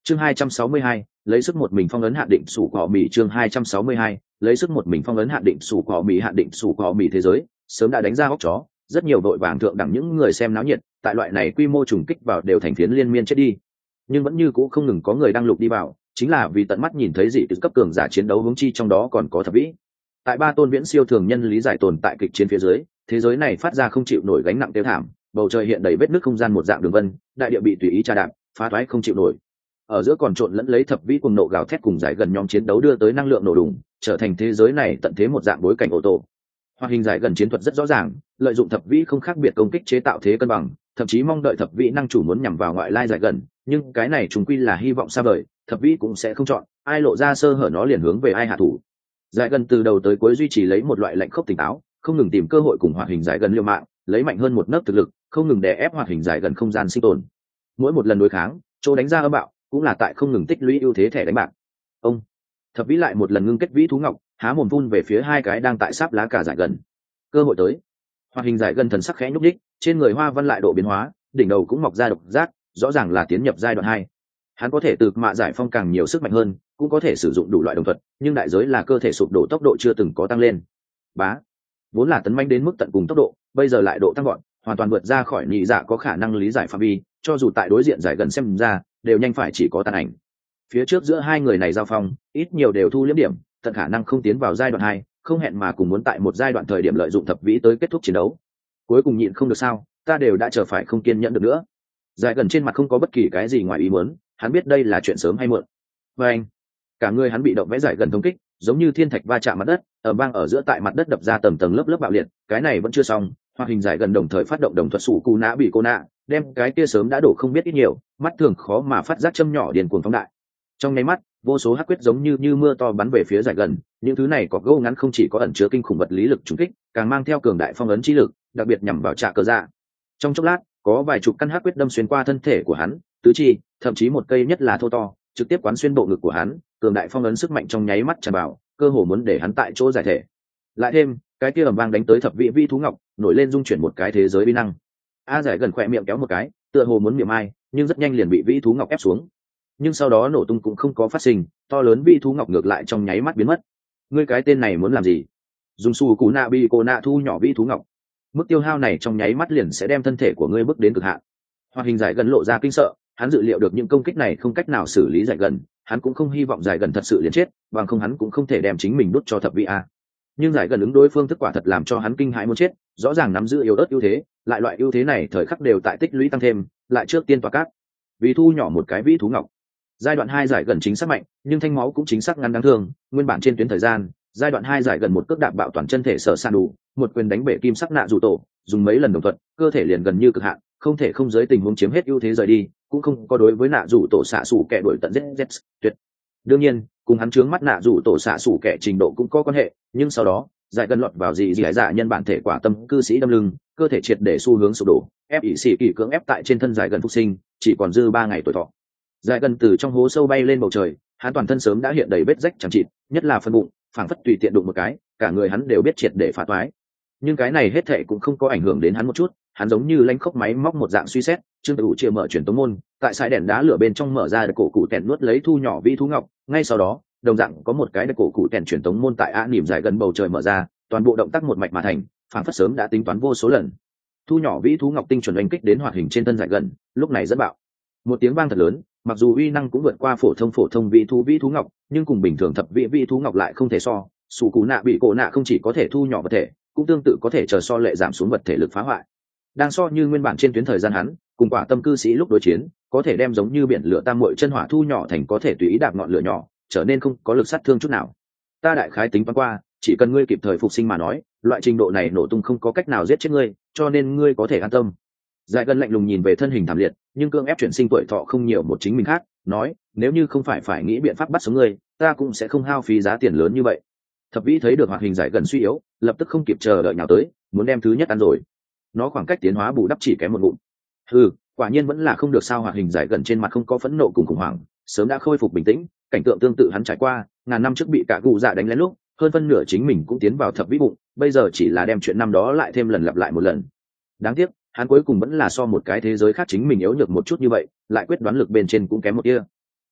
Chương 262, lấy sức một mình phong ấn hạn định sủ cỏ Mỹ. Chương 262, lấy sức một mình phong ấn hạn định sủ cỏ Mỹ. Hạn định sủ cỏ Mỹ thế giới sớm đã đánh ra hốc chó, rất nhiều đội vàng thượng đẳng những người xem náo nhiệt tại loại này quy mô trùng kích vào đều thành phiến liên miên chết đi, nhưng vẫn như cũ không ngừng có người đăng lục đi vào, chính là vì tận mắt nhìn thấy dị tư cấp cường giả chiến đấu, hướng chi trong đó còn có thập vĩ. Tại ba tôn viễn siêu thường nhân lý giải tồn tại kịch chiến phía dưới, thế giới này phát ra không chịu nổi gánh nặng tiêu thảm, bầu trời hiện đầy vết nứt không gian một dạng đường vân, đại địa bị tùy ý trà đạp phá toái không chịu nổi. Ở giữa còn trộn lẫn lấy thập vĩ cuồng nộ gào thét cùng giải gần nhóm chiến đấu đưa tới năng lượng nổ đùng, trở thành thế giới này tận thế một dạng bối cảnh ô tô. Hoạt hình giải gần chiến thuật rất rõ ràng, lợi dụng thập vĩ không khác biệt công kích chế tạo thế cân bằng, thậm chí mong đợi thập vĩ năng chủ muốn nhằm vào ngoại lai giải gần, nhưng cái này chúng quy là hy vọng xa vời, thập vĩ cũng sẽ không chọn, ai lộ ra sơ hở nó liền hướng về ai hạ thủ. Giải gần từ đầu tới cuối duy trì lấy một loại lạnh khốc tỉnh táo, không ngừng tìm cơ hội cùng hoạt hình giải gần liều mạng, lấy mạnh hơn một nấc thực lực, không ngừng đè ép hoạt hình giải gần không gian sinh tồn. Mỗi một lần đối kháng, chỗ đánh ra âm bạo, cũng là tại không ngừng tích lũy ưu thế thẻ đánh bạc. Ông thập vĩ lại một lần ngưng kết vĩ thú ngọc, há mồm phun về phía hai cái đang tại sáp lá cả giải gần. Cơ hội tới. Hoạt hình giải gần thần sắc khẽ nhúc nhích, trên người hoa văn lại độ biến hóa, đỉnh đầu cũng mọc ra độc giác, rõ ràng là tiến nhập giai đoạn 2. Hắn có thể từ mạ giải phong càng nhiều sức mạnh hơn, cũng có thể sử dụng đủ loại đồng thuật, nhưng đại giới là cơ thể sụp đổ tốc độ chưa từng có tăng lên. Bá, vốn là tấn manh đến mức tận cùng tốc độ, bây giờ lại độ tăng gọn, hoàn toàn vượt ra khỏi nhị dạ có khả năng lý giải phạm vi, cho dù tại đối diện giải gần xem ra, đều nhanh phải chỉ có tàn ảnh. Phía trước giữa hai người này giao phong, ít nhiều đều thu liếm điểm, tận khả năng không tiến vào giai đoạn 2, không hẹn mà cùng muốn tại một giai đoạn thời điểm lợi dụng thập vĩ tới kết thúc chiến đấu. Cuối cùng nhịn không được sao, ta đều đã chờ phải không kiên nhẫn được nữa. Giải gần trên mặt không có bất kỳ cái gì ngoài ý muốn, hắn biết đây là chuyện sớm hay muộn. Và anh, cả người hắn bị động vẽ giải gần thống kích, giống như thiên thạch va chạm mặt đất, ở vang ở giữa tại mặt đất đập ra tầng tầng lớp lớp bạo liệt. Cái này vẫn chưa xong, hoạt hình giải gần đồng thời phát động đồng thuật sủ cù nã bị cô nạ, đem cái kia sớm đã đổ không biết ít nhiều, mắt thường khó mà phát giác châm nhỏ điền cuồng phóng đại. Trong nháy mắt, vô số hắc quyết giống như mưa to bắn về phía giải gần, những thứ này có gâu ngắn không chỉ có ẩn chứa kinh khủng vật lý lực trùng kích, càng mang theo cường đại phong ấn trí lực, đặc biệt nhằm vào trạ cơ dạ. Trong chốc lát, có vài chục căn hắc quyết đâm xuyên qua thân thể của hắn, tứ chi, thậm chí một cây nhất là thô to, trực tiếp quán xuyên bộ ngực của hắn, cường đại phong ấn sức mạnh trong nháy mắt tràn vào, cơ hồ muốn để hắn tại chỗ giải thể. Lại thêm, cái kia ầm vang đánh tới thập vị vi thú ngọc, nổi lên dung chuyển một cái thế giới uy năng. A giải gần khỏe miệng kéo một cái, tựa hồ muốn miệng ai, nhưng rất nhanh liền bị vĩ thú ngọc ép xuống. Nhưng sau đó nổ tung cũng không có phát sinh, to lớn vĩ thú ngọc ngược lại trong nháy mắt biến mất. Ngươi cái tên này muốn làm gì? Dùng su cú nạ bi cô nạ thu nhỏ vĩ thú ngọc. Mức tiêu hao này trong nháy mắt liền sẽ đem thân thể của ngươi bước đến cực hạn. Hoạt hình giải gần lộ ra kinh sợ, hắn dự liệu được những công kích này không cách nào xử lý giải gần, hắn cũng không hy vọng giải gần thật sự liền chết, bằng không hắn cũng không thể đem chính mình đút cho thập vị a. Nhưng giải gần ứng đối phương thức quả thật làm cho hắn kinh hãi muốn chết, rõ ràng nắm giữ yếu ớt ưu thế, lại loại ưu thế này thời khắc đều tại tích lũy tăng thêm, lại trước tiên tỏa cát. Vì thu nhỏ một cái vĩ thú ngọc. Giai đoạn 2 giải gần chính xác mạnh, nhưng thanh máu cũng chính xác ngắn đáng thương, nguyên bản trên tuyến thời gian, giai đoạn 2 giải gần một cước đạp bạo toàn chân thể sở san đủ, một quyền đánh bể kim sắc nạ dù tổ, dùng mấy lần đồng thuận, cơ thể liền gần như cực hạn, không thể không giới tình huống chiếm hết ưu thế rời đi, cũng không có đối với nạ dù tổ xạ sủ kẻ đuổi tận giết tuyệt. Đương nhiên, cùng hắn chướng mắt nạ dù tổ xạ sủ kẻ trình độ cũng có quan hệ, nhưng sau đó, giải gần lọt vào gì hải dạ nhân bản thể quả tâm cư sĩ đâm lưng, cơ thể triệt để xu hướng sụp đổ, ép ỷ sĩ kỳ cưỡng ép tại trên thân giải gần phục sinh, chỉ còn dư 3 ngày tuổi thọ. Giải gần từ trong hố sâu bay lên bầu trời, hắn toàn thân sớm đã hiện đầy vết rách chẳng chịt, nhất là phần bụng, phảng phất tùy tiện đụng một cái, cả người hắn đều biết triệt để phá toái. Nhưng cái này hết thệ cũng không có ảnh hưởng đến hắn một chút, hắn giống như lanh khốc máy móc một dạng suy xét, Trương Tử chia mở truyền tống môn, tại sải đèn đá lửa bên trong mở ra cổ cụ tèn nuốt lấy thu nhỏ vi thú ngọc, ngay sau đó, đồng dạng có một cái cổ cụ tèn truyền tống môn tại a nỉm giải gần bầu trời mở ra, toàn bộ động tác một mạch mà thành, phảng phất sớm đã tính toán vô số lần. Thu nhỏ vi thú ngọc tinh chuẩn oanh kích đến hoạt hình trên thân giải gần, lúc này rất bạo. Một tiếng vang thật lớn, mặc dù uy năng cũng vượt qua phổ thông vi thú ngọc, nhưng cùng bình thường thập vị vi thú ngọc lại không thể so. Sủ cú nạ bị cổ nạ không chỉ có thể thu nhỏ vật thể, cũng tương tự có thể chờ so lệ giảm xuống vật thể lực phá hoại. Đang so như nguyên bản trên tuyến thời gian hắn cùng quả tâm cư sĩ lúc đối chiến, có thể đem giống như biển lửa tam muội chân hỏa thu nhỏ thành có thể tùy ý đạp ngọn lửa nhỏ, trở nên không có lực sát thương chút nào. Ta đại khái tính toán qua, chỉ cần ngươi kịp thời phục sinh mà nói, loại trình độ này nổ tung không có cách nào giết chết ngươi, cho nên ngươi có thể an tâm. Giải gần lạnh lùng nhìn về thân hình thảm liệt, nhưng cương ép chuyển sinh tuổi thọ không nhiều một chính mình khác, nói, nếu như không phải nghĩ biện pháp bắt sống ngươi, ta cũng sẽ không hao phí giá tiền lớn như vậy. Thập vĩ thấy được hoạt hình giải gần suy yếu, lập tức không kịp chờ đợi nhào tới, muốn đem thứ nhất ăn rồi. Nó khoảng cách tiến hóa bù đắp chỉ kém một ngụm. Quả nhiên vẫn là không được sao. Hoạt hình giải gần trên mặt không có phẫn nộ cùng khủng hoảng, sớm đã khôi phục bình tĩnh. Cảnh tượng tương tự hắn trải qua, ngàn năm trước bị cả gù dạ đánh lén lúc, hơn phân nửa chính mình cũng tiến vào thập vĩ bụng, bây giờ chỉ là đem chuyện năm đó lại thêm lần lặp lại một lần. Đáng tiếc, hắn cuối cùng vẫn là so một cái thế giới khác chính mình yếu nhược một chút như vậy, lại quyết đoán lực bên trên cũng kém một tia.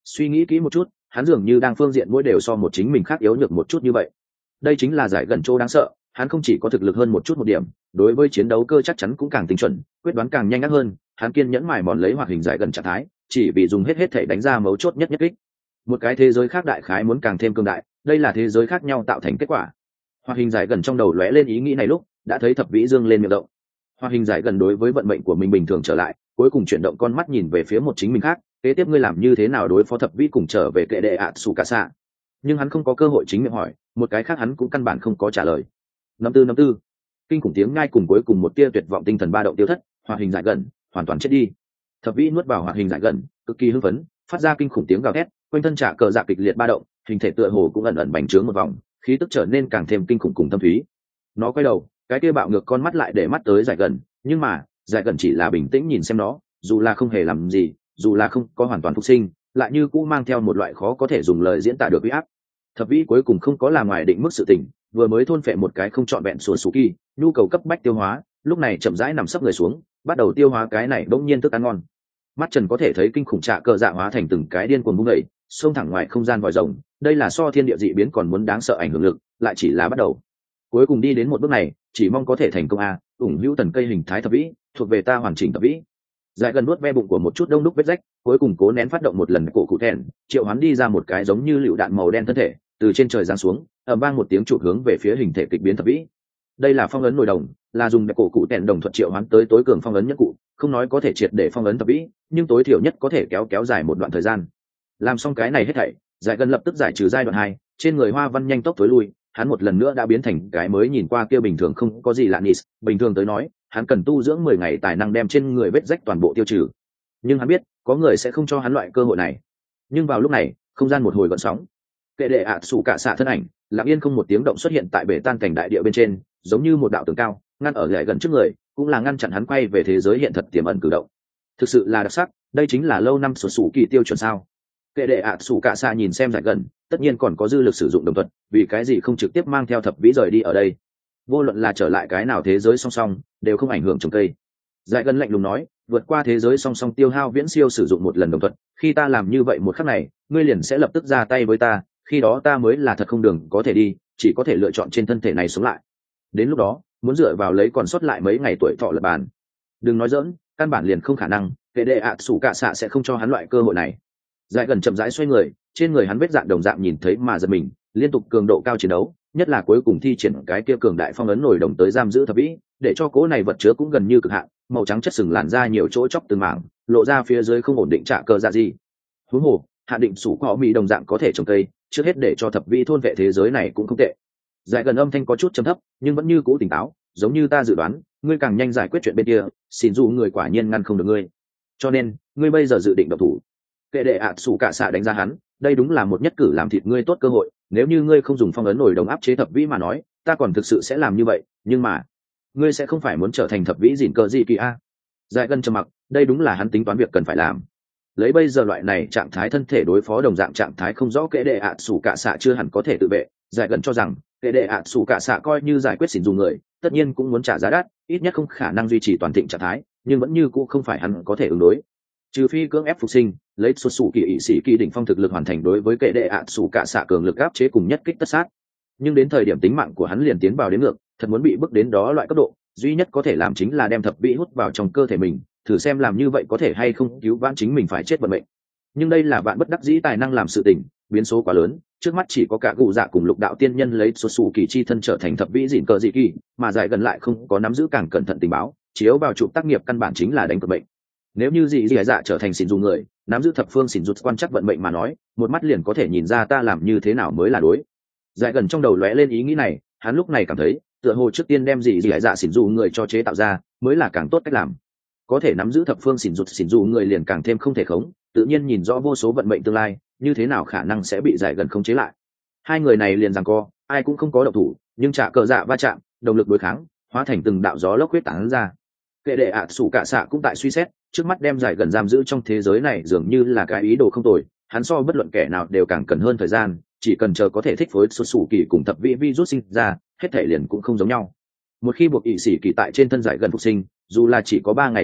Suy nghĩ kỹ một chút, hắn dường như đang phương diện mỗi đều so một chính mình khác yếu nhược một chút như vậy. Đây chính là giải gần chỗ đáng sợ, hắn không chỉ có thực lực hơn một chút một điểm, đối với chiến đấu cơ chắc chắn cũng càng tinh chuẩn, quyết đoán càng nhanh nhắc hơn. Hắn kiên nhẫn mài mòn lấy hoạt hình giải gần trạng thái, chỉ vì dùng hết thể đánh ra mấu chốt nhất nhất kích. Một cái thế giới khác đại khái muốn càng thêm cường đại, đây là thế giới khác nhau tạo thành kết quả. Hoạt hình giải gần trong đầu lóe lên ý nghĩ này lúc đã thấy Thập Vĩ dương lên miệng động. Hoạt hình giải gần đối với vận mệnh của mình bình thường trở lại, cuối cùng chuyển động con mắt nhìn về phía một chính mình khác. Kế tiếp ngươi làm như thế nào đối phó Thập Vĩ cùng trở về kệ đệ ạ sủ cả xạ? Nhưng hắn không có cơ hội chính miệng hỏi, một cái khác hắn cũng căn bản không có trả lời. Năm tư, kinh khủng tiếng ngai cùng cuối cùng một tia tuyệt vọng tinh thần ba động tiêu thất, hoạt hình giải gần hoàn toàn chết đi. Thập Vĩ nuốt vào hoạt hình giải gần, cực kỳ hưng phấn, phát ra kinh khủng tiếng gào thét, quanh thân trả cờ dạ kịch liệt ba động, hình thể tựa hồ cũng ẩn ẩn bành trướng một vòng, khí tức trở nên càng thêm kinh khủng cùng thâm thúy. Nó quay đầu, cái kia bạo ngược con mắt lại để mắt tới giải gần, nhưng mà giải gần chỉ là bình tĩnh nhìn xem nó, dù là không hề làm gì, dù là không có hoàn toàn phục sinh, lại như cũ mang theo một loại khó có thể dùng lời diễn tả được uy áp. Thập Vĩ cuối cùng không có làm ngoài định mức sự tình, vừa mới thôn phệ một cái không trọn vẹn sủa sù kỳ, nhu cầu cấp bách tiêu hóa, lúc này chậm rãi nằm sấp người xuống, bắt đầu tiêu hóa cái này bỗng nhiên thức ăn ngon. Mắt Trần có thể thấy kinh khủng trạ cờ dạ hóa thành từng cái điên cuồng bung đẩy, xông thẳng ngoài không gian vòi rồng, đây là so thiên địa dị biến còn muốn đáng sợ ảnh hưởng lực, lại chỉ là bắt đầu. Cuối cùng đi đến một bước này, chỉ mong có thể thành công a, ủng hữu thần cây hình thái Thập Vĩ, thuộc về ta hoàn chỉnh Thập Vĩ. Giải gần nuốt ve bụng của một chút đông đúc vết rách, cuối cùng cố nén phát động một lần cổ cụ thẹn, triệu hoán đi ra một cái giống như lựu đạn màu đen thân thể, từ trên trời giáng xuống, ầm vang một tiếng trụ hướng về phía hình thể kịch biến Thập Vĩ. Đây là phong ấn nồi đồng, là dùng cổ cụ thẹn đồng thuận triệu hoán tới tối cường phong ấn nhất cụ, không nói có thể triệt để phong ấn Thập Vĩ, nhưng tối thiểu nhất có thể kéo dài một đoạn thời gian. Làm xong cái này hết thảy, giải gần lập tức giải trừ giai đoạn 2, trên người Hoa Văn nhanh tốc tối lui, hắn một lần nữa đã biến thành cái mới nhìn qua kia bình thường không có gì lạ nis, bình thường tới nói, hắn cần tu dưỡng 10 ngày tài năng đem trên người vết rách toàn bộ tiêu trừ. Nhưng hắn biết, có người sẽ không cho hắn loại cơ hội này. Nhưng vào lúc này, không gian một hồi gợn sóng. Kệ đệ ạ sủ cả xạ thân ảnh, lặng yên không một tiếng động xuất hiện tại bể tan cảnh đại địa bên trên, giống như một đạo tường cao, ngăn ở lại gần trước người, cũng là ngăn chặn hắn quay về thế giới hiện thật tiềm ẩn cử động. Thực sự là đặc sắc, đây chính là lâu năm sổ sủ kỳ tiêu chuẩn sao? Kệ đệ ạ sủ cả xạ nhìn xem giải gần, tất nhiên còn có dư lực sử dụng đồng thuật, vì cái gì không trực tiếp mang theo Thập Vĩ rời đi ở đây? Vô luận là trở lại cái nào thế giới song song, đều không ảnh hưởng trồng cây. Giải gần lạnh lùng nói, vượt qua thế giới song song tiêu hao viễn siêu sử dụng một lần đồng thuật, khi ta làm như vậy một khắc này, ngươi liền sẽ lập tức ra tay với ta, khi đó ta mới là thật không đường có thể đi, chỉ có thể lựa chọn trên thân thể này sống lại. Đến lúc đó, muốn dựa vào lấy còn sót lại mấy ngày tuổi thọ lập bàn. Đừng nói dỡn, căn bản liền không khả năng, kệ đệ ạ sủ cả xạ sẽ không cho hắn loại cơ hội này. Giải gần chậm rãi xoay người, trên người hắn vết dạn đồng dạng nhìn thấy mà giật mình, liên tục cường độ cao chiến đấu, nhất là cuối cùng thi triển cái kia cường đại phong ấn nổi đồng tới giam giữ Thập Vĩ, để cho cố này vật chứa cũng gần như cực hạn, màu trắng chất sừng làn ra nhiều chỗ chóc từng mảng, lộ ra phía dưới không ổn định trả cờ dạ gì. Huống hồ, hạ định sủ cỏ mỹ đồng dạng có thể trồng cây, trước hết để cho Thập Vĩ thôn vệ thế giới này cũng không tệ. Giải gần âm thanh có chút trầm thấp, nhưng vẫn như cũ tỉnh táo, giống như ta dự đoán, ngươi càng nhanh giải quyết chuyện bên kia, xin dù người quả nhiên ngăn không được ngươi. Cho nên, ngươi bây giờ dự định động thủ. Kệ đệ ạ sủ cả xạ đánh giá hắn, đây đúng là một nhất cử làm thịt ngươi tốt cơ hội, nếu như ngươi không dùng phong ấn nổi đồng áp chế Thập Vĩ mà nói, ta còn thực sự sẽ làm như vậy, nhưng mà ngươi sẽ không phải muốn trở thành Thập Vĩ dỉn cờ gì kỳ a? Giải gần trầm mặc, đây đúng là hắn tính toán việc cần phải làm. Lấy bây giờ loại này trạng thái thân thể đối phó đồng dạng trạng thái không rõ kệ đệ ạ sủ cả xạ chưa hẳn có thể tự vệ. Giải gần cho rằng kệ đệ ạ sủ cả xạ coi như giải quyết xỉn dùng người, tất nhiên cũng muốn trả giá đắt, ít nhất không khả năng duy trì toàn thịnh trạng thái, nhưng vẫn như cũ không phải hắn có thể ứng đối. Trừ phi cưỡng ép phục sinh, lấy xuất sủ kỳ ỵ sĩ kỳ đỉnh phong thực lực hoàn thành đối với kệ đệ ạ sủ cả xạ cường lực áp chế cùng nhất kích tất sát. Nhưng đến thời điểm tính mạng của hắn liền tiến vào đến ngược, thật muốn bị bước đến đó loại cấp độ, duy nhất có thể làm chính là đem Thập Vĩ hút vào trong cơ thể mình, thử xem làm như vậy có thể hay không cứu vãn chính mình phải chết vận mệnh. Nhưng đây là bạn bất đắc dĩ tài năng làm sự tình, biến số quá lớn, trước mắt chỉ có cả cụ dạ cùng Lục đạo tiên nhân lấy xuất sủ kỳ chi thân trở thành Thập Vĩ dịn cờ dị kỳ, mà giải gần lại không có nắm giữ càng cẩn thận tình báo, chiếu vào chụp tác nghiệp căn bản chính là đánh cược mệnh. Nếu như dị dạ trở thành xỉn dù người, nắm giữ thập phương xỉn rụt quan chắc vận mệnh mà nói, một mắt liền có thể nhìn ra ta làm như thế nào mới là đối. Giải gần trong đầu lóe lên ý nghĩ này, hắn lúc này cảm thấy tựa hồ trước tiên đem dị dạ xỉn dù người cho chế tạo ra mới là càng tốt cách làm. Có thể nắm giữ thập phương xỉn dù người liền càng thêm không thể khống, tự nhiên nhìn rõ vô số vận mệnh tương lai, như thế nào khả năng sẽ bị giải gần khống chế lại. Hai người này liền giằng co, ai cũng không có động thủ, nhưng trả cờ dạ va chạm, động lực đối kháng, hóa thành từng đạo gió lốc huyết tán ra. Kệ đệ ạ sủ cả xạ cũng tại suy xét, trước mắt đem giải gần giam giữ trong thế giới này dường như là cái ý đồ không tồi, hắn so bất luận kẻ nào đều càng cần hơn thời gian, chỉ cần chờ có thể thích phối xuất sủ kỳ cùng Thập Vĩ virus sinh ra, hết thể liền cũng không giống nhau. Một khi buộc ỵ sĩ kỳ tại trên thân giải gần phục sinh, dù là chỉ có 3 ngày tuổi thọ,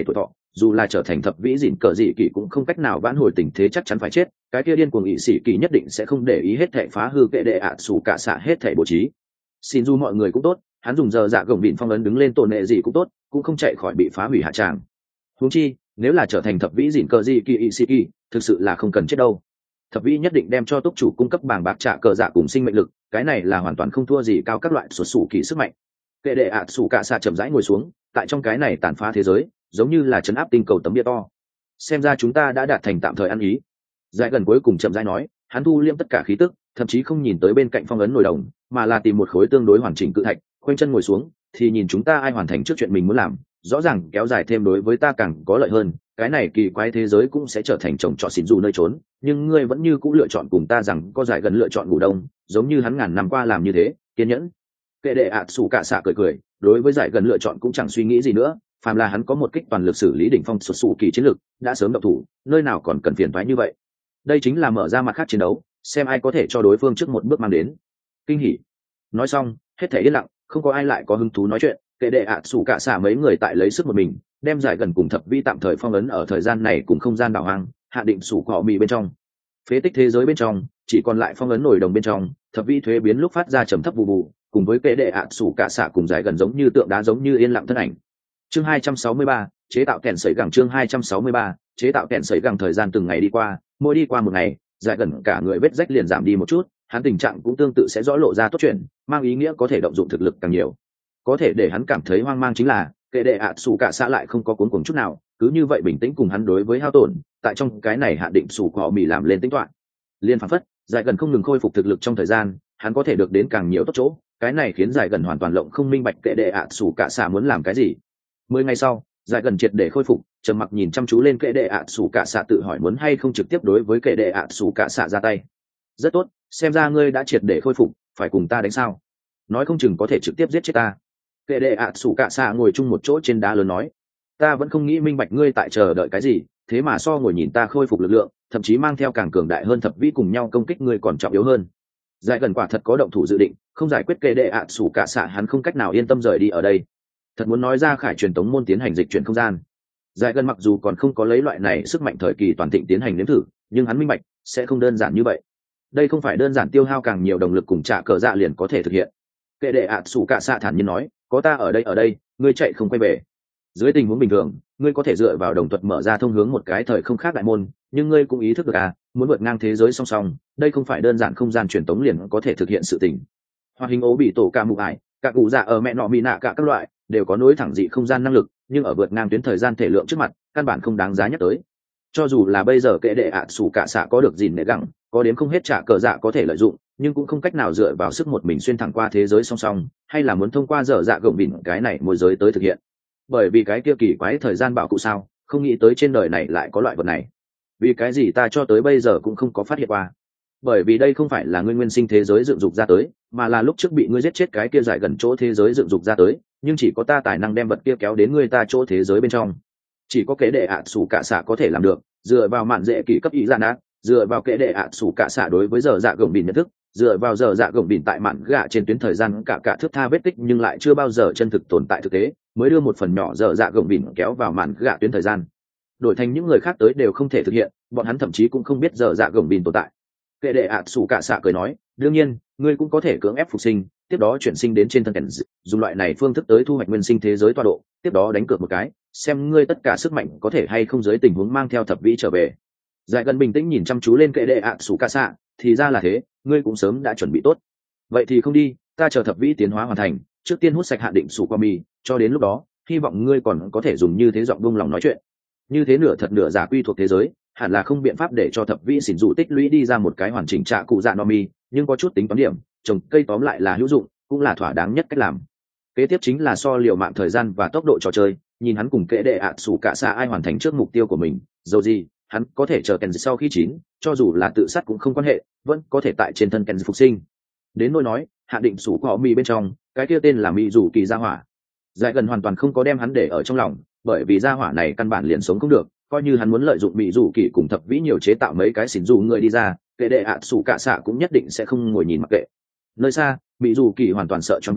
dù là trở thành thập vĩ dịn cờ dị kỳ cũng không cách nào vãn hồi tình thế, chắc chắn phải chết. Cái kia điên cuồng ỵ sĩ kỳ nhất định sẽ không để ý hết thảy phá hư kệ đệ ạ sủ cả xạ hết thảy bố trí. Xin du mọi người cũng tốt, hắn dùng giờ dạ gồng bịn phong ấn đứng lên tổn nệ gì cũng tốt, cũng không chạy khỏi bị phá hủy hạ tràng. Huống chi nếu là trở thành thập vĩ dịn cờ dị kỳ ỵ sĩ kỳ, thực sự là không cần chết đâu. Thập vĩ nhất định đem cho túc chủ cung cấp bảng bạc trả cờ dạ cùng sinh mệnh lực, cái này là hoàn toàn không thua gì cao các loại xuất xù kỳ sức mạnh. Kệ đệ ạ sủ cả xạ chậm rãi ngồi xuống, tại trong cái này tàn phá thế giới, giống như là chấn áp tinh cầu tấm bia to. Xem ra chúng ta đã đạt thành tạm thời ăn ý. Giải gần cuối cùng chậm rãi nói, hắn thu liêm tất cả khí tức, thậm chí không nhìn tới bên cạnh phong ấn nồi đồng, mà là tìm một khối tương đối hoàn chỉnh cự thạch, khoanh chân ngồi xuống, thì nhìn chúng ta ai hoàn thành trước chuyện mình muốn làm, rõ ràng kéo dài thêm đối với ta càng có lợi hơn. Cái này kỳ quái thế giới cũng sẽ trở thành trồng trọt xỉn dù nơi trốn, nhưng ngươi vẫn như cũ lựa chọn cùng ta rằng có Giải gần lựa chọn ngủ đông, giống như hắn ngàn năm qua làm như thế, kiên nhẫn. Kệ đệ ạ sủ cả xạ cười, đối với Giải gần lựa chọn cũng chẳng suy nghĩ gì nữa, phàm là hắn có một kích toàn lực xử lý đỉnh phong xuất xù kỳ chiến lực, đã sớm động thủ, nơi nào còn cần phiền toái như vậy. Đây chính là mở ra mặt khác chiến đấu, xem ai có thể cho đối phương trước một bước mang đến kinh hỉ. Nói xong, hết thảy yên lặng, không có ai lại có hứng thú nói chuyện. Kệ đệ ạ sủ cả xạ mấy người tại lấy sức một mình, đem Giải gần cùng thập vi tạm thời phong ấn ở thời gian này cùng không gian đảo hoang, hạ định sủ cọ mì bên trong. Phế tích thế giới bên trong, chỉ còn lại phong ấn nổi đồng bên trong, thập vi thuế biến lúc phát ra trầm thấp vụ vụ, cùng với kệ đệ ạ sủ cả xạ cùng Giải gần giống như tượng đá, giống như yên lặng thân ảnh. Chương 263, chế tạo kèn sấy gẳng. Chương 263, chế tạo kèn sấy gẳng. Thời gian từng ngày đi qua, mỗi đi qua một ngày, Giải gần cả người vết rách liền giảm đi một chút, hắn tình trạng cũng tương tự sẽ rõ lộ ra tốt chuyện, mang ý nghĩa có thể động dụng thực lực càng nhiều. Có thể để hắn cảm thấy hoang mang chính là, kệ đệ ạ sủ cả xạ lại không có cuốn cuồng chút nào, cứ như vậy bình tĩnh cùng hắn đối với hao tổn, tại trong cái này hạ định sủ cọ mì làm lên tính toán. Liên phản phất, Giải gần không ngừng khôi phục thực lực trong thời gian, hắn có thể được đến càng nhiều tốt chỗ, cái này khiến Giải gần hoàn toàn lộng không minh bạch kệ đệ ạ sủ cả xạ muốn làm cái gì. 10 ngày sau, Giải gần triệt để khôi phục, trầm mặc nhìn chăm chú lên kệ đệ ạ sủ cả xạ, tự hỏi muốn hay không trực tiếp đối với kệ đệ ạ sủ cả xạ ra tay. Rất tốt, xem ra ngươi đã triệt để khôi phục, phải cùng ta đánh sao? Nói không chừng có thể trực tiếp giết chết ta. Kệ đệ ạ sủ cả xạ ngồi chung một chỗ trên đá lớn nói, ta vẫn không nghĩ minh bạch ngươi tại chờ đợi cái gì, thế mà so ngồi nhìn ta khôi phục lực lượng, thậm chí mang theo càng cường đại hơn thập vĩ cùng nhau công kích ngươi còn trọng yếu hơn. Giải gần quả thật có động thủ dự định, không giải quyết kệ đệ ạ sủ cả xạ hắn không cách nào yên tâm rời đi ở đây. Thật muốn nói ra khải truyền tống môn tiến hành dịch chuyển không gian. Giải gần mặc dù còn không có lấy loại này sức mạnh thời kỳ toàn thịnh tiến hành nếm thử, nhưng hắn minh bạch sẽ không đơn giản như vậy. Đây không phải đơn giản tiêu hao càng nhiều động lực cùng trả cờ dạ liền có thể thực hiện. Kệ đệ ạ sủ cả xạ thản nhiên nói, có ta ở đây, ngươi chạy không quay về. Dưới tình huống bình thường, ngươi có thể dựa vào đồng thuật mở ra thông hướng một cái thời không khác đại môn, nhưng ngươi cũng ý thức được muốn vượt ngang thế giới song song, đây không phải đơn giản không gian truyền tống liền có thể thực hiện sự tình. Hoạt hình ố bị tổ cả mụ ải, cả cụ dạ ở mẹ nọ bị nạ cả các loại đều có nối thẳng dị không gian năng lực, nhưng ở vượt ngang tuyến thời gian thể lượng trước mặt, căn bản không đáng giá nhắc tới. Cho dù là bây giờ kệ đệ ạ sủ cả xạ có được gìn nệ gẳng, có đến không hết trả cờ dạ có thể lợi dụng, nhưng cũng không cách nào dựa vào sức một mình xuyên thẳng qua thế giới song song, hay là muốn thông qua dở dạ gồng bỉn cái này môi giới tới thực hiện. Bởi vì cái kia kỳ quái thời gian bảo cụ sao, không nghĩ tới trên đời này lại có loại vật này. Vì cái gì ta cho tới bây giờ cũng không có phát hiện qua. Bởi vì đây không phải là ngươi nguyên sinh thế giới dựng dục ra tới, mà là lúc trước bị ngươi giết chết cái kia Giải gần chỗ thế giới dựng dục ra tới, nhưng chỉ có ta tài năng đem vật kia kéo đến ngươi ta chỗ thế giới bên trong. Chỉ có kệ đệ ạ sủ cả xạ có thể làm được, dựa vào mạn dễ kỳ cấp ý gian ác, dựa vào kệ đệ ạ sủ cả xạ đối với dở dạ gồng bỉn nhận thức, dựa vào dở dạ gồng bỉn tại mạn gạ trên tuyến thời gian cả thước tha vết tích nhưng lại chưa bao giờ chân thực tồn tại thực tế, mới đưa một phần nhỏ dở dạ gồng bỉn kéo vào mạn gạ tuyến thời gian. Đổi thành những người khác tới đều không thể thực hiện, bọn hắn thậm chí cũng không biết dở dạ gồng bỉn tồn tại. Kệ đệ ạ sủ cả xạ cười nói, đương nhiên ngươi cũng có thể cưỡng ép phục sinh, tiếp đó chuyển sinh đến trên thân kèn, dùng loại này phương thức tới thu hoạch nguyên sinh thế giới tọa độ, tiếp đó đánh cược một cái, xem ngươi tất cả sức mạnh có thể hay không dưới tình huống mang theo thập vĩ trở về. Giải gần bình tĩnh nhìn chăm chú lên kệ đệ ạ sủ cả xạ, thì ra là thế, ngươi cũng sớm đã chuẩn bị tốt. Vậy thì không đi, ta chờ thập vĩ tiến hóa hoàn thành, trước tiên hút sạch hạ định sủ qua mì, cho đến lúc đó, hy vọng ngươi còn có thể dùng như thế giọng buông lòng nói chuyện. Như thế nửa thật nửa giả quy thuộc thế giới, hẳn là không biện pháp để cho thập vĩ xỉn dụ tích lũy đi ra một cái hoàn chỉnh trạ cụ dạ no mi, nhưng có chút tính toán điểm, trồng cây tóm lại là hữu dụng, cũng là thỏa đáng nhất cách làm. Kế tiếp chính là so liều mạng thời gian và tốc độ trò chơi, nhìn hắn cùng kệ đệ ạ sủ cả xạ ai hoàn thành trước mục tiêu của mình, dầu gì hắn có thể chờ Kenji sau khi chín, cho dù là tự sát cũng không quan hệ, vẫn có thể tại trên thân Kenji phục sinh. Đến nỗi nói hạ định sủ cọ mì bên trong cái kia tên là mì rủ kỳ gia hỏa, Giải gần hoàn toàn không có đem hắn để ở trong lòng, bởi vì gia hỏa này căn bản liền sống không được, coi như hắn muốn lợi dụng mì rủ kỳ cùng thập vĩ nhiều chế tạo mấy cái xỉn dù người đi ra, kệ đệ ạ sủ cả xạ cũng nhất định sẽ không ngồi nhìn mặc kệ. Nơi xa, mì rủ kỳ hoàn toàn sợ choáng váng,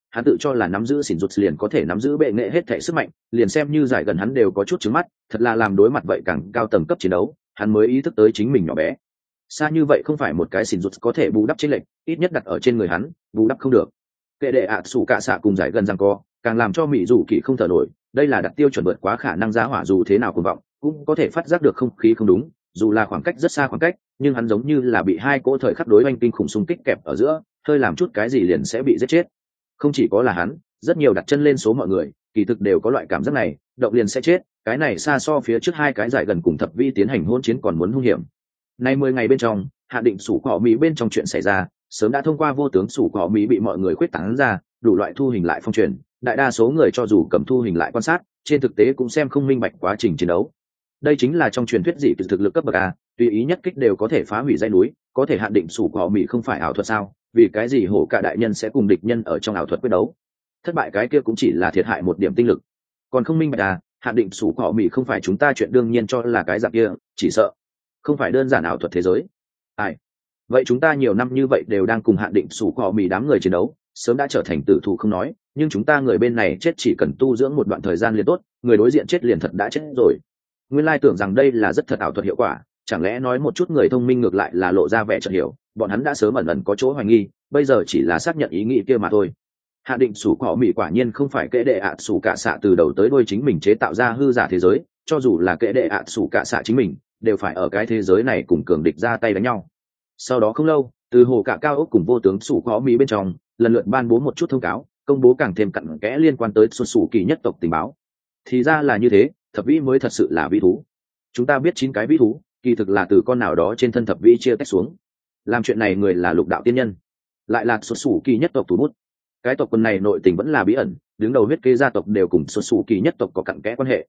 hắn tự cho là nắm giữ xỉn rụt liền có thể nắm giữ bệ nghệ hết thể sức mạnh, liền xem như giải gần hắn đều có chút trứng mắt, thật là làm đối mặt vậy càng cao tầng cấp chiến đấu, hắn mới ý thức tới chính mình nhỏ bé. Xa như vậy không phải một cái xỉn rụt có thể bù đắp trên lệnh, ít nhất đặt ở trên người hắn, bù đắp không được. Kệ đệ ạ sủ cả xạ cùng giải gần rằng co, càng làm cho mỹ dù kỳ không thở nổi, đây là đặt tiêu chuẩn vượt quá khả năng giá hỏa dù thế nào cuồng vọng, cũng có thể phát giác được không khí không đúng, dù là khoảng cách rất xa khoảng cách, nhưng hắn giống như là bị hai cỗ thời khắc đối oanh kinh khủng xung kích kẹp ở giữa, hơi làm chút cái gì liền sẽ bị giết chết. Không chỉ có là hắn, rất nhiều đặt chân lên số mọi người, kỳ thực đều có loại cảm giác này, động liền sẽ chết, cái này xa so phía trước hai cái giải gần cùng thập vi tiến hành hôn chiến còn muốn hung hiểm. Nay 10 ngày bên trong, hạ định sủ cỏ Mỹ bên trong chuyện xảy ra, sớm đã thông qua vô tướng sủ cỏ Mỹ bị mọi người khuyết tán ra, đủ loại thu hình lại phong truyền, đại đa số người cho dù cầm thu hình lại quan sát, trên thực tế cũng xem không minh bạch quá trình chiến đấu. Đây chính là trong truyền thuyết dị thực lực cấp bậc a, tùy ý nhất kích đều có thể phá hủy dãy núi, có thể hạn định sủ cỏ Mỹ không phải ảo thuật sao? Vì cái gì hổ cả đại nhân sẽ cùng địch nhân ở trong ảo thuật quyết đấu? Thất bại cái kia cũng chỉ là thiệt hại một điểm tinh lực, còn không minh bạch à? Hạn định sủ cỏ Mỹ không phải chúng ta chuyện đương nhiên cho là cái dạng kia, chỉ sợ không phải đơn giản ảo thuật thế giới. Ai? Vậy chúng ta nhiều năm như vậy đều đang cùng hạn định sủ cỏ Mỹ đám người chiến đấu, sớm đã trở thành tử thủ không nói, nhưng chúng ta người bên này chết chỉ cần tu dưỡng một đoạn thời gian liền tốt, người đối diện chết liền thật đã chết rồi. Nguyên lai tưởng rằng đây là rất thật ảo thuật hiệu quả, chẳng lẽ nói một chút người thông minh ngược lại là lộ ra vẻ chợt hiểu, bọn hắn đã sớm ẩn ẩn có chỗ hoài nghi, bây giờ chỉ là xác nhận ý nghĩ kia mà thôi. Hạ định sủ cỏ Mỹ quả nhiên không phải kệ đệ ạ sủ cả xạ từ đầu tới đuôi chính mình chế tạo ra hư giả thế giới, cho dù là kệ đệ ạ sủ cả xạ chính mình đều phải ở cái thế giới này cùng cường địch ra tay đánh nhau. Sau đó không lâu, từ hồ cả cao ốc cùng vô tướng sủ cỏ Mỹ bên trong lần lượt ban bố một chút thông cáo, công bố càng thêm cặn kẽ liên quan tới xuân sủ kỳ nhất tộc tình báo. Thì ra là như thế, thập vĩ mới thật sự là vĩ thú. Chúng ta biết 9 cái vĩ thú kỳ thực là từ con nào đó trên thân thập vĩ chia tách xuống. Làm chuyện này người là lục đạo tiên nhân, lại là xuân sủ kỳ nhất tộc thủ bút. Cái tộc quần này nội tình vẫn là bí ẩn, đứng đầu huyết kế gia tộc đều cùng xuân sủ kỳ nhất tộc có cặn kẽ quan hệ.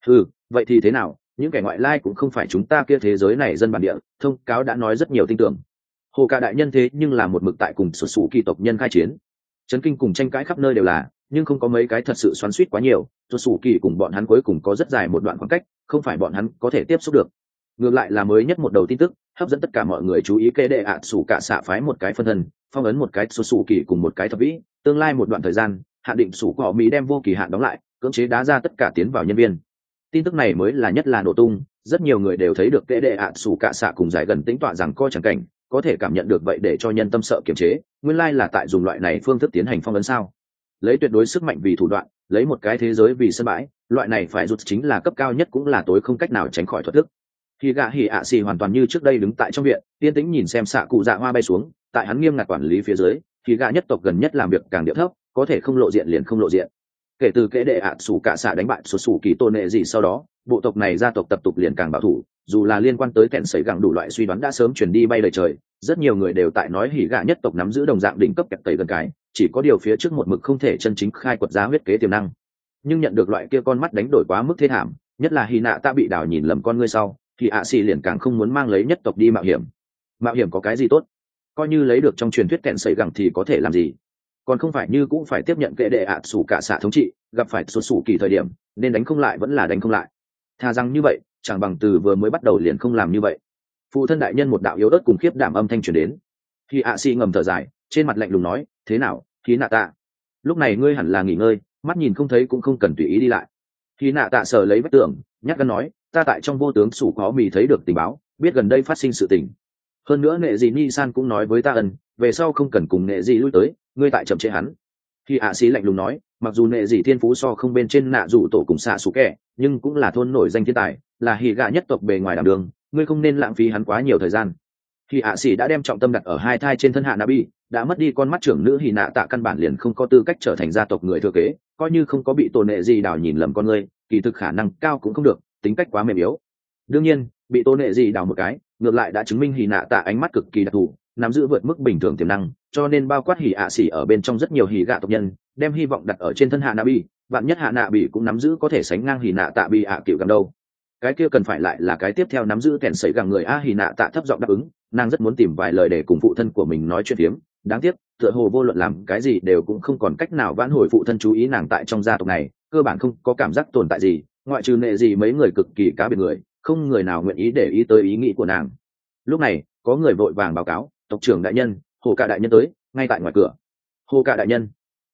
Vậy thì thế nào, những kẻ ngoại lai cũng không phải chúng ta kia thế giới này dân bản địa, thông cáo đã nói rất nhiều tin tưởng. Hồ cả đại nhân thế nhưng là một mực tại cùng xuân sủ kỳ tộc nhân khai chiến, chấn kinh cùng tranh cãi khắp nơi đều là, nhưng không có mấy cái thật sự xoắn xuýt quá nhiều, xuân sủ kỳ cùng bọn hắn cuối cùng có rất dài một đoạn khoảng cách, không phải bọn hắn có thể tiếp xúc được. Ngược lại là mới nhất một đầu tin tức hấp dẫn tất cả mọi người chú ý, kê đệ ạ sủ cả xạ phái một cái phân thân phong ấn một cái xuân sủ kỳ cùng một cái thập vĩ, tương lai một đoạn thời gian hạn định sủ cỏ Mỹ đem vô kỳ hạn đóng lại, cưỡng chế đá ra tất cả tiến vào nhân viên. Tin tức này mới là nhất là nổ tung, rất nhiều người đều thấy được kệ đệ ạ sủ cả xạ cùng giải gần tính tọa rằng coi chẳng cảnh, có thể cảm nhận được vậy để cho nhân tâm sợ kiềm chế, nguyên lai là tại dùng loại này phương thức tiến hành phong ấn sao? Lấy tuyệt đối sức mạnh vì thủ đoạn, lấy một cái thế giới vì sân bãi, loại này phải rút chính là cấp cao nhất cũng là tối không cách nào tránh khỏi thuật thức. Khi gạ hỉ ạ xì hoàn toàn như trước đây đứng tại trong viện, yên tĩnh nhìn xem xạ cụ dạ hoa bay xuống, tại hắn nghiêm ngặt quản lý phía dưới, khi gạ nhất tộc gần nhất làm việc càng điệu thấp, có thể không lộ diện liền không lộ diện. Kể từ kệ đệ ạ sủ cả xạ đánh bại số sủ kỳ tôn nệ gì sau đó, bộ tộc này gia tộc tập tục liền càng bảo thủ, dù là liên quan tới kẹn sấy gẳng đủ loại suy đoán đã sớm truyền đi bay lời trời, rất nhiều người đều tại nói hỉ gạ nhất tộc nắm giữ đồng dạng đỉnh cấp kẹt tẩy gần cái, chỉ có điều phía trước một mực không thể chân chính khai quật ra huyết kế tiềm năng. Nhưng nhận được loại kia con mắt đánh đổi quá mức thế thảm, nhất là hy nạ ta bị đào nhìn lầm con ngươi sau, thì ạ xì liền càng không muốn mang lấy nhất tộc đi mạo hiểm. Mạo hiểm có cái gì tốt? Coi như lấy được trong truyền thuyết kẹn sấy gẳng thì có thể làm gì? Còn không phải như cũng phải tiếp nhận kệ đệ ạ sủ cả xạ thống trị, gặp phải xuất sủ kỳ thời điểm nên đánh không lại vẫn là đánh không lại. Thà rằng như vậy chẳng bằng từ vừa mới bắt đầu liền không làm như vậy. Phụ thân đại nhân một đạo yếu ớt cùng khiếp đảm âm thanh truyền đến. Khi ạ xì ngầm thở dài, trên mặt lạnh lùng nói, thế nào khí nạ tạ, lúc này ngươi hẳn là nghỉ ngơi, mắt nhìn không thấy cũng không cần tùy ý đi lại. Khi nạ tạ sờ lấy vách tường nhắc gân nói, ta tại trong vô tướng sủ có mì thấy được tình báo, biết gần đây phát sinh sự tình. Hơn nữa nệ gì ni san cũng nói với ta ân, về sau không cần cùng nệ gì lui tới, ngươi tại chậm trễ hắn. Khi ạ xì lạnh lùng nói, mặc dù nệ gì thiên phú so không bên trên nạ rủ tổ cùng xạ xù kẻ, nhưng cũng là thôn nổi danh thiên tài, là hỉ gạ nhất tộc bề ngoài đảm đường, ngươi không nên lãng phí hắn quá nhiều thời gian. Khi ạ xì đã đem trọng tâm đặt ở hai thai trên thân hạ nabi, đã mất đi con mắt trưởng nữ hỉ nạ tạ căn bản liền không có tư cách trở thành gia tộc người thừa kế, coi như không có bị tổ nệ gì đào nhìn lầm con ngươi, kỳ thực khả năng cao cũng không được, tính cách quá mềm yếu. Đương nhiên bị tổ nệ gì đào một cái ngược lại đã chứng minh hỉ nạ tạ ánh mắt cực kỳ đặc thù, nắm giữ vượt mức bình thường tiềm năng, cho nên bao quát hỉ ạ xỉ ở bên trong rất nhiều hỉ gạ tộc nhân đem hy vọng đặt ở trên thân hạ nạ bi, bạn nhất hạ nạ bị cũng nắm giữ có thể sánh ngang hỉ nạ tạ bị ạ cựu gần đâu. Cái kia cần phải lại là cái tiếp theo nắm giữ kèn sấy gẳng người a. Hỉ nạ tạ thấp giọng đáp ứng, nàng rất muốn tìm vài lời để cùng phụ thân của mình nói chuyện phiếm, đáng tiếc tựa hồ vô luận làm cái gì đều cũng không còn cách nào vãn hồi phụ thân chú ý nàng tại trong gia tộc này, cơ bản không có cảm giác tồn tại gì, ngoại trừ nệ gì mấy người cực kỳ cá biệt người, không người nào nguyện ý để ý tới ý nghĩ của nàng. Lúc này có người vội vàng báo cáo, tộc trưởng đại nhân, hồ cả đại nhân tới, ngay tại ngoài cửa. Hồ cả đại nhân.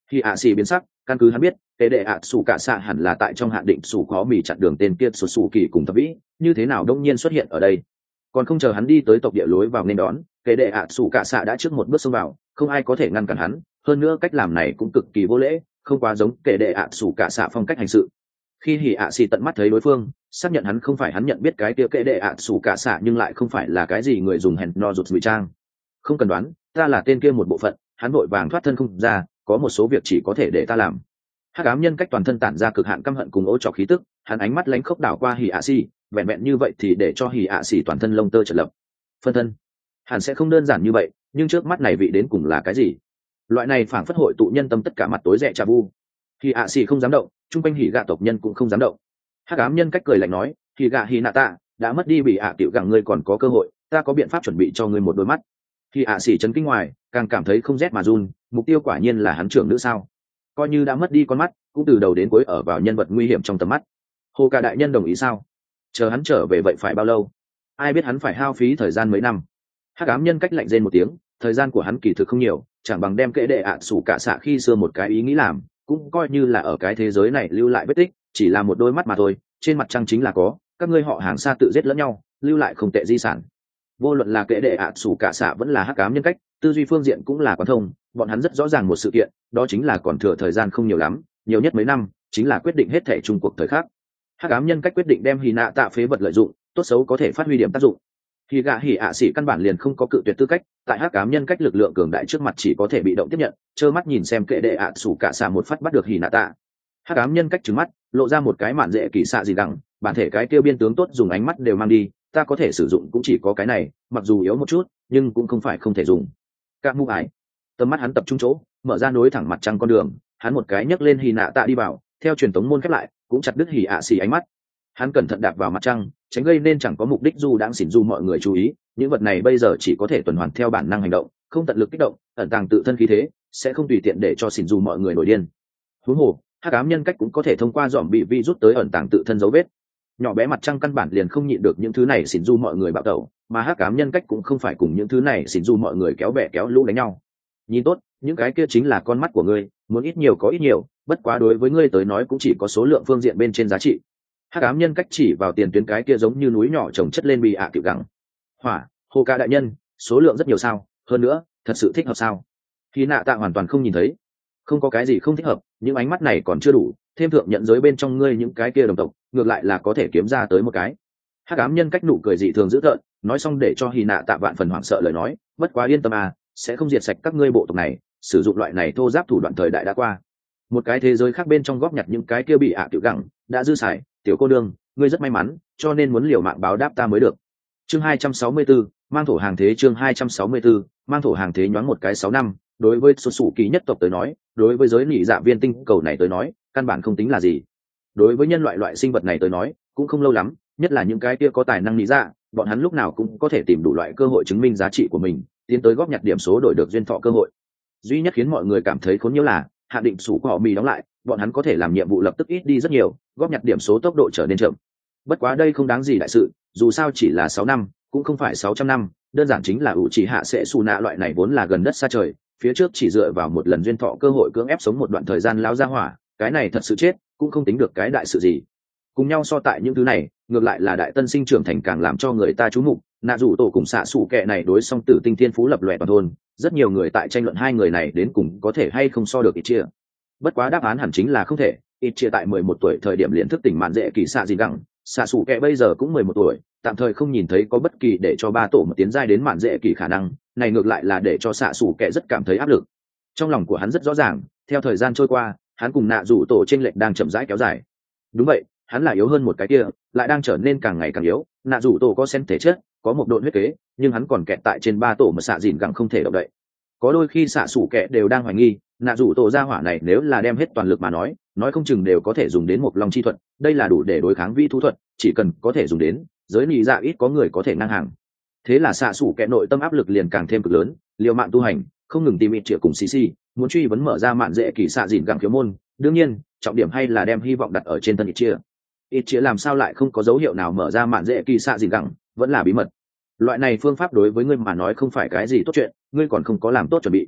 Khi ạ xì biến sắc, căn cứ hắn biết kệ đệ ạ sủ cả xạ hẳn là tại trong hạn định sủ khó mì chặn đường tên kia sụt sủ kỳ cùng thập vĩ, như thế nào đông nhiên xuất hiện ở đây. Còn không chờ hắn đi tới tộc địa lối vào nên đón, kệ đệ ạ sủ cả xạ đã trước một bước xông vào, không ai có thể ngăn cản hắn, hơn nữa cách làm này cũng cực kỳ vô lễ, không quá giống kệ đệ ạ sủ cả xạ phong cách hành sự. Khi hỉ ạ xì tận mắt thấy đối phương, xác nhận hắn không phải hắn nhận biết cái kia kệ đệ ạ sủ cả xạ nhưng lại không phải là cái gì người dùng hèn no rụt ngụy trang. Không cần đoán, ta là tên kia một bộ phận, hắn vội vàng thoát thân không ra, có một số việc chỉ có thể để ta làm. Hắc ám nhân cách toàn thân tản ra cực hạn căm hận cùng ố trọc khí tức, hắn ánh mắt lánh khốc đảo qua hỉ ạ xì, vẹn vẹn như vậy thì để cho hỉ ạ xì toàn thân lông tơ chợt lập. Phân thân, hẳn sẽ không đơn giản như vậy, nhưng trước mắt này vị đến cùng là cái gì? Loại này phảng phất hội tụ nhân tâm tất cả mặt tối rẻ trà vu. Hỉ ạ xì không dám động, chung quanh hỉ gạ tộc nhân cũng không dám động. Hắc ám nhân cách cười lạnh nói, hỉ gạ hỉ nạ tạ đã mất đi bị ạ tiểu gặng ngươi còn có cơ hội, ta có biện pháp chuẩn bị cho ngươi một đôi mắt. Hỉ ạ xì chấn kinh ngoài, càng cảm thấy không rét mà run, mục tiêu quả nhiên là hắn trưởng nữ sao? Coi như đã mất đi con mắt, cũng từ đầu đến cuối ở vào nhân vật nguy hiểm trong tầm mắt. Hồ Ca đại nhân đồng ý sao? Chờ hắn trở về vậy phải bao lâu? Ai biết hắn phải hao phí thời gian mấy năm. Hắc ám nhân cách lạnh rên một tiếng, thời gian của hắn kỳ thực không nhiều, chẳng bằng đem kệ đệ ạ sủ cả xạ khi xưa một cái ý nghĩ làm, cũng coi như là ở cái thế giới này lưu lại vết tích, chỉ là một đôi mắt mà thôi, trên mặt trăng chính là có, các ngươi họ hàng xa tự giết lẫn nhau, lưu lại không tệ di sản. Vô luận là kệ đệ ạ sủ cả xạ vẫn là hắc ám nhân cách, tư duy phương diện cũng là quán thông, bọn hắn rất rõ ràng một sự kiện, đó chính là còn thừa thời gian không nhiều lắm, nhiều nhất mấy năm, chính là quyết định hết thể trung cuộc thời khắc. Hắc ám nhân cách quyết định đem hì nạ tạ phế vật lợi dụng, tốt xấu có thể phát huy điểm tác dụng. Hì gạ hỉ ạ xỉ căn bản liền không có cự tuyệt tư cách, tại hắc ám nhân cách lực lượng cường đại trước mặt chỉ có thể bị động tiếp nhận, trơ mắt nhìn xem kệ đệ ạ sủ cả xạ một phát bắt được hì nạ tạ. Hắc ám nhân cách trừng mắt, lộ ra một cái mạn dễ kỳ xạ gì đằng, bản thể cái tiêu biên tướng tốt dùng ánh mắt đều mang đi, ta có thể sử dụng cũng chỉ có cái này, mặc dù yếu một chút, nhưng cũng không phải không thể dùng. Các mũ ải, tầm mắt hắn tập trung chỗ, mở ra nối thẳng mặt trăng con đường, hắn một cái nhấc lên hì nạ tạ đi vào, theo truyền tống môn khép lại, cũng chặt đứt hỉ ạ xỉ ánh mắt. Hắn cẩn thận đạp vào mặt trăng, tránh gây nên chẳng có mục đích dù đang xỉn du mọi người chú ý, những vật này bây giờ chỉ có thể tuần hoàn theo bản năng hành động, không tận lực kích động, ẩn tàng tự thân khí thế, sẽ không tùy tiện để cho xỉn du mọi người nổi điên. Huống hồ, hắc ám nhân cách cũng có thể thông qua dòm bị vi rút tới ẩn tàng tự thân dấu vết. Nhỏ bé mặt trăng căn bản liền không nhịn được những thứ này xỉn du mọi người bạo tẩu, mà hắc ám nhân cách cũng không phải cùng những thứ này xỉn du mọi người kéo bè kéo lũ đánh nhau. Nhìn tốt, những cái kia chính là con mắt của ngươi, muốn ít nhiều có ít nhiều, bất quá đối với ngươi tới nói cũng chỉ có số lượng phương diện bên trên giá trị. Hắc ám nhân cách chỉ vào tiền tuyến cái kia giống như núi nhỏ chồng chất lên bị ạ cựu gắng. Hỏa, Hồ Ca đại nhân, số lượng rất nhiều sao? Hơn nữa, thật sự thích hợp sao? Khi nạ tạ hoàn toàn không nhìn thấy, không có cái gì không thích hợp, những ánh mắt này còn chưa đủ, thêm thượng nhận giới bên trong ngươi những cái kia đồng tộc, ngược lại là có thể kiếm ra tới một cái. Hắc ám nhân cách nụ cười dị thường dữ tợn, nói xong để cho Hy nạ tạ vạn phần hoảng sợ lời nói, bất quá yên tâm à, sẽ không diệt sạch các ngươi bộ tộc này, sử dụng loại này thô giáp thủ đoạn thời đại đã qua. Một cái thế giới khác bên trong góp nhặt những cái kia bị ạ tiểu gẳng đã dư xài, tiểu cô đương, ngươi rất may mắn, cho nên muốn liều mạng báo đáp ta mới được. Chương 264, mang thổ hàng thế. Chương 264, mang thổ hàng thế. Nhoáng một cái 6 năm, đối với số sủ kỳ nhất tộc tới nói, đối với giới nhị dạ viên tinh cầu này tới nói, căn bản không tính là gì. Đối với nhân loại sinh vật này tới nói, cũng không lâu lắm, nhất là những cái kia có tài năng nhị dạ, bọn hắn lúc nào cũng có thể tìm đủ loại cơ hội chứng minh giá trị của mình, tiến tới góp nhặt điểm số đổi được duyên thọ cơ hội. Duy nhất khiến mọi người cảm thấy khốn nhiễu là hạn định sủ của họ mì đóng lại, bọn hắn có thể làm nhiệm vụ lập tức ít đi rất nhiều, góp nhặt điểm số tốc độ trở nên chậm. Bất quá đây không đáng gì đại sự, dù sao chỉ là 6 năm, cũng không phải 600 năm, đơn giản chính là ủ chỉ hạ sẽ xù nạ loại này vốn là gần đất xa trời, phía trước chỉ dựa vào một lần duyên thọ cơ hội cưỡng ép sống một đoạn thời gian lao ra hỏa, cái này thật sự chết, cũng không tính được cái đại sự gì. Cùng nhau so tại những thứ này, ngược lại là đại tân sinh trưởng thành càng làm cho người ta chú mục, nạ rủ tổ cùng xạ xù kẹ này đối song tử tinh thiên phú lập lòe toàn thôn, rất nhiều người tại tranh luận hai người này đến cùng có thể hay không so được ít chia. Bất quá đáp án hẳn chính là không thể, ít chia tại 11 tuổi thời điểm liền thức tỉnh mạn dễ kỳ xạ gì gẳng, xạ xù kẹ bây giờ cũng 11 tuổi, tạm thời không nhìn thấy có bất kỳ để cho ba tổ một tiến giai đến mạn dễ kỳ khả năng, này ngược lại là để cho xạ xù kẹ rất cảm thấy áp lực. Trong lòng của hắn rất rõ ràng, theo thời gian trôi qua, hắn cùng nạ rủ tổ chênh lệch đang chậm rãi kéo dài. Đúng vậy, hắn là yếu hơn một cái kia, lại đang trở nên càng ngày càng yếu. Nạ rủ tổ có sen thể chất, có một độn huyết kế, nhưng hắn còn kẹt tại trên ba tổ mà xạ dìn gẳng không thể động đậy. Có đôi khi xạ xủ kẹ đều đang hoài nghi, nạ rủ tổ gia hỏa này nếu là đem hết toàn lực mà nói không chừng đều có thể dùng đến một long chi thuật, đây là đủ để đối kháng vi thú thuật, chỉ cần có thể dùng đến, giới nhị dạ ít có người có thể ngang hàng. Thế là xạ xủ kẹ nội tâm áp lực liền càng thêm cực lớn, liều mạng tu hành, không ngừng tìm ít triệu cùng xì muốn truy vấn mở ra mạn dễ kỳ xạ dìn gẳng khiếu môn. Đương nhiên, trọng điểm hay là đem hy vọng đặt ở trên thân ít chia làm sao lại không có dấu hiệu nào mở ra mạn dễ kỳ xạ dìn gẳng, vẫn là bí mật. Loại này phương pháp đối với ngươi mà nói không phải cái gì tốt chuyện, ngươi còn không có làm tốt chuẩn bị.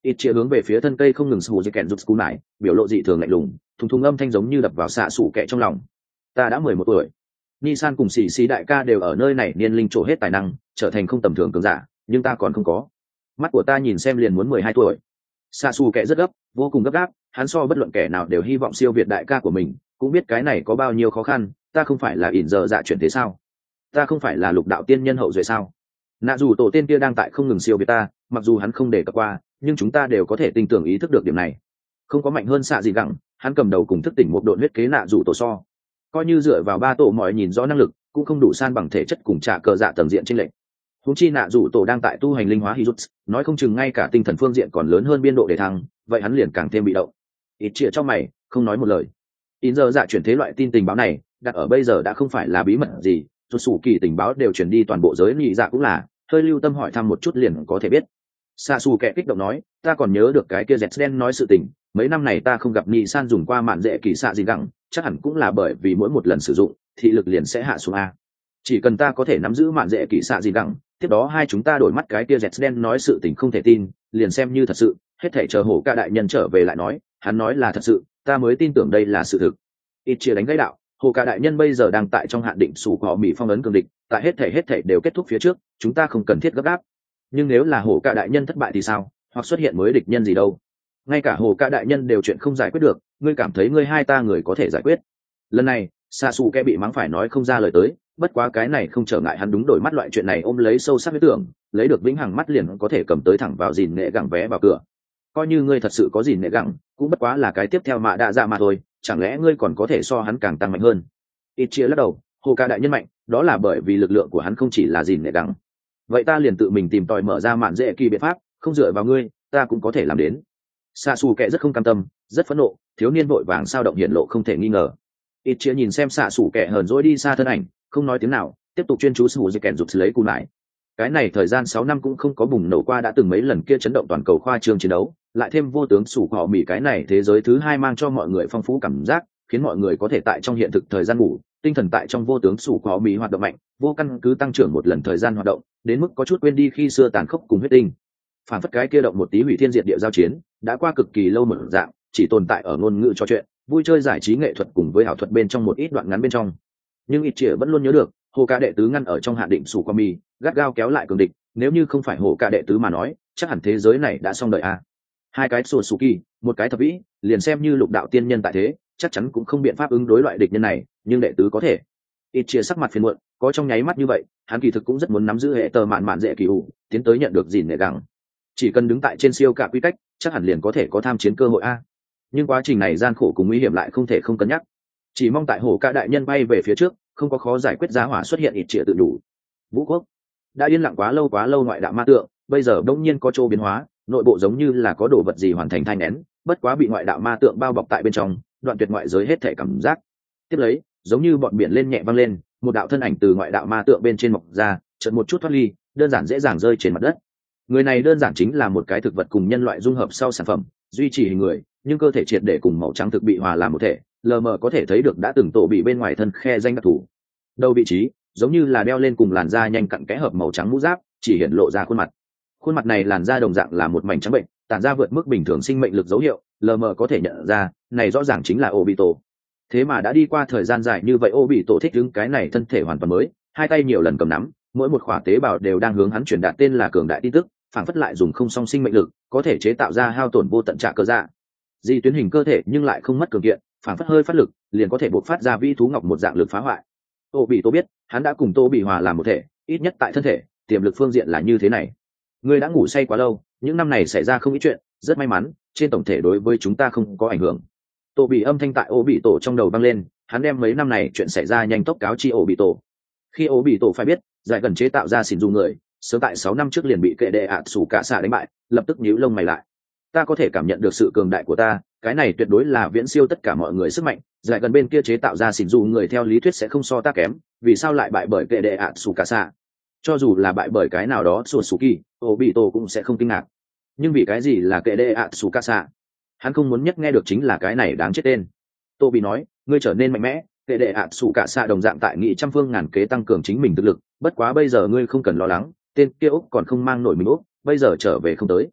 ít chia hướng về phía thân cây không ngừng sù dây kèn rút cú nải, biểu lộ dị thường lạnh lùng, thùng thùng âm thanh giống như đập vào xạ sủ kẹ trong lòng. Ta đã 11 tuổi. Nissan cùng xì xì đại ca đều ở nơi này niên linh trổ hết tài năng, trở thành không tầm thường cường giả, nhưng ta còn không có. Mắt của ta nhìn xem liền muốn 12 tuổi. Xạ sủ kẹ rất gấp, vô cùng gấp gáp, hắn so bất luận kẻ nào đều hy vọng siêu việt đại ca của mình, cũng biết cái này có bao nhiêu khó khăn. Ta không phải là ỉn giờ dạ chuyển thế sao? Ta không phải là lục đạo tiên nhân hậu duệ sao? Nạ dù tổ tiên kia đang tại không ngừng siêu việt ta, mặc dù hắn không để cập qua, nhưng chúng ta đều có thể tin tưởng ý thức được điểm này. Không có mạnh hơn xạ gì gẳng, hắn cầm đầu cùng thức tỉnh một độn huyết kế nạ dù tổ so, coi như dựa vào ba tổ mọi nhìn rõ năng lực cũng không đủ san bằng thể chất cùng trả cờ dạ tầng diện trên lệnh. Húng chi nạ dù tổ đang tại tu hành linh hóa hí rút, nói không chừng ngay cả tinh thần phương diện còn lớn hơn biên độ để thăng, vậy hắn liền càng thêm bị động. Ít chĩa trong mày không nói một lời. In giờ dạ chuyển thế loại tin tình báo này đặt ở bây giờ đã không phải là bí mật gì, rút sủ kỳ tình báo đều chuyển đi toàn bộ giới nhị dạ cũng là hơi lưu tâm hỏi thăm một chút liền có thể biết. Sa su kẻ kích động nói, ta còn nhớ được cái kia dẹt đen nói sự tình, mấy năm này ta không gặp nhị san dùng qua mạn dễ kỳ xạ gì gẳng, chắc hẳn cũng là bởi vì mỗi một lần sử dụng thị lực liền sẽ hạ xuống a. Chỉ cần ta có thể nắm giữ mạn dễ kỳ xạ gì gẳng, tiếp đó hai chúng ta đổi mắt cái kia dẹt đen nói sự tình không thể tin, liền xem như thật sự, hết thảy chờ hổ ca đại nhân trở về lại nói, hắn nói là thật sự, ta mới tin tưởng đây là sự thực. Ít chia đánh gãy đạo, hồ ca đại nhân bây giờ đang tại trong hạn định sủ họ mỹ phong ấn cường địch, tại hết thảy đều kết thúc phía trước, chúng ta không cần thiết gấp gáp. Nhưng nếu là hồ ca đại nhân thất bại thì sao, hoặc xuất hiện mới địch nhân gì đâu? Ngay cả hồ ca đại nhân đều chuyện không giải quyết được, ngươi cảm thấy ngươi hai ta người có thể giải quyết? Lần này sa su kẻ bị mắng phải nói không ra lời tới, bất quá cái này không trở ngại hắn đúng đổi mắt loại chuyện này ôm lấy sâu sắc ý tưởng, lấy được vĩnh hằng mắt liền có thể cầm tới thẳng vào dìn nệ gẳng vé vào cửa. Coi như ngươi thật sự có dìn nệ gẳng, cũng bất quá là cái tiếp theo mà đã ra mà thôi, chẳng lẽ ngươi còn có thể so hắn càng tăng mạnh hơn? Ít chia lắc đầu, hồ ca đại nhân mạnh, đó là bởi vì lực lượng của hắn không chỉ là dìn nệ gẳng. Vậy ta liền tự mình tìm tòi mở ra mạn dễ kỳ biện pháp, không dựa vào ngươi, ta cũng có thể làm đến. Sa su kẻ rất không cam tâm, rất phẫn nộ, thiếu niên vội vàng sao động hiện lộ không thể nghi ngờ. Ít chia nhìn xem xạ sủ kẻ hờn dỗi đi xa thân ảnh, không nói tiếng nào, tiếp tục chuyên chú sủ dây kèn rụt lấy cù lại. Cái này thời gian 6 năm cũng không có bùng nổ qua đã từng mấy lần kia chấn động toàn cầu khoa trương chiến đấu, lại thêm vô tướng sủ họ mỉ cái này thế giới thứ hai mang cho mọi người phong phú cảm giác, khiến mọi người có thể tại trong hiện thực thời gian ngủ, tinh thần tại trong vô tướng sủ họ mỉ hoạt động mạnh, vô căn cứ tăng trưởng một lần thời gian hoạt động, đến mức có chút quên đi khi xưa tàn khốc cùng huyết tinh. Phản phất cái kia động một tí hủy thiên diệt địa giao chiến, đã qua cực kỳ lâu một dạng, chỉ tồn tại ở ngôn ngữ trò chuyện, vui chơi giải trí nghệ thuật cùng với ảo thuật bên trong một ít đoạn ngắn bên trong. Nhưng ít chia vẫn luôn nhớ được, hồ ca đệ tứ ngăn ở trong hạn định sủ qua mi, gắt gao kéo lại cường địch, nếu như không phải hồ ca đệ tứ mà nói, chắc hẳn thế giới này đã xong đời a. Hai cái sùa sù kỳ, một cái thập vĩ, liền xem như lục đạo tiên nhân tại thế, chắc chắn cũng không biện pháp ứng đối loại địch nhân này, nhưng đệ tứ có thể. Ít chia sắc mặt phiền muộn, có trong nháy mắt như vậy, hắn kỳ thực cũng rất muốn nắm giữ hệ tờ mạn mạn dễ kỳ ủ, tiến tới nhận được gìn nệ gẳng. Chỉ cần đứng tại trên siêu cả quy cách, chắc hẳn liền có thể có tham chiến cơ hội a. Nhưng quá trình này gian khổ cùng nguy hiểm lại không thể không cân nhắc. Chỉ mong tại hồ ca đại nhân bay về phía trước, không có khó giải quyết giá hỏa xuất hiện ít trịa tự đủ. Vũ quốc đã yên lặng quá lâu ngoại đạo ma tượng, bây giờ đông nhiên có chỗ biến hóa, nội bộ giống như là có đồ vật gì hoàn thành thai nén, bất quá bị ngoại đạo ma tượng bao bọc tại bên trong, đoạn tuyệt ngoại giới hết thể cảm giác. Tiếp lấy, giống như bọn biển lên nhẹ văng lên, một đạo thân ảnh từ ngoại đạo ma tượng bên trên mọc ra, chợt một chút thoát ly, đơn giản dễ dàng rơi trên mặt đất. Người này đơn giản chính là một cái thực vật cùng nhân loại dung hợp sau sản phẩm, duy trì hình người, nhưng cơ thể triệt để cùng màu trắng thực bị hòa làm một thể, lờ mờ có thể thấy được đã từng tổ bị bên ngoài thân khe danh đặc thù. Đầu vị trí giống như là đeo lên cùng làn da nhanh cặn kẽ hợp màu trắng mũ giáp, chỉ hiện lộ ra khuôn mặt này làn da đồng dạng là một mảnh trắng bệnh, tản ra vượt mức bình thường sinh mệnh lực dấu hiệu, lờ mờ có thể nhận ra này rõ ràng chính là Obito. Thế mà đã đi qua thời gian dài như vậy, Obito thích ứng cái này thân thể hoàn toàn mới, hai tay nhiều lần cầm nắm, mỗi một khỏa tế bào đều đang hướng hắn truyền đạt tên là cường đại tin tức, phản phất lại dùng không song sinh mệnh lực có thể chế tạo ra hao tổn vô tận trạ cơ dạ. Di tuyến hình cơ thể nhưng lại không mất cường kiện, phản phất hơi phát lực liền có thể bộc phát ra vi thú ngọc một dạng lực phá hoại. Obito biết hắn đã cùng Tô bị hòa làm một thể, ít nhất tại thân thể tiềm lực phương diện là như thế này. Ngươi đã ngủ say quá lâu, những năm này xảy ra không ít chuyện, rất may mắn trên tổng thể đối với chúng ta không có ảnh hưởng. Tô bị âm thanh tại Obito trong đầu vang lên, hắn đem mấy năm này chuyện xảy ra nhanh tốc cáo chi Obito. Khi Obito phải biết giải gần chế tạo ra xỉn dù người, sớm tại 6 năm trước liền bị kệ đệ ạ sủ cả xạ đánh bại, lập tức nhíu lông mày lại. Ta có thể cảm nhận được sự cường đại của ta, cái này tuyệt đối là viễn siêu tất cả mọi người sức mạnh, giải gần bên kia chế tạo ra xỉn dù người theo lý thuyết sẽ không so ta kém, vì sao lại bại bởi kệ đệ ạ sủ cả xạ? Cho dù là bại bởi cái nào đó Suzuki, Obito cũng sẽ không kinh ngạc. Nhưng vì cái gì là kệ đệ ạ sủ cả xạ? Hắn không muốn nhất nghe được chính là cái này đáng chết tên. Tobi nói, ngươi trở nên mạnh mẽ, kệ đệ ạ sủ cả xạ đồng dạng tại nghị trăm phương ngàn kế tăng cường chính mình thực lực, bất quá bây giờ ngươi không cần lo lắng, tên kia Úc còn không mang nổi mình Úc, bây giờ trở về không tới.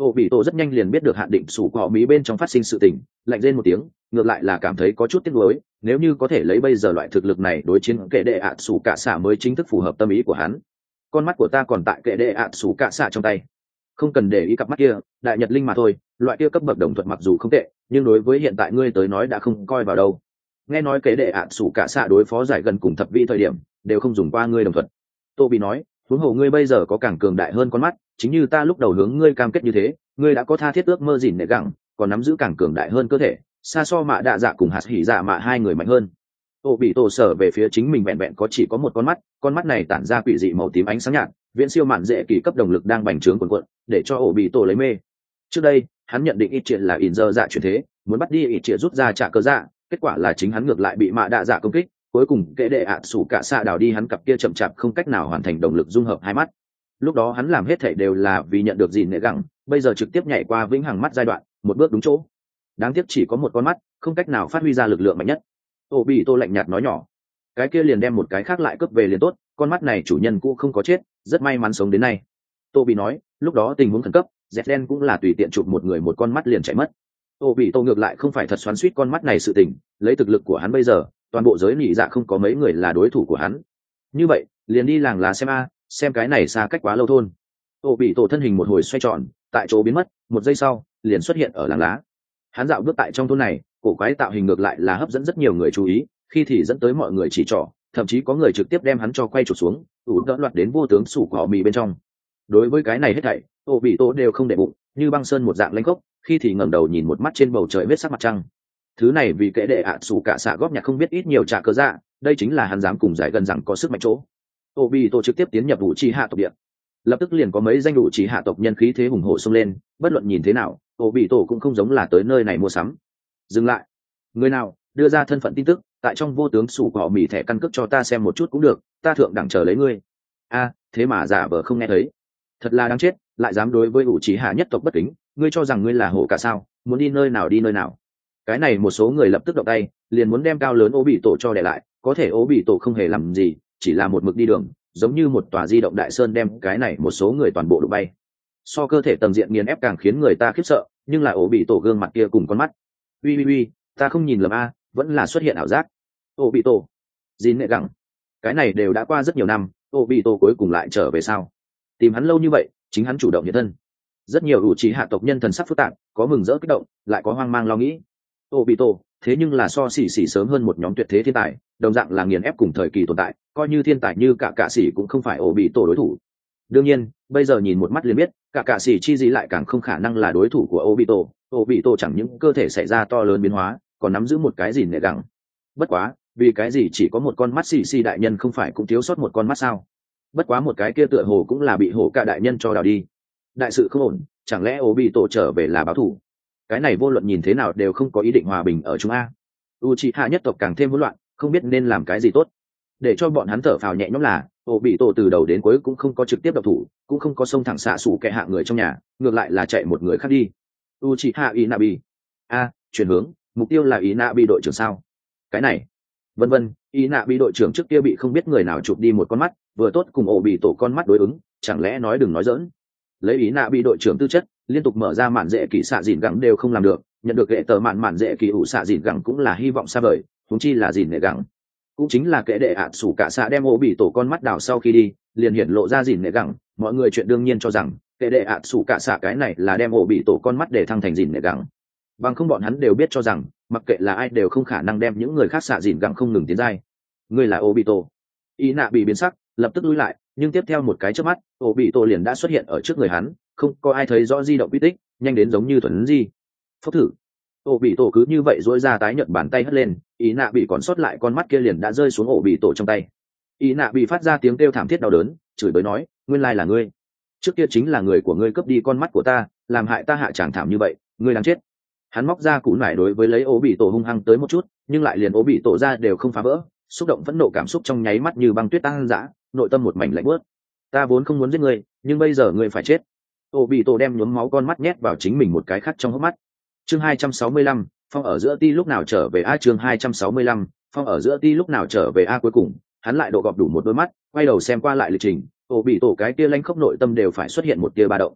Ô bị tổ rất nhanh liền biết được hạn định sủ cọ mỹ bên trong phát sinh sự tình, lạnh rên một tiếng, ngược lại là cảm thấy có chút tiếc nuối, nếu như có thể lấy bây giờ loại thực lực này đối chiến kệ đệ ạ sủ cả xạ mới chính thức phù hợp tâm ý của hắn. Con mắt của ta còn tại kệ đệ ạ sủ cả xạ trong tay, không cần để ý cặp mắt kia, đại nhật linh mà thôi, loại kia cấp bậc đồng thuận mặc dù không tệ, nhưng đối với hiện tại ngươi tới nói đã không coi vào đâu. Nghe nói kệ đệ ạ sủ cả xạ đối phó giải gần cùng thập vi thời điểm đều không dùng qua ngươi đồng thuận. Tô bị nói, huống hồ ngươi bây giờ có càng cường đại hơn con mắt, chính như ta lúc đầu hướng ngươi cam kết như thế, ngươi đã có tha thiết ước mơ gìn nệ gẳng, còn nắm giữ càng cường đại hơn cơ thể, xa so mạ đạ dạ cùng hạt hỉ dạ mạ hai người mạnh hơn. Tô bị tổ sở về phía chính mình vẹn vẹn có chỉ có một con mắt này tản ra quỷ dị màu tím ánh sáng nhạt, viễn siêu mạn dễ kỳ cấp đồng lực đang bành trướng cuồn cuộn, để cho ổ bị tổ lấy mê. Trước đây hắn nhận định ít triệt là in dơ dạ chuyển thế, muốn bắt đi ít triệt rút ra trả cơ dạ, kết quả là chính hắn ngược lại bị mạ đạ dạ công kích, cuối cùng kệ đệ ạ sủ cả xạ đào đi hắn cặp kia chậm chạp không cách nào hoàn thành động lực dung hợp hai mắt. Lúc đó hắn làm hết thảy đều là vì nhận được gìn nệ gẳng, bây giờ trực tiếp nhảy qua vĩnh hằng mắt giai đoạn, một bước đúng chỗ. Đáng tiếc chỉ có một con mắt, không cách nào phát huy ra lực lượng mạnh nhất. Ô bị tô lạnh nhạt nói nhỏ, cái kia liền đem một cái khác lại cướp về liền tốt, con mắt này chủ nhân cũ không có chết, rất may mắn sống đến nay. Tô bị nói, lúc đó tình huống khẩn cấp, dẹt đen cũng là tùy tiện chụp một người một con mắt liền chạy mất. Ô bị tô ngược lại không phải thật xoắn xuýt con mắt này sự tình, lấy thực lực của hắn bây giờ, toàn bộ giới nỉ dạ không có mấy người là đối thủ của hắn. Như vậy liền đi làng lá xem cái này xa cách quá lâu thôn. Ô bị tổ thân hình một hồi xoay tròn, tại chỗ biến mất, một giây sau liền xuất hiện ở làng lá. Hắn dạo bước tại trong thôn này, cổ quái tạo hình ngược lại là hấp dẫn rất nhiều người chú ý, khi thì dẫn tới mọi người chỉ trỏ, thậm chí có người trực tiếp đem hắn cho quay chụp xuống, đỡ loạt đến vô tướng sủ cỏ mì bên trong. Đối với cái này hết thảy, Ô bị tổ đều không để bụng, như băng sơn một dạng lãnh khốc, khi thì ngẩng đầu nhìn một mắt trên bầu trời vết sắc mặt trăng. Thứ này vì kệ đệ ạ sủ cả xạ góp nhặt không biết ít nhiều trả cơ dạ, đây chính là hắn dám cùng giải gần rằng có sức mạnh chỗ. Ô bị tổ trực tiếp tiến nhập vũ trì hạ tộc địa, lập tức liền có mấy danh đủ chỉ hạ tộc nhân khí thế hùng hổ xông lên, bất luận nhìn thế nào ô bị tổ cũng không giống là tới nơi này mua sắm. Dừng lại, người nào đưa ra thân phận tin tức, tại trong vô tướng sủ cỏ mì thẻ căn cước cho ta xem một chút cũng được, ta thượng đẳng chờ lấy ngươi. A, thế mà giả vờ không nghe thấy, thật là đáng chết, lại dám đối với ủ trí hạ nhất tộc bất kính, ngươi cho rằng ngươi là hổ cả sao, muốn đi nơi nào đi nơi nào. Cái này một số người lập tức động tay, liền muốn đem cao lớn ô bị tổ cho để lại, có thể ô bị tổ không hề làm gì, chỉ là một mực đi đường, giống như một tòa di động đại sơn đem cái này một số người toàn bộ đụng bay. So cơ thể tầng diện nghiền ép càng khiến người ta khiếp sợ, nhưng là ổ bị tổ gương mặt kia cùng con mắt. Uy, ta không nhìn lầm a, vẫn là xuất hiện ảo giác. Ổ bị tổ, dín nệ gẳng, cái này đều đã qua rất nhiều năm, ổ bị tổ cuối cùng lại trở về sao? Tìm hắn lâu như vậy, chính hắn chủ động hiện thân. Rất nhiều ủ trí hạ tộc nhân thần sắc phức tạp, có mừng rỡ kích động, lại có hoang mang lo nghĩ. Ổ bị tổ, thế nhưng là so xỉ sớm hơn một nhóm tuyệt thế thiên tài, đồng dạng là nghiền ép cùng thời kỳ tồn tại, coi như thiên tài như cả xỉ cũng không phải ổ bị tổ đối thủ. Đương nhiên bây giờ nhìn một mắt liền biết cả xỉ chi gì lại càng không khả năng là đối thủ của ổ bị tổ chẳng những cơ thể xảy ra to lớn biến hóa, còn nắm giữ một cái gì nệ gẳng. Bất quá vì cái gì chỉ có một con mắt xỉ đại nhân không phải cũng thiếu sót một con mắt sao? Bất quá một cái kia tựa hồ cũng là bị hổ cả đại nhân cho đào đi. Đại sự không ổn, chẳng lẽ ổ bị tổ trở về là báo thù? Cái này vô luận nhìn thế nào đều không có ý định hòa bình ở chúng a. Uchiha nhất tộc càng thêm hỗn loạn, không biết nên làm cái gì tốt. Để cho bọn hắn thở phào nhẹ nhõm là ổ bị tổ từ đầu đến cuối cũng không có trực tiếp độc thủ, cũng không có xông thẳng xạ sủ kẻ hạ người trong nhà, ngược lại là chạy một người khác đi. Uchiha Inabi, chuyển hướng, mục tiêu là Inabi đội trưởng sao? Cái này vân Inabi đội trưởng trước kia bị không biết người nào chụp đi một con mắt, vừa tốt cùng ổ bị tổ con mắt đối ứng, chẳng lẽ nói đừng nói dỡn. Lấy Inabi đội trưởng tư chất, liên tục mở ra mạn dễ kỳ xạ dìn gẳng đều không làm được, nhận được hệ tờ mạn dễ kỳ ủ xạ dìn gẳng cũng là hy vọng xa vời, huống chi là dìn nệ gẳng. Cũng chính là kệ đệ ạ sủ cả xạ đem ổ bị tổ con mắt đào sau khi đi, liền hiển lộ ra dìn nệ gẳng, mọi người chuyện đương nhiên cho rằng kệ đệ ạ sủ cả xạ cái này là đem ổ bị tổ con mắt để thăng thành dìn nệ gẳng. Bằng không bọn hắn đều biết cho rằng mặc kệ là ai đều không khả năng đem những người khác xạ dìn gẳng không ngừng tiến giai. Ngươi là ổ bị tổ. Ý nạ bị biến sắc, lập tức lùi lại, nhưng tiếp theo một cái chớp mắt ổ bị tổ liền đã xuất hiện ở trước người hắn, không có ai thấy rõ di động quy tích, nhanh đến giống như thuần di. Phốc thử, ổ bị tổ cứ như vậy dỗi ra tái nhợt bàn tay hất lên, ý nạ bị còn sót lại con mắt kia liền đã rơi xuống ổ bị tổ trong tay. Ý nạ bị phát ra tiếng kêu thảm thiết đau đớn, chửi bới nói, nguyên lai là ngươi, trước kia chính là người của ngươi cướp đi con mắt của ta, làm hại ta hạ tràng thảm như vậy, ngươi đáng chết. Hắn móc ra củ nải đối với lấy ổ bị tổ hung hăng tới một chút, nhưng lại liền ổ bị tổ ra đều không phá vỡ, xúc động phẫn nộ cảm xúc trong nháy mắt như băng tuyết tăng dã, nội tâm một mảnh lạnh buốt. Ta vốn không muốn giết ngươi, nhưng bây giờ ngươi phải chết. Ổ bị tổ đem nhuốm máu con mắt nhét vào chính mình một cái khác trong hốc mắt. Chương 265, phong ở giữa ti lúc nào trở về a. Chương 265, phong ở giữa ti lúc nào trở về a. Cuối cùng hắn lại độ gọp đủ một đôi mắt, quay đầu xem qua lại lịch trình, ổ bị tổ cái kia lanh khốc nội tâm đều phải xuất hiện một tia ba động.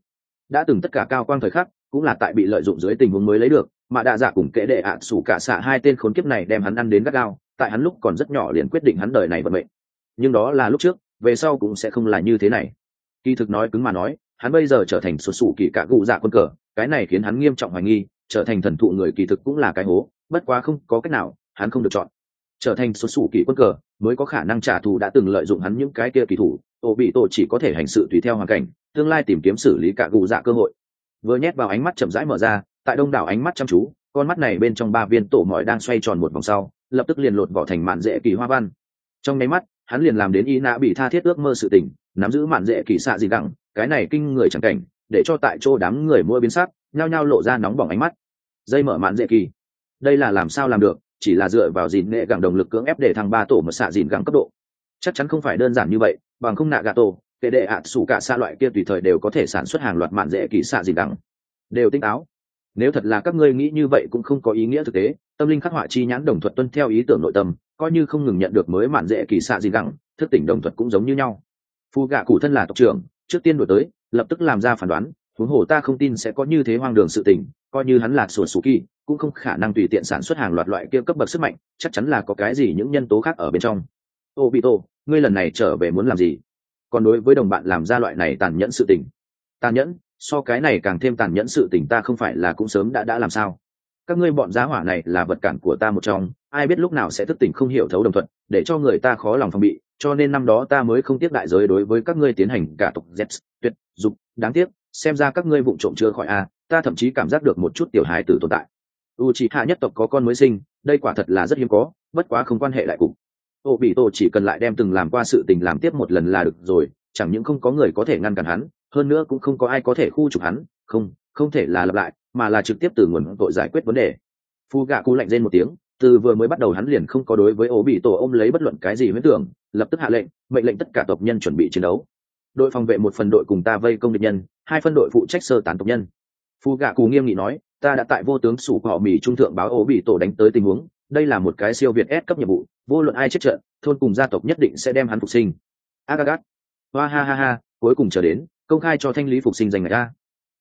đã từng tất cả cao quang thời khắc cũng là tại bị lợi dụng dưới tình huống mới lấy được, mà đa dạ cùng kệ đệ ạ sủ cả xạ hai tên khốn kiếp này đem hắn ăn đến gắt gao, tại hắn lúc còn rất nhỏ liền quyết định hắn đời này vận mệnh. Nhưng đó là lúc trước, về sau cũng sẽ không là như thế này. Kỳ thực nói cứng mà nói, hắn bây giờ trở thành xuất xù kỳ cả cụ dạ quân cờ, cái này khiến hắn nghiêm trọng hoài nghi, trở thành thần thụ người kỳ thực cũng là cái hố, bất quá không có cách nào, hắn không được chọn. Trở thành xuất xù kỳ quân cờ mới có khả năng trả thù đã từng lợi dụng hắn những cái kia kỳ thủ, ô bị tổ chỉ có thể hành sự tùy theo hoàn cảnh, tương lai tìm kiếm xử lý cả cụ dạ cơ hội. Vừa nhét vào ánh mắt chậm rãi mở ra, tại đông đảo ánh mắt chăm chú, con mắt này bên trong 3 viên tổ mỏi đang xoay tròn một vòng sau, lập tức liền lột vỏ thành mạn dễ kỳ hoa văn. Trong nháy mắt, hắn liền làm đến y nã bị tha thiết ước mơ sự tình, nắm giữ mạn dễ kỳ xạ gì đẳng, cái này kinh người chẳng cảnh, để cho tại chỗ đám người mua biến sắc, nhao nhao lộ ra nóng bỏng ánh mắt. Dây mở mạn dễ kỳ, đây là làm sao làm được, chỉ là dựa vào gìn nghệ gẳng động lực cưỡng ép để thằng ba tổ một xạ gìn gẳng cấp độ, chắc chắn không phải đơn giản như vậy, bằng không nạ gà tổ kệ đệ ạ sủ cả xa loại kia tùy thời đều có thể sản xuất hàng loạt mạn dễ kỳ xạ gìn gẳng. Đều tinh táo, nếu thật là các ngươi nghĩ như vậy cũng không có ý nghĩa thực tế. Tâm linh khắc họa chi nhãn đồng thuật tuân theo ý tưởng nội tâm, coi như không ngừng nhận được mới mạn dễ kỳ xạ gì gẳng, thức tỉnh đồng thuật cũng giống như nhau. Phu gạ cụ thân là tộc trưởng, trước tiên đổi tới, lập tức làm ra phán đoán, huống hồ ta không tin sẽ có như thế hoang đường sự tình, coi như hắn là sủa sủ kỳ, cũng không khả năng tùy tiện sản xuất hàng loạt loại kia cấp bậc sức mạnh, chắc chắn là có cái gì những nhân tố khác ở bên trong. Obito, ngươi lần này trở về muốn làm gì? Còn đối với đồng bạn làm ra loại này tàn nhẫn sự tình. Tàn nhẫn, so cái này càng thêm tàn nhẫn sự tình ta không phải là cũng sớm đã làm sao? Các ngươi bọn giá hỏa này là vật cản của ta một trong, ai biết lúc nào sẽ thức tỉnh không hiểu thấu đồng thuận, để cho người ta khó lòng phòng bị, cho nên năm đó ta mới không tiếc đại giới đối với các ngươi tiến hành cả tộc Z, tuyệt dục, đáng tiếc, xem ra các ngươi vụng trộm chưa khỏi a, ta thậm chí cảm giác được một chút tiểu hài tử tồn tại. Uchiha nhất tộc có con mới sinh, đây quả thật là rất hiếm có, bất quá không quan hệ lại cục. Obito chỉ cần lại đem từng làm qua sự tình làm tiếp một lần là được rồi, chẳng những không có người có thể ngăn cản hắn, hơn nữa cũng không có ai có thể khu trục hắn, không thể là lặp lại, mà là trực tiếp từ nguồn tội giải quyết vấn đề. Phu gạ cú lạnh rên một tiếng, từ vừa mới bắt đầu hắn liền không có đối với Obito ôm lấy bất luận cái gì huyễn tưởng, lập tức hạ lệnh, mệnh lệnh tất cả tộc nhân chuẩn bị chiến đấu. Đội phòng vệ một phần đội cùng ta vây công địch nhân, 2 phân đội phụ trách sơ tán tộc nhân. Phu gạ cú nghiêm nghị nói, ta đã tại vô tướng sủ họ mì trung thượng báo Obito đánh tới tình huống, đây là một cái siêu việt S cấp nhiệm vụ, vô luận ai chết trận, thôn cùng gia tộc nhất định sẽ đem hắn phục sinh. Agagat, hoa ha ha ha, cuối cùng chờ đến, công khai cho thanh lý phục sinh danh ngạch a.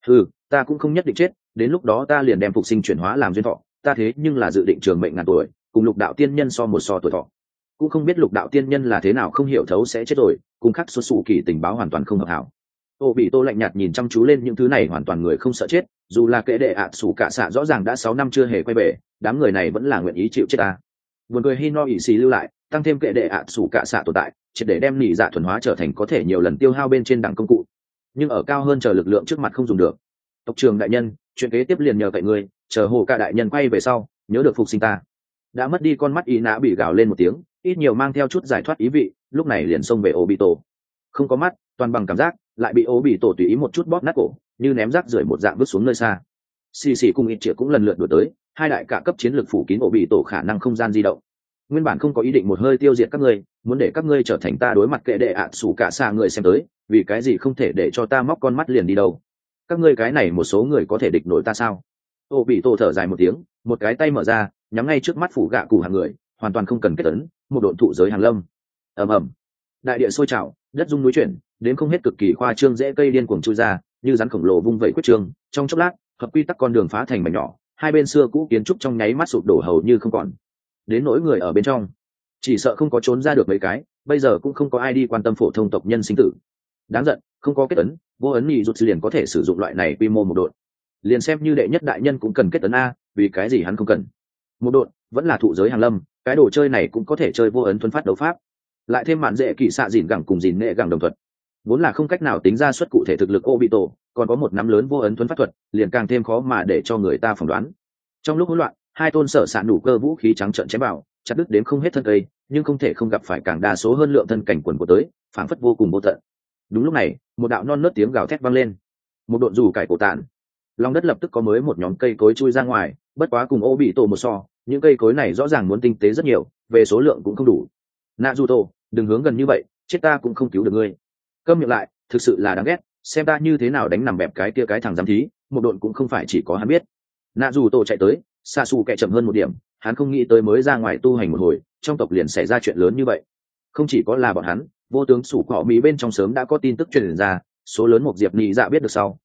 Ta cũng không nhất định chết, đến lúc đó ta liền đem phục sinh chuyển hóa làm duyên thọ, ta thế nhưng là dự định trường mệnh ngàn tuổi, cùng lục đạo tiên nhân so một so tuổi thọ. Cũng không biết lục đạo tiên nhân là thế nào không hiểu thấu sẽ chết rồi, cùng khắc xuất xù kỳ tình báo hoàn toàn không hợp hảo. Obito lạnh nhạt nhìn chăm chú lên những thứ này hoàn toàn người không sợ chết, dù là kệ đệ ạ sủ cả xạ rõ ràng đã 6 năm chưa hề quay về, đám người này vẫn là nguyện ý chịu chết ta. Buồn cười Hino ỷ xì lưu lại, tăng thêm kệ đệ ạ sủ cả xạ tồn tại, triệt để đem nỉ dạ thuần hóa trở thành có thể nhiều lần tiêu hao bên trên đẳng công cụ, nhưng ở cao hơn chờ lực lượng trước mặt không dùng được. Tộc trưởng đại nhân, chuyện kế tiếp liền nhờ cậy ngươi, chờ hồ cả đại nhân quay về sau, nhớ được phục sinh ta. Đã mất đi con mắt ý nã bị gào lên một tiếng, ít nhiều mang theo chút giải thoát ý vị, lúc này liền xông về Obito. Không có mắt, toàn bằng cảm giác, lại bị Obito tùy ý một chút bóp nát cổ, như ném rác rưởi một dạng vứt xuống nơi xa. Xì xì cùng ít triệu cũng lần lượt đuổi tới, hai đại cả cấp chiến lược phủ kín Obito khả năng không gian di động. Nguyên bản không có ý định một hơi tiêu diệt các ngươi, muốn để các ngươi trở thành ta đối mặt kệ đệ ạ sủ cả xa người xem tới, vì cái gì không thể để cho ta móc con mắt liền đi đâu? Các ngươi cái này một số người có thể địch nổi ta sao? Obito thở dài một tiếng, một cái tay mở ra, nhắm ngay trước mắt phủ gạ cụ hàng người, hoàn toàn không cần kết ấn, một độn thụ giới hàng lâm. Ầm ầm, đại địa sôi trào, đất rung núi chuyển, đến không hết cực kỳ khoa trương rễ cây điên cuồng chui ra, như rắn khổng lồ vung vẩy quyết trường, trong chốc lát, hợp quy tắc con đường phá thành mảnh nhỏ, hai bên xưa cũ kiến trúc trong nháy mắt sụp đổ hầu như không còn. Đến nỗi người ở bên trong, chỉ sợ không có trốn ra được mấy cái, bây giờ cũng không có ai đi quan tâm phổ thông tộc nhân sinh tử. Đáng giận, không có kết ấn, vô ấn nhị rút liền có thể sử dụng loại này quy mô một đội. Liền xem như đệ nhất đại nhân cũng cần kết ấn a, vì cái gì hắn không cần? Một đội vẫn là thụ giới hàng lâm, cái đồ chơi này cũng có thể chơi vô ấn thuần phát đấu pháp, lại thêm mạn dễ kỳ xạ dìn gẳng cùng dìn nghệ gẳng đồng thuật, vốn là không cách nào tính ra suất cụ thể thực lực Obito, còn có một nắm lớn vô ấn thuần phát thuật, liền càng thêm khó mà để cho người ta phỏng đoán. Trong lúc hỗn loạn, hai tôn sở sạn đủ cơ vũ khí trắng trợn chém vào, chặt đứt đến không hết thân cây, nhưng không thể không gặp phải càng đa số hơn lượng thân cảnh quần của tới, phảng phất vô cùng vô tận. Đúng lúc này, một đạo non nớt tiếng gào thét vang lên, một độn rủ cải cổ tàn, lòng đất lập tức có mới một nhóm cây cối chui ra ngoài, bất quá cùng Obito một so, những cây cối này rõ ràng muốn tinh tế rất nhiều, về số lượng cũng không đủ. Naruto, đừng hướng gần như vậy, chết ta cũng không cứu được ngươi. Câm miệng lại, thực sự là đáng ghét, xem ta như thế nào đánh nằm bẹp cái kia cái thằng giám thí, một độn cũng không phải chỉ có hắn biết. Naruto chạy tới, Sasuke chậm hơn một điểm, hắn không nghĩ tới mới ra ngoài tu hành một hồi, trong tộc liền xảy ra chuyện lớn như vậy. Không chỉ có là bọn hắn, vô tướng sủ cọ mỹ bên trong sớm đã có tin tức truyền ra, số lớn một diệp nhị dạ biết được sau,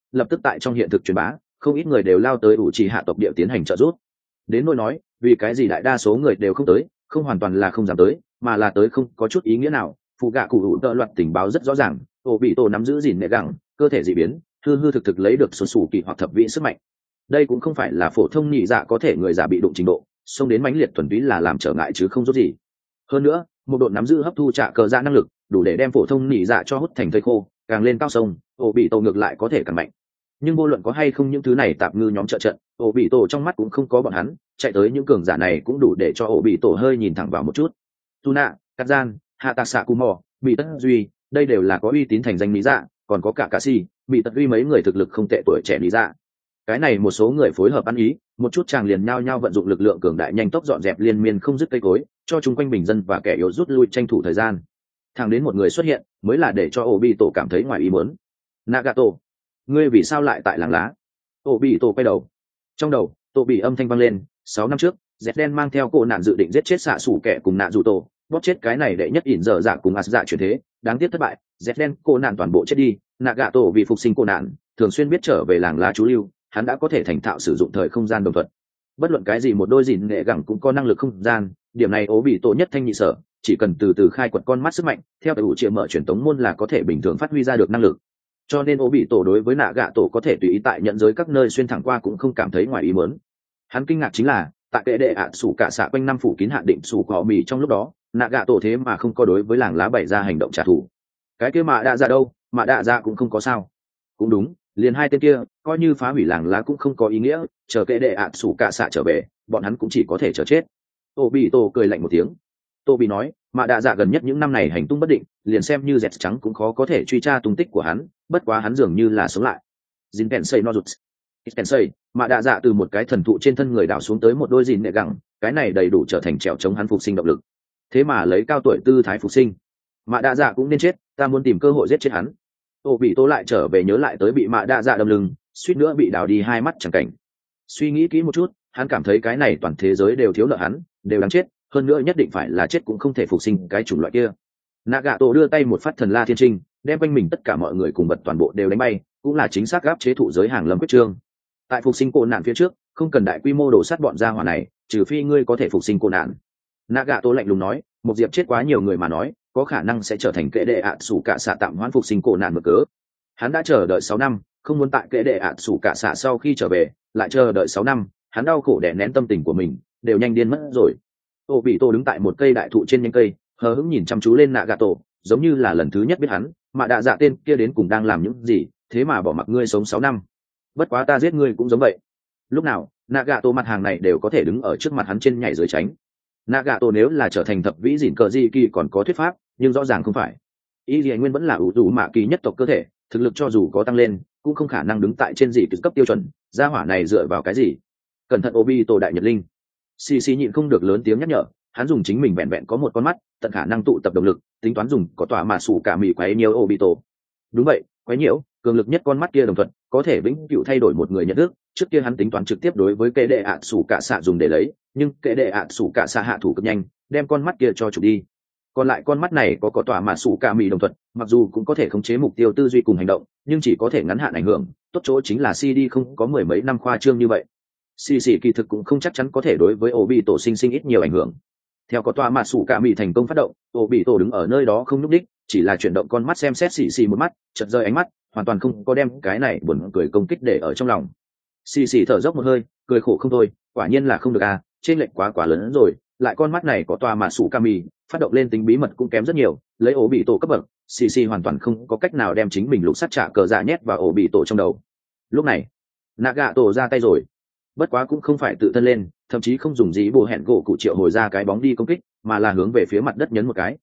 lập tức tại trong hiện thực truyền bá, không ít người đều lao tới ủ trì hạ tộc địa tiến hành trợ giúp. Đến nỗi nói vì cái gì đại đa số người đều không tới, không hoàn toàn là không dám tới, mà là tới không có chút ý nghĩa nào. Phụ gạ cụ hữu tợ loạt tình báo rất rõ ràng, ổ bị tổ nắm giữ gìn nệ gẳng, cơ thể dị biến, hư hư thực thực lấy được xuân sủ kỳ hoặc thập vị sức mạnh. Đây cũng không phải là phổ thông nhị dạ có thể người giả bị đụng trình độ, xông đến mãnh liệt thuần túy là làm trở ngại chứ không giúp gì. Hơn nữa một đội nắm giữ hấp thu trả cờ dạ năng lực đủ để đem phổ thông nhị dạ cho hút thành thây khô, càng lên cao sông ổ bị tổ ngược lại có thể càng mạnh. Nhưng vô luận có hay không những thứ này tạp ngư nhóm trợ trận, ổ bị tổ trong mắt cũng không có bọn hắn, chạy tới những cường giả này cũng đủ để cho ổ bị tổ hơi nhìn thẳng vào một chút. Tuna, Cát Gian, Hạ Tạc Xạ Cù Mò, Bị Tất Duy, đây đều là có uy tín thành danh lý dạ, còn có cả Cà Si, Bị Tất Duy mấy người thực lực không tệ tuổi trẻ lý dạ. Cái này một số người phối hợp ăn ý, một chút chàng liền nhao nhao vận dụng lực lượng cường đại nhanh tốc dọn dẹp liên miên không dứt cây cối, cho chung quanh bình dân và kẻ yếu rút lui tranh thủ thời gian. Thẳng đến một người xuất hiện, mới là để cho ổ bị tổ cảm thấy ngoài ý muốn. Nagato, ngươi vì sao lại tại làng lá? Ổ bị tổ quay đầu, trong đầu tổ bị âm thanh vang lên. 6 năm trước dẹt đen mang theo cổ nạn dự định giết chết xạ xủ kẻ cùng nạn dù tổ, bóp chết cái này đệ nhất ỉn dở dạ cùng ạt dạ chuyển thế, đáng tiếc thất bại. Dẹt đen cổ nạn toàn bộ chết đi. Nagato vì phục sinh cổ nạn thường xuyên biết trở về làng lá chú lưu, hắn đã có thể thành thạo sử dụng thời không gian đồng thuận. Bất luận cái gì một đôi gìn nghệ gẳng cũng có năng lực không gian, điểm này ố bị tổ nhất thanh nhị sở, chỉ cần từ từ khai quật con mắt sức mạnh, theo ủ triệu mở truyền tống môn là có thể bình thường phát huy ra được năng lực. Cho nên ố bị tổ đối với nạ gạ tổ có thể tùy ý tại nhận giới các nơi xuyên thẳng qua cũng không cảm thấy ngoài ý muốn. Hắn kinh ngạc chính là tại kệ đệ ạn sủ cả xạ quanh năm phủ kín hạn định sủ cỏ mì trong lúc đó, nạ gạ tổ thế mà không có đối với làng lá bày ra hành động trả thù. Cái kia mà đạ ra đâu, mà đạ ra cũng không có sao. Cũng đúng, liền hai tên kia coi như phá hủy làng lá cũng không có ý nghĩa, chờ kệ đệ ạn sủ cả xạ trở về bọn hắn cũng chỉ có thể chờ chết. Tô bị tổ cười lạnh một tiếng. Tô bị nói mà đạ dạ gần nhất những năm này hành tung bất định, liền xem như dẹt trắng cũng khó có thể truy tra tung tích của hắn, bất quá hắn dường như là sống lại. Jin Tensei Nozuts Tensei, mà đạ dạ từ một cái thần thụ trên thân người đảo xuống tới một đôi gìn nệ gẳng, cái này đầy đủ trở thành trèo chống hắn phục sinh động lực. Thế mà lấy cao tuổi tư thái phục sinh, mà đạ dạ cũng nên chết, ta muốn tìm cơ hội giết chết hắn. Tô bị tô lại trở về nhớ lại tới bị mạ đạ dạ đâm lưng, suýt nữa bị đào đi hai mắt chẳng cảnh. Suy nghĩ kỹ một chút, hắn cảm thấy cái này toàn thế giới đều thiếu nợ hắn, đều đáng chết, hơn nữa nhất định phải là chết cũng không thể phục sinh cái chủng loại kia. Nagato đưa tay một phát thần la thiên trinh, đem quanh mình tất cả mọi người cùng vật toàn bộ đều đánh bay, cũng là chính xác gáp chế thụ giới hàng lâm quyết trương. Tại phục sinh cô nạn phía trước, không cần đại quy mô đổ sát bọn gia hỏa này, trừ phi ngươi có thể phục sinh cô nạn. Nagato lạnh lùng nói, một diệp chết quá nhiều người mà nói, có khả năng sẽ trở thành kệ đệ ạn sủ cả xạ tạm hoãn phục sinh cô nạn mở cớ. Hắn đã chờ đợi 6 năm, không muốn tại kệ đệ ạn sủ cả xạ sau khi trở về lại chờ đợi 6 năm, hắn đau khổ đè nén tâm tình của mình, đều nhanh điên mất rồi. Tô bị tô đứng tại một cây đại thụ trên nhánh cây, hờ hững nhìn chăm chú lên Nagato, giống như là lần thứ nhất biết hắn, mà đạ dạ tên kia đến cùng đang làm những gì, thế mà bỏ mặc ngươi sống 6 năm. Bất quá ta giết ngươi cũng giống vậy. Lúc nào Nagato mặt hàng này đều có thể đứng ở trước mặt hắn trên nhảy dưới tránh. Nagato nếu là trở thành thập vĩ dỉn cờ di kỳ còn có thuyết pháp, nhưng rõ ràng không phải. Y Lì Nguyên vẫn là ủ dù mạ kỳ nhất tộc cơ thể, thực lực cho dù có tăng lên cũng không khả năng đứng tại trên dị cấp tiêu chuẩn, gia hỏa này dựa vào cái gì? Cẩn thận Obito đại nhật linh. Xì nhịn không được lớn tiếng nhắc nhở, hắn dùng chính mình vẹn vẹn có một con mắt, tận khả năng tụ tập động lực, tính toán dùng có tỏa mà sủ cả mì quấy nhiều Obito. Đúng vậy, quấy nhiễu, cường lực nhất con mắt kia đồng thuận, có thể vĩnh cửu thay đổi một người nhận thức. Trước kia hắn tính toán trực tiếp đối với kệ đệ ạ sủ cả xạ dùng để lấy, nhưng kệ đệ ạ sủ cả xạ hạ thủ cực nhanh, đem con mắt kia cho chụp đi. Còn lại con mắt này có tỏa mà sủ cả mì đồng thuận, mặc dù cũng có thể khống chế mục tiêu tư duy cùng hành động, nhưng chỉ có thể ngắn hạn ảnh hưởng. Tốt chỗ chính là CD không có mười mấy năm khoa trương như vậy. Xì kỳ thực cũng không chắc chắn có thể đối với Obito sinh ít nhiều ảnh hưởng. Theo có tòa mà sủ cả mì thành công phát động, Obito đứng ở nơi đó không nhúc đích, chỉ là chuyển động con mắt xem xét xì một mắt, chợt rơi ánh mắt, hoàn toàn không có đem cái này buồn cười công kích để ở trong lòng. Xì thở dốc một hơi, cười khổ không thôi, quả nhiên là không được à, trên lệch quá lớn hơn rồi, lại con mắt này có tòa mà sủ cả mì, phát động lên tính bí mật cũng kém rất nhiều, lấy Obito cấp bậc, xì hoàn toàn không có cách nào đem chính mình lục sắt trả cờ dạ nhét vào Obito trong đầu. Lúc này, Nagato ra tay rồi. Bất quá cũng không phải tự thân lên, thậm chí không dùng gì bộ hẹn gỗ cụ triệu hồi ra cái bóng đi công kích, mà là hướng về phía mặt đất nhấn một cái.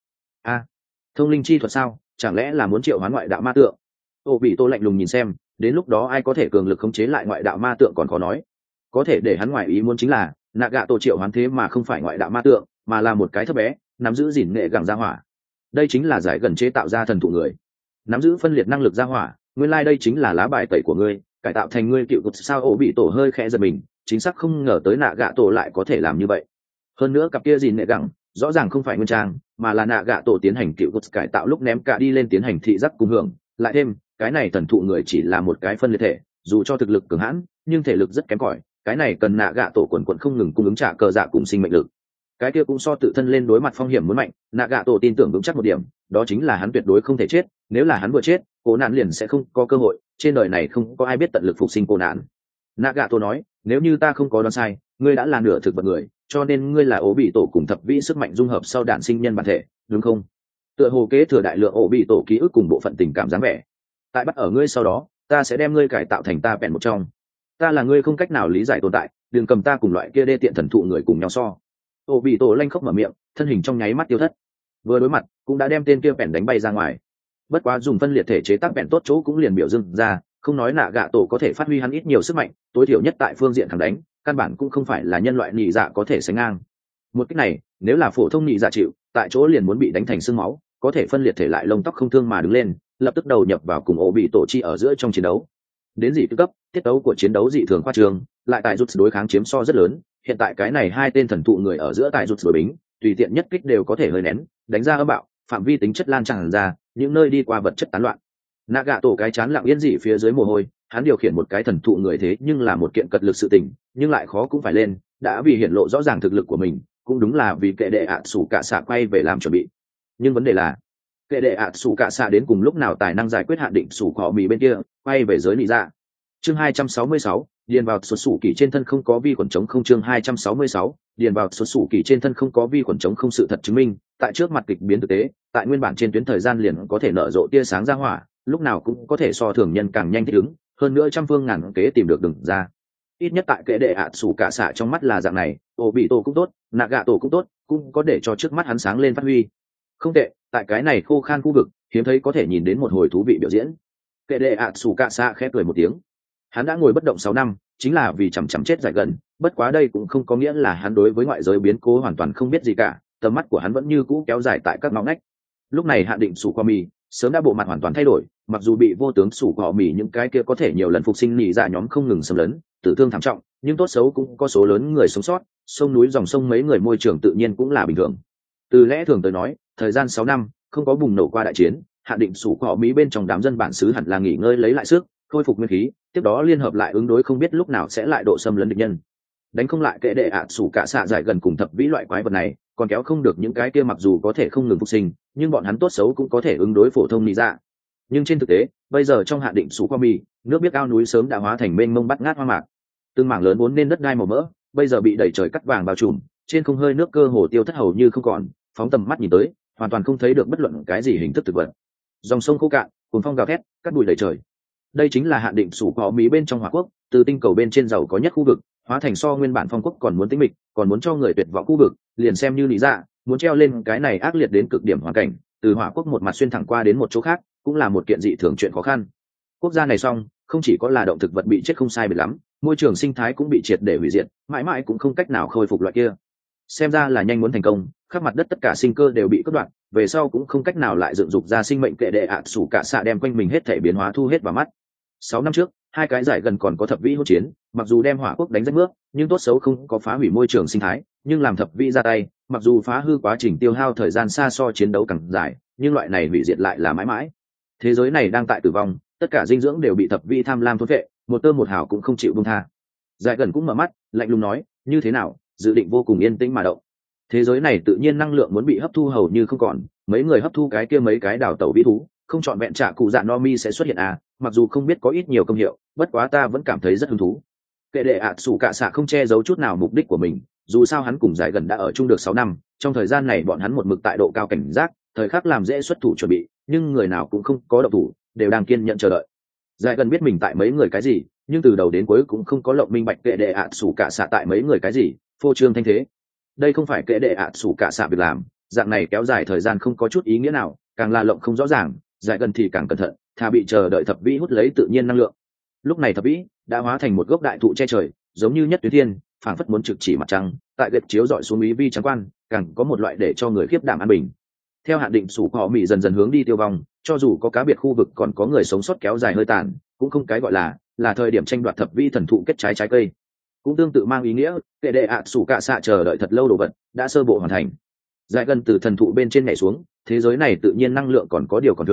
Thông linh chi thuật sao? Chẳng lẽ là muốn triệu hoán ngoại đạo ma tượng? Obito lạnh lùng nhìn xem, đến lúc đó ai có thể cường lực khống chế lại ngoại đạo ma tượng còn khó nói. Có thể để hắn ngoại ý muốn chính là Nagato triệu hoán thế mà không phải ngoại đạo ma tượng, mà là một cái thấp bé nắm giữ gìn nghệ gẳng gia hỏa. Đây chính là giải gần chế tạo ra thần thụ người, nắm giữ phân liệt năng lực gia hỏa. Nguyên lai đây chính là lá bài tẩy của ngươi, cải tạo thành ngươi cựu cột sao. Obito hơi khẽ giật mình, chính xác không ngờ tới Nagato lại có thể làm như vậy. Hơn nữa cặp kia gìn nghệ gẳng rõ ràng không phải nguyên trang, mà là Nagato tiến hành cựu cột cải tạo lúc ném cả đi lên tiến hành thị giác cùng hưởng. Lại thêm cái này thần thụ người chỉ là một cái phân liệt thể, dù cho thực lực cường hãn nhưng thể lực rất kém cỏi, cái này cần nạ gạ tổ quần quận không ngừng cung ứng trả cờ dạ cùng sinh mệnh lực. Cái kia cũng so tự thân lên đối mặt phong hiểm muốn mạnh, nạ gạ tổ tin tưởng vững chắc một điểm, đó chính là hắn tuyệt đối không thể chết, nếu là hắn vừa chết cô nạn liền sẽ không có cơ hội, trên đời này không có ai biết tận lực phục sinh cô nạn. Nạ gạ tổ nói, nếu như ta không có đoán sai, ngươi đã là nửa thực vật người, cho nên ngươi là ổ bị tổ cùng thập vĩ sức mạnh dung hợp sau đạn sinh nhân bản thể, đúng không? Tựa hồ kế thừa đại lượng ổ bị tổ ký ức cùng bộ phận tình cảm dáng vẻ. Tại bắt ở ngươi sau đó, ta sẽ đem ngươi cải tạo thành ta bèn một trong. Ta là ngươi không cách nào lý giải tồn tại, đừng cầm ta cùng loại kia đê tiện thần thụ người cùng nhau so. Ổ bị tổ lanh khóc mở miệng, thân hình trong nháy mắt tiêu thất. Vừa đối mặt, cũng đã đem tên kia bèn đánh bay ra ngoài. Bất quá dùng phân liệt thể chế tác bèn tốt chỗ cũng liền biểu dưng ra, không nói nạ gạ tổ có thể phát huy hắn ít nhiều sức mạnh, tối thiểu nhất tại phương diện thẳng đánh, căn bản cũng không phải là nhân loại nhị dạ có thể sánh ngang. Một cách này, nếu là phổ thông nhị dạ chịu, tại chỗ liền muốn bị đánh thành xương máu, có thể phân liệt thể lại lông tóc không thương mà đứng lên, lập tức đầu nhập vào cùng ổ bị tổ chi ở giữa trong chiến đấu. Đến dị tư cấp, tiết tấu của chiến đấu dị thường khoa trương, lại tại rút đối kháng chiếm so rất lớn, hiện tại cái này hai tên thần thụ người ở giữa tại rút đối bính, tùy tiện nhất kích đều có thể hơi nén, đánh ra âm bạo, phạm vi tính chất lan tràn ra, những nơi đi qua vật chất tán loạn. Nạ gạ tổ cái chán lặng yên dị phía dưới mồ hôi, hắn điều khiển một cái thần thụ người thế nhưng là một kiện cật lực sự tình, nhưng lại khó cũng phải lên, đã vì hiển lộ rõ ràng thực lực của mình, cũng đúng là vì kệ đệ ạ sủ cả xạ quay về làm chuẩn bị. Nhưng vấn đề là kệ đệ ạ sủ cả xạ đến cùng lúc nào tài năng giải quyết hạn định sủ cỏ mì bên kia quay về giới nị dạ. Chương 266, điền vào xuất sủ kỳ trên thân không có vi khuẩn chống không. Chương 266, điền vào xuất sủ kỳ trên thân không có vi khuẩn chống không. Sự thật chứng minh, tại trước mặt kịch biến thực tế, tại nguyên bản trên tuyến thời gian liền có thể nở rộ tia sáng ra hỏa, lúc nào cũng có thể so thường nhân càng nhanh thích ứng, hơn nữa trăm phương ngàn kế tìm được đường ra. Ít nhất tại kệ đệ ạ sủ cả xạ trong mắt là dạng này, ổ bị tổ cũng tốt, nạ gạ tổ cũng tốt, cũng có để cho trước mắt hắn sáng lên phát huy. Không tệ, tại cái này khô khan khu vực, hiếm thấy có thể nhìn đến một hồi thú vị biểu diễn. Kệ đệ ạ sủ cả xạ khẽ cười một tiếng. Hắn đã ngồi bất động 6 năm, chính là vì chằm chằm chết giải gần, bất quá đây cũng không có nghĩa là hắn đối với ngoại giới biến cố hoàn toàn không biết gì cả, tầm mắt của hắn vẫn như cũ kéo dài tại các ngõ ngách. Lúc này hạn định sủ qua mì sớm đã bộ mặt hoàn toàn thay đổi, mặc dù bị vô tướng sủ qua mì những cái kia có thể nhiều lần phục sinh nhị dạ nhóm không ngừng xâm lấn, tử thương thảm trọng, nhưng tốt xấu cũng có số lớn người sống sót, sông núi dòng sông mấy người môi trường tự nhiên cũng là bình thường. Từ lẽ thường tới nói, thời gian 6 năm không có bùng nổ qua đại chiến, hạn định sủ qua mì bên trong đám dân bản xứ hẳn là nghỉ ngơi lấy lại sức, khôi phục nguyên khí, tiếp đó liên hợp lại ứng đối không biết lúc nào sẽ lại độ xâm lấn địch nhân. Đánh không lại kệ đệ ạ sủ cả xạ giải gần cùng thập vĩ loại quái vật này, còn kéo không được những cái kia mặc dù có thể không ngừng phục sinh, nhưng bọn hắn tốt xấu cũng có thể ứng đối phổ thông lý dạ. Nhưng trên thực tế, bây giờ trong hạn định sủ qua mì, nước biết ao núi sớm đã hóa thành mênh mông bắt ngát hoa mạc. Từng mảng lớn vốn nên đất đai màu mỡ, bây giờ bị đẩy trời cắt vàng bao trùm, trên không hơi nước cơ hồ tiêu thất hầu như không còn, phóng tầm mắt nhìn tới, hoàn toàn không thấy được bất luận cái gì hình thức thực vật. Dòng sông khô cạn, cuồng phong gào thét, cát bụi đầy trời. Đây chính là hạn định sủ có mỹ bên trong hỏa quốc, từ tinh cầu bên trên giàu có nhất khu vực hóa thành so nguyên bản phong quốc còn muốn tĩnh mịch, còn muốn cho người tuyệt vọng khu vực, liền xem như lý dạ muốn treo lên cái này ác liệt đến cực điểm hoàn cảnh, từ hỏa quốc một mặt xuyên thẳng qua đến một chỗ khác cũng là một kiện dị thường chuyện khó khăn. Quốc gia này xong không chỉ có là động thực vật bị chết không sai biệt lắm, môi trường sinh thái cũng bị triệt để hủy diệt, mãi mãi cũng không cách nào khôi phục loại kia. Xem ra là nhanh muốn thành công, khắp mặt đất tất cả sinh cơ đều bị cắt đoạn, về sau cũng không cách nào lại dựng dục ra sinh mệnh. Kệ đệ ạ sủ cả xạ đem quanh mình hết thể biến hóa thu hết vào mắt. 6 năm trước, hai cái giải gần còn có thập vĩ hỗn chiến, mặc dù đem hỏa quốc đánh rách nước, nhưng tốt xấu không có phá hủy môi trường sinh thái, nhưng làm thập vĩ ra tay, mặc dù phá hư quá trình tiêu hao thời gian xa so chiến đấu càng dài, nhưng loại này hủy diệt lại là mãi mãi. Thế giới này đang tại tử vong, tất cả dinh dưỡng đều bị thập vĩ tham lam thôn phệ, một tơ một hào cũng không chịu buông tha. Giải gần cũng mở mắt, lạnh lùng nói, như thế nào, dự định vô cùng yên tĩnh mà động. Thế giới này tự nhiên năng lượng muốn bị hấp thu hầu như không còn, mấy người hấp thu cái kia mấy cái đào tẩu vĩ thú, không chọn vẹn trả cụ dạ no mi sẽ xuất hiện à, mặc dù không biết có ít nhiều công hiệu, bất quá ta vẫn cảm thấy rất hứng thú. Kệ đệ ạ sủ cả xạ không che giấu chút nào mục đích của mình, dù sao hắn cùng giải gần đã ở chung được 6 năm, trong thời gian này bọn hắn một mực tại độ cao cảnh giác, thời khắc làm dễ xuất thủ chuẩn bị, nhưng người nào cũng không có động thủ, đều đang kiên nhẫn chờ đợi. Giải gần biết mình tại mấy người cái gì, nhưng từ đầu đến cuối cũng không có lộng minh bạch kệ đệ ạ sủ cả xạ tại mấy người cái gì, phô trương thanh thế. Đây không phải kệ đệ ạ sủ cả xạ việc làm, dạng này kéo dài thời gian không có chút ý nghĩa nào, càng là lộng không rõ ràng, giải gần thì càng cẩn thận, thà bị chờ đợi thập vĩ hút lấy tự nhiên năng lượng. Lúc này thập vĩ đã hóa thành một gốc đại thụ che trời, giống như nhất tuyến thiên, phảng phất muốn trực chỉ mặt trăng, tại gật chiếu dọi xuống ý vi trắng quan, càng có một loại để cho người khiếp đảm an bình. Theo hạn định sủ họ mỹ dần dần hướng đi tiêu vong, cho dù có cá biệt khu vực còn có người sống sót kéo dài hơi tàn, cũng không cái gọi là thời điểm tranh đoạt thập vĩ thần thụ kết trái cây. Cũng tương tự mang ý nghĩa, kệ đệ ạ sủ cả xạ chờ đợi thật lâu đồ vật đã sơ bộ hoàn thành. Giải gần từ thần thụ bên trên nhảy xuống, thế giới này tự nhiên năng lượng còn có điều còn thừa,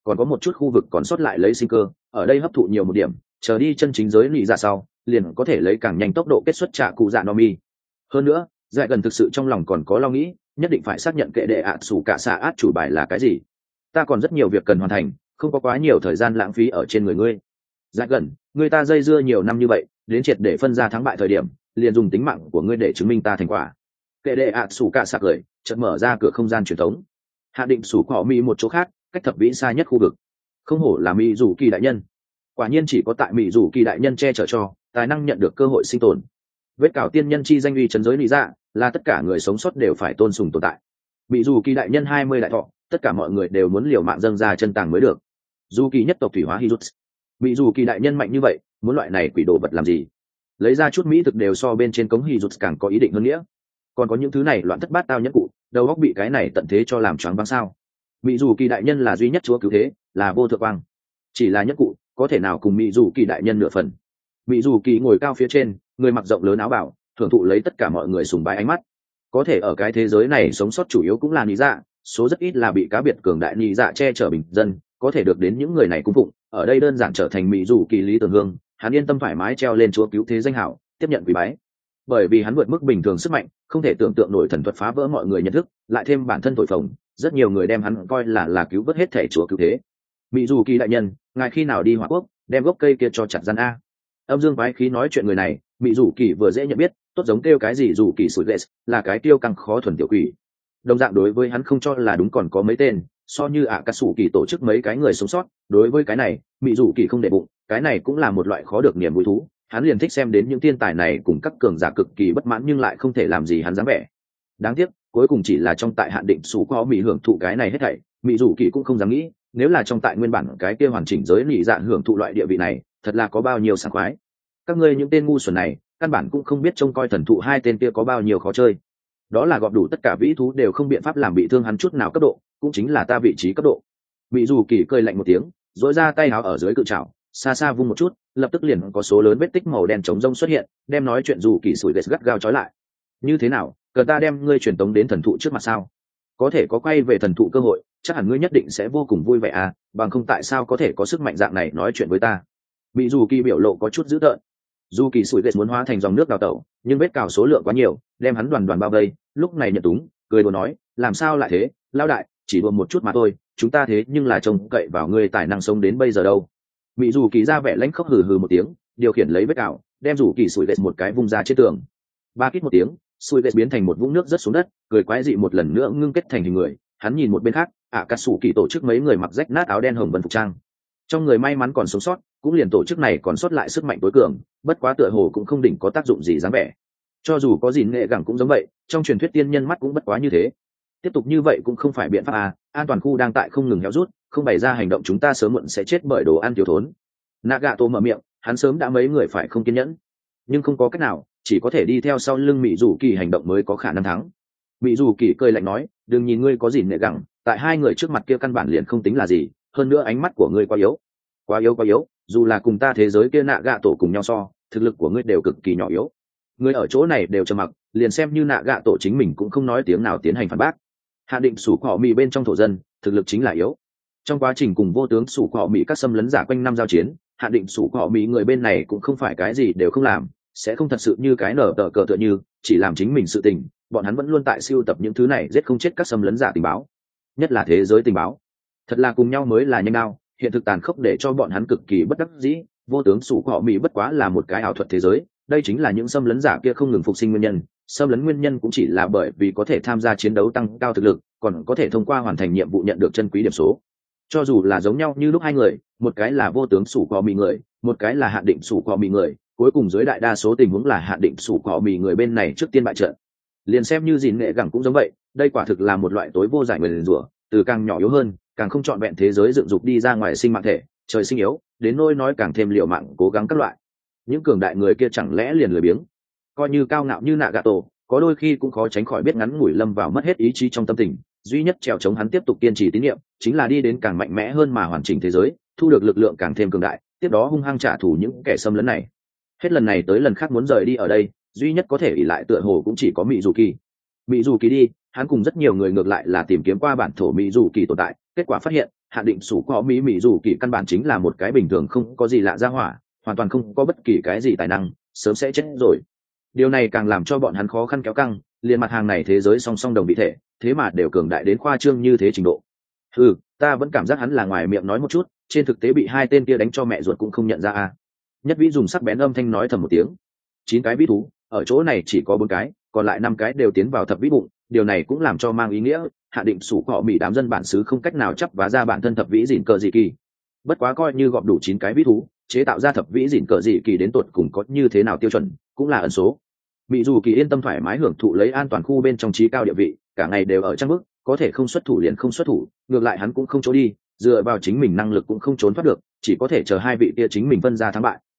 còn có một chút khu vực còn sót lại lấy sinh cơ, ở đây hấp thụ nhiều một điểm, chờ đi chân chính giới lì dạ sau liền có thể lấy càng nhanh tốc độ kết xuất trả cụ dạ no mi. Hơn nữa dại gần thực sự trong lòng còn có lo nghĩ, nhất định phải xác nhận kệ đệ ạ sủ cả xạ át chủ bài là cái gì. Ta còn rất nhiều việc cần hoàn thành, không có quá nhiều thời gian lãng phí ở trên người ngươi. Dại gần, người ta dây dưa nhiều năm như vậy, đến triệt để phân ra thắng bại thời điểm liền dùng tính mạng của ngươi để chứng minh ta thành quả. Kệ đệ ạ sủ cả xạ cười, chợt mở ra cửa không gian truyền thống, hạ định sủ cỏ mỹ một chỗ khác, cách thập vĩ xa nhất khu vực. Không hổ là mỹ dù kỳ đại nhân, quả nhiên chỉ có tại mỹ dù kỳ đại nhân che chở cho tài năng nhận được cơ hội sinh tồn. Vết cào tiên nhân chi danh uy trấn giới lý dạ là tất cả người sống sót đều phải tôn sùng tồn tại. Mỹ dù kỳ đại nhân 20 đại thọ, tất cả mọi người đều muốn liều mạng dâng ra chân tàng mới được. Dù kỳ nhất tộc thủy hóa Hirut, Mỹ dù kỳ đại nhân mạnh như vậy, muốn loại này quỷ đồ vật làm gì? Lấy ra chút mỹ thực đều so bên trên cống Hirut càng có ý định hơn nghĩa. Còn có những thứ này loạn thất bát tao nhất cụ, đầu óc bị cái này tận thế cho làm choáng váng sao? Mỹ dù kỳ đại nhân là duy nhất chúa cứu thế, là vô thượng quang, chỉ là nhất cụ có thể nào cùng Mỹ dù kỳ đại nhân nửa phần. Mỹ dù kỳ ngồi cao phía trên, người mặc rộng lớn áo bảo, thưởng thụ lấy tất cả mọi người sùng bái ánh mắt. Có thể ở cái thế giới này sống sót chủ yếu cũng là nị dạ, số rất ít là bị cá biệt cường đại nị dạ che chở bình dân, có thể được đến những người này cung phụng, ở đây đơn giản trở thành Mỹ dù kỳ lý tưởng hương, hắn yên tâm thoải mái treo lên chúa cứu thế danh hảo, tiếp nhận quỳ bái. Bởi vì hắn vượt mức bình thường sức mạnh, không thể tưởng tượng nổi thần thuật phá vỡ mọi người nhận thức, lại thêm bản thân thổi phồng, rất nhiều người đem hắn coi là cứu vớt hết thể chúa cứu thế. Mỹ dù kỳ đại nhân, ngài khi nào đi Hỏa Quốc, đem gốc cây kia cho chặt gian a. Âm dương quái khí nói chuyện người này, Mỹ dù kỳ vừa dễ nhận biết, tốt giống kêu cái gì dù kỳ sủi ghét, là cái tiêu căng khó thuần tiểu quỷ. Đồng dạng đối với hắn không cho là đúng còn có mấy tên, so như cà sủ kỳ tổ chức mấy cái người sống sót, đối với cái này, Mỹ dù kỳ không để bụng, cái này cũng là một loại khó được niềm vui thú. Hắn liền thích xem đến những thiên tài này cùng các cường giả cực kỳ bất mãn nhưng lại không thể làm gì hắn dám vẻ. Đáng tiếc, cuối cùng chỉ là trong tại hạn định số có Mỹ hưởng thụ cái này hết thảy, Mỹ dù kỳ cũng không dám nghĩ, nếu là trong tại nguyên bản cái kia hoàn chỉnh giới lì dạ hưởng thụ loại địa vị này, thật là có bao nhiêu sảng khoái. Các ngươi những tên ngu xuẩn này, căn bản cũng không biết trông coi thần thụ hai tên kia có bao nhiêu khó chơi. Đó là gọp đủ tất cả vĩ thú đều không biện pháp làm bị thương hắn chút nào cấp độ, cũng chính là ta vị trí cấp độ. Mỹ dù kỳ cười lạnh một tiếng, dỗi ra tay áo ở dưới cự trảo, xa xa vung một chút, lập tức liền có số lớn vết tích màu đen trống rông xuất hiện, đem nói chuyện dù kỳ sủi gắt gao trói lại. Như thế nào, cần ta đem ngươi truyền tống đến thần thụ trước mặt sao? Có thể có quay về thần thụ cơ hội, chắc hẳn ngươi nhất định sẽ vô cùng vui vẻ à, bằng không tại sao có thể có sức mạnh dạng này nói chuyện với ta. Mỹ dù kỳ biểu lộ có chút dữ tợn. Dù kỳ sủi gắt muốn hóa thành dòng nước đào tẩu, nhưng vết cào số lượng quá nhiều, đem hắn đoàn đoàn bao vây, lúc này nhận túng, cười đùa nói, làm sao lại thế, lao đại, chỉ đùa một chút mà thôi, chúng ta thế nhưng là trông cậy vào ngươi tài năng sống đến bây giờ đâu. Mỹ dù kỳ ra vẻ lãnh khốc hừ hừ một tiếng, điều khiển lấy vết cào, đem dù kỳ sủi gắt một cái vung ra trên tường. Ba kít một tiếng, sủi gắt biến thành một vũng nước rớt xuống đất, cười quái dị một lần nữa ngưng kết thành hình người. Hắn nhìn một bên khác, cà sủ kỳ tổ chức mấy người mặc rách nát áo đen hồng vân phục trang, trong người may mắn còn sống sót, cũng liền tổ chức này còn sót lại sức mạnh tối cường, bất quá tựa hồ cũng không đỉnh có tác dụng gì dáng vẻ. Cho dù có gì nghệ gẳng cũng giống vậy, trong truyền thuyết tiên nhân mắt cũng bất quá như thế. Tiếp tục như vậy cũng không phải biện pháp à, an toàn khu đang tại không ngừng héo rút, không bày ra hành động chúng ta sớm muộn sẽ chết bởi đồ ăn thiếu thốn. Nagato mở miệng, hắn sớm đã mấy người phải không kiên nhẫn, nhưng không có cách nào, chỉ có thể đi theo sau lưng Mỹ dù kỳ hành động mới có khả năng thắng. Mỹ dù kỳ cười lạnh nói, đừng nhìn ngươi có gì nghệ gẳng, tại hai người trước mặt kia căn bản liền không tính là gì, hơn nữa ánh mắt của ngươi quá yếu, quá yếu quá yếu, dù là cùng ta thế giới kia Nagato cùng nhau so, thực lực của ngươi đều cực kỳ nhỏ yếu. Ngươi ở chỗ này đều trầm mặc, liền xem như Nagato chính mình cũng không nói tiếng nào tiến hành phản bác. Hạ định sủ cỏ mì bên trong thổ dân, thực lực chính là yếu. Trong quá trình cùng vô tướng sủ cỏ mì các xâm lấn giả quanh năm giao chiến, hạ định sủ cỏ mì người bên này cũng không phải cái gì đều không làm, sẽ không thật sự như cái nở tờ cờ tựa như chỉ làm chính mình sự tình, bọn hắn vẫn luôn tại siêu tập những thứ này giết không chết các xâm lấn giả tình báo, nhất là thế giới tình báo. Thật là cùng nhau mới là nhanh đao, hiện thực tàn khốc để cho bọn hắn cực kỳ bất đắc dĩ. Vô tướng sủ cỏ mì bất quá là một cái ảo thuật thế giới, đây chính là những xâm lấn giả kia không ngừng phục sinh nguyên nhân. Xâm lấn nguyên nhân cũng chỉ là bởi vì có thể tham gia chiến đấu tăng cao thực lực, còn có thể thông qua hoàn thành nhiệm vụ nhận được chân quý điểm số. Cho dù là giống nhau như lúc hai người, một cái là vô tướng sủ cỏ mì người, một cái là hạn định sủ cỏ mì người, cuối cùng dưới đại đa số tình huống là hạn định sủ cỏ mì người bên này trước tiên bại trận. Liền xem như gìn nghệ gẳng cũng giống vậy, đây quả thực là một loại tối vô giải nguyền rủa, từ càng nhỏ yếu hơn, càng không trọn vẹn thế giới dựng dục đi ra ngoài sinh mạng thể, trời sinh yếu, đến nỗi nói càng thêm liều mạng cố gắng các loại. Những cường đại người kia chẳng lẽ liền lười biếng? Coi như cao ngạo như Nagato, có đôi khi cũng khó tránh khỏi biết ngắn ngủi lâm vào mất hết ý chí trong tâm tình, duy nhất trèo chống hắn tiếp tục kiên trì tín nhiệm, chính là đi đến càng mạnh mẽ hơn mà hoàn chỉnh thế giới, thu được lực lượng càng thêm cường đại, tiếp đó hung hăng trả thù những kẻ xâm lấn này. Hết lần này tới lần khác muốn rời đi ở đây, duy nhất có thể ỷ lại tựa hồ cũng chỉ có Mỹ dù kỳ. Mỹ dù kỳ đi, hắn cùng rất nhiều người ngược lại là tìm kiếm qua bản thổ Mỹ dù kỳ tồn tại, kết quả phát hiện hạn định sủ có mỹ dù kỳ căn bản chính là một cái bình thường không có gì lạ ra hỏa, hoàn toàn không có bất kỳ cái gì tài năng, sớm sẽ chết rồi. Điều này càng làm cho bọn hắn khó khăn kéo căng, liền mặt hàng này thế giới song song đồng vị thể, thế mà đều cường đại đến khoa trương như thế trình độ. Ta vẫn cảm giác hắn là ngoài miệng nói một chút, trên thực tế bị hai tên kia đánh cho mẹ ruột cũng không nhận ra a. Nhất Vĩ dùng sắc bén âm thanh nói thầm một tiếng. 9 cái vĩ thú, ở chỗ này chỉ có 4 cái, còn lại 5 cái đều tiến vào thập vĩ bụng, điều này cũng làm cho mang ý nghĩa hạ định sủ họ mỹ đám dân bản xứ không cách nào chấp vá ra bản thân thập vĩ dỉn cờ dị kỳ. Bất quá coi như gọp đủ 9 cái vĩ thú, chế tạo ra thập vĩ dỉn cờ dị kỳ đến tột cùng có như thế nào tiêu chuẩn, cũng là ẩn số. Mỹ dù kỳ yên tâm thoải mái hưởng thụ lấy an toàn khu bên trong trí cao địa vị, cả ngày đều ở trang bức, có thể không xuất thủ liền không xuất thủ, ngược lại hắn cũng không trốn đi, dựa vào chính mình năng lực cũng không trốn thoát được, chỉ có thể chờ hai vị kia chính mình phân ra thắng bại.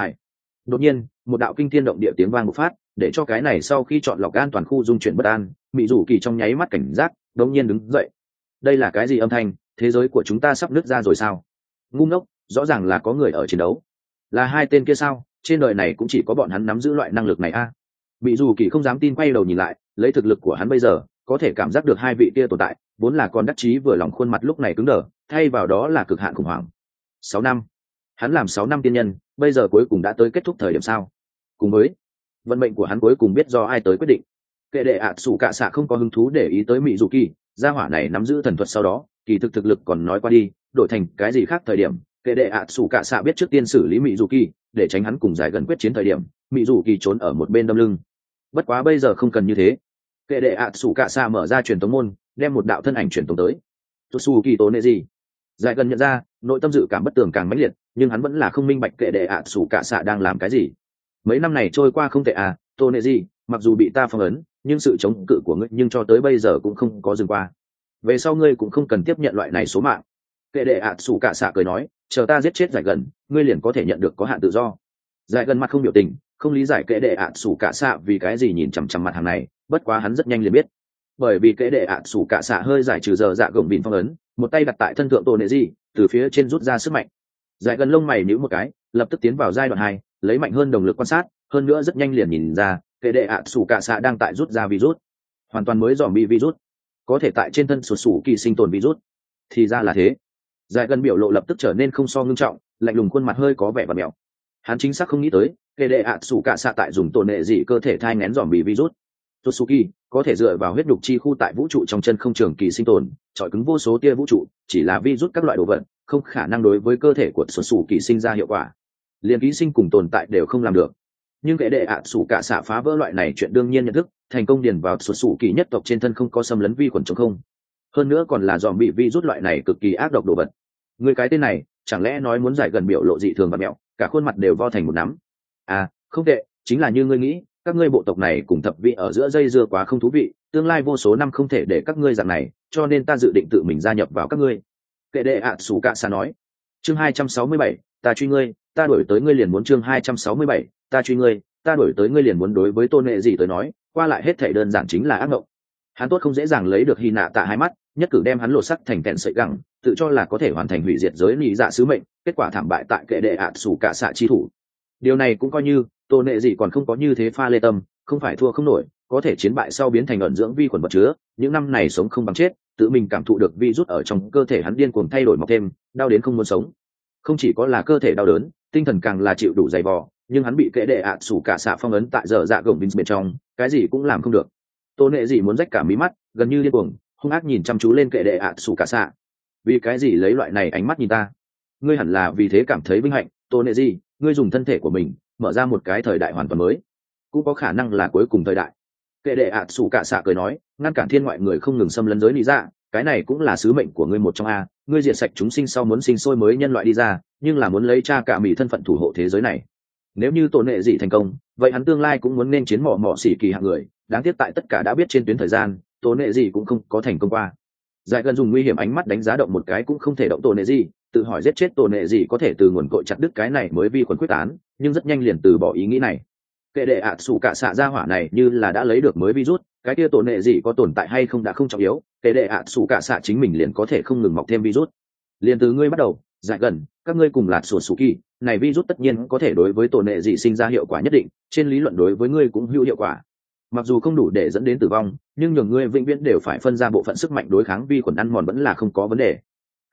Đột nhiên, một đạo kinh thiên động địa tiếng vang một phát, để cho cái này sau khi chọn lọc an toàn khu dung chuyển bất an, Mỹ dù kỳ trong nháy mắt cảnh giác, đột nhiên đứng dậy. Đây là cái gì âm thanh? Thế giới của chúng ta sắp nứt ra rồi sao? Ngu ngốc, rõ ràng là có người ở chiến đấu. Là hai tên kia sao? Trên đời này cũng chỉ có bọn hắn nắm giữ loại năng lực này a. Mỹ dù kỳ không dám tin quay đầu nhìn lại, lấy thực lực của hắn bây giờ, có thể cảm giác được hai vị kia tồn tại, vốn là con đắc chí vừa lòng khuôn mặt lúc này cứng đờ, thay vào đó là cực hạn khủng hoảng. 6 năm. Hắn làm 6 năm tiên nhân, bây giờ cuối cùng đã tới kết thúc thời điểm sao? Cùng với vận mệnh của hắn cuối cùng biết do ai tới quyết định. Kệ đệ ạ sủ cạ xạ không có hứng thú để ý tới Mỹ dù kỳ, gia hỏa này nắm giữ thần thuật sau đó, kỳ thực lực còn nói qua đi, đổi thành cái gì khác thời điểm, kệ đệ ạ sủ cạ xạ biết trước tiên xử lý Mỹ dù kỳ, để tránh hắn cùng giải gần quyết chiến thời điểm, Mỹ dù kỳ trốn ở một bên đâm lưng. Bất quá bây giờ không cần như thế. Kệ đệ ạ sủ cạ xạ mở ra truyền tống môn, đem một đạo thân ảnh truyền tống tới. Su kỳ tố nệ gì? Giải gần nhận ra, nội tâm dự cảm bất tường càng mãnh liệt, nhưng hắn vẫn là không minh bạch kệ đệ ạ sủ cạ xạ đang làm cái gì. Mấy năm này trôi qua không tệ à, tô nệ gì, mặc dù bị ta phong ấn, nhưng sự chống cự của ngươi nhưng cho tới bây giờ cũng không có dừng qua. Về sau ngươi cũng không cần tiếp nhận loại này số mạng. Kệ đệ ạ sủ cạ xạ cười nói, chờ ta giết chết giải gần, ngươi liền có thể nhận được có hạn tự do. Giải gần mặt không biểu tình, không lý giải kệ đệ ạ sủ cạ xạ vì cái gì nhìn chằm chằm mặt hàng này, bất quá hắn rất nhanh liền biết. Bởi vì kệ đệ ạ sủ cạ xạ hơi giải trừ giờ dạ gồng bìn phong ấn, một tay đặt tại thân thượng tô nệ gì, từ phía trên rút ra sức mạnh. Giải gần lông mày nhíu một cái, lập tức tiến vào giai đoạn 2, lấy mạnh hơn đồng lực quan sát, hơn nữa rất nhanh liền nhìn ra, kệ đệ ạ sủ cạ xạ đang tại rút ra virus, hoàn toàn mới dòm bị virus, có thể tại trên thân sụt sủ kỳ sinh tồn virus. Thì ra là thế. Giải gần biểu lộ lập tức trở nên không so ngưng trọng, lạnh lùng khuôn mặt hơi có vẻ vặn mèo. Hắn chính xác không nghĩ tới, kệ đệ ạ sủ cạ xạ tại dùng tổn nệ dị cơ thể thai ngén dòm bị virus. Totsuki có thể dựa vào huyết nhục chi khu tại vũ trụ trong chân không trường kỳ sinh tồn, trọi cứng vô số tia vũ trụ, chỉ là virus các loại đồ vật, không khả năng đối với cơ thể của Totsuki sinh ra hiệu quả. Liên ký sinh cùng tồn tại đều không làm được. Nhưng kệ đệ ạ sủ cạ xạ phá vỡ loại này chuyện đương nhiên nhận thức, thành công điền vào Totsuki nhất tộc trên thân không có xâm lấn vi khuẩn chống không. Hơn nữa còn là dòm bị virus loại này cực kỳ ác độc đồ vật. Người cái tên này, chẳng lẽ nói muốn giải gần biểu lộ dị thường và mẹo, cả khuôn mặt đều vo thành một nắm. À, không tệ, chính là như ngươi nghĩ, các ngươi bộ tộc này cùng thập vị ở giữa dây dưa quá không thú vị, tương lai vô số năm không thể để các ngươi dạng này, cho nên ta dự định tự mình gia nhập vào các ngươi. Kệ đệ ạ sủ cạ xạ nói. Chương 267, ta truy ngươi, ta đuổi tới ngươi liền muốn. Chương 267, ta truy ngươi, ta đuổi tới ngươi liền muốn. Đối với tôn nệ gì tới nói, qua lại hết thảy đơn giản chính là ác mộng. Hắn tốt không dễ dàng lấy được hy nạ tạ hai mắt, nhất cử đem hắn lột sắc thành kẹn sợi gẳng, tự cho là có thể hoàn thành hủy diệt giới lý dạ sứ mệnh, kết quả thảm bại tại kệ đệ ạ sủ cạ xạ chi thủ. Điều này cũng coi như tôn nệ gì còn không có như thế pha lê tâm, không phải thua không nổi, có thể chiến bại sau biến thành ẩn dưỡng vi khuẩn vật chứa, những năm này sống không bằng chết, tự mình cảm thụ được virus ở trong cơ thể hắn điên cuồng thay đổi mọc thêm, đau đến không muốn sống. Không chỉ có là cơ thể đau đớn, tinh thần càng là chịu đủ dày vò, nhưng hắn bị kệ đệ ạ sủ cạ xạ phong ấn tại giờ dạ gồng bên trong, cái gì cũng làm không được. Tôn nệ gì muốn rách cả mí mắt, gần như điên cuồng, hung ác nhìn chăm chú lên kệ đệ ạ sủ cạ xạ. Vì cái gì lấy loại này ánh mắt nhìn ta? Ngươi hẳn là vì thế cảm thấy vinh hạnh. Tôn nệ gì, ngươi dùng thân thể của mình mở ra một cái thời đại hoàn toàn mới, cũng có khả năng là cuối cùng thời đại. Kệ đệ ạ sủ cạ xạ cười nói, ngăn cản thiên ngoại người không ngừng xâm lấn giới lý dạ, cái này cũng là sứ mệnh của ngươi một trong a. Ngươi diệt sạch chúng sinh sau muốn sinh sôi mới nhân loại đi ra, nhưng là muốn lấy cha cả mỹ thân phận thủ hộ thế giới này. Nếu như tổ nệ dị thành công, vậy hắn tương lai cũng muốn nên chiến mỏ xỉ kỳ hạng người. Đáng tiếc tại tất cả đã biết trên tuyến thời gian, tổ nệ dị cũng không có thành công qua. Giải gần dùng nguy hiểm ánh mắt đánh giá động một cái cũng không thể động tổ nệ dị, tự hỏi giết chết tổ nệ dị có thể từ nguồn cội chặt đứt cái này mới vi khuẩn quyết tán, nhưng rất nhanh liền từ bỏ ý nghĩ này. Kệ đệ ạ sủ cạ xạ ra hỏa này như là đã lấy được mới virus, cái kia tổ nệ dị có tồn tại hay không đã không trọng yếu, kệ đệ ạ sủ cạ xạ chính mình liền có thể không ngừng mọc thêm virus. Liền từ ngươi bắt đầu, Giải gần, các ngươi cùng lạt sổ sủ kỳ, này virus tất nhiên có thể đối với tổ nệ dị sinh ra hiệu quả nhất định, trên lý luận đối với ngươi cũng hữu hiệu quả. Mặc dù không đủ để dẫn đến tử vong, nhưng nhường ngươi vĩnh viễn đều phải phân ra bộ phận sức mạnh đối kháng vi khuẩn ăn mòn vẫn là không có vấn đề.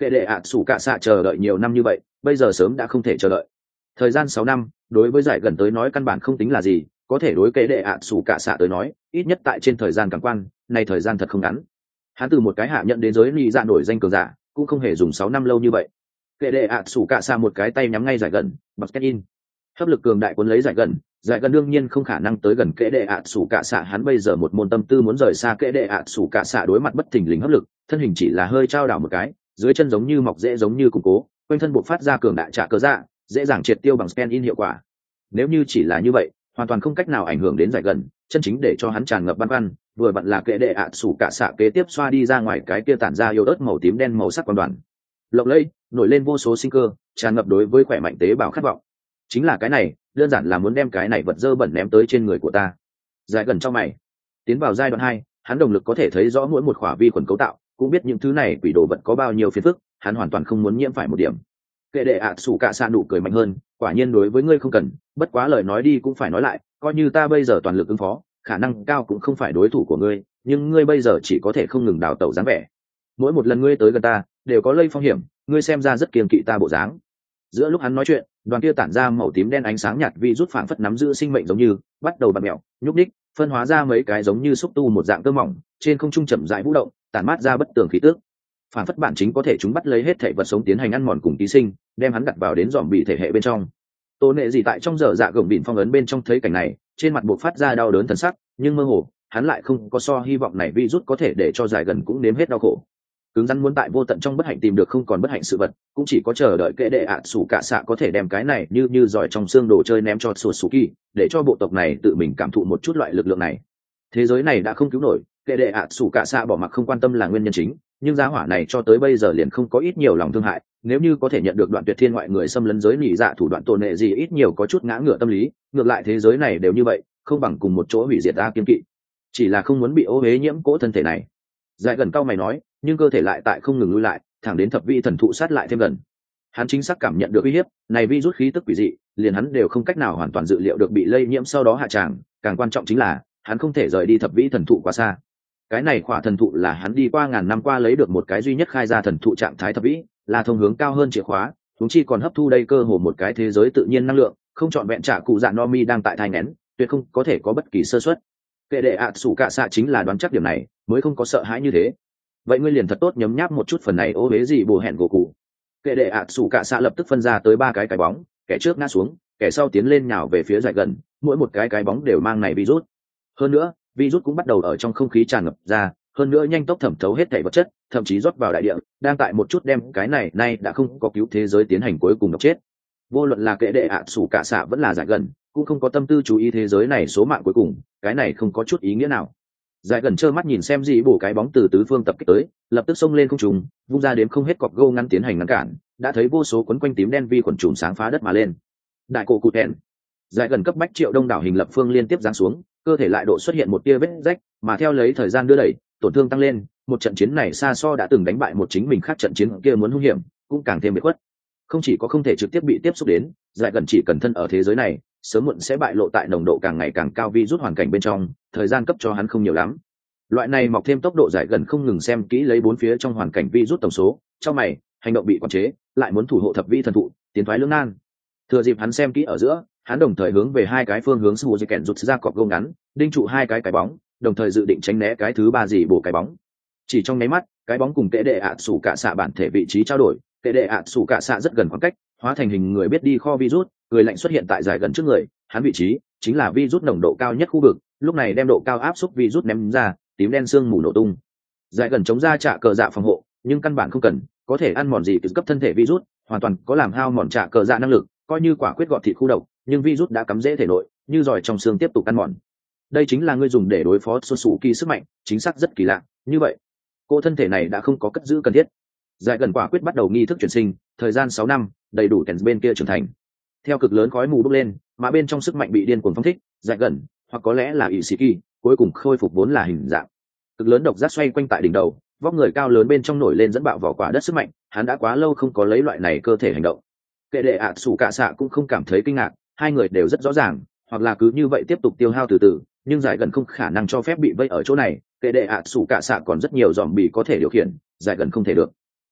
kệ đệ ạ sủ cạ xạ chờ đợi nhiều năm như vậy, bây giờ sớm đã không thể chờ đợi. Thời gian 6 năm đối với giải gần tới nói căn bản không tính là gì, có thể đối kệ đệ ạ sủ cạ xạ tới nói ít nhất tại trên thời gian càng quan này thời gian thật không ngắn. Hắn từ một cái hạ nhận đến giới lý dạ nổi danh cường giả cũng không hề dùng 6 năm lâu như vậy. Kệ đệ ạ sủ cạ xạ một cái tay nhắm ngay giải gần basket in, hấp lực cường đại cuốn lấy giải gần đương nhiên không khả năng tới gần kệ đệ ạ sủ cạ xạ. Hắn bây giờ một môn tâm tư muốn rời xa kệ đệ ạ sủ cạ xạ, đối mặt bất thình lình hấp lực thân hình chỉ là hơi trao đảo một cái, dưới chân giống như mọc rễ giống như củng cố, quanh thân buộc phát ra cường đại trả cơ dạ, dễ dàng triệt tiêu bằng scan in hiệu quả. Nếu như chỉ là như vậy hoàn toàn không cách nào ảnh hưởng đến giải gần, chân chính để cho hắn tràn ngập băn khoăn vừa vặn là kệ đệ ạ sủ cạ xạ kế tiếp xoa đi ra ngoài cái kia tản ra yếu ớt màu tím đen màu sắc quang đoàn lộng lẫy, nổi lên vô số sinh cơ, tràn ngập đối với khỏe mạnh tế bào khát vọng. Chính là cái này, đơn giản là muốn đem cái này vật dơ bẩn ném tới trên người của ta. Giải gần cho mày. Tiến vào giai đoạn 2, hắn đồng lực có thể thấy rõ mỗi một khỏa vi khuẩn cấu tạo, cũng biết những thứ này quỷ đồ vật có bao nhiêu phiền phức, hắn hoàn toàn không muốn nhiễm phải một điểm. Kệ đệ ạ sủ cạ xạ nụ cười mạnh hơn, quả nhiên đối với ngươi không cần, bất quá lời nói đi cũng phải nói lại, coi như ta bây giờ toàn lực ứng phó, khả năng cao cũng không phải đối thủ của ngươi, nhưng ngươi bây giờ chỉ có thể không ngừng đào tẩu dáng vẻ. Mỗi một lần ngươi tới gần ta đều có lây phong hiểm, ngươi xem ra rất kiêng kỵ ta bộ dáng. Giữa lúc hắn nói chuyện, đoàn kia tản ra màu tím đen ánh sáng nhạt vi rút phảng phất nắm giữ sinh mệnh giống như bắt đầu bật mẹo nhúc ních, phân hóa ra mấy cái giống như xúc tu một dạng cơ mỏng trên không trung chậm rãi vũ động, tản mát ra bất tường khí tước. Phảng phất bản chính có thể chúng bắt lấy hết thể vật sống tiến hành ăn mòn cùng ký sinh, đem hắn đặt vào đến dòm bị thể hệ bên trong. Tô Nệ gì tại trong dở dạ gồng đỉnh phong ấn bên trong thấy cảnh này, trên mặt buộc phát ra đau đớn thần sắc, nhưng mơ hồ hắn lại không có so hy vọng này vi rút có thể để cho giải gần cũng nếm hết đau khổ. Cứng rắn muốn tại vô tận trong bất hạnh tìm được không còn bất hạnh sự vật, cũng chỉ có chờ đợi kệ đệ ạ sủ cạ xạ có thể đem cái này như giỏi trong xương đồ chơi ném cho sùa sù kỳ, để cho bộ tộc này tự mình cảm thụ một chút loại lực lượng này. Thế giới này đã không cứu nổi, kệ đệ ạ sủ cạ xạ bỏ mặc không quan tâm là nguyên nhân chính, nhưng giá hỏa này cho tới bây giờ liền không có ít nhiều lòng thương hại. Nếu như có thể nhận được đoạn tuyệt thiên ngoại người xâm lấn giới nỉ dạ thủ đoạn tổn nệ gì ít nhiều có chút ngã ngựa tâm lý, ngược lại thế giới này đều như vậy, không bằng cùng một chỗ hủy diệt ta kiên kỵ, chỉ là không muốn bị ô uế nhiễm cỗ thân thể này. Giải gần cao mày nói, nhưng cơ thể lại tại không ngừng lui lại, thẳng đến thập vi thần thụ sát lại thêm gần. Hắn chính xác cảm nhận được uy hiếp này, vi rút khí tức quỷ dị, liền hắn đều không cách nào hoàn toàn dự liệu được bị lây nhiễm sau đó hạ tràng. Càng quan trọng chính là hắn không thể rời đi thập vĩ thần thụ quá xa. Cái này khỏa thần thụ là hắn đi qua ngàn năm qua lấy được một cái duy nhất khai ra thần thụ trạng thái thập vĩ, là thông hướng cao hơn chìa khóa, chúng chi còn hấp thu đây cơ hồ một cái thế giới tự nhiên năng lượng, không chọn vẹn trả cụ dạ no mi đang tại thai nghén, tuyệt không có thể có bất kỳ sơ suất. Kệ đệ ạ sủ cạ xạ chính là đoán chắc điểm này, mới không có sợ hãi như thế. Vậy ngươi liền thật tốt nhấm nháp một chút phần này ô huế gì bồ hẹn gỗ cụ. Kệ đệ ạ sủ cạ xạ lập tức phân ra tới 3 cái bóng, kẻ trước ngã xuống, kẻ sau tiến lên nhào về phía giải gần, mỗi một cái bóng đều mang này virus. Hơn nữa virus cũng bắt đầu ở trong không khí tràn ngập ra, hơn nữa nhanh tốc thẩm thấu hết thảy vật chất, thậm chí rót vào đại địa, đang tại một chút đem cái này nay đã không có cứu thế giới tiến hành cuối cùng độc chết. Vô luận là kệ đệ ạ sủ cạ xạ vẫn là giải gần, cũng không có tâm tư chú ý thế giới này số mạng cuối cùng, cái này không có chút ý nghĩa nào. Giải gần trơ mắt nhìn xem gì bổ cái bóng từ tứ phương tập kích tới, lập tức xông lên không trung, vung ra đếm không hết cọc gâu ngăn tiến hành ngăn cản, đã thấy vô số quấn quanh tím đen vi khuẩn trùng sáng phá đất mà lên. Đại cổ cụ thẹn. Giải gần cấp bách triệu đông đảo hình lập phương liên tiếp giáng xuống, cơ thể lại độ xuất hiện một tia vết rách, mà theo lấy thời gian đưa đẩy, tổn thương tăng lên, một trận chiến này xa so đã từng đánh bại một chính mình khác trận chiến kia muốn hung hiểm, cũng càng thêm biệt khuất. Không chỉ có không thể trực tiếp bị tiếp xúc đến, giải gần chỉ cần thân ở thế giới này, sớm muộn sẽ bại lộ tại nồng độ càng ngày càng cao vi rút hoàn cảnh bên trong, thời gian cấp cho hắn không nhiều lắm. Loại này mọc thêm tốc độ giải gần không ngừng xem kỹ lấy bốn phía trong hoàn cảnh vi rút tổng số, trong mày, hành động bị quản chế, lại muốn thủ hộ thập vi thần thụ, tiến thoái lưỡng nan. Thừa dịp hắn xem kỹ ở giữa, hắn đồng thời hướng về 2 cái phương hướng sù di kèn rụt ra cọc gông ngắn, đinh trụ 2 cái bóng, đồng thời dự định tránh né cái thứ 3 gì bổ cái bóng. Chỉ trong nháy mắt, cái bóng cùng kệ đệ ạ sủ cạ xạ bản thể vị trí trao đổi, kệ đệ ạ sủ cạ xạ rất gần khoảng cách, hóa thành hình người biết đi kho virus, người lạnh xuất hiện tại giải gần trước người, hắn vị trí chính là virus nồng độ cao nhất khu vực, lúc này đem độ cao áp suất virus ném ra, tím đen xương mù nổ tung. Giải gần chống ra trả cờ dạ phòng hộ, nhưng căn bản không cần, có thể ăn mòn gì từ cấp thân thể virus, hoàn toàn có làm hao mòn trả cờ dạ năng lực, coi như quả quyết gọt thịt khu độc, nhưng virus đã cắm rễ thể nội, như giỏi trong xương tiếp tục ăn mòn. Đây chính là ngươi dùng để đối phó sô sủ kỳ sức mạnh, chính xác rất kỳ lạ. Như vậy cô thân thể này đã không có cất giữ cần thiết. Giải gần quả quyết bắt đầu nghi thức chuyển sinh, thời gian 6 năm đầy đủ kèn bên kia trưởng thành. Theo cực lớn khói mù bốc lên, mà bên trong sức mạnh bị điên cuồng phóng thích, giải gần hoặc có lẽ là Ishiki cuối cùng khôi phục vốn là hình dạng. Cực lớn độc giác xoay quanh tại đỉnh đầu, vóc người cao lớn bên trong nổi lên dẫn bạo vỏ quả đất sức mạnh, hắn đã quá lâu không có lấy loại này cơ thể hành động. Kệ đệ ạ sủ cạ xạ cũng không cảm thấy kinh ngạc, hai người đều rất rõ ràng, hoặc là cứ như vậy tiếp tục tiêu hao từ từ, nhưng giải gần không khả năng cho phép bị vây ở chỗ này. Kệ đệ ạ sủ cạ xạ còn rất nhiều dòm bị có thể điều khiển, giải gần không thể được.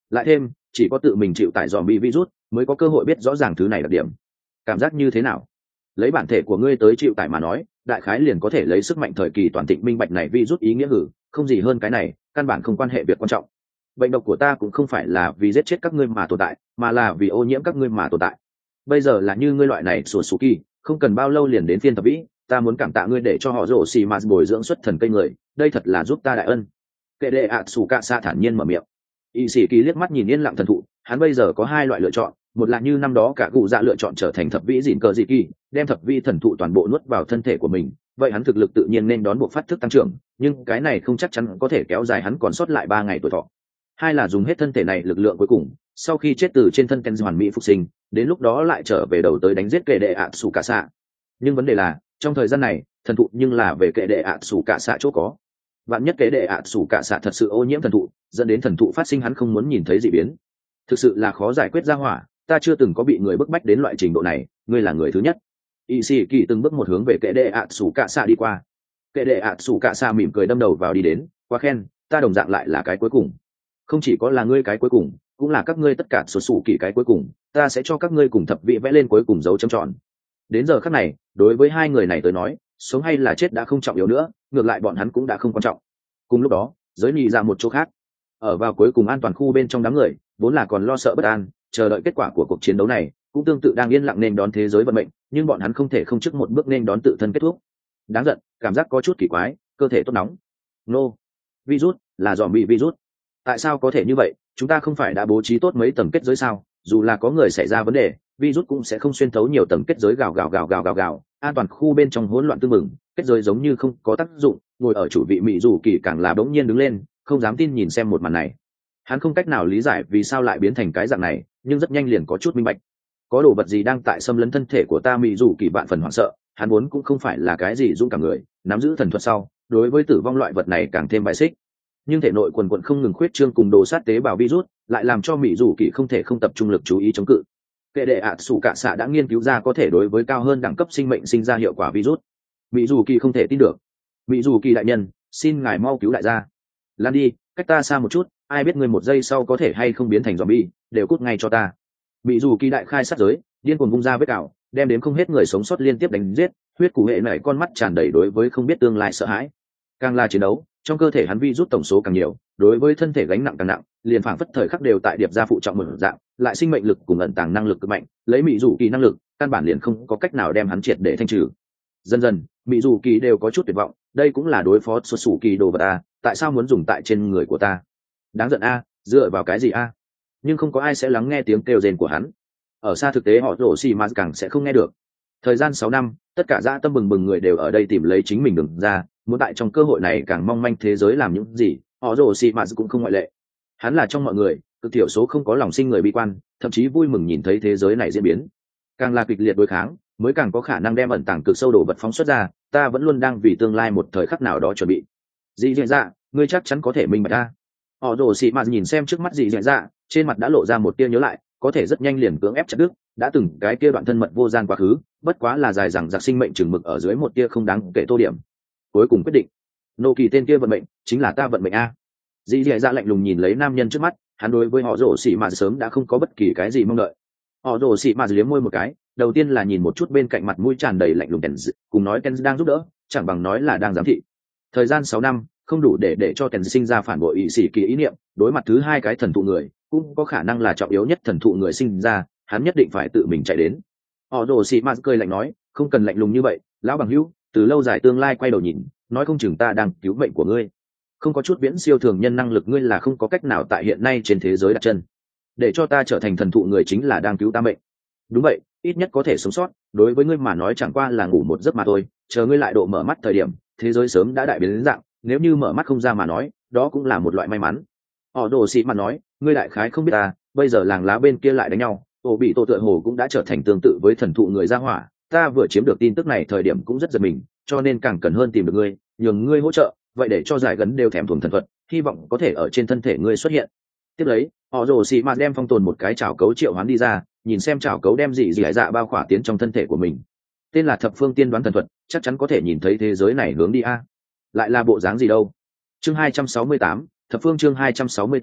lại thêm chỉ có tự mình chịu tải dòm bị virus mới có cơ hội biết rõ ràng thứ này đặc điểm. Cảm giác như thế nào? Lấy bản thể của ngươi tới chịu tải mà nói, đại khái liền có thể lấy sức mạnh thời kỳ toàn thịnh minh bạch này virus ý nghĩa hử, không gì hơn cái này, căn bản không quan hệ việc quan trọng. Bệnh độc của ta cũng không phải là vì giết chết các ngươi mà tồn tại, mà là vì ô nhiễm các ngươi mà tồn tại. Bây giờ là như ngươi loại này sủa sù kỳ, không cần bao lâu liền đến phiên thập vĩ, ta muốn cảm tạ ngươi để cho họ rổ xì mà bồi dưỡng xuất thần cây người, đây thật là giúp ta đại ân. Kệ đệ ạ sù cạ xạ thản nhiên mở miệng. Y sĩ kỳ liếc mắt nhìn yên lặng thần thụ, hắn bây giờ có hai loại lựa chọn, một là như năm đó cả cụ dạ lựa chọn trở thành thập vĩ dịn cờ dị kỳ, đem thập vĩ thần thụ toàn bộ nuốt vào thân thể của mình, vậy hắn thực lực tự nhiên nên đón buộc phát thức tăng trưởng, nhưng cái này không chắc chắn có thể kéo dài hắn còn sót lại 3 ngày tuổi thọ. Hai là dùng hết thân thể này lực lượng cuối cùng, sau khi chết từ trên thân Ken hoàn mỹ phục sinh, đến lúc đó lại trở về đầu tới đánh giết kệ đệ ạ sù cạ xạ. Nhưng vấn đề là, trong thời gian này, thần thụ nhưng là về kệ đệ ạ sù cạ xạ chỗ có. Vạn nhất kệ đệ ạ sù cạ xạ thật sự ô nhiễm thần thụ, dẫn đến thần thụ phát sinh hắn không muốn nhìn thấy dị biến. Thực sự là khó giải quyết ra hỏa, ta chưa từng có bị người bức bách đến loại trình độ này, ngươi là người thứ nhất. Y sĩ kỳ từng bước một hướng về kệ đệ ạ sù cạ xạ đi qua. Kệ đệ ạ sù cạ xạ mỉm cười đâm đầu vào đi đến, quá khen, ta đồng dạng lại là cái cuối cùng. Không chỉ có là ngươi cái cuối cùng, cũng là các ngươi tất cả số sủ kỳ cái cuối cùng, ta sẽ cho các ngươi cùng thập vị vẽ lên cuối cùng dấu chấm tròn. Đến giờ khắc này, đối với hai người này tới nói, sống hay là chết đã không trọng yếu nữa, ngược lại bọn hắn cũng đã không quan trọng. Cùng lúc đó, giới nhị ra một chỗ khác, ở vào cuối cùng an toàn khu bên trong đám người, vốn là còn lo sợ bất an, chờ đợi kết quả của cuộc chiến đấu này, cũng tương tự đang yên lặng nên đón thế giới vận mệnh, nhưng bọn hắn không thể không trước một bước nên đón tự thân kết thúc. Đáng giận, cảm giác có chút kỳ quái, cơ thể tốt nóng. Nô, virus, là zombie virus. Tại sao có thể như vậy? Chúng ta không phải đã bố trí tốt mấy tầng kết giới sao? Dù là có người xảy ra vấn đề, virus cũng sẽ không xuyên thấu nhiều tầng kết giới gào gào gào gào gào gào. An toàn khu bên trong hỗn loạn tương mừng, kết giới giống như không có tác dụng. Ngồi ở chủ vị mỹ dù kỳ càng là bỗng nhiên đứng lên, không dám tin nhìn xem một màn này. Hắn không cách nào lý giải vì sao lại biến thành cái dạng này, nhưng rất nhanh liền có chút minh bạch. Có đồ vật gì đang tại xâm lấn thân thể của ta mỹ dù kỳ vạn phần hoảng sợ. Hắn vốn cũng không phải là cái gì dũng cảm người, nắm giữ thần thuật sau, đối với tử vong loại vật này càng thêm bài xích. Nhưng thể nội quần quận không ngừng khuyết trương cùng đồ sát tế bào virus lại làm cho mỹ dù kỳ không thể không tập trung lực chú ý chống cự. Kệ đệ ạ sủ cạ xạ đã nghiên cứu ra có thể đối với cao hơn đẳng cấp sinh mệnh sinh ra hiệu quả virus. Mỹ dù kỳ không thể tin được. Mỹ dù kỳ đại nhân, xin ngài mau cứu đại gia. Lan đi, cách ta xa một chút, ai biết người một giây sau có thể hay không biến thành zombie, đều cút ngay cho ta. Mỹ dù kỳ đại khai sát giới, điên cuồng vung ra vết cào, đem đến không hết người sống sót liên tiếp đánh giết, huyết củ hệ nảy con mắt tràn đầy đối với không biết tương lai sợ hãi. Càng là chiến đấu, trong cơ thể hắn virus tổng số càng nhiều, đối với thân thể gánh nặng càng nặng, liền phảng phất thời khắc đều tại điệp ra phụ trọng một dạng, lại sinh mệnh lực cùng ẩn tàng năng lực cực mạnh, lấy mỹ dù kỳ năng lực, căn bản liền không có cách nào đem hắn triệt để thanh trừ. Dần dần, mỹ dù kỳ đều có chút tuyệt vọng, đây cũng là đối phó xuất xù kỳ đồ vật a, tại sao muốn dùng tại trên người của ta? Đáng giận a, dựa vào cái gì a? Nhưng không có ai sẽ lắng nghe tiếng kêu rên của hắn. Ở xa thực tế họ rổ xì mà càng sẽ không nghe được. Thời gian 6 năm, tất cả dã tâm bừng bừng người đều ở đây tìm lấy chính mình đường ra, muốn tại trong cơ hội này càng mong manh thế giới làm những gì, họ rồ xì mà cũng không ngoại lệ. Hắn là trong mọi người cực thiểu số không có lòng sinh người bi quan, thậm chí vui mừng nhìn thấy thế giới này diễn biến. Càng là kịch liệt đối kháng, mới càng có khả năng đem ẩn tàng cực sâu đồ vật phóng xuất ra. Ta vẫn luôn đang vì tương lai một thời khắc nào đó chuẩn bị. Dị dạ dạ, ngươi chắc chắn có thể minh bạch ta. Họ rồ xì mà nhìn xem trước mắt dị dạ dạ, trên mặt đã lộ ra một tia nhớ lại, có thể rất nhanh liền cưỡng ép chặt đứt, đã từng cái kia đoạn thân mật vô gian quá khứ, bất quá là dài rằng giặc sinh mệnh chừng mực ở dưới một tia không đáng kể tô điểm. Cuối cùng quyết định, nô kỳ tên kia vận mệnh chính là ta vận mệnh a. Dì dì dạ lạnh lùng nhìn lấy nam nhân trước mắt, hắn đối với họ rổ xì mà sớm đã không có bất kỳ cái gì mong đợi. Họ rổ xì mà liếm môi một cái, đầu tiên là nhìn một chút bên cạnh mặt mũi tràn đầy lạnh lùng Tenz, cùng nói Tenz đang giúp đỡ, chẳng bằng nói là đang giám thị. Thời gian 6 năm không đủ để cho Tenz sinh ra phản bội ý sĩ kỳ ý niệm, đối mặt thứ hai cái thần thụ người, cũng có khả năng là trọng yếu nhất thần thụ người sinh ra, hắn nhất định phải tự mình chạy đến. Họ rổ xì mà cười lạnh nói, không cần lạnh lùng như vậy, lão bằng hữu, từ lâu dài tương lai quay đầu nhìn, nói không chừng ta đang cứu mệnh của ngươi. Không có chút viễn siêu thường nhân năng lực ngươi là không có cách nào tại hiện nay trên thế giới đặt chân. Để cho ta trở thành thần thụ người chính là đang cứu ta mệnh. Đúng vậy, ít nhất có thể sống sót, đối với ngươi mà nói chẳng qua là ngủ một giấc mà thôi, chờ ngươi lại độ mở mắt thời điểm, thế giới sớm đã đại biến đến dạng, nếu như mở mắt không ra mà nói, đó cũng là một loại may mắn. Họ đồ sĩ mà nói, ngươi đại khái không biết ta, bây giờ làng lá bên kia lại đánh nhau, tổ bị tổ tựa hồ cũng đã trở thành tương tự với thần thụ người ra hỏa, ta vừa chiếm được tin tức này thời điểm cũng rất giật mình, cho nên càng cần hơn tìm được ngươi, nhường ngươi hỗ trợ, vậy để cho giải gấn đều thèm thuồng thần thuật, hy vọng có thể ở trên thân thể ngươi xuất hiện. Tiếp lấy, họ rồ xì mà đem phong tồn một cái chảo cấu triệu hoán đi ra, nhìn xem chảo cấu đem gì hải dạ bao khỏa tiến trong thân thể của mình. Tên là thập phương tiên đoán thần thuật, chắc chắn có thể nhìn thấy thế giới này hướng đi a. Lại là bộ dáng gì đâu? Chương 268, thập phương chương 268,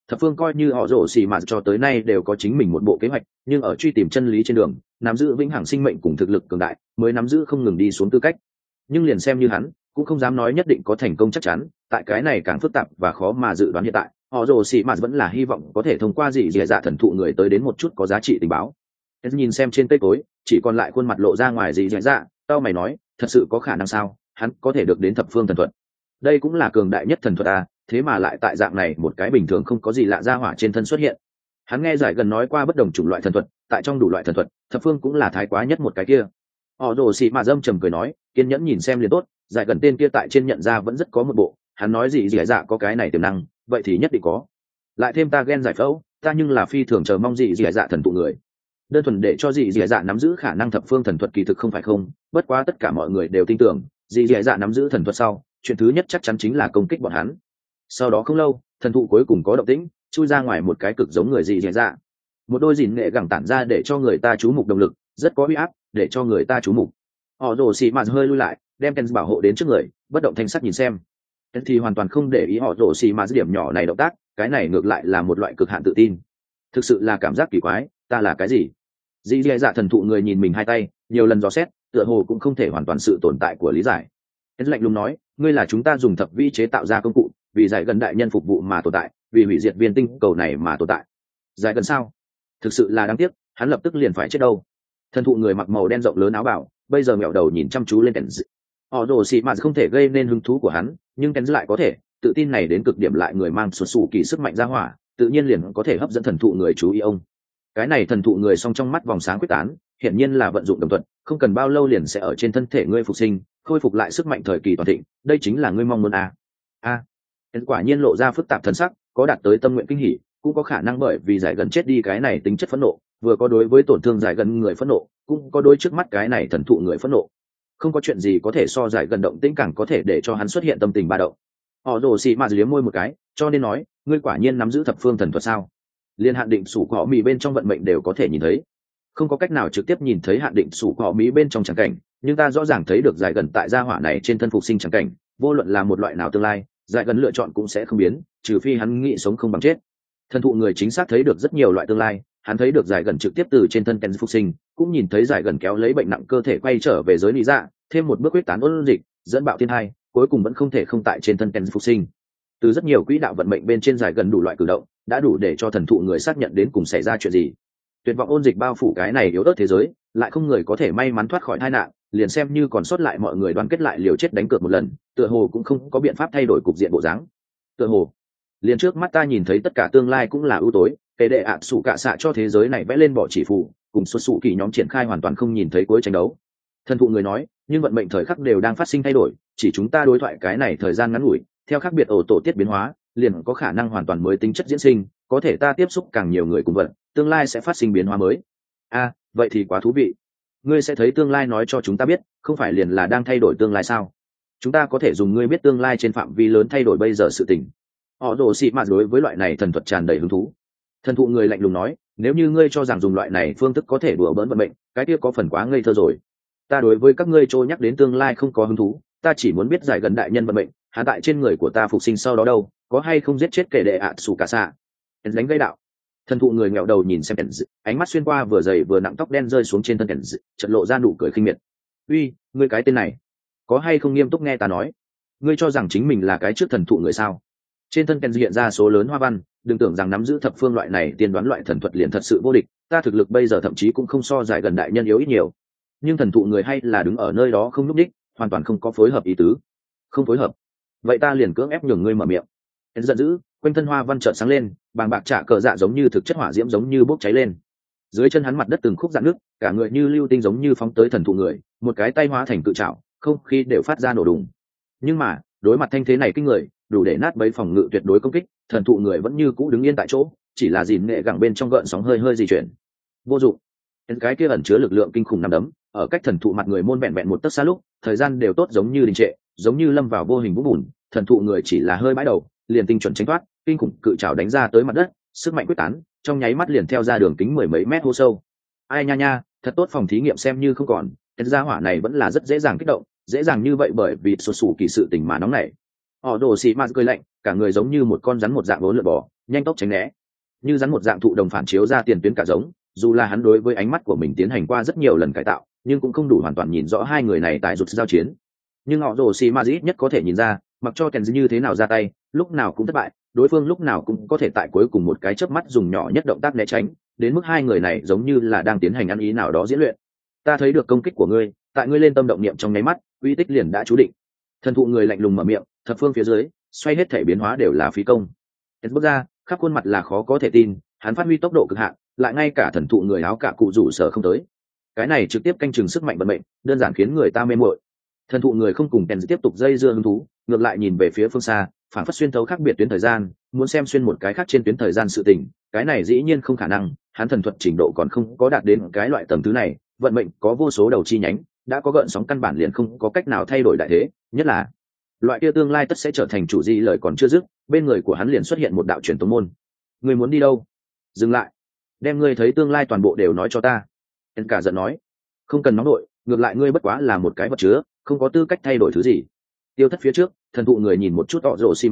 thập phương coi như họ rổ xì mà cho tới nay đều có chính mình một bộ kế hoạch, nhưng ở truy tìm chân lý trên đường nắm giữ vĩnh hằng sinh mệnh cùng thực lực cường đại mới nắm giữ không ngừng đi xuống tư cách. Nhưng liền xem như hắn cũng không dám nói nhất định có thành công chắc chắn, tại cái này càng phức tạp và khó mà dự đoán hiện tại, họ rồ xì mà vẫn là hy vọng có thể thông qua dị dạ thần thụ người tới đến một chút có giá trị tình báo. Nhìn xem trên cây cối chỉ còn lại khuôn mặt lộ ra ngoài dị dạ, tao mày nói, thật sự có khả năng sao hắn có thể được đến thập phương thần thuật? Đây cũng là cường đại nhất thần thuật à, thế mà lại tại dạng này một cái bình thường không có gì lạ ra hỏa trên thân xuất hiện. Hắn nghe giải gần nói qua bất đồng chủng loại thần thuật, tại trong đủ loại thần thuật thập phương cũng là thái quá nhất một cái kia. Họ rồ xì mà dâm trầm cười nói, kiên nhẫn nhìn xem liền tốt, giải gần tên kia tại trên nhận ra vẫn rất có một bộ, hắn nói gì dì dạ có cái này tiềm năng, vậy thì nhất định có. Lại thêm ta ghen giải phẫu, ta nhưng là phi thường chờ mong dị dì dạ thần tụ người. Đơn thuần để cho dị dì dạ nắm giữ khả năng thập phương thần thuật kỳ thực không phải không, bất quá tất cả mọi người đều tin tưởng dị dì dạ nắm giữ thần thuật sau, chuyện thứ nhất chắc chắn chính là công kích bọn hắn. Sau đó không lâu, thần thụ cuối cùng có động tĩnh, chui ra ngoài một cái cực giống người dị dì dạ. Một đôi dìn nghệ gẳng tản ra để cho người ta chú mục động lực, rất có uy áp, để cho người ta chú mục. Họ rồ xì mạt hơi lui lại, đem Ken bảo hộ đến trước người, bất động thanh sắc nhìn xem. Ken thì hoàn toàn không để ý họ rồ xì mạt điểm nhỏ này động tác, cái này ngược lại là một loại cực hạn tự tin. Thực sự là cảm giác kỳ quái, ta là cái gì? Dĩ dạ thần thụ người nhìn mình hai tay, nhiều lần dò xét, tựa hồ cũng không thể hoàn toàn sự tồn tại của lý giải. Ken lạnh lùng nói, ngươi là chúng ta dùng thập vi chế tạo ra công cụ, vì giải gần đại nhân phục vụ mà tồn tại, vì hủy diệt viên tinh cầu này mà tồn tại. Giải gần sao? Thực sự là đáng tiếc, hắn lập tức liền phải chết đâu. Thần thụ người mặc màu đen rộng lớn áo bào, bây giờ mẹo đầu nhìn chăm chú lên Ken. Họ rồ xì mà không thể gây nên hứng thú của hắn, nhưng Ken lại có thể, tự tin này đến cực điểm lại người mang sụt sù kỳ sức mạnh ra hỏa, tự nhiên liền có thể hấp dẫn thần thụ người chú ý ông. Cái này thần thụ người song trong mắt vòng sáng quyết tán, hiển nhiên là vận dụng đồng thuận, không cần bao lâu liền sẽ ở trên thân thể ngươi phục sinh, khôi phục lại sức mạnh thời kỳ toàn thịnh, đây chính là ngươi mong muốn à? Ken quả nhiên lộ ra phức tạp thần sắc, có đạt tới tâm nguyện kinh hỉ, cũng có khả năng bởi vì giải gần chết đi cái này tính chất phẫn nộ, vừa có đối với tổn thương giải gần người phẫn nộ, cũng có đối trước mắt cái này thần thụ người phẫn nộ. Không có chuyện gì có thể so giải gần động tĩnh càng có thể để cho hắn xuất hiện tâm tình ba động. Họ rồ xì mà liếm môi một cái, cho nên nói, ngươi quả nhiên nắm giữ thập phương thần thuật sao? Liên hạn định sủ cỏ mì bên trong vận mệnh đều có thể nhìn thấy, không có cách nào trực tiếp nhìn thấy hạn định sủ cỏ mì bên trong tràng cảnh, nhưng ta rõ ràng thấy được giải gần tại gia hỏa này trên thân phục sinh tràng cảnh, vô luận là một loại nào tương lai, giải gần lựa chọn cũng sẽ không biến, trừ phi hắn nghĩ sống không bằng chết. Thần thụ người chính xác thấy được rất nhiều loại tương lai, hắn thấy được giải gần trực tiếp từ trên thân Ken phục sinh, cũng nhìn thấy giải gần kéo lấy bệnh nặng cơ thể quay trở về giới lý dạ, thêm một bước quyết tán ôn dịch, dẫn bạo thiên hai, cuối cùng vẫn không thể không tại trên thân Ken phục sinh. Từ rất nhiều quỹ đạo vận mệnh bên trên giải gần đủ loại cử động, đã đủ để cho thần thụ người xác nhận đến cùng xảy ra chuyện gì. Tuyệt vọng ôn dịch bao phủ cái này yếu ớt thế giới, lại không người có thể may mắn thoát khỏi tai nạn, liền xem như còn sót lại mọi người đoàn kết lại liều chết đánh cược một lần, tựa hồ cũng không có biện pháp thay đổi cục diện bộ dáng. Tựa hồ liền trước mắt ta nhìn thấy tất cả tương lai cũng là ưu tối, kể đệ ạt sủ cạ xạ cho thế giới này vẽ lên bỏ chỉ phù, cùng xuất sụ kỳ nhóm triển khai hoàn toàn không nhìn thấy cuối tranh đấu. Thần thụ người nói, nhưng vận mệnh thời khắc đều đang phát sinh thay đổi, chỉ chúng ta đối thoại cái này thời gian ngắn ngủi, theo khác biệt ổ tổ tiết biến hóa, liền có khả năng hoàn toàn mới tính chất diễn sinh, có thể ta tiếp xúc càng nhiều người cùng vận, tương lai sẽ phát sinh biến hóa mới. Vậy thì quá thú vị. Ngươi sẽ thấy tương lai nói cho chúng ta biết, không phải liền là đang thay đổi tương lai sao? Chúng ta có thể dùng ngươi biết tương lai trên phạm vi lớn thay đổi bây giờ sự tình. Họ rồ xị mạt đối với loại này thần thuật tràn đầy hứng thú. Thần thụ người lạnh lùng nói, nếu như ngươi cho rằng dùng loại này phương thức có thể đùa bỡn vận mệnh, cái kia có phần quá ngây thơ rồi. Ta đối với các ngươi trôi nhắc đến tương lai không có hứng thú, ta chỉ muốn biết giải gần đại nhân vận mệnh, hạ tại trên người của ta phục sinh sau đó đâu, có hay không giết chết kẻ đệ ạ sủ cả xạ. Đánh gây đạo. Thần thụ người nghẹo đầu nhìn xem Ken, ánh mắt xuyên qua vừa dày vừa nặng tóc đen rơi xuống trên thân Ken, chợt lộ ra nụ cười khinh miệt. Uy, ngươi cái tên này, có hay không nghiêm túc nghe ta nói? Ngươi cho rằng chính mình là cái trước thần thụ người sao? Trên thân Ken hiện ra số lớn hoa văn, đừng tưởng rằng nắm giữ thập phương loại này tiên đoán loại thần thuật liền thật sự vô địch, ta thực lực bây giờ thậm chí cũng không so giải gần đại nhân yếu ít nhiều. Nhưng thần thụ người hay là đứng ở nơi đó không nhúc nhích, hoàn toàn không có phối hợp ý tứ. Không phối hợp, vậy ta liền cưỡng ép nhường ngươi mở miệng. Ken giận dữ, quanh thân hoa văn chợt sáng lên, bàng bạc trả cờ dạ giống như thực chất hỏa diễm giống như bốc cháy lên. Dưới chân hắn mặt đất từng khúc dạn nước, cả người như lưu tinh giống như phóng tới thần thụ người, một cái tay hóa thành cự trảo, không khí đều phát ra nổ đùng. Nhưng mà, đối mặt thanh thế này kinh người, đủ để nát bấy phòng ngự tuyệt đối công kích, thần thụ người vẫn như cũ đứng yên tại chỗ, chỉ là dìn nghệ gẳng bên trong gợn sóng hơi hơi di chuyển. Vô dụng. Cái kia ẩn chứa lực lượng kinh khủng nằm đấm, ở cách thần thụ mặt người môn vẹn vẹn một tấc xa lúc, thời gian đều tốt giống như đình trệ, giống như lâm vào vô hình vũng bùn, thần thụ người chỉ là hơi bãi đầu, liền tinh chuẩn tránh thoát, kinh khủng cự trảo đánh ra tới mặt đất, sức mạnh quyết tán, trong nháy mắt liền theo ra đường kính mười mấy mét hô sâu. Ai nha nha, thật tốt, phòng thí nghiệm xem như không còn, cái gia hỏa này vẫn là rất dễ dàng kích động, dễ dàng như vậy bởi vì sụt sù kỳ sự tình mà nóng nảy. Họ đồ xì mạt cười lạnh, cả người giống như một con rắn một dạng vốn lượn bò, nhanh tốc tránh né. Như rắn một dạng thụ đồng phản chiếu ra tiền tuyến cả giống, dù là hắn đối với ánh mắt của mình tiến hành qua rất nhiều lần cải tạo, nhưng cũng không đủ hoàn toàn nhìn rõ hai người này tại rụt giao chiến. Nhưng họ rồ xì ma ít nhất có thể nhìn ra, mặc cho kèn như thế nào ra tay, lúc nào cũng thất bại, đối phương lúc nào cũng có thể tại cuối cùng một cái chớp mắt dùng nhỏ nhất động tác né tránh, đến mức hai người này giống như là đang tiến hành ăn ý nào đó diễn luyện. Ta thấy được công kích của ngươi, tại ngươi lên tâm động niệm trong nháy mắt, uy tích liền đã chú định. Thần thụ người lạnh lùng mở miệng, thập phương phía dưới, xoay hết thể biến hóa đều là phí công. Kèn bước ra, khắp khuôn mặt là khó có thể tin, hắn phát huy tốc độ cực hạn, lại ngay cả thần thụ người áo cả cụ rủ sở không tới. Cái này trực tiếp canh chừng sức mạnh vận mệnh, đơn giản khiến người ta mê muội. Thần thụ người không cùng kèn tiếp tục dây dưa hứng thú, ngược lại nhìn về phía phương xa, phản phất xuyên thấu khác biệt tuyến thời gian, muốn xem xuyên một cái khác trên tuyến thời gian sự tình, cái này dĩ nhiên không khả năng, hắn thần thuật trình độ còn không có đạt đến cái loại tầng thứ này, vận mệnh có vô số đầu chi nhánh, đã có gợn sóng căn bản liền không có cách nào thay đổi đại thế, nhất là loại kia tương lai tất sẽ trở thành chủ di lời còn chưa dứt, bên người của hắn liền xuất hiện một đạo truyền tống môn. Ngươi muốn đi đâu? Dừng lại, đem ngươi thấy tương lai toàn bộ đều nói cho ta. En cả giận nói, không cần nóng đội, ngược lại ngươi bất quá là một cái vật chứa, không có tư cách thay đổi thứ gì. Tiêu thất phía trước, thần thụ người nhìn một chút họ rồ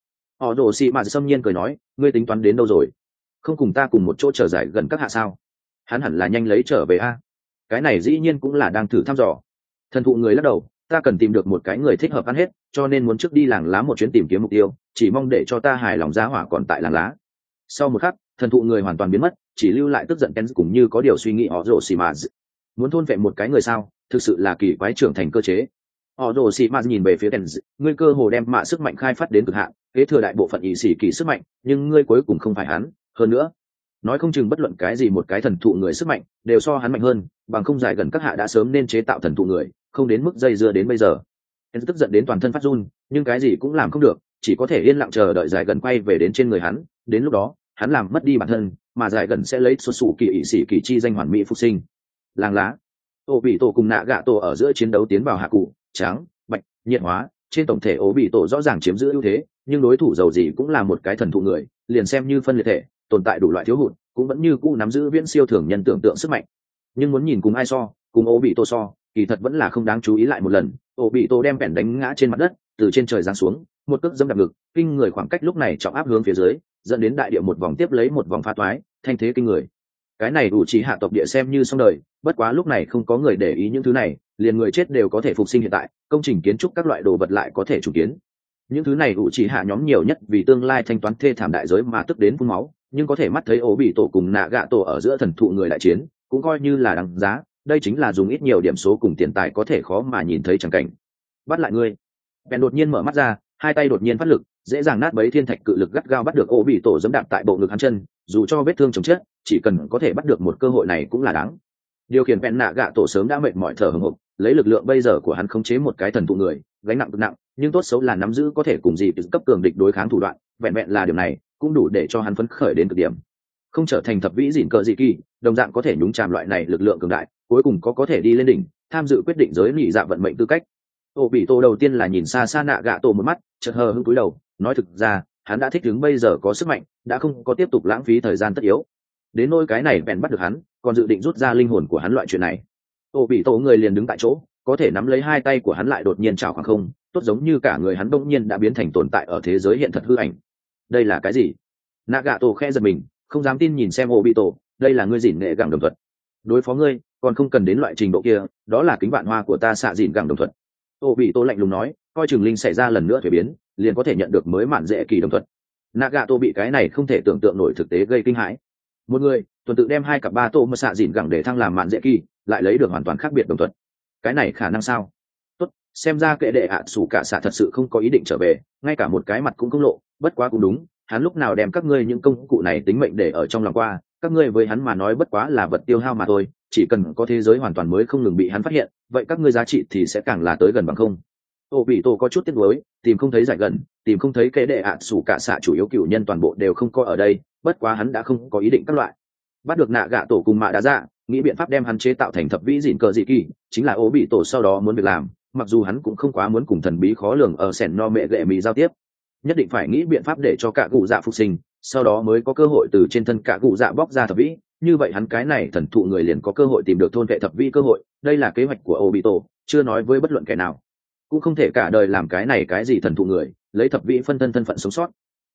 xì mà xâm nhiên cười nói, ngươi tính toán đến đâu rồi? Không cùng ta cùng một chỗ chờ giải gần các hạ sao? Hắn hẳn là nhanh lấy trở về a. Cái này dĩ nhiên cũng là đang thử thăm dò. Thần thụ người lắc đầu, ta cần tìm được một cái người thích hợp ăn hết, cho nên muốn trước đi làng lá một chuyến tìm kiếm mục tiêu, chỉ mong để cho ta hài lòng giá hỏa còn tại làng lá. Sau một khắc, thần thụ người hoàn toàn biến mất, chỉ lưu lại tức giận Ken cũng như có điều suy nghĩ họ rồ xì mà. Muốn thôn vệ một cái người sao? Thực sự là kỳ quái trưởng thành cơ chế. Họ rồ xì mà nhìn về phía Ken, ngươi cơ hồ đem mạ sức mạnh khai phát đến cực hạn, kế thừa đại bộ phận ý xỉ kỳ sức mạnh, nhưng ngươi cuối cùng không phải hắn, hơn nữa nói không chừng bất luận cái gì một cái thần thụ người sức mạnh đều so hắn mạnh hơn, bằng không giải gần các hạ đã sớm nên chế tạo thần thụ người, không đến mức dây dưa đến bây giờ. Ken tức giận đến toàn thân phát run, nhưng cái gì cũng làm không được, chỉ có thể yên lặng chờ đợi giải gần quay về đến trên người hắn, đến lúc đó hắn làm mất đi bản thân, mà giải gần sẽ lấy xuất xù kỳ ý xỉ kỳ chi danh hoàn mỹ phục sinh. Làng lá, ổ bị tổ cùng nạ gạ tổ ở giữa chiến đấu tiến vào hạ cụ trắng bạch nhiệt hóa, trên tổng thể ổ bị tổ rõ ràng chiếm giữ ưu thế, nhưng đối thủ giàu gì cũng là một cái thần thụ người, liền xem như phân liệt thể tồn tại đủ loại thiếu hụt, cũng vẫn như cũ nắm giữ viễn siêu thường nhân tưởng tượng sức mạnh. Nhưng muốn nhìn cùng ai so, cùng ổ bị tổ so, kỳ thật vẫn là không đáng chú ý. Lại một lần, ổ bị tổ đem bẻn đánh ngã trên mặt đất, từ trên trời giáng xuống, một cước dẫm đạp ngực, kinh người khoảng cách lúc này trọng áp hướng phía dưới, dẫn đến đại địa một vòng tiếp lấy một vòng phá toái, thanh thế kinh người. Cái này đủ chỉ hạ tộc địa xem như xong đời, bất quá lúc này không có người để ý những thứ này, liền người chết đều có thể phục sinh hiện tại, công trình kiến trúc các loại đồ vật lại có thể chủ kiến. Những thứ này đủ chỉ hạ nhóm nhiều nhất vì tương lai thanh toán thê thảm đại giới mà tức đến phun máu, nhưng có thể mắt thấy ố bị tổ cùng nạ gạ tổ ở giữa thần thụ người đại chiến, cũng coi như là đáng giá. Đây chính là dùng ít nhiều điểm số cùng tiền tài có thể khó mà nhìn thấy chẳng cảnh. Bắt lại ngươi. Bèn đột nhiên mở mắt ra, hai tay đột nhiên phát lực, dễ dàng nát bấy thiên thạch cự lực gắt gao bắt được ố bị tổ giẫm đạp tại bộ ngực hắn chân, dù cho vết thương chồng chết, chỉ cần có thể bắt được một cơ hội này cũng là đáng. Điều khiển bèn nạ gạ tổ sớm đã mệt mỏi thở hổn hộc, lấy lực lượng bây giờ của hắn khống chế một cái thần thụ người, gánh nặng cực nặng, nhưng tốt xấu là nắm giữ có thể cùng gì cấp cường địch đối kháng thủ đoạn, vẹn vẹn là điều này cũng đủ để cho hắn phấn khởi đến cực điểm. Không trở thành thập vĩ dịn cờ dị kỳ, đồng dạng có thể nhúng chàm loại này lực lượng cường đại, cuối cùng có thể đi lên đỉnh, tham dự quyết định giới nghị dạ vận mệnh tư cách. Ô bị tổ đầu tiên là nhìn xa xa nạ gạ tổ một mắt, chợt hờ hững cúi đầu, nói thực ra hắn đã thích ứng bây giờ có sức mạnh, đã không có tiếp tục lãng phí thời gian tất yếu. Đến nỗi cái này bèn bắt được hắn, còn dự định rút ra linh hồn của hắn loại chuyện này. Ô bị tổ người liền đứng tại chỗ, có thể nắm lấy hai tay của hắn lại đột nhiên trào khoảng không, tốt giống như cả người hắn bỗng nhiên đã biến thành tồn tại ở thế giới hiện thật hư ảnh. Đây là cái gì? Nagato khẽ giật mình, không dám tin nhìn xem Obito, đây là ngươi dỉn nghệ gẳng đồng thuật. Đối phó ngươi, còn không cần đến loại trình độ kia, đó là kính vạn hoa của ta xạ dỉn gẳng đồng thuật. Obito lạnh lùng nói, coi chừng linh xảy ra lần nữa thuế biến, liền có thể nhận được mới mạn dễ kỳ đồng thuật. Nagato bị cái này không thể tưởng tượng nổi thực tế gây kinh hãi. Một người tuần tự đem hai cặp ba tô mà xạ dỉn gẳng để thăng làm mạn dễ kỳ, lại lấy được hoàn toàn khác biệt đồng thuật. Cái này khả năng sao? Tốt, xem ra kệ đệ ạ sủ cả xạ thật sự không có ý định trở về, ngay cả một cái mặt cũng không lộ. Bất quá cũng đúng, hắn lúc nào đem các ngươi những công cụ này tính mệnh để ở trong lòng qua, các ngươi với hắn mà nói bất quá là vật tiêu hao mà thôi, chỉ cần có thế giới hoàn toàn mới không ngừng bị hắn phát hiện, vậy các ngươi giá trị thì sẽ càng là tới gần bằng không. Ô bị tổ có chút tiếc nuối, tìm không thấy giải gần, tìm không thấy kệ đệ ạ sủ cả xạ chủ yếu cựu nhân toàn bộ đều không có ở đây, bất quá hắn đã không có ý định các loại. Bắt được nạ gạ tổ cùng mạ đã dạ, nghĩ biện pháp đem hắn chế tạo thành thập vĩ dịn cờ dị kỳ, chính là ô bị tổ sau đó muốn việc làm, mặc dù hắn cũng không quá muốn cùng thần bí khó lường ở sẻn no mẹ gệ mì giao tiếp, nhất định phải nghĩ biện pháp để cho cả cụ dạ phục sinh, sau đó mới có cơ hội từ trên thân cả cụ dạ bóc ra thập vĩ, như vậy hắn cái này thần thụ người liền có cơ hội tìm được thôn vệ thập vĩ cơ hội. Đây là kế hoạch của Obito, chưa nói với bất luận kẻ nào, cũng không thể cả đời làm cái này cái gì thần thụ người, lấy thập vĩ phân thân thân phận sống sót.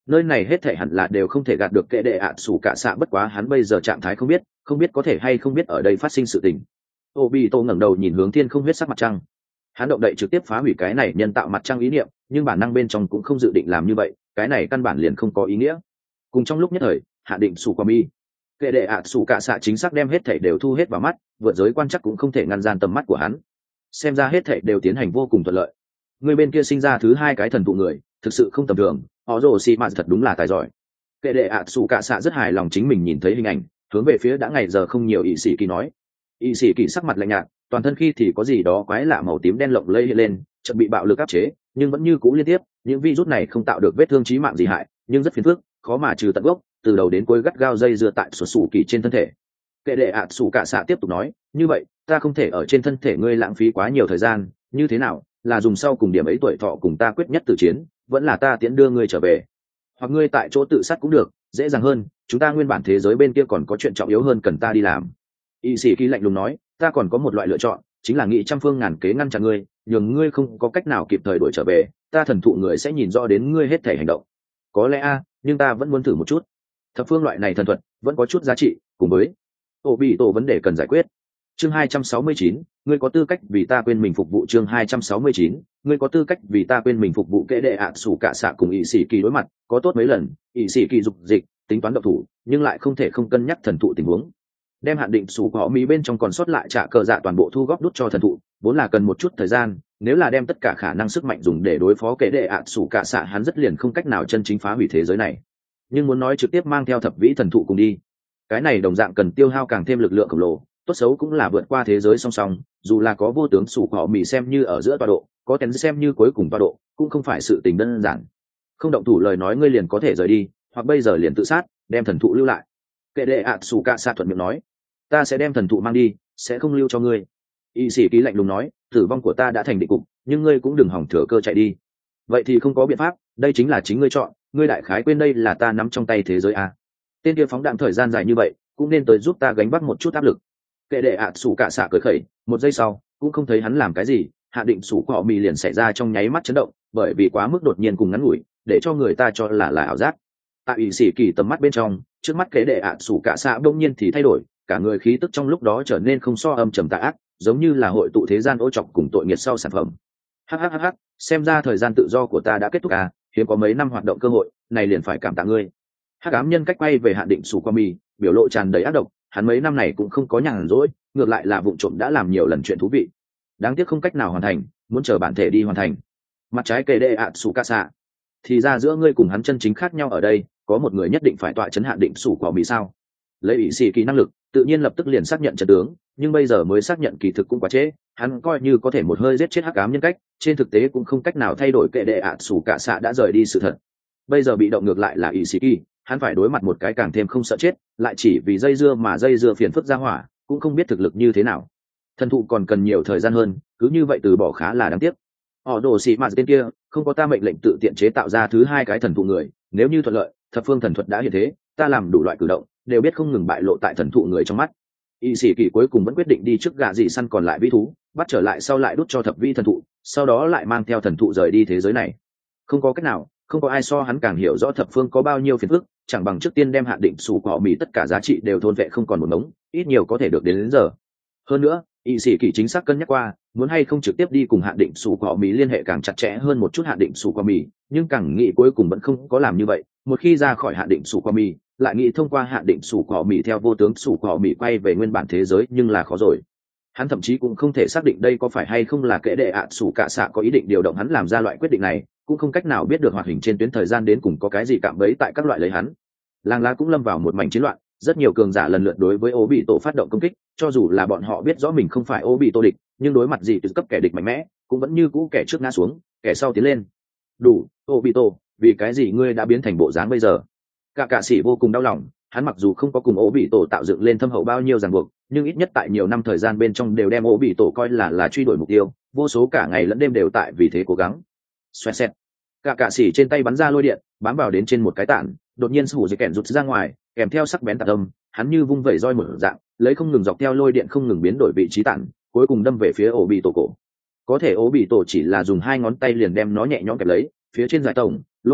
nơi này hết thể hẳn là đều không thể gạt được kệ đệ ạ sủ cả xạ, bất quá hắn bây giờ trạng thái không biết có thể hay không biết ở đây phát sinh sự tình. Obito ngẩng đầu nhìn hướng thiên không huyết sắc mặt trăng, hắn động đậy trực tiếp phá hủy cái này nhân tạo mặt trăng ý niệm, nhưng bản năng bên trong cũng không dự định làm như vậy, cái này căn bản liền không có ý nghĩa. Cùng trong lúc nhất thời, hạ định sủ qua mi kệ đệ ạ sủ cả xạ chính xác đem hết thảy đều thu hết vào mắt, vượt giới quan chắc cũng không thể ngăn gian tầm mắt của hắn. Xem ra hết thảy đều tiến hành vô cùng thuận lợi. Người bên kia sinh ra thứ hai cái thần thụ người, thực sự không tầm thường, họ rồ xì mà thật đúng là tài giỏi. Kệ đệ ạ sủ cả xạ rất hài lòng chính mình nhìn thấy hình ảnh, hướng về phía đã ngày giờ không nhiều ỵ sĩ kỳ nói. Ỵ sĩ kỳ sắc mặt lạnh nhạt, toàn thân khi thì có gì đó quái lạ màu tím đen lộng lẫy hiện lên, chợt bị bạo lực áp chế, nhưng vẫn như cũ liên tiếp, những virus này không tạo được vết thương chí mạng gì hại, nhưng rất phiền phức, khó mà trừ tận gốc, từ đầu đến cuối gắt gao dây dưa tại sổ sủ kỳ trên thân thể. Kệ đệ ạ sủ cả xạ tiếp tục nói, như vậy ta không thể ở trên thân thể ngươi lãng phí quá nhiều thời gian, như thế nào, là dùng sau cùng điểm ấy tuổi thọ cùng ta quyết nhất tử chiến, vẫn là ta tiễn đưa ngươi trở về, hoặc ngươi tại chỗ tự sát cũng được, dễ dàng hơn, chúng ta nguyên bản thế giới bên kia còn có chuyện trọng yếu hơn cần ta đi làm. Y sĩ kỳ lạnh lùng nói, ta còn có một loại lựa chọn, chính là nghị trăm phương ngàn kế ngăn chặn ngươi, nhường ngươi không có cách nào kịp thời đuổi trở về, ta thần thụ người sẽ nhìn rõ đến ngươi hết thể hành động. Có lẽ nhưng ta vẫn muốn thử một chút. Thập phương loại này thần thuật vẫn có chút giá trị, cùng với tổ bị tổ vấn đề cần giải quyết. Chương 269, ngươi có tư cách vì ta quên mình phục vụ. Chương 269, ngươi có tư cách vì ta quên mình phục vụ. Kệ đệ ạ sủ cả xạ cùng ỵ sĩ kỳ đối mặt, có tốt mấy lần, ỵ sĩ kỳ dục dịch, tính toán độc thủ, nhưng lại không thể không cân nhắc thần thụ tình huống. Đem hạn định sủ họ mỹ bên trong còn sót lại trả cờ dạ toàn bộ thu góp đút cho thần thụ, vốn là cần một chút thời gian, nếu là đem tất cả khả năng sức mạnh dùng để đối phó kệ đệ ạ sủ cả xạ, hắn rất liền không cách nào chân chính phá hủy thế giới này. Nhưng muốn nói trực tiếp mang theo thập vĩ thần thụ cùng đi, cái này đồng dạng cần tiêu hao càng thêm lực lượng khổng lồ, tốt xấu cũng là vượt qua thế giới song song, dù là có vô tướng sủ họ mỹ xem như ở giữa tọa độ, có tén xem như cuối cùng tọa độ, cũng không phải sự tình đơn giản. Không động thủ lời nói ngươi liền có thể rời đi, hoặc bây giờ liền tự sát, đem thần thụ lưu lại. Kệ đệ ạ sủ cả xạ thuận miệng nói, ta sẽ đem thần thụ mang đi, sẽ không lưu cho ngươi. Y sĩ ký lạnh lùng nói, tử vong của ta đã thành định cục, nhưng ngươi cũng đừng hỏng thừa cơ chạy đi. Vậy thì không có biện pháp, đây chính là chính ngươi chọn, ngươi đại khái quên đây là ta nắm trong tay thế giới a. Tên kia phóng đạn thời gian dài như vậy, cũng nên tới giúp ta gánh vác một chút áp lực. Kệ đệ ạ sủ cả xạ cười khẩy, một giây sau cũng không thấy hắn làm cái gì, hạ định sủ họ mì liền xảy ra trong nháy mắt chấn động, bởi vì quá mức đột nhiên cùng ngắn ngủi, để cho người ta cho là ảo giác. Tại ỵ sĩ kỳ tầm mắt bên trong, trước mắt kệ đệ ạ sủ cả xạ bỗng nhiên thì thay đổi, cả người khí tức trong lúc đó trở nên không so âm trầm tà ác, giống như là hội tụ thế gian ô chọc cùng tội nghiệt sau sản phẩm. Hhhh, xem ra thời gian tự do của ta đã kết thúc à, hiếm có mấy năm hoạt động cơ hội này liền phải cảm tạ ngươi. Hắc ám nhân cách quay về hạn định sủ qua mì, biểu lộ tràn đầy ác độc, hắn mấy năm này cũng không có nhàn rỗi, ngược lại là vụng trộm đã làm nhiều lần chuyện thú vị, đáng tiếc không cách nào hoàn thành, muốn chờ bản thể đi hoàn thành. Mặt trái kệ đệ ạ sủ ca xạ, thì ra giữa ngươi cùng hắn chân chính khác nhau ở đây, có một người nhất định phải tọa chấn hạn định sủ quả mì sao? Lấy ỷ xì kỳ năng lực tự nhiên lập tức liền xác nhận trận tướng, nhưng bây giờ mới xác nhận kỳ thực cũng quá trễ, hắn coi như có thể một hơi giết chết hắc ám nhân cách, trên thực tế cũng không cách nào thay đổi kệ đệ ạ sủ cả xạ đã rời đi sự thật. Bây giờ bị động ngược lại là ỷ xì kỳ, hắn phải đối mặt một cái càng thêm không sợ chết, lại chỉ vì dây dưa mà dây dưa phiền phức ra hỏa, cũng không biết thực lực như thế nào. Thần thụ còn cần nhiều thời gian hơn, cứ như vậy từ bỏ khá là đáng tiếc. Họ đồ xì mạt tên kia không có ta mệnh lệnh tự tiện chế tạo ra thứ hai cái thần thụ người, nếu như thuận lợi, thập phương thần thuật đã hiện thế, ta làm đủ loại cử động đều biết không ngừng bại lộ tại thần thụ người trong mắt. Y sĩ kỳ cuối cùng vẫn quyết định đi trước gà dị săn còn lại vĩ thú, bắt trở lại sau lại đút cho thập vi thần thụ, sau đó lại mang theo thần thụ rời đi thế giới này. Không có cách nào, không có ai so hắn càng hiểu rõ thập phương có bao nhiêu phiền phức, chẳng bằng trước tiên đem hạn định sủ cỏ mì tất cả giá trị đều thôn vệ không còn một ngống, ít nhiều có thể được đến giờ. Hơn nữa, y sĩ kỳ chính xác cân nhắc qua, muốn hay không trực tiếp đi cùng hạn định sủ cỏ mì liên hệ càng chặt chẽ hơn một chút hạn định sủ cỏ mì, nhưng càng nghĩ cuối cùng vẫn không có làm như vậy. Một khi ra khỏi hạn định sủ cỏ mì, lại nghĩ thông qua hạn định sủ cỏ mì theo vô tướng sủ cỏ mì quay về nguyên bản thế giới, nhưng là khó rồi. Hắn thậm chí cũng không thể xác định đây có phải hay không là kệ đệ ạ sủ cả xạ có ý định điều động hắn làm ra loại quyết định này, cũng không cách nào biết được hoạt hình trên tuyến thời gian đến cùng có cái gì cạm bẫy tại các loại lấy hắn. Làng lá cũng lâm vào một mảnh chiến loạn, rất nhiều cường giả lần lượt đối với ố bị tổ phát động công kích, cho dù là bọn họ biết rõ mình không phải ố bị tổ địch, nhưng đối mặt gì từ cấp kẻ địch mạnh mẽ, cũng vẫn như cũ kẻ trước ngã xuống, kẻ sau tiến lên. Đủ, ố bị tổ, vì cái gì ngươi đã biến thành bộ dáng bây giờ? Cả sĩ vô cùng đau lòng, hắn mặc dù không có cùng ố bị tổ tạo dựng lên thâm hậu bao nhiêu ràng buộc, nhưng ít nhất tại nhiều năm thời gian bên trong đều đem ố bị tổ coi là truy đuổi mục tiêu, vô số cả ngày lẫn đêm đều tại vì thế cố gắng. Xoẹt xẹt, cả sĩ trên tay bắn ra lôi điện, bám vào đến trên một cái tản, đột nhiên sủ dây kèn rụt ra ngoài, kèm theo sắc bén tạc âm, hắn như vung vẩy roi mở dạng, lấy không ngừng dọc theo lôi điện không ngừng biến đổi vị trí tản, cuối cùng đâm về phía ố bị tổ cổ. Có thể ố bị tổ chỉ là dùng hai ngón tay liền đem nó nhẹ nhõm kẹp lấy, phía trên giải tổng, lôi đột,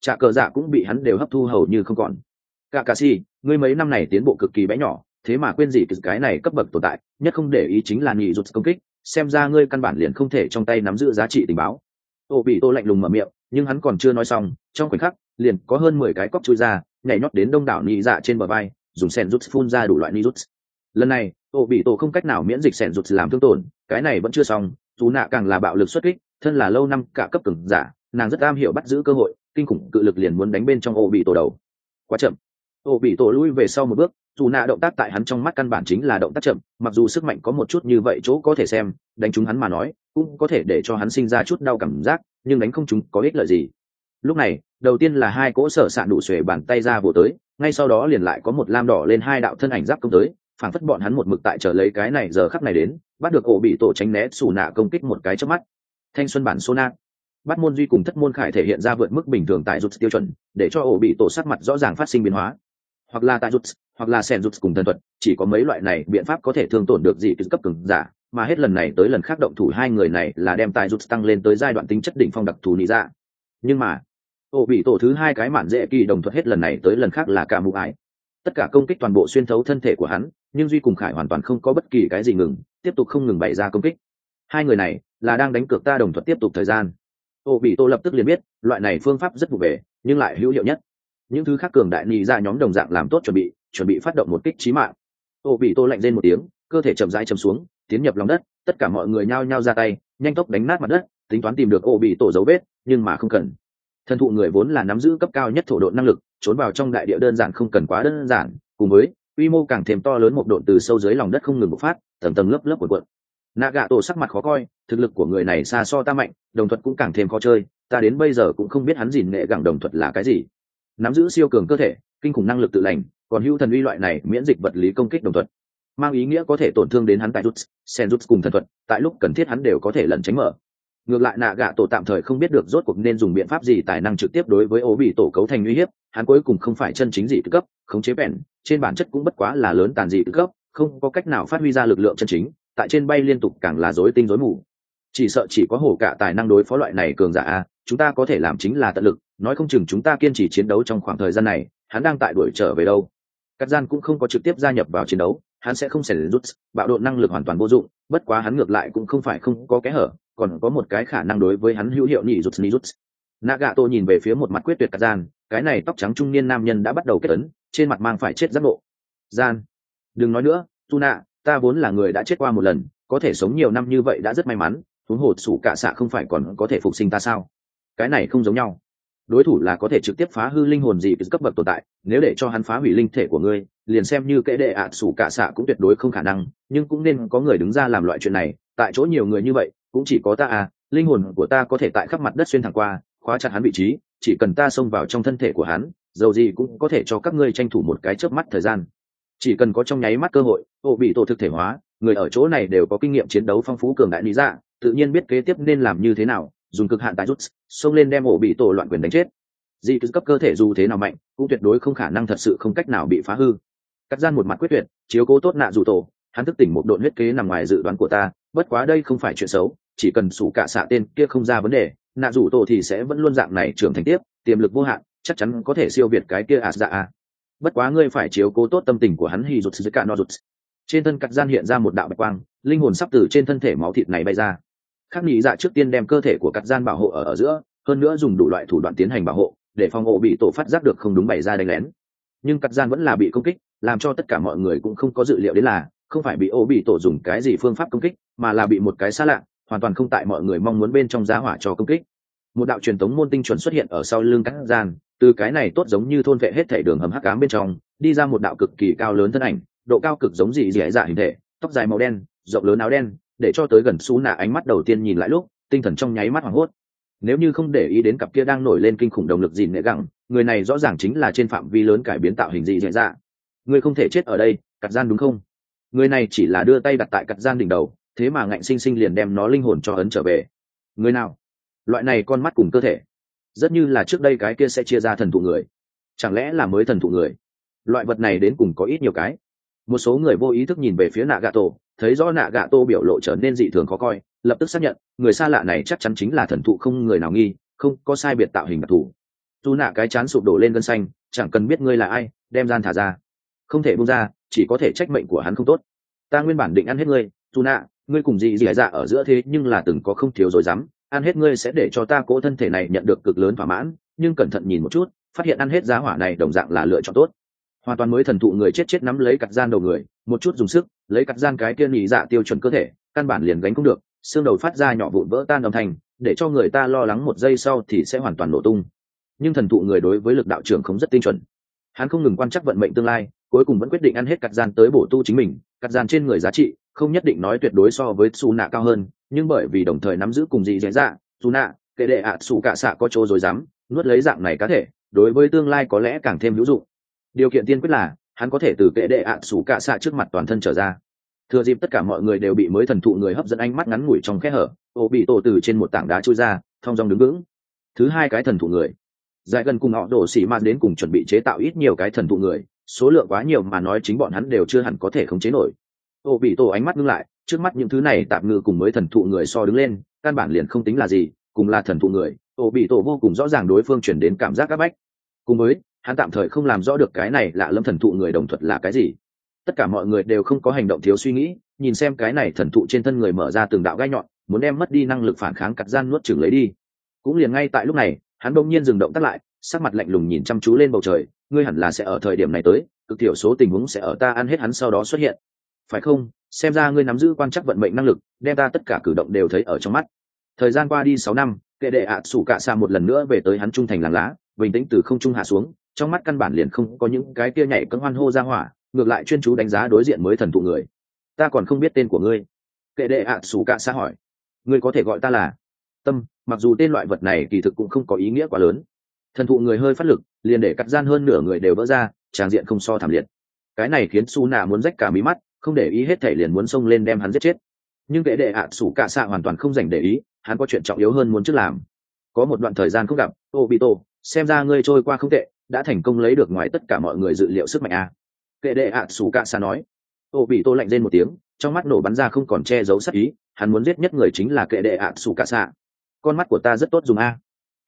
trả cờ dạ cũng bị hắn đều hấp thu hầu như không còn. Cả cà si, ngươi mấy năm này tiến bộ cực kỳ bé nhỏ, thế mà quên gì cái này cấp bậc tồn tại, nhất không để ý chính là nhị rụt công kích, xem ra ngươi căn bản liền không thể trong tay nắm giữ giá trị tình báo. Ô bị tô lạnh lùng mở miệng, nhưng hắn còn chưa nói xong, trong khoảnh khắc liền có hơn 10 cái cóc chui ra, nhảy nhót đến đông đảo nhị dạ trên bờ vai, dùng sen rút phun ra đủ loại nhị rút. Lần này ô bị tổ không cách nào miễn dịch sen rút làm thương tổn, cái này vẫn chưa xong, chú nạ càng là bạo lực xuất kích, thân là lâu năm cả cấp cường giả, nàng rất am hiểu bắt giữ cơ hội, kinh khủng cự lực liền muốn đánh bên trong ô bị tổ đầu. Quá chậm. Ô bị tổ lui về sau một bước, dù nạ động tác tại hắn trong mắt căn bản chính là động tác chậm, mặc dù sức mạnh có một chút như vậy chỗ có thể xem, đánh trúng hắn mà nói cũng có thể để cho hắn sinh ra chút đau cảm giác, nhưng đánh không trúng có ích lợi gì. Lúc này đầu tiên là hai cỗ sở sạn đủ xuề bàn tay ra vồ tới, ngay sau đó liền lại có một lam đỏ lên hai đạo thân ảnh giáp công tới, phảng phất bọn hắn một mực tại chờ lấy cái này giờ khắc này đến, bắt được ổ bị tổ tránh né xù nạ công kích một cái chớp mắt. Thanh xuân bản Sona, bắt môn duy cùng thất môn khải thể hiện ra vượt mức bình thường tại rút tiêu chuẩn, để cho ổ bị tổ sắc mặt rõ ràng phát sinh biến hóa. Hoặc là tại rút, hoặc là sen rút cùng thần thuật, chỉ có mấy loại này biện pháp có thể thương tổn được dị cấp cường giả, mà hết lần này tới lần khác động thủ hai người này là đem tại rút tăng lên tới giai đoạn tính chất đỉnh phong đặc thù lý ra. Nhưng mà ổ bị tổ thứ hai cái mạn dễ kỳ đồng thuật hết lần này tới lần khác là cả mụ ải, tất cả công kích toàn bộ xuyên thấu thân thể của hắn, nhưng duy cùng khải hoàn toàn không có bất kỳ cái gì ngừng, tiếp tục không ngừng bày ra công kích. Hai người này là đang đánh cược ta đồng thuật tiếp tục thời gian. Ô bị tô lập tức liền biết loại này phương pháp rất vụ về nhưng lại hữu hiệu nhất. Những thứ khác cường đại nhị ra nhóm đồng dạng làm tốt chuẩn bị phát động một kích chí mạng. Ô bị tô lạnh lên một tiếng, cơ thể chậm rãi chầm xuống, tiến nhập lòng đất, tất cả mọi người nhao nhao ra tay, nhanh tốc đánh nát mặt đất, tính toán tìm được ô bị tổ dấu vết, nhưng mà không cần. Thần thụ người vốn là nắm giữ cấp cao nhất thổ độ năng lực, trốn vào trong đại địa đơn giản không cần quá đơn giản, cùng với quy mô càng thêm to lớn một độn từ sâu dưới lòng đất không ngừng bộc phát, tầng tầng lớp lớp cuộn. Nagato sắc mặt khó coi, thực lực của người này xa so ta mạnh, đồng thuật cũng càng thêm khó chơi, ta đến bây giờ cũng không biết hắn gìn nghệ gẳng đồng thuật là cái gì. Nắm giữ siêu cường cơ thể, kinh khủng năng lực tự lành, còn hữu thần uy loại này miễn dịch vật lý công kích đồng thuật, mang ý nghĩa có thể tổn thương đến hắn tại rút, sen rút cùng thần thuật, tại lúc cần thiết hắn đều có thể lẩn tránh mở. Ngược lại Nagato tạm thời không biết được rốt cuộc nên dùng biện pháp gì tài năng trực tiếp đối với ố bị tổ cấu thành uy hiếp, hắn cuối cùng không phải chân chính dị cấp, khống chế bèn, trên bản chất cũng bất quá là lớn tàn dị cấp, không có cách nào phát huy ra lực lượng chân chính, tại trên bay liên tục càng là rối tinh rối mù. Chỉ sợ chỉ có hổ cả tài năng đối phó loại này cường giả a, chúng ta có thể làm chính là tận lực, nói không chừng chúng ta kiên trì chiến đấu trong khoảng thời gian này, hắn đang tại đuổi trở về đâu. Cát Gian cũng không có trực tiếp gia nhập vào chiến đấu, hắn sẽ không xẻ rút, bạo độ năng lực hoàn toàn vô dụng, bất quá hắn ngược lại cũng không phải không có kẽ hở, còn có một cái khả năng đối với hắn hữu hiệu nhị rút. Nagato nhìn về phía một mặt quyết tuyệt Cát Gian, cái này tóc trắng trung niên nam nhân đã bắt đầu kết ấn, trên mặt mang phải chết giác ngộ. Gian, đừng nói nữa, Tuna, ta vốn là người đã chết qua một lần, có thể sống nhiều năm như vậy đã rất may mắn, huống hồ sủ cả xạ không phải còn có thể phục sinh ta sao? Cái này không giống nhau. Đối thủ là có thể trực tiếp phá hư linh hồn dị cấp bậc tồn tại, nếu để cho hắn phá hủy linh thể của ngươi, liền xem như kẻ đệ ạt sủ cả xạ cũng tuyệt đối không khả năng, nhưng cũng nên có người đứng ra làm loại chuyện này, tại chỗ nhiều người như vậy, cũng chỉ có ta à, linh hồn của ta có thể tại khắp mặt đất xuyên thẳng qua, khóa chặt hắn vị trí, chỉ cần ta xông vào trong thân thể của hắn, dầu gì cũng có thể cho các ngươi tranh thủ một cái chớp mắt thời gian. Chỉ cần có trong nháy mắt cơ hội, ô bị tổ thực thể hóa, người ở chỗ này đều có kinh nghiệm chiến đấu phong phú cường đại lý dạ, tự nhiên biết kế tiếp nên làm như thế nào, dùng cực hạn tại rút, xông lên đem ổ bị tổ loạn quyền đánh chết. Dị cấp cơ thể dù thế nào mạnh, cũng tuyệt đối không khả năng thật sự không cách nào bị phá hư. Cắt Gian một mặt quyết tuyệt, chiếu cố tốt nạ dù tổ, hắn thức tỉnh một độn huyết kế nằm ngoài dự đoán của ta, bất quá đây không phải chuyện xấu, chỉ cần sủ cả xạ tên kia không ra vấn đề, nạ dù tổ thì sẽ vẫn luôn dạng này trưởng thành tiếp, tiềm lực vô hạn, chắc chắn có thể siêu việt cái kia dạ. Bất quá ngươi phải chiếu cố tốt tâm tình của hắn hì rụt cả no rụt. Trên thân Cắt Gian hiện ra một đạo bạch quang, linh hồn sắp từ trên thân thể máu thịt này bay ra. Khắc nhị dạ trước tiên đem cơ thể của Cắt Gian bảo hộ ở giữa, hơn nữa dùng đủ loại thủ đoạn tiến hành bảo hộ, để phòng ổ bị tổ phát giác được không đúng bày ra đánh lén. Nhưng Cắt Gian vẫn là bị công kích, làm cho tất cả mọi người cũng không có dự liệu đến là không phải bị ổ bị tổ dùng cái gì phương pháp công kích, mà là bị một cái xa lạ, hoàn toàn không tại mọi người mong muốn bên trong giá hỏa cho công kích. Một đạo truyền tống môn tinh chuẩn xuất hiện ở sau lưng Cắt Gian, từ cái này tốt giống như thôn vệ hết thảy đường hầm hắc ám bên trong, đi ra một đạo cực kỳ cao lớn thân ảnh, độ cao cực giống dị dạ hình thể, tóc dài màu đen, rộng lớn áo đen, để cho tới gần Sú Nạ ánh mắt đầu tiên nhìn lại lúc, tinh thần trong nháy mắt hoảng hốt. Nếu như không để ý đến cặp kia đang nổi lên kinh khủng động lực gìn nệ gẳng, người này rõ ràng chính là trên phạm vi lớn cải biến tạo hình dị dạ. Người không thể chết ở đây, Cắt Gian đúng không? Người này chỉ là đưa tay đặt tại Cắt Gian đỉnh đầu, thế mà ngạnh sinh sinh liền đem nó linh hồn cho ấn trở về. Người nào? Loại này con mắt cùng cơ thể, rất như là trước đây cái kia sẽ chia ra thần thụ người. Chẳng lẽ là mới thần thụ người? Loại vật này đến cùng có ít nhiều cái. Một số người vô ý thức nhìn về phía Nagato, thấy rõ Nagato biểu lộ trở nên dị thường khó coi, lập tức xác nhận người xa lạ này chắc chắn chính là thần thụ không người nào nghi, không có sai biệt tạo hình đặc thù. dù nạ cái chán sụp đổ lên gân xanh, chẳng cần biết ngươi là ai, đem gian thả ra. Không thể buông ra, chỉ có thể trách mệnh của hắn không tốt. Ta nguyên bản định ăn hết ngươi, dù nạ, ngươi cùng gì gì dạ ở giữa thế nhưng là từng có không thiếu rồi dám, ăn hết ngươi sẽ để cho ta cỗ thân thể này nhận được cực lớn thỏa mãn, nhưng cẩn thận nhìn một chút, phát hiện ăn hết giá hỏa này đồng dạng là lựa chọn tốt. Hoàn toàn mới thần thụ người chết nắm lấy cặt gian đầu người, một chút dùng sức, lấy cặt gian cái kia nhị dạ tiêu chuẩn cơ thể, căn bản liền gánh không được, xương đầu phát ra nhỏ vụn vỡ tan âm thanh, để cho người ta lo lắng một giây sau thì sẽ hoàn toàn nổ tung. Nhưng thần thụ người đối với lực đạo trưởng không rất tinh chuẩn, hắn không ngừng quan trắc vận mệnh tương lai, cuối cùng vẫn quyết định ăn hết cặt gian tới bổ tu chính mình. Cặt gian trên người giá trị không nhất định nói tuyệt đối so với su nạ cao hơn, nhưng bởi vì đồng thời nắm giữ cùng gì dễ dạ su nạ kệ đệ ạ su cạ xạ có chỗ rồi dám nuốt lấy dạng này cá thể, đối với tương lai có lẽ càng thêm hữu dụng. Điều kiện tiên quyết là hắn có thể từ kệ đệ ạ su cạ xạ trước mặt toàn thân trở ra. Thừa dịp tất cả mọi người đều bị mới thần thụ người hấp dẫn ánh mắt ngắn ngủi trong khe hở, ô bị tổ từ trên một tảng đá trôi ra, thong dong đứng vững. Thứ hai cái thần thụ người dài gần cùng họ đổ xỉ mạt đến cùng chuẩn bị chế tạo ít nhiều cái thần thụ người, số lượng quá nhiều mà nói chính bọn hắn đều chưa hẳn có thể khống chế nổi. Ô bị tổ ánh mắt ngưng lại, trước mắt những thứ này tạm ngư cùng mới thần thụ người so đứng lên, căn bản liền không tính là gì, cùng là thần thụ người. Ô bị tổ vô cùng rõ ràng đối phương chuyển đến cảm giác áp bách, cùng với hắn tạm thời không làm rõ được cái này lạ lâm thần thụ người đồng thuật là cái gì. Tất cả mọi người đều không có hành động thiếu suy nghĩ, nhìn xem cái này thần thụ trên thân người mở ra từng đạo gai nhọn, muốn đem mất đi năng lực phản kháng cặt gian nuốt chửng lấy đi. Cũng liền ngay tại lúc này, hắn bỗng nhiên dừng động tắt lại, sắc mặt lạnh lùng nhìn chăm chú lên bầu trời. Ngươi hẳn là sẽ ở thời điểm này tới, cực thiểu số tình huống sẽ ở ta ăn hết hắn sau đó xuất hiện, phải không? Xem ra ngươi nắm giữ quan trắc vận mệnh năng lực, đem ta tất cả cử động đều thấy ở trong mắt. Thời gian qua đi 6 năm, kệ đệ ạ sủ cạ xạ một lần nữa về tới hắn trung thành làng lá, bình tĩnh từ không trung hạ xuống, trong mắt căn bản liền không có những cái kia nhảy cẫng hoan hô ra hỏa, ngược lại chuyên chú đánh giá đối diện mới thần thụ người. Ta còn không biết tên của ngươi. Kệ đệ ạ sủ cạ xạ hỏi. Ngươi có thể gọi ta là Tâm, mặc dù tên loại vật này kỳ thực cũng không có ý nghĩa quá lớn. Thần thụ người hơi phát lực, liền để cắt gian hơn nửa người đều vỡ ra, tràng diện không so thảm liệt. Cái này khiến su nạ muốn rách cả mí mắt, không để ý hết thảy liền muốn xông lên đem hắn giết chết. Nhưng kệ đệ ạ sủ cạ xạ hoàn toàn không dành để ý, hắn có chuyện trọng yếu hơn muốn trước làm. Có một đoạn thời gian không gặp, Obito, xem ra ngươi trôi qua không tệ, đã thành công lấy được ngoài tất cả mọi người dự liệu sức mạnh a. Kệ đệ ạ sủ cạ xạ nói. Obito lạnh rên một tiếng, trong mắt nổ bắn ra không còn che giấu sát ý, hắn muốn giết nhất người chính là kệ đệ ạ sủ cạ xạ. Con mắt của ta rất tốt dùng a.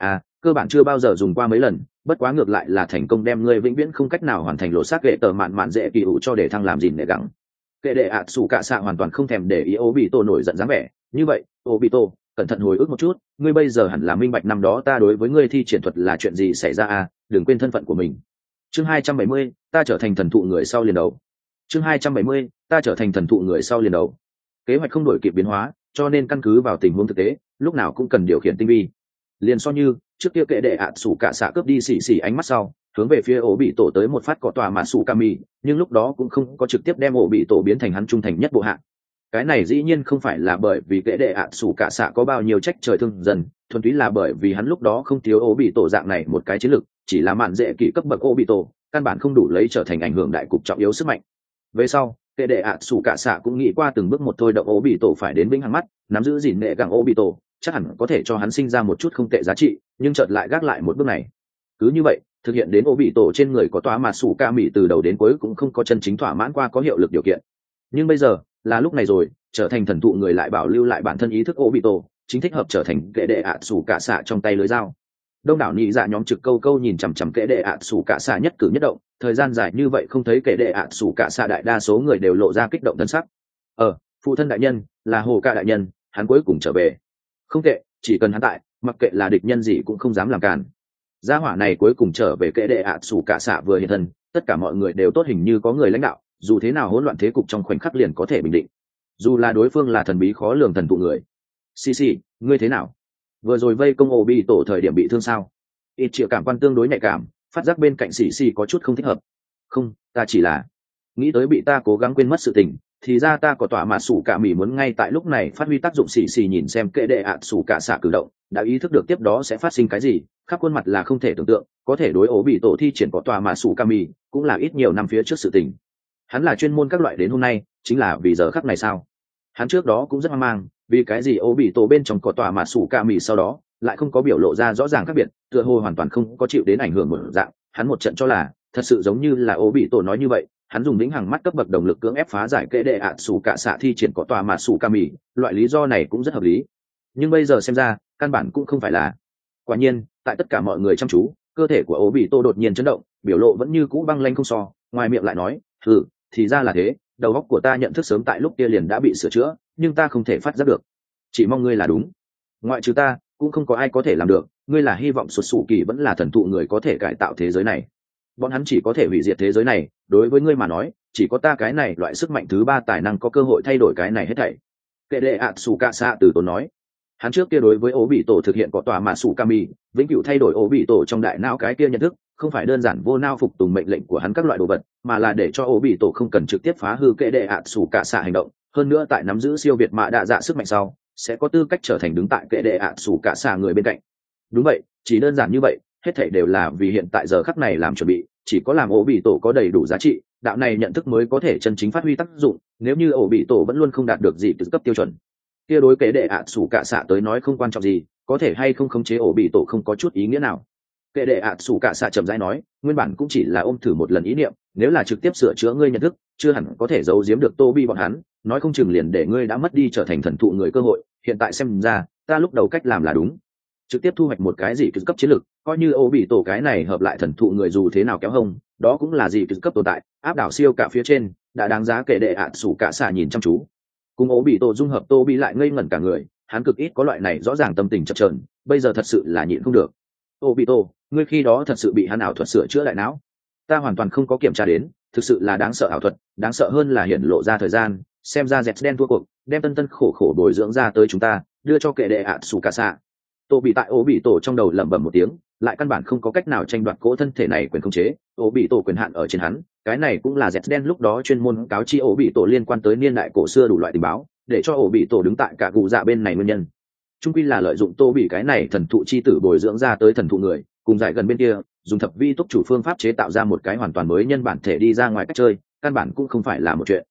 Cơ bản chưa bao giờ dùng qua mấy lần, bất quá ngược lại là thành công đem ngươi vĩnh viễn không cách nào hoàn thành lộ xác kệ tờ mạn mạn dễ kỳ hữu cho để thăng làm gì để gắng. Kệ đệ ạ sủ cạ xạ hoàn toàn không thèm để ý Obito nổi giận dáng vẻ. Như vậy, Obito, cẩn thận hồi ức một chút, ngươi bây giờ hẳn là minh bạch năm đó ta đối với ngươi thi triển thuật là chuyện gì xảy ra a, đừng quên thân phận của mình. Chương 270, ta trở thành thần thụ người sau liền đầu. Chương 270, ta trở thành thần thụ người sau liền đầu. Kế hoạch không đổi kịp biến hóa, cho nên căn cứ vào tình huống thực tế, lúc nào cũng cần điều khiển tinh vi. Liền so như trước kia kệ đệ ạ sủ cạ xạ cướp đi xì ánh mắt sau, hướng về phía ổ bị tổ tới một phát cọ tòa mà sủ kami, nhưng lúc đó cũng không có trực tiếp đem ổ bị tổ biến thành hắn trung thành nhất bộ hạ. Cái này dĩ nhiên không phải là bởi vì kệ đệ ạ sủ cạ xạ có bao nhiêu trách trời thương dần, thuần túy là bởi vì hắn lúc đó không thiếu ổ bị tổ dạng này một cái chiến lược, chỉ là mạn dễ kỷ cấp bậc ổ bị tổ, căn bản không đủ lấy trở thành ảnh hưởng đại cục trọng yếu sức mạnh. Về sau, kệ đệ ạ sủ cạ xạ cũng nghĩ qua từng bước một thôi động ổ bị tổ phải đến vĩnh hằng mắt, nắm giữ gìn nệ gặng ổ bị tổ, chắc hẳn có thể cho hắn sinh ra một chút không tệ giá trị, nhưng chợt lại gác lại một bước này. Cứ như vậy, thực hiện đến ổ bị tổ trên người có tòa mà sủ ca mỹ từ đầu đến cuối cũng không có chân chính thỏa mãn qua có hiệu lực điều kiện. Nhưng bây giờ là lúc này rồi, trở thành thần thụ người lại bảo lưu lại bản thân ý thức ổ bị tổ, chính thích hợp trở thành kệ đệ ạ sủ cạ xạ trong tay lưới dao. Đông đảo nhị dạ nhóm trực câu câu nhìn chằm chằm kệ đệ ạ sủ cạ xạ nhất cử nhất động, thời gian dài như vậy không thấy kệ đệ ạ sủ cạ xạ, đại đa số người đều lộ ra kích động thân sắc. Phụ thân đại nhân, là hồ ca đại nhân, hắn cuối cùng trở về. Không tệ, chỉ cần hắn tại, mặc kệ là địch nhân gì cũng không dám làm cản. Gia hỏa này cuối cùng trở về kệ đệ ạ sủ cạ xạ vừa hiện thân, tất cả mọi người đều tốt, hình như có người lãnh đạo, dù thế nào hỗn loạn thế cục trong khoảnh khắc liền có thể bình định. Dù là đối phương là thần bí khó lường thần tụ người. Xì, ngươi thế nào? Vừa rồi vây công ổ bị tổ thời điểm bị thương sao? Ít triệu cảm quan tương đối nhạy cảm, phát giác bên cạnh xì có chút không thích hợp. Không, ta chỉ là nghĩ tới bị ta cố gắng quên mất sự tình, thì ra ta có tỏa mà sủ cả mỉ muốn ngay tại lúc này phát huy tác dụng. Xì nhìn xem kệ đệ ạ sủ cả xạ cử động, đã ý thức được tiếp đó sẽ phát sinh cái gì, khắp khuôn mặt là không thể tưởng tượng, có thể đối ổ bị tổ thi triển có tỏa mà sủ cả mỉ cũng là ít nhiều năm phía trước sự tình. Hắn là chuyên môn các loại đến hôm nay, chính là vì giờ khắc này sao? Hắn trước đó cũng rất hoang mang, vì cái gì ổ bị tổ bên trong có tỏa mà sủ cả mỉ sau đó lại không có biểu lộ ra rõ ràng khác biệt, tựa hồ hoàn toàn không có chịu đến ảnh hưởng một dạng. Hắn một trận cho là thật sự giống như là ổ bị tổ nói như vậy, hắn dùng lĩnh hằng mắt cấp bậc động lực cưỡng ép phá giải kệ đệ ạ sủ cạ xạ thi triển có tòa mà sủ ca mì, loại lý do này cũng rất hợp lý. Nhưng bây giờ xem ra căn bản cũng không phải là. Quả nhiên, tại tất cả mọi người chăm chú, cơ thể của ố bị tô đột nhiên chấn động, biểu lộ vẫn như cũ băng lanh không so, ngoài miệng lại nói, thì ra là thế, đầu óc của ta nhận thức sớm tại lúc kia liền đã bị sửa chữa, nhưng ta không thể phát giác được. Chỉ mong ngươi là đúng, ngoại trừ ta cũng không có ai có thể làm được. Ngươi là hy vọng xuất xù kỳ vẫn là thần thụ người có thể cải tạo thế giới này, bọn hắn chỉ có thể hủy diệt thế giới này, đối với ngươi mà nói chỉ có ta cái này loại sức mạnh thứ ba tài năng có cơ hội thay đổi cái này hết thảy. Kệ đệ ạ xù cạ xạ từ tốn nói, hắn trước kia đối với ố bị tổ thực hiện có tòa mà sủ kami vĩnh cửu thay đổi ố bị tổ trong đại não cái kia nhận thức, không phải đơn giản vô nao phục tùng mệnh lệnh của hắn các loại đồ vật, mà là để cho ố bị tổ không cần trực tiếp phá hư kệ đệ ạ xù cạ xạ hành động, hơn nữa tại nắm giữ siêu việt mạ đa dạ sức mạnh sau sẽ có tư cách trở thành đứng tại kệ đệ ạ xù cạ xạ người bên cạnh. Đúng vậy, chỉ đơn giản như vậy, hết thảy đều là vì hiện tại giờ khắc này làm chuẩn bị, chỉ có làm ổ bị tổ có đầy đủ giá trị, đạo này nhận thức mới có thể chân chính phát huy tác dụng. Nếu như ổ bị tổ vẫn luôn không đạt được gì từ cấp tiêu chuẩn, kia đối kệ đệ ạ sủ cạ xạ tới nói không quan trọng gì, có thể hay không khống chế ổ bị tổ không có chút ý nghĩa nào. Kệ đệ ạ sủ cạ xạ chậm rãi nói, nguyên bản cũng chỉ là ôm thử một lần ý niệm, nếu là trực tiếp sửa chữa ngươi nhận thức, chưa hẳn có thể giấu giếm được Tô Bi bọn hắn, nói không chừng liền để ngươi đã mất đi trở thành thần thụ người cơ hội. Hiện tại xem ra ta lúc đầu cách làm là đúng, trực tiếp thu hoạch một cái gì cấp chiến lược, coi như ổ bị tổ cái này hợp lại thần thụ người dù thế nào kéo hông, đó cũng là gì cấp tồn tại, áp đảo siêu cả phía trên, đã đáng giá kệ đệ ạ sủ cạ xạ nhìn chăm chú. Cùng ổ bị tổ dung hợp, Tô Bi lại ngây ngẩn cả người, hắn cực ít có loại này rõ ràng tâm tình chập chờn, bây giờ thật sự là nhịn không được. Ổ bị tổ, ngươi khi đó thật sự bị hắn ảo thuật sửa chữa lại não? Ta hoàn toàn không có kiểm tra đến, thực sự là đáng sợ ảo thuật, đáng sợ hơn là hiển lộ ra thời gian, xem ra dẹt đen thua cuộc, đem tân tân khổ khổ bồi dưỡng ra tới chúng ta, đưa cho kệ đệ ạ sủ cạ xạ. Tô bị tại ổ bị tổ trong đầu lẩm bẩm một tiếng, lại căn bản không có cách nào tranh đoạt cỗ thân thể này quyền khống chế, ổ bị tổ quyền hạn ở trên hắn, cái này cũng là dẹt đen lúc đó chuyên môn cáo chi ổ bị tổ liên quan tới niên đại cổ xưa đủ loại tình báo, để cho ổ bị tổ đứng tại cả cụ dạ bên này nguyên nhân. Trung quy là lợi dụng Tô bị cái này thần thụ chi tử bồi dưỡng ra tới thần thụ người, cùng giải gần bên kia dùng thập vi túc chủ phương pháp chế tạo ra một cái hoàn toàn mới nhân bản thể đi ra ngoài cách chơi, căn bản cũng không phải là một chuyện.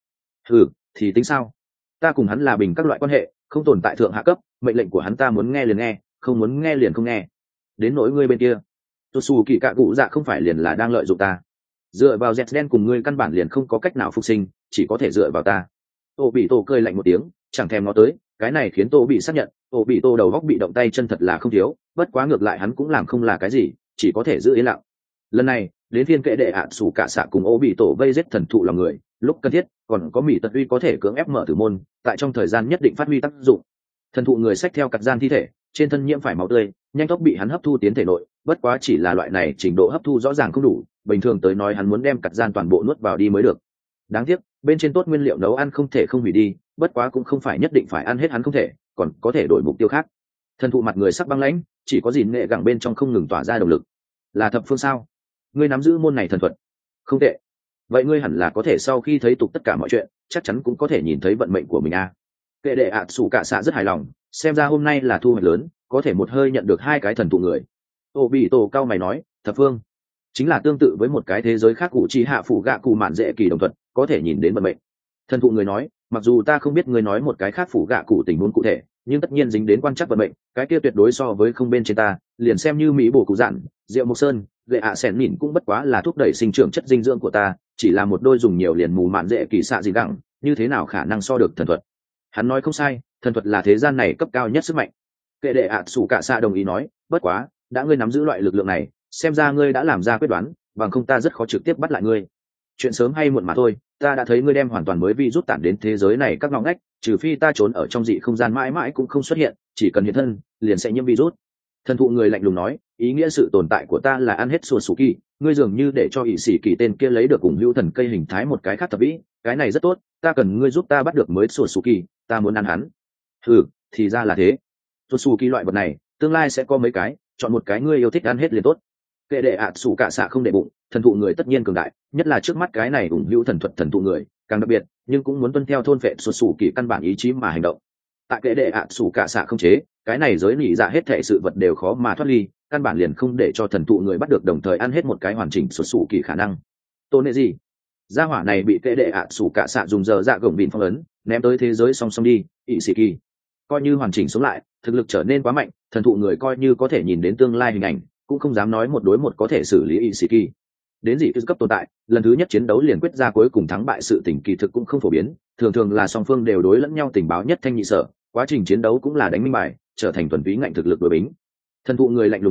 Thì tính sao? Ta cùng hắn là bình các loại quan hệ, không tồn tại thượng hạ cấp, mệnh lệnh của hắn ta muốn nghe liền nghe, không muốn nghe liền không nghe. Đến nỗi ngươi bên kia, tôi xù kỳ cạ cụ dạ không phải liền là đang lợi dụng ta? Dựa vào dẹt đen cùng ngươi căn bản liền không có cách nào phục sinh, chỉ có thể dựa vào ta. Tô bị tổ cười lạnh một tiếng, chẳng thèm nó tới, cái này khiến Tô bị xác nhận, Tô bị tổ đầu góc bị động tay chân thật là không thiếu, bất quá ngược lại hắn cũng làm không là cái gì, chỉ có thể giữ yên lặng. Lần này đến phiên kệ đệ ạ sủ cả xạ cùng Ô bị tổ vây giết thần thụ lòng người, lúc cần thiết còn có mỹ tật uy có thể cưỡng ép mở tử môn, tại trong thời gian nhất định phát huy tác dụng. Thần thụ người xách theo cặt gian thi thể, trên thân nhiễm phải máu tươi, nhanh chóng bị hắn hấp thu tiến thể nội, bất quá chỉ là loại này trình độ hấp thu rõ ràng không đủ, bình thường tới nói hắn muốn đem cặt gian toàn bộ nuốt vào đi mới được. Đáng tiếc bên trên tốt nguyên liệu nấu ăn không thể không hủy đi, bất quá cũng không phải nhất định phải ăn hết hắn không thể, còn có thể đổi mục tiêu khác. Thần thụ mặt người sắc băng lãnh, chỉ có gìn nghệ gẳng bên trong không ngừng tỏa ra động lực. Là thập phương sao? Ngươi nắm giữ môn này thần thuật? Không tệ. Vậy ngươi hẳn là có thể sau khi thấy tục tất cả mọi chuyện, chắc chắn cũng có thể nhìn thấy vận mệnh của mình a. Kệ đệ ạ sủ cả xạ rất hài lòng, xem ra hôm nay là thu hoạch lớn, có thể một hơi nhận được hai cái thần thụ người. Ô bị tổ cao mày nói, thập phương chính là tương tự với một cái thế giới khác, cụ chi hạ phủ gạ cụ mạn dễ kỳ đồng thuận, có thể nhìn đến vận mệnh. Thần thụ người nói, mặc dù ta không biết ngươi nói một cái khác phủ gạ cụ tình huống cụ thể, nhưng tất nhiên dính đến quan chắc vận mệnh, cái kia tuyệt đối so với không bên trên ta, liền xem như mỹ bổ cụ dặn rượu mộc sơn gậy ạ sẻn mỉn cũng bất quá là thúc đẩy sinh trưởng chất dinh dưỡng của ta, chỉ là một đôi dùng nhiều liền mù mạn dễ kỳ xạ gì gẳng, như thế nào khả năng so được thần thuật. Hắn nói không sai, thần thuật là thế gian này cấp cao nhất sức mạnh. Kệ đệ ạ sủ cả xạ đồng ý nói, bất quá đã ngươi nắm giữ loại lực lượng này, xem ra ngươi đã làm ra quyết đoán, bằng không ta rất khó trực tiếp bắt lại ngươi. Chuyện sớm hay muộn mà thôi, ta đã thấy ngươi đem hoàn toàn mới vi rút tản đến thế giới này các ngõ ngách, trừ phi ta trốn ở trong dị không gian mãi mãi cũng không xuất hiện, chỉ cần hiện thân liền sẽ nhiễm virus. Thần thụ người lạnh lùng nói, ý nghĩa sự tồn tại của ta là ăn hết sùa sù kỳ, ngươi dường như để cho ỷ sĩ kỳ tên kia lấy được cùng hữu thần cây hình thái một cái khác thập vĩ, cái này rất tốt, ta cần ngươi giúp ta bắt được mới sùa sù kỳ, ta muốn ăn hắn. Thì ra là thế. Sùa sù kỳ loại vật này tương lai sẽ có mấy cái, chọn một cái ngươi yêu thích ăn hết liền tốt. Kệ đệ ạ sủ cả xạ không để bụng, thần thụ người tất nhiên cường đại, nhất là trước mắt cái này ủng hữu thần thuật thần thụ người càng đặc biệt, nhưng cũng muốn tuân theo thôn phệ sụt sủ kỳ căn bản ý chí mà hành động. Tại kệ đệ ạ sủ cả xạ không chế, cái này giới nỉ dạ hết thệ sự vật đều khó mà thoát ly, căn bản liền không để cho thần thụ người bắt được đồng thời ăn hết một cái hoàn chỉnh sụt sủ kỳ khả năng. Tôn nệ gì? Gia hỏa này bị kệ đệ ạ sủ cả xạ dùng giờ dạ gồng bịn phong ấn, ném tới thế giới song song đi, ỷ sĩ kỳ. Coi như hoàn chỉnh sống lại, thực lực trở nên quá mạnh, thần thụ người coi như có thể nhìn đến tương lai hình ảnh, cũng không dám nói một đối một có thể xử lý Ishiki. Đến dị cấp tồn tại, lần thứ nhất chiến đấu liền quyết ra cuối cùng thắng bại sự tình kỳ thực cũng không phổ biến, thường thường là song phương đều đối lẫn nhau tình báo nhất thanh nhị sở, quá trình chiến đấu cũng là đánh minh bài, trở thành thuần túy ngạnh thực lực đối bính. Thần thụ người lạnh lùng nói,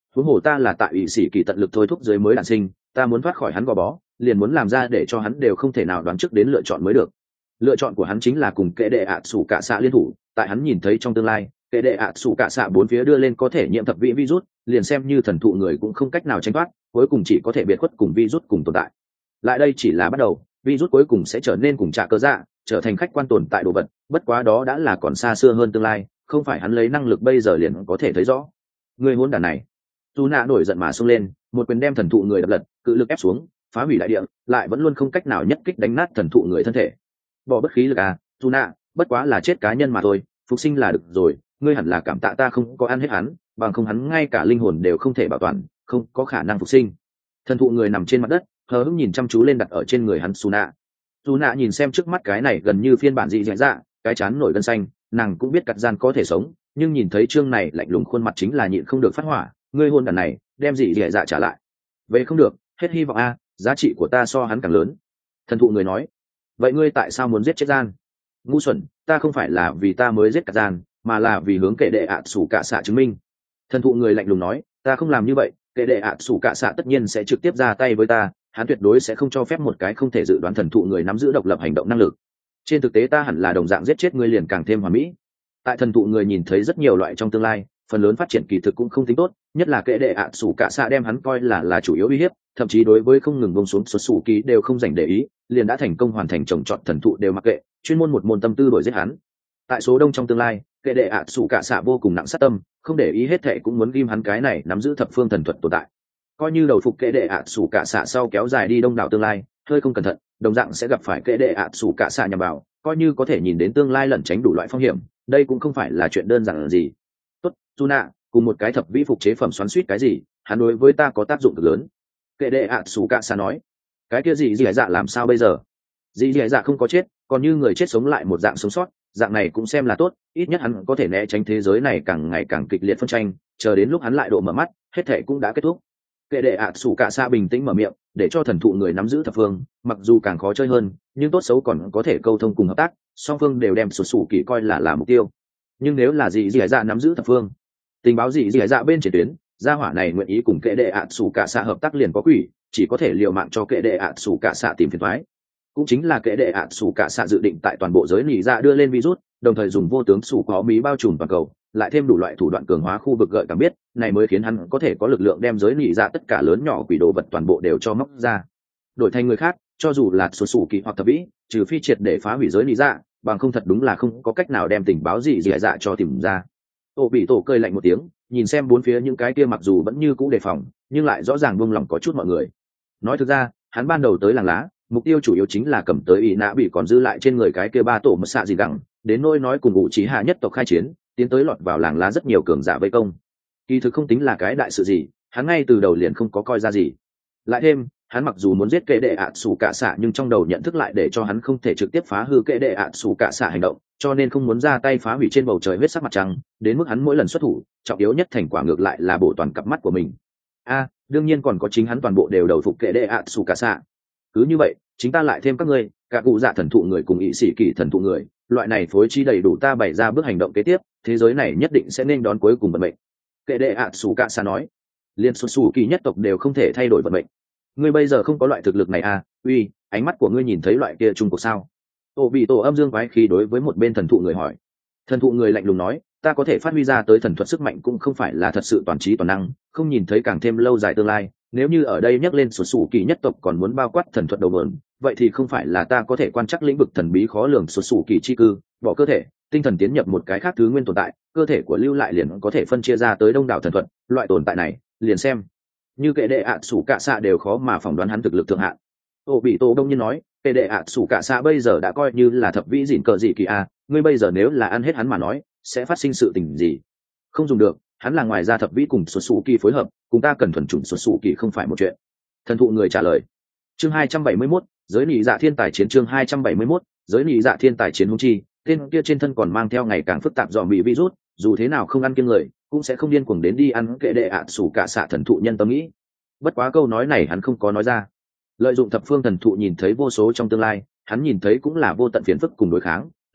huống hồ ta là tại ủy sĩ kỳ tận lực thôi thúc dưới mới đản sinh, ta muốn thoát khỏi hắn gò bó, liền muốn làm ra để cho hắn đều không thể nào đoán trước đến lựa chọn mới được. Lựa chọn của hắn chính là cùng kệ đệ ạ sủ cả xạ liên thủ, tại hắn nhìn thấy trong tương lai kệ đệ ạ sủ cả xạ bốn phía đưa lên có thể nhiễm thập vị virus, liền xem như thần thụ người cũng không cách nào tránh thoát, cuối cùng chỉ có thể biệt khuất cùng virus cùng tồn tại. Lại đây chỉ là bắt đầu, virus cuối cùng sẽ trở nên cùng trả cơ dạ, trở thành khách quan tồn tại đồ vật, bất quá đó đã là còn xa xưa hơn tương lai, không phải hắn lấy năng lực bây giờ liền có thể thấy rõ. Người hỗn đản này. Tu nạ nổi giận mà xông lên, một quyền đem thần thụ người đập lật, cự lực ép xuống, phá hủy đại địa, lại vẫn luôn không cách nào nhất kích đánh nát thần thụ người thân thể. Bỏ bất khí lực à, Tu nạ, bất quá là chết cá nhân mà thôi, phục sinh là được rồi, ngươi hẳn là cảm tạ ta không có ăn hết hắn, bằng không hắn ngay cả linh hồn đều không thể bảo toàn, không có khả năng phục sinh. Thần thụ người nằm trên mặt đất, hờ hững nhìn chăm chú lên đặt ở trên người hắn Suna. Suna nhìn xem trước mắt cái này gần như phiên bản dị dạ, cái chán nổi gân xanh, nàng cũng biết cắt gian có thể sống, nhưng nhìn thấy trương này lạnh lùng khuôn mặt chính là nhịn không được phát hỏa, ngươi hôn đàn này, đem dị dạ trả lại. Vậy không được, hết hy vọng a, giá trị của ta so hắn càng lớn. Thần thụ người nói, vậy ngươi tại sao muốn giết chết gian? Ngu xuẩn, ta không phải là vì ta mới giết cắt gian, mà là vì hướng kệ đệ ạ sủ cả xạ chứng minh. Thần thụ người lạnh lùng nói, ta không làm như vậy, kệ đệ ạ sủ cả xạ tất nhiên sẽ trực tiếp ra tay với ta, hắn tuyệt đối sẽ không cho phép một cái không thể dự đoán thần thụ người nắm giữ độc lập hành động năng lực. Trên thực tế ta hẳn là đồng dạng giết chết ngươi liền càng thêm hoàn mỹ. Tại thần thụ người nhìn thấy rất nhiều loại trong tương lai, phần lớn phát triển kỳ thực cũng không tính tốt, nhất là kệ đệ ạ sủ cả xạ đem hắn coi là chủ yếu uy hiếp, thậm chí đối với không ngừng bông xuống xuất sủ kỳ đều không dành để ý, liền đã thành công hoàn thành trồng trọt thần thụ đều mặc kệ, chuyên môn một môn tâm tư đổi giết hắn. Tại số đông trong tương lai, kệ đệ ạ sủ cả xạ vô cùng nặng sát tâm, không để ý hết thệ cũng muốn ghim hắn cái này nắm giữ thập phương thần thuật tồn tại. Coi như đầu phục kệ đệ ạ sủ cả xạ sau kéo dài đi đông đảo tương lai, hơi không cẩn thận đồng dạng sẽ gặp phải kệ đệ ạ sủ cả xạ nhằm vào, coi như có thể nhìn đến tương lai lẩn tránh đủ loại phong hiểm, đây cũng không phải là chuyện đơn giản gì. Tốt, Tuna, cùng một cái thập vĩ phục chế phẩm xoắn suýt cái gì, hắn đối với ta có tác dụng cực lớn. Kệ đệ ạ sủ cả xạ nói, cái kia gì dạ làm sao bây giờ? Dị dạ không có chết, còn như người chết sống lại một dạng sống sót, dạng này cũng xem là tốt, ít nhất hắn có thể né tránh thế giới này càng ngày càng kịch liệt phân tranh, chờ đến lúc hắn lại độ mở mắt, hết thể cũng đã kết thúc. Kệ đệ ạ sủ cả xa bình tĩnh mở miệng, để cho thần thụ người nắm giữ thập phương, mặc dù càng khó chơi hơn, nhưng tốt xấu còn có thể câu thông cùng hợp tác, song phương đều đem sụt sủ kỳ coi là mục tiêu. Nhưng nếu là dị dạ nắm giữ thập phương, tình báo dị dạ bên trên tuyến, gia hỏa này nguyện ý cùng kệ đệ ạ sủ cả xa hợp tác liền có quỷ, chỉ có thể liều mạng cho kệ đệ ạ sủ cả xa tìm phiền toái. Cũng chính là kệ đệ ạ sủ cả xạ dự định tại toàn bộ giới nỉ dạ đưa lên virus, đồng thời dùng vô tướng sủ có mí bao trùm toàn cầu, lại thêm đủ loại thủ đoạn cường hóa khu vực gợi cảm biết, này mới khiến hắn có thể có lực lượng đem giới nỉ dạ tất cả lớn nhỏ quỷ đồ vật toàn bộ đều cho móc ra. Đổi thành người khác, cho dù là số sủ kỳ hoặc thập vĩ, trừ phi triệt để phá hủy giới nỉ dạ, bằng không thật đúng là không có cách nào đem tình báo gì dạ cho tìm ra. Tổ bị tổ cười lạnh một tiếng, nhìn xem bốn phía những cái kia mặc dù vẫn như cũ đề phòng, nhưng lại rõ ràng buông lòng có chút mọi người. Nói thực ra, hắn ban đầu tới làng lá, mục tiêu chủ yếu chính là cầm tới ý nã bị còn dư lại trên người cái kia ba tổ mật xạ gì gẳng, đến nôi nói cùng ngụ trí hạ nhất tộc khai chiến, tiến tới lọt vào làng lá rất nhiều cường giả vây công. Kỳ thực không tính là cái đại sự gì, hắn ngay từ đầu liền không có coi ra gì. Lại thêm, hắn mặc dù muốn giết kệ đệ ạ sủ cả xạ nhưng trong đầu nhận thức lại để cho hắn không thể trực tiếp phá hư kệ đệ ạ sủ cả xạ hành động, cho nên không muốn ra tay phá hủy trên bầu trời huyết sắc mặt trăng, đến mức hắn mỗi lần xuất thủ, trọng yếu nhất thành quả ngược lại là bổ toàn cặp mắt của mình. Đương nhiên còn có chính hắn toàn bộ đều đầu phục kệ đệ ạ sủ cả xạ. Cứ như vậy, chính ta lại thêm các ngươi, cả cụ dạ thần thụ người cùng ỵ sĩ kỳ thần thụ người, loại này phối trí đầy đủ ta bày ra bước hành động kế tiếp, thế giới này nhất định sẽ nên đón cuối cùng vận mệnh. Kệ đệ ạ sủ cả xạ nói, liên xuất xù kỳ nhất tộc đều không thể thay đổi vận mệnh. Ngươi bây giờ không có loại thực lực này à? Uy, ánh mắt của ngươi nhìn thấy loại kia trung cuộc sao? Tổ bị tổ âm dương quái khí đối với một bên thần thụ người hỏi. Thần thụ người lạnh lùng nói, ta có thể phát huy ra tới thần thuật sức mạnh cũng không phải là thật sự toàn trí toàn năng, không nhìn thấy càng thêm lâu dài tương lai. Nếu như ở đây nhắc lên sổ sủ kỳ nhất tộc còn muốn bao quát thần thuật đầu vợn, vậy thì không phải là ta có thể quan trắc lĩnh vực thần bí khó lường sổ sủ kỳ chi cư, bỏ cơ thể, tinh thần tiến nhập một cái khác thứ nguyên tồn tại, cơ thể của lưu lại liền có thể phân chia ra tới đông đảo thần thuật, loại tồn tại này, liền xem như kệ đệ ạ sủ cả xạ đều khó mà phỏng đoán hắn thực lực thượng hạn. Tổ bị tổ đông nhiên nói, kệ đệ ạ sủ cả xạ bây giờ đã coi như là thập vĩ dịn cờ gì kỳ a, ngươi bây giờ nếu là ăn hết hắn mà nói, sẽ phát sinh sự tình gì? Không dùng được, hắn là ngoài ra thập vĩ cùng xuất xù kỳ phối hợp, cùng ta cần thuần chủng xuất xù kỳ không phải một chuyện. Thần thụ người trả lời. Chương 271, giới nị dạ thiên tài chiến. Chương 271, giới nị dạ thiên tài chiến. Hung chi, tên kia trên thân còn mang theo ngày càng phức tạp dòm bị virus, dù thế nào không ăn kiêng người, cũng sẽ không điên cuồng đến đi ăn kệ đệ ạ sủ cả xạ thần thụ nhân tâm nghĩ. Bất quá câu nói này hắn không có nói ra. Lợi dụng thập phương thần thụ nhìn thấy vô số trong tương lai, hắn nhìn thấy cũng là vô tận phiền phức cùng đối kháng,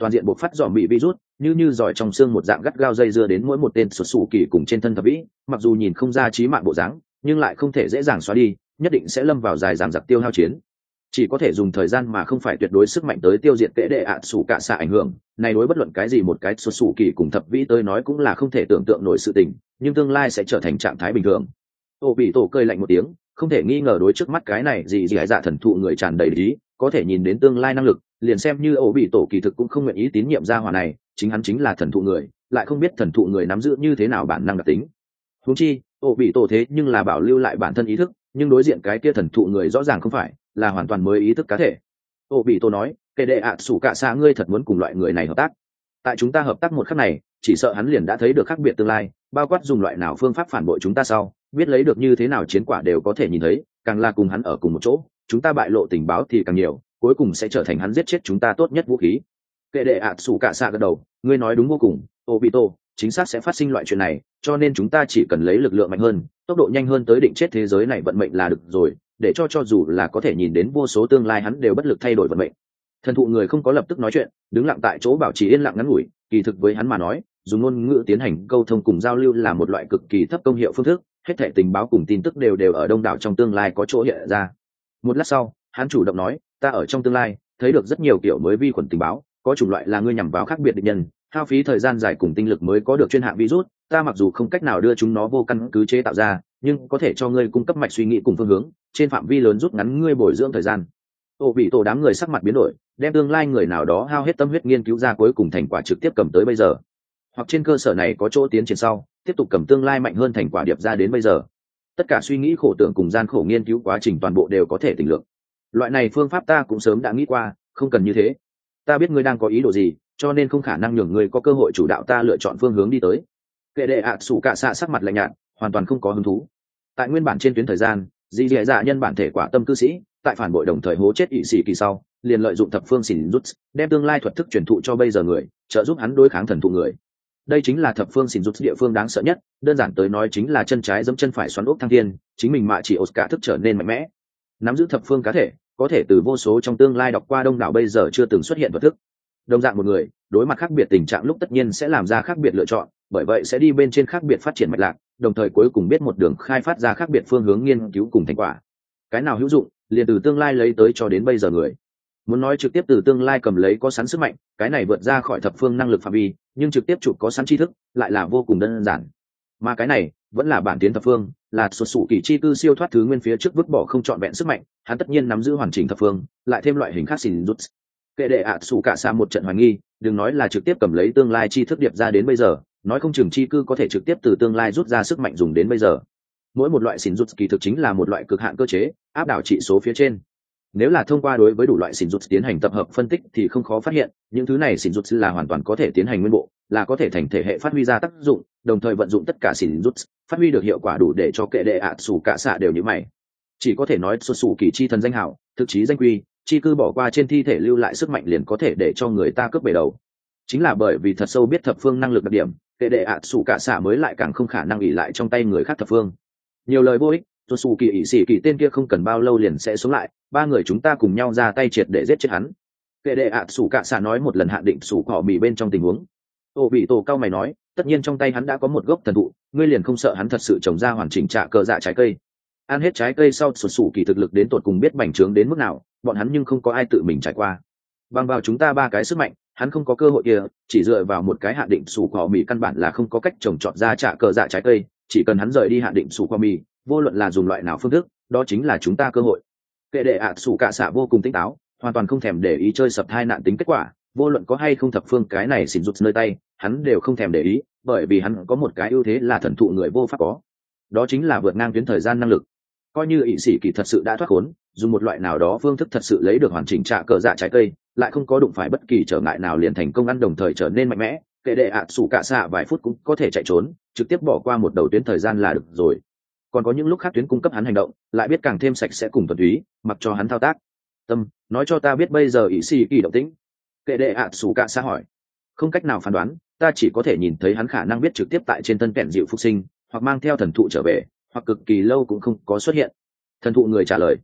toàn diện buộc phát dòm bị virus như giỏi trong xương một dạng gắt gao dây dưa đến mỗi một tên xuất xù kỳ cùng trên thân thập vĩ, mặc dù nhìn không ra chí mạng bộ dáng nhưng lại không thể dễ dàng xóa đi, nhất định sẽ lâm vào dài dằng dặc tiêu hao chiến. Chỉ có thể dùng thời gian mà không phải tuyệt đối sức mạnh tới tiêu diệt kệ đệ ạ sủ cả xạ ảnh hưởng này, đối bất luận cái gì một cái xuất xù kỳ cùng thập vĩ tới nói cũng là không thể tưởng tượng nổi sự tình, nhưng tương lai sẽ trở thành trạng thái bình thường. Ô bị tổ cười lạnh một tiếng, không thể nghi ngờ đối trước mắt cái này gì hải dạ thần thụ người tràn đầy lý, có thể nhìn đến tương lai năng lực, liền xem như ổ bị tổ kỳ thực cũng không nguyện ý tín nhiệm gia hỏa này, chính hắn chính là thần thụ người, lại không biết thần thụ người nắm giữ như thế nào bản năng đặc tính. Huống chi ổ bị tổ thế nhưng là bảo lưu lại bản thân ý thức, nhưng đối diện cái kia thần thụ người rõ ràng không phải, là hoàn toàn mới ý thức cá thể. Ổ bị tổ nói, kể đệ ạ sủ cả xa ngươi thật muốn cùng loại người này hợp tác. Tại chúng ta hợp tác một khắc này, chỉ sợ hắn liền đã thấy được khác biệt tương lai, bao quát dùng loại nào phương pháp phản bội chúng ta sau, biết lấy được như thế nào chiến quả đều có thể nhìn thấy, càng là cùng hắn ở cùng một chỗ, chúng ta bại lộ tình báo thì càng nhiều, cuối cùng sẽ trở thành hắn giết chết chúng ta tốt nhất vũ khí. Kệ đệ ạ sủ cả xạ gật đầu, ngươi nói đúng vô cùng, Obito, chính xác sẽ phát sinh loại chuyện này, cho nên chúng ta chỉ cần lấy lực lượng mạnh hơn, tốc độ nhanh hơn tới định chết thế giới này vận mệnh là được rồi, để cho dù là có thể nhìn đến vô số tương lai hắn đều bất lực thay đổi vận mệnh. Thần thụ người không có lập tức nói chuyện, đứng lặng tại chỗ bảo trì yên lặng ngắn ngủi, kỳ thực với hắn mà nói, dùng ngôn ngữ tiến hành câu thông cùng giao lưu là một loại cực kỳ thấp công hiệu phương thức, hết thảy tình báo cùng tin tức đều ở đông đảo trong tương lai có chỗ hiện ra. Một lát sau, hắn chủ động nói, ta ở trong tương lai thấy được rất nhiều kiểu mới vi khuẩn tình báo, có chủng loại là ngươi nhằm vào khác biệt địch nhân, hao phí thời gian dài cùng tinh lực mới có được chuyên hạng virus, ta mặc dù không cách nào đưa chúng nó vô căn cứ chế tạo ra, nhưng có thể cho ngươi cung cấp mạch suy nghĩ cùng phương hướng, trên phạm vi lớn rút ngắn ngươi bồi dưỡng thời gian. Ô bị tổ đám người sắc mặt biến đổi, đem tương lai người nào đó hao hết tâm huyết nghiên cứu ra cuối cùng thành quả trực tiếp cầm tới bây giờ, hoặc trên cơ sở này có chỗ tiến triển sau, tiếp tục cầm tương lai mạnh hơn thành quả điệp ra đến bây giờ. Tất cả suy nghĩ khổ tưởng cùng gian khổ nghiên cứu quá trình toàn bộ đều có thể tỉnh lượng. Loại này phương pháp ta cũng sớm đã nghĩ qua, không cần như thế. Ta biết ngươi đang có ý đồ gì, cho nên không khả năng nhường ngươi có cơ hội chủ đạo ta lựa chọn phương hướng đi tới. Kệ đệ ạ sủ cả xạ sắc mặt lạnh nhạt, hoàn toàn không có hứng thú. Tại nguyên bản trên tuyến thời gian, dị dẻ dạ nhân bản thể quả tâm cư sĩ, tại phản bội đồng thời hố chết ỵ sĩ kỳ sau, liền lợi dụng thập phương xỉn rút, đem tương lai thuật thức truyền thụ cho bây giờ người, trợ giúp hắn đối kháng thần thụ người. Đây chính là thập phương xỉn rút địa phương đáng sợ nhất, đơn giản tới nói chính là chân trái giẫm chân phải xoắn ốc thăng thiên, chính mình mạ chỉ Oscar thức trở nên mạnh mẽ. Nắm giữ thập phương cá thể, có thể từ vô số trong tương lai đọc qua đông đảo bây giờ chưa từng xuất hiện vật thức. Đồng dạng một người, đối mặt khác biệt tình trạng lúc tất nhiên sẽ làm ra khác biệt lựa chọn, bởi vậy sẽ đi bên trên khác biệt phát triển mạch lạc, đồng thời cuối cùng biết một đường khai phát ra khác biệt phương hướng nghiên cứu cùng thành quả. Cái nào hữu dụng, liền từ tương lai lấy tới cho đến bây giờ người. Muốn nói trực tiếp từ tương lai cầm lấy có sẵn sức mạnh, cái này vượt ra khỏi thập phương năng lực phạm vi, nhưng trực tiếp chụp có sẵn tri thức lại là vô cùng đơn giản. Mà cái này vẫn là bản tiến thập phương, là xuất xù kỳ chi cư siêu thoát thứ nguyên phía trước vứt bỏ không trọn vẹn sức mạnh, hắn tất nhiên nắm giữ hoàn chỉnh thập phương, lại thêm loại hình khác xỉn rút. Kệ đệ ạ sủ cả xa một trận hoài nghi, đừng nói là trực tiếp cầm lấy tương lai chi thức điệp ra đến bây giờ, nói không chừng chi cư có thể trực tiếp từ tương lai rút ra sức mạnh dùng đến bây giờ. Mỗi một loại xỉn rút kỳ thực chính là một loại cực hạn cơ chế, áp đảo trị số phía trên. Nếu là thông qua đối với đủ loại xỉn rút tiến hành tập hợp phân tích thì không khó phát hiện, những thứ này xỉn rút là hoàn toàn có thể tiến hành nguyên bộ, là có thể thành thể hệ phát huy ra tác dụng, đồng thời vận dụng tất cả xỉn rút, phát huy được hiệu quả đủ để cho kệ đệ ạ sủ cả xạ đều như mày. Chỉ có thể nói xuất xù kỳ chi thần danh hảo, thực chí danh quy, chi cư bỏ qua trên thi thể lưu lại sức mạnh liền có thể để cho người ta cướp bể đầu. Chính là bởi vì thật sâu biết thập phương năng lực đặc điểm, kệ đệ ạ sủ cả xạ mới lại càng không khả năng ỷ lại trong tay người khác thập phương. Nhiều lời vô ích, xuất xù kỳ ỷ sĩ kỳ tên kia không cần bao lâu liền sẽ sống lại, ba người chúng ta cùng nhau ra tay triệt để giết chết hắn. Kệ đệ ạ sủ cả xạ nói một lần hạn định sủ cỏ mì bên trong tình huống. Ô bị tổ cao mày nói, tất nhiên trong tay hắn đã có một gốc thần thụ, ngươi liền không sợ hắn thật sự trồng ra hoàn chỉnh trạ cờ dạ trái cây. Ăn hết trái cây sau xuất xù kỳ thực lực đến tột cùng biết bành trướng đến mức nào, bọn hắn nhưng không có ai tự mình trải qua. Bằng vào chúng ta ba cái sức mạnh, hắn không có cơ hội kia, chỉ dựa vào một cái hạn định sủ cỏ mì căn bản là không có cách trồng trọt ra trạ cờ dạ trái cây, chỉ cần hắn rời đi hạn định sủ cỏ mì, vô luận là dùng loại nào phương thức, đó chính là chúng ta cơ hội. Kệ đệ ạ sủ cả xạ vô cùng tỉnh táo, hoàn toàn không thèm để ý chơi sập hai nạn tính kết quả, vô luận có hay không thập phương cái này xỉn rút nơi tay, hắn đều không thèm để ý, bởi vì hắn có một cái ưu thế là thần thụ người vô pháp có, đó chính là vượt ngang tuyến thời gian năng lực. Coi như ỷ sĩ kỳ thật sự đã thoát khốn, dùng một loại nào đó phương thức thật sự lấy được hoàn chỉnh trạ cờ dạ trái cây, lại không có đụng phải bất kỳ trở ngại nào liền thành công ăn đồng thời trở nên mạnh mẽ, kệ đệ ạ sủ cả xạ vài phút cũng có thể chạy trốn, trực tiếp bỏ qua một đầu tuyến thời gian là được rồi. Còn có những lúc khác tuyến cung cấp hắn hành động, lại biết càng thêm sạch sẽ cùng thuần túy, mặc cho hắn thao tác. Tâm, nói cho ta biết bây giờ ỷ sĩ kỳ động tĩnh. Kệ đệ ạ sủ cả xạ hỏi. Không cách nào phán đoán, ta chỉ có thể nhìn thấy hắn khả năng biết trực tiếp tại trên thân kẹn dịu phục sinh, hoặc mang theo thần thụ trở về, hoặc cực kỳ lâu cũng không có xuất hiện. Thần thụ người trả lời.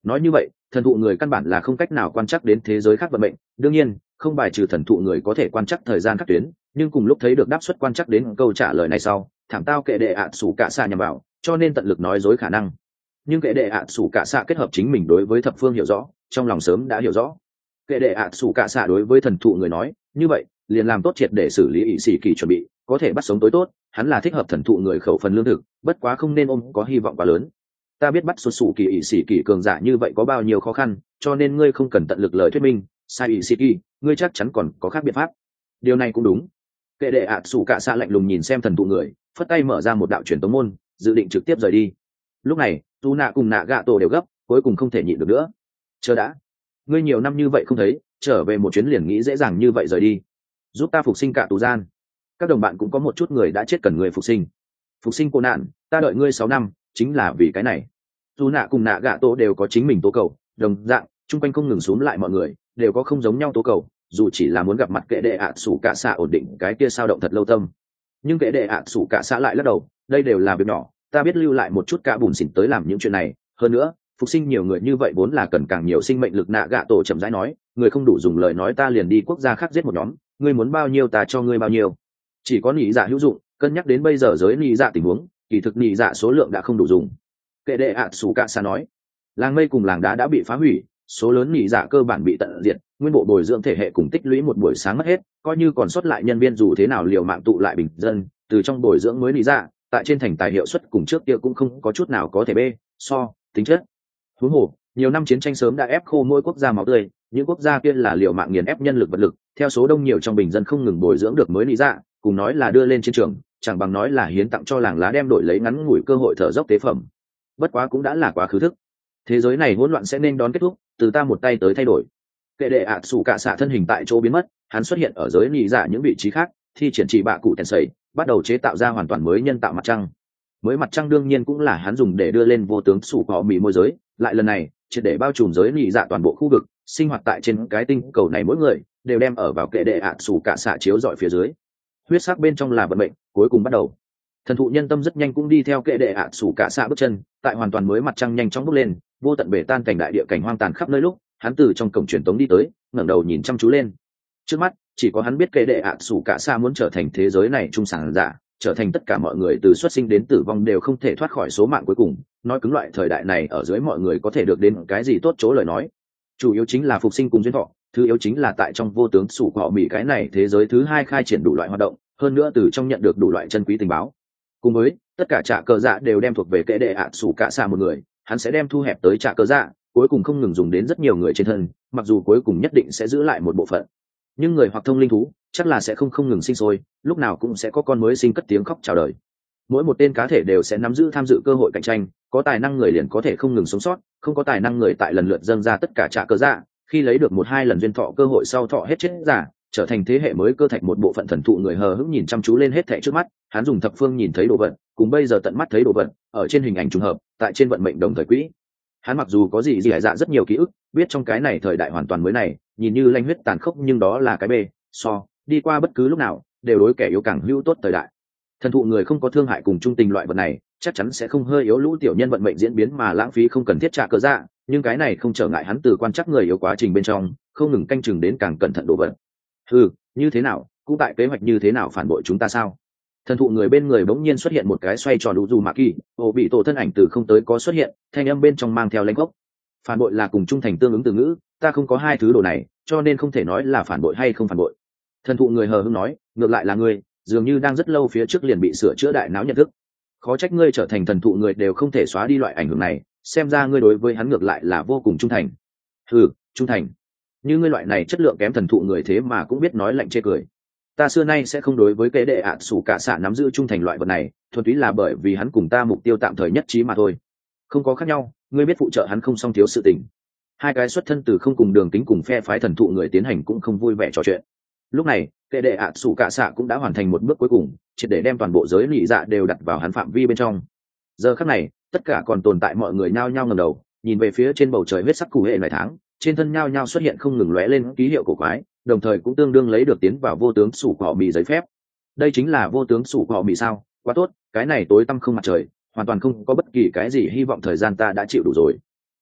nói như vậy thần thụ người căn bản là không cách nào quan trắc đến thế giới khác vận mệnh. Đương nhiên không bài trừ thần thụ người có thể quan trắc thời gian các tuyến, nhưng cùng lúc thấy được đáp suất quan trắc đến câu trả lời này sau, thảm tao kệ đệ ạ sủ cả xạ nhằm vào, cho nên tận lực nói dối khả năng. Nhưng kệ đệ ạ sủ cả xạ kết hợp chính mình đối với thập phương hiểu rõ, trong lòng sớm đã hiểu rõ. Kệ đệ ạ sủ cả xạ đối với thần thụ người nói như vậy liền làm tốt triệt để xử lý ỵ sĩ kỳ chuẩn bị, có thể bắt sống tối tốt. Hắn là thích hợp thần thụ người khẩu phần lương thực, bất quá không nên ôm có hy vọng quá lớn. Ta biết bắt xuất xù kỳ ỵ sĩ kỳ cường giả như vậy có bao nhiêu khó khăn, cho nên ngươi không cần tận lực lời thuyết minh. Sai ỵ sĩ kỳ, ngươi chắc chắn còn có khác biện pháp. Điều này cũng đúng. Kệ đệ ạ sủ cả xạ lạnh lùng nhìn xem thần thụ người, phất tay mở ra một đạo truyền tống môn, dự định trực tiếp rời đi. Lúc này tu nạ cùng nạ gạ tổ đều gấp, cuối cùng không thể nhịn được nữa. Chờ đã, ngươi nhiều năm như vậy không thấy, trở về một chuyến liền nghĩ dễ dàng như vậy rời đi? Giúp ta phục sinh cả tù gian. Các đồng bạn cũng có một chút người đã chết cần người phục sinh. Phục sinh cô nạn, ta đợi ngươi 6 năm chính là vì cái này. Tu nạ cùng nạ gạ tổ đều có chính mình tố cầu, đồng dạng chung quanh không ngừng xúm lại mọi người đều có không giống nhau tố cầu, dù chỉ là muốn gặp mặt kệ đệ ạ sủ cả xạ ổn định cái kia sao động thật lâu tâm. Nhưng kệ đệ ạ sủ cả xạ lại lắc đầu, đây đều là việc nhỏ, ta biết lưu lại một chút cả bùn xỉn tới làm những chuyện này. Hơn nữa phục sinh nhiều người như vậy vốn là cần càng nhiều sinh mệnh lực. Nạ gạ tổ chậm rãi nói, người không đủ dùng lời nói ta liền đi quốc gia khác giết một nhóm, ngươi muốn bao nhiêu ta cho ngươi bao nhiêu. Chỉ có nhị dạ hữu dụng, cân nhắc đến bây giờ giới nhị dạ tình huống, kỳ thực nhị dạ số lượng đã không đủ dùng. Kệ đệ ạ sủ cả xạ nói, làng mây cùng làng đá đã bị phá hủy, số lớn nhị dạ cơ bản bị tận diệt, nguyên bộ bồi dưỡng thể hệ cùng tích lũy một buổi sáng mất hết, coi như còn sót lại nhân viên dù thế nào liều mạng tụ lại bình dân, từ trong bồi dưỡng mới nhị dạ, tại trên thành tài hiệu suất cùng trước kia cũng không có chút nào có thể bê so tính chất. Huống hồ nhiều năm chiến tranh sớm đã ép khô mỗi quốc gia máu tươi, những quốc gia kia là liều mạng nghiền ép nhân lực vật lực, theo số đông nhiều trong bình dân không ngừng bồi dưỡng được mới nhị dạ, cùng nói là đưa lên chiến trường, chẳng bằng nói là hiến tặng cho làng lá đem đổi lấy ngắn ngủi cơ hội thở dốc tế phẩm. Bất quá cũng đã là quá khứ thức, thế giới này hỗn loạn sẽ nên đón kết thúc, từ ta một tay tới thay đổi. Kệ đệ ạ sủ cả xạ thân hình tại chỗ biến mất, hắn xuất hiện ở giới nhị dạ những vị trí khác, thi triển chỉ bạ cụ tèn sẩy, bắt đầu chế tạo ra hoàn toàn mới nhân tạo mặt trăng. Mới mặt trăng đương nhiên cũng là hắn dùng để đưa lên vô tướng sủ cọ mì môi giới, lại lần này triệt để bao trùm giới nhị dạ toàn bộ khu vực, sinh hoạt tại trên cái tinh cầu này mỗi người đều đem ở vào kệ đệ ạ sủ cả xạ chiếu dọi phía dưới. Huyết sắc bên trong là vận mệnh cuối cùng bắt đầu. Thần thụ nhân tâm rất nhanh cũng đi theo kệ đệ ạ sủ cả xạ bước chân, tại hoàn toàn mới mặt trăng nhanh chóng bước lên, vô tận bể tan cảnh đại địa cảnh hoang tàn khắp nơi lúc, hắn từ trong cổng truyền tống đi tới, ngẩng đầu nhìn chăm chú lên. Trước mắt chỉ có hắn biết kệ đệ ạ sủ cả xạ muốn trở thành thế giới này trung sản giả, trở thành tất cả mọi người từ xuất sinh đến tử vong đều không thể thoát khỏi số mạng cuối cùng. Nói cứng loại thời đại này ở dưới mọi người có thể được đến cái gì tốt chỗ lời nói, chủ yếu chính là phục sinh cùng duyên thọ, thứ yếu chính là tại trong vô tướng sủ họ mỹ cái này thế giới thứ hai khai triển đủ loại hoạt động, hơn nữa từ trong nhận được đủ loại chân quý tình báo. Cùng với tất cả trả cờ dạ đều đem thuộc về kệ đệ ạ sủ cả xạ một người, hắn sẽ đem thu hẹp tới trả cờ dạ, cuối cùng không ngừng dùng đến rất nhiều người trên thân, mặc dù cuối cùng nhất định sẽ giữ lại một bộ phận. Nhưng người hoặc thông linh thú chắc là sẽ không ngừng sinh sôi, lúc nào cũng sẽ có con mới sinh cất tiếng khóc chào đời. Mỗi một tên cá thể đều sẽ nắm giữ tham dự cơ hội cạnh tranh, có tài năng người liền có thể không ngừng sống sót, không có tài năng người tại lần lượt dâng ra tất cả trả cờ dạ, khi lấy được 1-2 lần duyên thọ cơ hội sau thọ hết chết giả, trở thành thế hệ mới cơ thạch. Một bộ phận thần thụ người hờ hững nhìn chăm chú lên hết thảy trước mắt, hắn dùng thập phương nhìn thấy đồ vật, cùng bây giờ tận mắt thấy đồ vật, ở trên hình ảnh trùng hợp, tại trên vận mệnh đồng thời quỹ. Hắn mặc dù có gì hải dạ rất nhiều ký ức, biết trong cái này thời đại hoàn toàn mới này, nhìn như lanh huyết tàn khốc nhưng đó là cái bê, so, đi qua bất cứ lúc nào, đều đối kẻ yếu càng hữu tốt thời đại. Thần thụ người không có thương hại cùng trung tình loại vật này, chắc chắn sẽ không hơi yếu lũ tiểu nhân vận mệnh diễn biến mà lãng phí không cần thiết trả cờ dạ, nhưng cái này không trở ngại hắn từ quan trắc người yếu quá trình bên trong, không ngừng canh chừng đến càng cẩn thận đồ vật. Như thế nào, cũng tại kế hoạch như thế nào phản bội chúng ta sao? Thần thụ người bên người bỗng nhiên xuất hiện một cái xoay tròn đủ dù mạ kỳ, ổ bị tổ thân ảnh từ không tới có xuất hiện, thanh âm bên trong mang theo lãnh gốc. Phản bội là cùng trung thành tương ứng từ ngữ, ta không có hai thứ đồ này, cho nên không thể nói là phản bội hay không phản bội. Thần thụ người hờ hững nói, ngược lại là ngươi, dường như đang rất lâu phía trước liền bị sửa chữa đại não nhận thức. Khó trách ngươi trở thành thần thụ người đều không thể xóa đi loại ảnh hưởng này, xem ra ngươi đối với hắn ngược lại là vô cùng trung thành. Trung thành? Như ngươi loại này chất lượng kém thần thụ người thế mà cũng biết nói lạnh chê cười. Ta xưa nay sẽ không đối với kệ đệ ạ sủ cả xạ nắm giữ trung thành loại vật này, thuần túy là bởi vì hắn cùng ta mục tiêu tạm thời nhất trí mà thôi. Không có khác nhau, ngươi biết phụ trợ hắn không song thiếu sự tình. Hai cái xuất thân từ không cùng đường tính cùng phe phái thần thụ người tiến hành cũng không vui vẻ trò chuyện. Lúc này kệ đệ ạ sủ cả xạ cũng đã hoàn thành một bước cuối cùng, triệt để đem toàn bộ giới lụy dạ đều đặt vào hắn phạm vi bên trong. Giờ khắc này tất cả còn tồn tại mọi người nhao nhao ngẩng đầu nhìn về phía trên bầu trời huyết sắc cụ hệ ngày tháng, trên thân nhao nhao xuất hiện không ngừng lóe lên ký hiệu cổ quái, đồng thời cũng tương đương lấy được tiến vào vô tướng sủ cọ mì giấy phép. Đây chính là vô tướng sủ cọ mì sao? Quá tốt, cái này tối tăm không mặt trời, hoàn toàn không có bất kỳ cái gì hy vọng, thời gian ta đã chịu đủ rồi.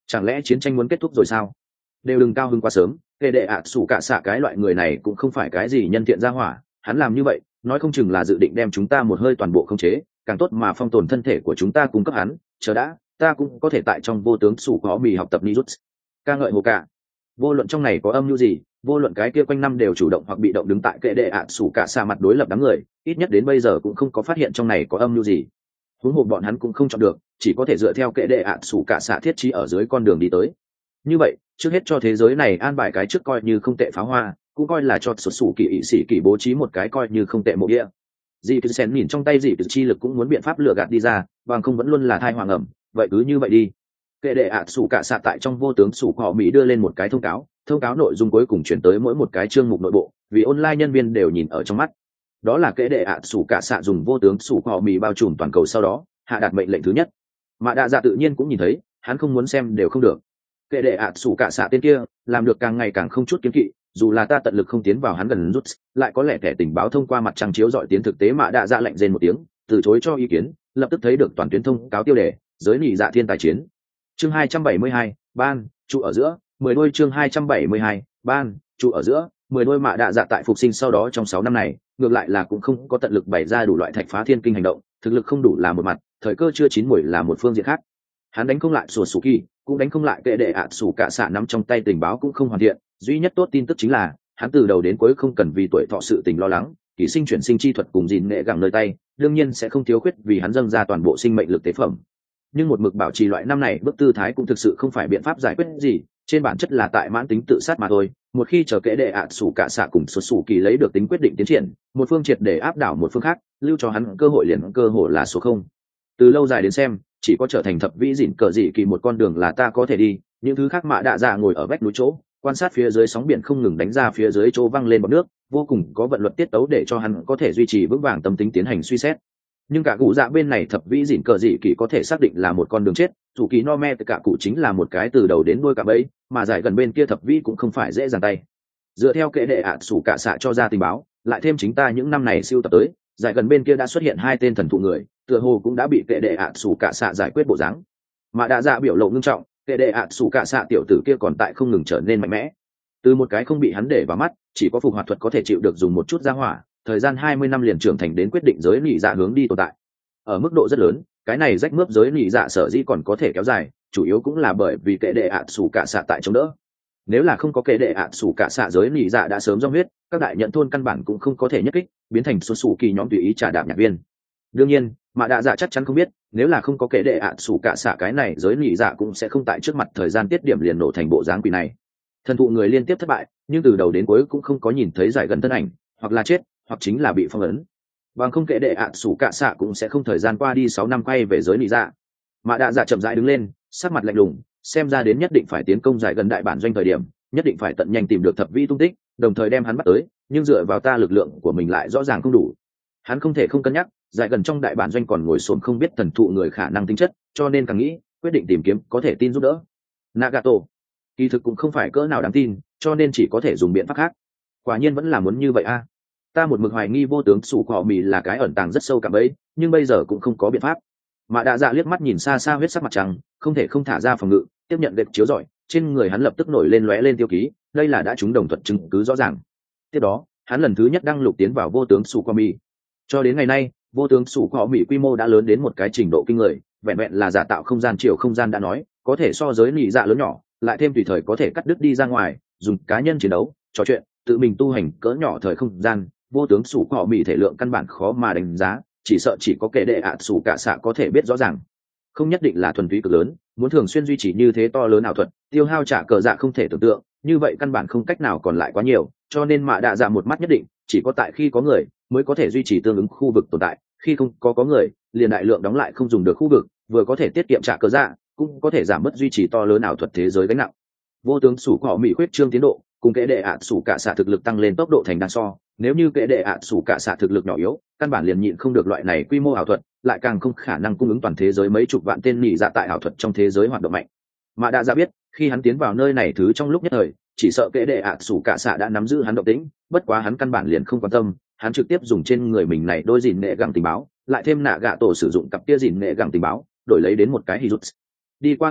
Chẳng lẽ chiến tranh muốn kết thúc rồi sao? Đều đừng cao hứng quá sớm, kệ đệ ạ sủ cả xạ cái loại người này cũng không phải cái gì nhân thiện ra hỏa, hắn làm như vậy nói không chừng là dự định đem chúng ta một hơi toàn bộ khống chế, càng tốt mà phong tồn thân thể của chúng ta cung cấp hắn. Chờ đã, ta cũng có thể tại trong vô tướng sủ có mì học tập Nijutsu. Ca ngợi hồ cả. Vô luận trong này có âm mưu gì, vô luận cái kia quanh năm đều chủ động hoặc bị động đứng tại kệ đệ ạ sủ cả xạ mặt đối lập đám người, ít nhất đến bây giờ cũng không có phát hiện trong này có âm mưu gì. Huống hồ bọn hắn cũng không chọn được, chỉ có thể dựa theo kệ đệ ạ sủ cả xạ thiết trí ở dưới con đường đi tới. Như vậy, trước hết cho thế giới này an bài cái trước coi như không tệ pháo hoa, cũng coi là cho xuất xù kỳ ý sĩ kỳ bố trí một cái coi như không tệ mộ địa. Dì cứ sen nhìn trong tay dì cứ chi lực cũng muốn biện pháp lừa gạt đi ra, bằng không vẫn luôn là thai hoàng ẩm, vậy cứ như vậy đi. Kệ đệ ạ sủ cả xạ tại trong vô tướng sủ họ Mỹ đưa lên một cái thông cáo nội dung cuối cùng chuyển tới mỗi một cái chương mục nội bộ, vì online nhân viên đều nhìn ở trong mắt. Đó là kệ đệ ạ sủ cả xạ dùng vô tướng sủ họ Mỹ bao trùm toàn cầu sau đó, hạ đạt mệnh lệnh thứ nhất. Mà đạ dạ tự nhiên cũng nhìn thấy, hắn không muốn xem đều không được. Kệ đệ ạ sủ cả xạ tên kia làm được càng ngày càng không chút kiếm kỵ, dù là ta tận lực không tiến vào hắn gần rút, lại có lẽ thẻ tình báo thông qua mặt trăng chiếu dọi tiến thực tế mà đạ dạ lệnh rên một tiếng, từ chối cho ý kiến, lập tức thấy được toàn tuyến thông cáo tiêu đề, giới nỉ dạ thiên tài chiến. Chương 272, ban, trụ ở giữa, 10 đôi chương 272, ban, trụ ở giữa, 10 đôi mạ đạ dạ tại phục sinh sau đó trong 6 năm này, ngược lại là cũng không có tận lực bày ra đủ loại thạch phá thiên kinh hành động, thực lực không đủ là một mặt, thời cơ chưa chín muồi là một phương diện khác. Hắn đánh không lại sùa sù kỳ, cũng đánh không lại kệ đệ ạ sủ cả xạ nắm trong tay tình báo cũng không hoàn thiện, duy nhất tốt tin tức chính là hắn từ đầu đến cuối không cần vì tuổi thọ sự tình lo lắng, kỹ sinh chuyển sinh chi thuật cùng gìn nghệ gẳng nơi tay, đương nhiên sẽ không thiếu khuyết vì hắn dâng ra toàn bộ sinh mệnh lực tế phẩm. Nhưng một mực bảo trì loại năm này bước tư thái cũng thực sự không phải biện pháp giải quyết gì, trên bản chất là tại mãn tính tự sát mà thôi. Một khi chờ kệ đệ ạ sủ cả xạ cùng xuất xù kỳ lấy được tính quyết định tiến triển, một phương triệt để áp đảo một phương khác, lưu cho hắn cơ hội liền cơ hội là số không. Từ lâu dài đến xem, chỉ có trở thành thập vĩ dịn cờ dị kỳ một con đường là ta có thể đi, những thứ khác mạ đạ dạ ngồi ở vách núi chỗ quan sát phía dưới sóng biển không ngừng đánh ra phía dưới chỗ văng lên bọt nước, vô cùng có vận luật tiết tấu để cho hắn có thể duy trì vững vàng tâm tính tiến hành suy xét. Nhưng cả cụ dạ bên này thập vĩ dịn cờ dị kỳ có thể xác định là một con đường chết, thủ kỳ no me cả cụ chính là một cái từ đầu đến đuôi cả bẫy, mà giải gần bên kia thập vĩ cũng không phải dễ dàng tay. Dựa theo kệ đệ ạ sủ cả xạ cho ra tình báo, lại thêm chính ta những năm này siêu tập tới, giải gần bên kia đã xuất hiện 2 tên thần thụ người, tựa hồ cũng đã bị kệ đệ ạ sủ cả xạ giải quyết bộ dáng. Mà đã dạ biểu lộ ngưng trọng, kệ đệ ạ sủ cả xạ tiểu tử kia còn tại không ngừng trở nên mạnh mẽ. Từ một cái không bị hắn để vào mắt, chỉ có phục hoạt thuật có thể chịu được dùng một chút ra hỏa, thời gian 20 năm liền trưởng thành đến quyết định giới nỉ dạ hướng đi tồn tại. Ở mức độ rất lớn, cái này rách mướp giới nỉ dạ sở dĩ còn có thể kéo dài, chủ yếu cũng là bởi vì kệ đệ ạ sủ cả xạ tại chống đỡ. Nếu là không có kệ đệ ạ sủ cả xạ giới nỉ dạ đã sớm do huyết, các đại nhận thôn căn bản cũng không có thể nhất kích, biến thành số sủ kỳ nhóm tùy ý trả đạp nhạc viên. Đương nhiên, mà đạ dạ chắc chắn không biết, nếu là không có kệ đệ ạ sủ cả xạ cái này giới nỉ dạ cũng sẽ không tại trước mặt thời gian tiết điểm liền nổ thành bộ dáng quỷ này. Thần thụ người liên tiếp thất bại, nhưng từ đầu đến cuối cũng không có nhìn thấy giải gần thân ảnh, hoặc là chết, hoặc chính là bị phong ấn. Bằng không kệ đệ ạ sủ cả xạ cũng sẽ không thời gian qua đi 6 năm quay về giới nỉ dạ. Mà đạ dạ chậm rãi đứng lên, sắc mặt lạnh lùng, xem ra đến nhất định phải tiến công giải gần đại bản doanh thời điểm, nhất định phải tận nhanh tìm được thập vĩ tung tích, đồng thời đem hắn bắt tới, nhưng dựa vào ta lực lượng của mình lại rõ ràng không đủ. Hắn không thể không cân nhắc, giải gần trong đại bản doanh còn ngồi xổm không biết thần thụ người khả năng tính chất, cho nên càng nghĩ, quyết định tìm kiếm có thể tin giúp đỡ. Nagato, kỳ thực cũng không phải cỡ nào đáng tin, cho nên chỉ có thể dùng biện pháp khác. Quả nhiên vẫn là muốn như vậy a. Ta một mực hoài nghi vô tướng sủ cọ mì là cái ẩn tàng rất sâu cảm ấy, nhưng bây giờ cũng không có biện pháp. Mà đạ dạ liếc mắt nhìn xa xa huyết sắc mặt trăng, không thể không thả ra phòng ngự, tiếp nhận đệm chiếu rọi, trên người hắn lập tức nổi lên lóe lên tiêu ký, đây là đã trúng đồng thuận chứng cứ rõ ràng. Tiếp đó, hắn lần thứ nhất đăng lục tiến vào vô tướng sủ cọ mì. Cho đến ngày nay, vô tướng sủ cọ mì quy mô đã lớn đến một cái trình độ kinh người, vẹn vẹn là giả tạo không gian chiều không gian đã nói, có thể so giới nỉ dạ lớn nhỏ, lại thêm tùy thời có thể cắt đứt đi ra ngoài, dùng cá nhân chiến đấu, trò chuyện, tự mình tu hành cỡ nhỏ thời không gian, vô tướng sủ cọ mì thể lượng căn bản khó mà đánh giá, chỉ sợ chỉ có kẻ đệ ạ sủ cả xạ có thể biết rõ ràng. Không nhất định là thuần túy cực lớn, muốn thường xuyên duy trì như thế to lớn ảo thuật, tiêu hao trả cờ dạ không thể tưởng tượng, như vậy căn bản không cách nào còn lại quá nhiều, cho nên mạ đạ dạ một mắt nhất định, chỉ có tại khi có người mới có thể duy trì tương ứng khu vực tồn tại, khi không có người, liền đại lượng đóng lại không dùng được khu vực, vừa có thể tiết kiệm trả cờ dạ, cũng có thể giảm bớt duy trì to lớn ảo thuật thế giới gánh nặng. Vô tướng sủ cọ mì khuyết trương tiến độ, cùng kẻ đệ ạ sủ cả xạ thực lực tăng lên tốc độ thành đan so, nếu như kẻ đệ ạ sủ cả xạ thực lực nhỏ yếu, căn bản liền nhịn không được loại này quy mô ảo thuật, lại càng không khả năng cung ứng toàn thế giới mấy chục vạn tên nhị dạ tại ảo thuật trong thế giới hoạt động mạnh. Mà đã ra biết, khi hắn tiến vào nơi này thứ trong lúc nhất thời, chỉ sợ kẻ đệ ạ sủ cả xạ đã nắm giữ hắn động tĩnh, bất quá hắn căn bản liền không quan tâm, hắn trực tiếp dùng trên người mình này đôi gìn nghệ gẳng tình báo, lại thêm nạ gạ tổ sử dụng cặp kia gìn nghệ gẳng tình báo, đổi lấy đến một cái Hijutsu. Đi qua ước định,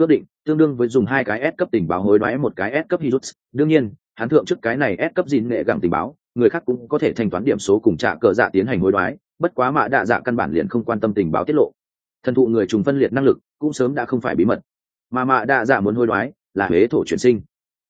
tương đương với dùng 2 cái S cấp tình báo hối đoái một cái S cấp Hirut. Đương nhiên, hắn thượng trước cái này S cấp gìn nghệ gẳng tình báo, người khác cũng có thể thanh toán điểm số cùng trả cờ dạ tiến hành hối đoái, bất quá Mạ Đạ Dạ căn bản liền không quan tâm tình báo tiết lộ. Thần thụ người trùng phân liệt năng lực cũng sớm đã không phải bí mật, mà Mạ Đạ Dạ muốn hối đoái là huế thổ chuyển sinh.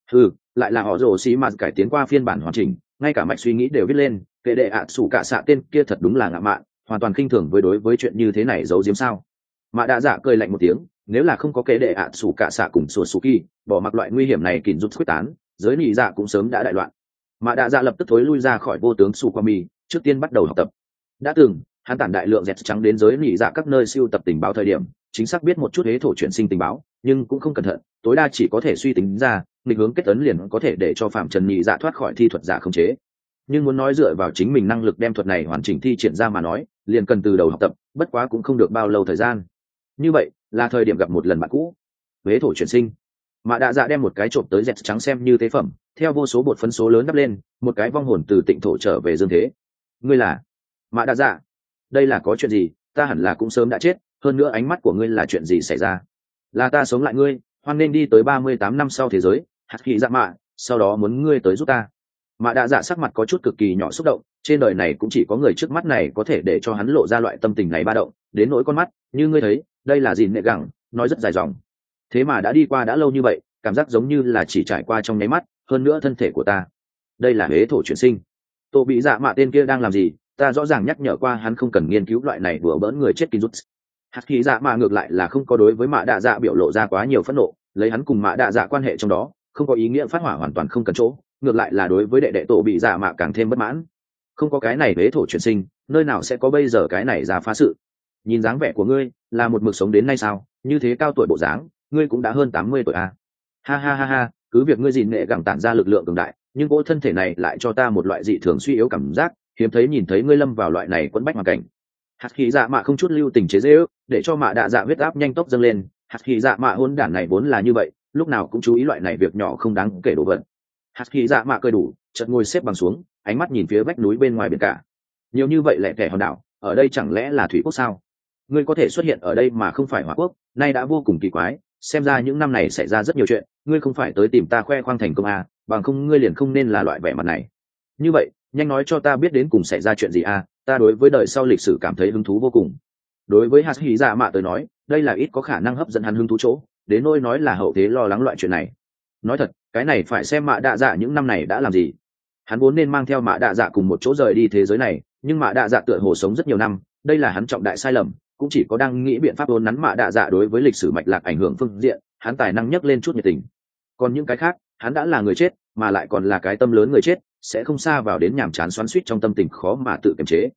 Lại là họ rồ xí mà cải tiến qua phiên bản hoàn chỉnh, ngay cả mạch suy nghĩ đều viết lên, kệ đệ ạ sủ cả xạ tên kia thật đúng là ngạ mạn, hoàn toàn khinh thường đối với chuyện như thế này giấu giếm sao. Mạ Đạ Dạ cười lạnh một tiếng, nếu là không có kệ đệ ạ sủ cả xạ cùng sủa sủ kỳ bỏ mặc loại nguy hiểm này kìm rút quyết tán, giới nị dạ cũng sớm đã đại loạn. Mạ Đạ Dạ lập tức thối lui ra khỏi vô tướng su qua mi, trước tiên bắt đầu học tập. Đã từng hắn tản đại lượng dẹt trắng đến giới nị dạ các nơi siêu tập tình báo thời điểm, chính xác biết một chút hế thổ chuyển sinh tình báo, nhưng cũng không cẩn thận, tối đa chỉ có thể suy tính ra nghịch hướng kết tấn liền có thể để cho phạm trần nhị dạ thoát khỏi thi thuật giả khống chế. Nhưng muốn nói dựa vào chính mình năng lực đem thuật này hoàn chỉnh thi triển ra mà nói, liền cần từ đầu học tập, bất quá cũng không được bao lâu thời gian. Như vậy là thời điểm gặp một lần bạn cũ, hế thổ chuyển sinh. Mạ Đạ Dạ đem một cái trộm tới dẹt trắng xem như tế phẩm, theo vô số bột phấn số lớn đắp lên, một cái vong hồn từ tịnh thổ trở về dương thế. Ngươi là Mạ Đạ Dạ? Đây là có chuyện gì? Ta hẳn là cũng sớm đã chết, hơn nữa ánh mắt của ngươi là chuyện gì xảy ra? Là ta sống lại ngươi, hoan nên đi tới 38 năm sau thế giới, hạt khí dạ mạ, sau đó muốn ngươi tới giúp ta. Mạ Đạ Dạ sắc mặt có chút cực kỳ nhỏ xúc động, trên đời này cũng chỉ có người trước mắt này có thể để cho hắn lộ ra loại tâm tình này ba động, đến nỗi con mắt, như ngươi thấy, đây là gìn nệ gẳng, nói rất dài dòng. Thế mà đã đi qua đã lâu như vậy, cảm giác giống như là chỉ trải qua trong nháy mắt, hơn nữa thân thể của ta, đây là hế thổ chuyển sinh. Tô bị dạ mạ tên kia đang làm gì? Ta rõ ràng nhắc nhở qua hắn không cần nghiên cứu loại này đùa bỡn người chết kinh rút. Hạt khí dạ mạ ngược lại là không có đối với Mạ Đạ Dạ biểu lộ ra quá nhiều phẫn nộ, lấy hắn cùng Mạ Đạ Dạ quan hệ trong đó không có ý nghĩa phát hỏa hoàn toàn không cần chỗ, ngược lại là đối với đệ đệ Tổ bị dạ mạ càng thêm bất mãn. Không có cái này hế thổ chuyển sinh, nơi nào sẽ có bây giờ cái này ra phá sự. Nhìn dáng vẻ của ngươi là một mực sống đến nay sao? Như thế cao tuổi bộ dáng, ngươi cũng đã hơn 80 tuổi à? Ha ha ha ha, cứ việc ngươi gìn nghệ gẳng tản ra lực lượng cường đại, nhưng cỗ thân thể này lại cho ta một loại dị thường suy yếu cảm giác, hiếm thấy nhìn thấy ngươi lâm vào loại này quẫn bách hoàn cảnh. Hạt khí dạ mạ không chút lưu tình chế giễu, để cho Mạ Đạ Dạ huyết áp nhanh tốc dâng lên. Hạt khí dạ mạ hôn đản này vốn là như vậy, lúc nào cũng chú ý loại này việc nhỏ không đáng kể đồ vật. Hạt khí dạ mạ cười đủ, chợt ngồi xếp bằng xuống, ánh mắt nhìn phía vách núi bên ngoài biển cả. Nhiều như vậy lẻ tẻ hòn đảo, ở đây chẳng lẽ là thủy quốc sao? Ngươi có thể xuất hiện ở đây mà không phải hỏa quốc, nay đã vô cùng kỳ quái. Xem ra những năm này xảy ra rất nhiều chuyện, ngươi không phải tới tìm ta khoe khoang thành công à, bằng không ngươi liền không nên là loại vẻ mặt này. Như vậy, nhanh nói cho ta biết đến cùng xảy ra chuyện gì à, ta đối với đời sau lịch sử cảm thấy hứng thú vô cùng. Đối với hạt hỉ dạ mạ tới nói, đây là ít có khả năng hấp dẫn hắn hứng thú chỗ, đến nỗi nói là hậu thế lo lắng loại chuyện này. Nói thật, cái này phải xem Mạ Đạ Dạ những năm này đã làm gì. Hắn vốn nên mang theo Mạ Đạ Dạ cùng một chỗ rời đi thế giới này, nhưng Mạ Đạ Dạ tựa hồ sống rất nhiều năm, đây là hắn trọng đại sai lầm, cũng chỉ có đang nghĩ biện pháp vốn nắn Mạ Đạ Dạ đối với lịch sử mạch lạc ảnh hưởng phương diện, hắn tài năng nhấc lên chút nhiệt tình. Còn những cái khác, hắn đã là người chết, mà lại còn là cái tâm lớn người chết, sẽ không xa vào đến nhàm chán xoắn xuýt trong tâm tình khó mà tự kiềm chế.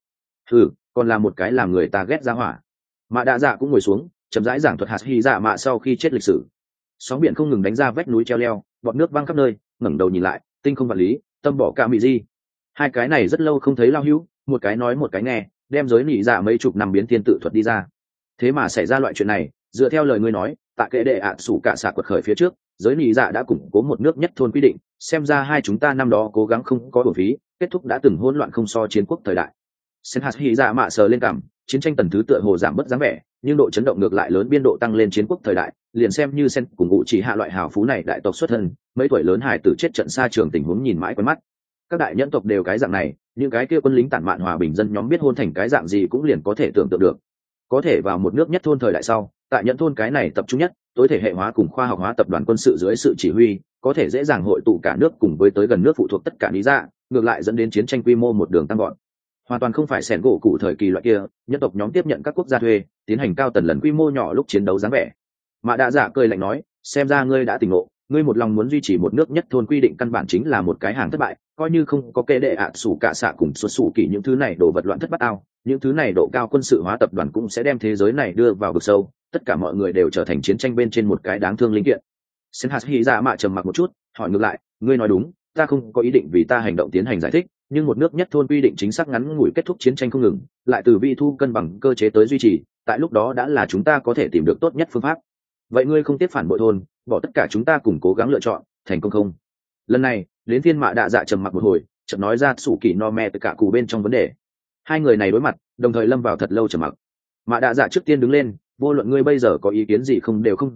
Còn là một cái làm người ta ghét ra hỏa. Mạ Đạ Dạ cũng ngồi xuống, chậm rãi giảng thuật hạt hy dạ mạ sau khi chết lịch sử. Sóng biển không ngừng đánh ra vách núi treo leo, bọt nước văng khắp nơi, ngẩng đầu nhìn lại, tinh không vật lý, tâm bỏ cả mị di. Hai cái này rất lâu không thấy lao hữu, một cái nói một cái nghe, đem giới nị dạ mấy chục năm biến thiên tự thuật đi ra. Thế mà xảy ra loại chuyện này, dựa theo lời ngươi nói, tại kệ đệ ạ sủ cả xạ quật khởi phía trước, giới nị dạ đã củng cố một nước nhất thôn quy định, xem ra hai chúng ta năm đó cố gắng không có uổng phí, kết thúc đã từng hỗn loạn không so chiến quốc thời đại. Sen hạt hy dạ mạ sờ lên cằm, chiến tranh tần thứ tựa hồ giảm bớt dáng vẻ, nhưng độ chấn động ngược lại lớn, biên độ tăng lên chiến quốc thời đại, liền xem như Sen cùng ngụ chỉ hạ loại hào phú này đại tộc xuất thân, mấy tuổi lớn hài tử chết trận xa trường tình huống nhìn mãi quen mắt. Các đại nhẫn tộc đều cái dạng này, những cái kia quân lính tản mạn hòa bình dân nhóm biết hôn thành cái dạng gì cũng liền có thể tưởng tượng được. Có thể vào một nước nhất thôn thời đại sau, tại nhẫn thôn cái này tập trung nhất, tối thể hệ hóa cùng khoa học hóa tập đoàn quân sự dưới sự chỉ huy, có thể dễ dàng hội tụ cả nước cùng với tới gần nước phụ thuộc tất cả lý dạ, ngược lại dẫn đến chiến tranh quy mô một đường tăng gọn. Hoàn toàn không phải sẻn gỗ cụ thời kỳ loại kia, nhân tộc nhóm tiếp nhận các quốc gia thuê, tiến hành cao tần lần quy mô nhỏ lúc chiến đấu dáng vẻ. Mạ Đạ Dạ cười lạnh nói, xem ra ngươi đã tỉnh ngộ, ngươi một lòng muốn duy trì một nước nhất thôn quy định căn bản chính là một cái hàng thất bại, coi như không có kê đệ ạ sủ cả xạ cùng xuất xù kỳ những thứ này đổ vật loạn thất bát ao, những thứ này độ cao quân sự hóa tập đoàn cũng sẽ đem thế giới này đưa vào vực sâu, tất cả mọi người đều trở thành chiến tranh bên trên một cái đáng thương linh kiện. Sen hạt hy dạ mạ trầm mặc một chút, hỏi ngược lại, ngươi nói đúng, ta không có ý định vì ta hành động tiến hành giải thích, nhưng một nước nhất thôn quy định chính xác ngắn ngủi kết thúc chiến tranh không ngừng, lại từ vi thu cân bằng cơ chế tới duy trì, tại lúc đó đã là chúng ta có thể tìm được tốt nhất phương pháp. Vậy ngươi không tiếp phản bội thôn, bỏ tất cả chúng ta cùng cố gắng lựa chọn, thành công không? Lần này đến phiên Mạ Đạ Dạ trầm mặc một hồi, chợt nói ra sủ kỳ no me tất cả cụ bên trong vấn đề. Hai người này đối mặt, đồng thời lâm vào thật lâu trầm mặc. Mạ Đạ Dạ trước tiên đứng lên, vô luận ngươi bây giờ có ý kiến gì không đều không dùng,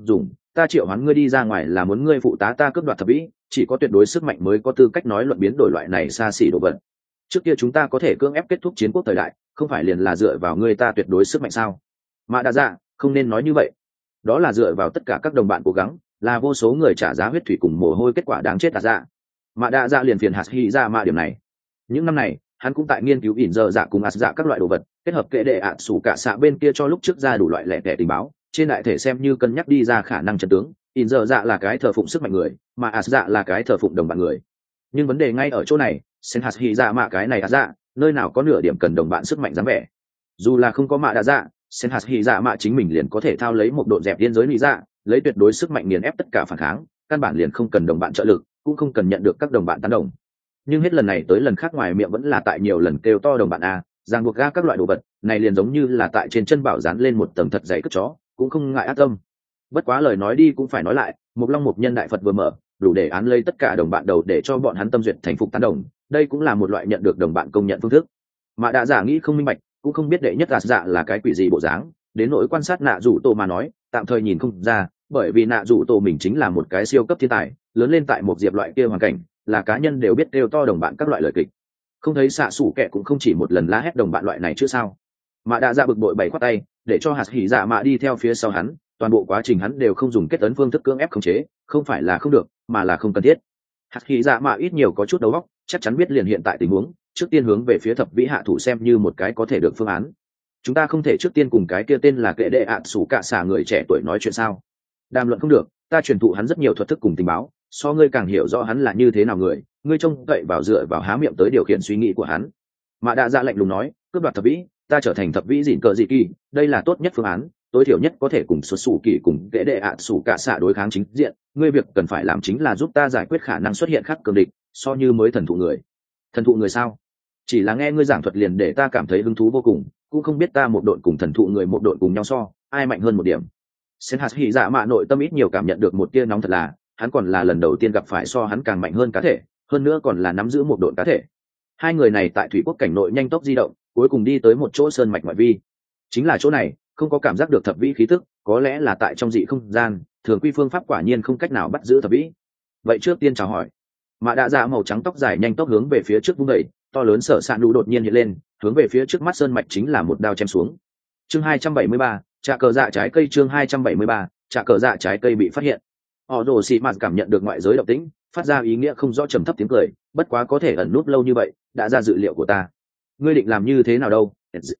ta triệu hoán ngươi đi ra ngoài là muốn ngươi phụ tá ta cướp đoạt thập vĩ, chỉ có tuyệt đối sức mạnh mới có tư cách nói luận biến đổi loại này xa xỉ đồ vật. Trước kia chúng ta có thể cưỡng ép kết thúc chiến quốc thời đại, không phải liền là dựa vào ngươi ta tuyệt đối sức mạnh sao? Mạ Đa Dạ, không nên nói như vậy. Đó là dựa vào tất cả các đồng bạn cố gắng, là vô số người trả giá huyết thủy cùng mồ hôi kết quả đáng chết Đa Dạ. Mạ Đa Dạ liền phiền hạt hy ra mạ điểm này. Những năm này, hắn cũng tại nghiên cứu ỉn giờ dạ cùng ạt dạ các loại đồ vật, kết hợp kệ đệ ạ sủ cả xạ bên kia cho lúc trước ra đủ loại lẻ tẻ tình báo, trên đại thể xem như cân nhắc đi ra khả năng chân tướng. In giờ dạ là cái thờ phụng sức mạnh người, mà ạt dạ là cái thờ phụng đồng bạn người. Nhưng vấn đề ngay ở chỗ này, sen hạt hy dạ mạ cái này ạt dạ nơi nào có nửa điểm cần đồng bạn sức mạnh dám vẻ. Dù là không có mạ Đa Dạ, sen hạt hy dạ mạ chính mình liền có thể thao lấy một độ dẹp biên giới lý dạ, lấy tuyệt đối sức mạnh nghiền ép tất cả phản kháng, căn bản liền không cần đồng bạn trợ lực, cũng không cần nhận được các đồng bạn tán đồng. Nhưng hết lần này tới lần khác ngoài miệng vẫn là tại nhiều lần kêu to đồng bạn a, ràng buộc ga các loại đồ vật này liền giống như là tại trên chân bảo dán lên một tầng thật dày cất chó, cũng không ngại ác tâm. Bất quá lời nói đi cũng phải nói lại, một long một nhân đại phật vừa mở đủ để án lấy tất cả đồng bạn đầu để cho bọn hắn tâm duyệt thành phục tán đồng, đây cũng là một loại nhận được đồng bạn công nhận phương thức. Mà đã giả nghĩ không minh bạch, cũng không biết đệ nhất gạt dạ là cái quỷ gì bộ dáng, đến nỗi quan sát nạ rủ tổ mà nói tạm thời nhìn không ra, bởi vì nạ rủ tổ mình chính là một cái siêu cấp thiên tài, lớn lên tại một diệp loại kia hoàn cảnh, là cá nhân đều biết kêu to đồng bạn các loại lời kịch. Không thấy xạ xủ kệ cũng không chỉ một lần la hét đồng bạn loại này chứ sao. Mà đã ra bực bội bày khoát tay để cho hạt hỉ dạ mạ đi theo phía sau hắn, toàn bộ quá trình hắn đều không dùng kết ấn phương thức cưỡng ép khống chế, không phải là không được mà là không cần thiết. Hạt hỉ dạ mạ ít nhiều có chút đầu óc, chắc chắn biết liền hiện tại tình huống, trước tiên hướng về phía thập vĩ hạ thủ xem như một cái có thể được phương án. Chúng ta không thể trước tiên cùng cái kia tên là kệ đệ ạn sủ cạ xả người trẻ tuổi nói chuyện sao? Đàm luận không được, ta truyền thụ hắn rất nhiều thuật thức cùng tình báo, so ngươi càng hiểu rõ hắn là như thế nào người, ngươi trông cậy vào dựa vào há miệng tới điều khiển suy nghĩ của hắn. Mạ Đa Dạ lạnh lùng nói, cướp đoạt thập vĩ, ta trở thành thập vĩ dịn cờ dị kỳ, đây là tốt nhất phương án, tối thiểu nhất có thể cùng xuất xù kỳ cùng kệ đệ ạn sủ cạ xả đối kháng chính diện. Ngươi việc cần phải làm chính là giúp ta giải quyết khả năng xuất hiện khác cường địch, so như mới thần thụ người. Thần thụ người sao? Chỉ là nghe ngươi giảng thuật liền để ta cảm thấy hứng thú vô cùng, cũng không biết ta một đội cùng thần thụ người một đội cùng nhau so ai mạnh hơn một điểm. Sen hạt hỉ dạ mạ nội tâm ít nhiều cảm nhận được một tia nóng, thật là hắn còn là lần đầu tiên gặp phải so hắn càng mạnh hơn cá thể, hơn nữa còn là nắm giữ một đội cá thể. Hai người này tại thủy quốc cảnh nội nhanh tốc di động, cuối cùng đi tới một chỗ sơn mạch ngoại vi. Chính là chỗ này không có cảm giác được thập vĩ khí tức, có lẽ là tại trong dị không gian thường quy phương pháp quả nhiên không cách nào bắt giữ thập vĩ. Vậy trước tiên chào hỏi. Mạ Đa Dạ màu trắng tóc dài nhanh tốc hướng về phía trước vung đẩy, to lớn sở sạn đủ đột nhiên hiện lên, hướng về phía trước mắt sơn mạch chính là một đao chém xuống. Chương 273, trà cờ dạ trái cây. Chương 273, trà cờ dạ trái cây bị phát hiện. Họ Đồ Xị Mạt cảm nhận được ngoại giới động tĩnh, phát ra ý nghĩa không rõ trầm thấp tiếng cười, bất quá có thể ẩn núp lâu như vậy, đã ra dự liệu của ta. Ngươi định làm như thế nào đâu?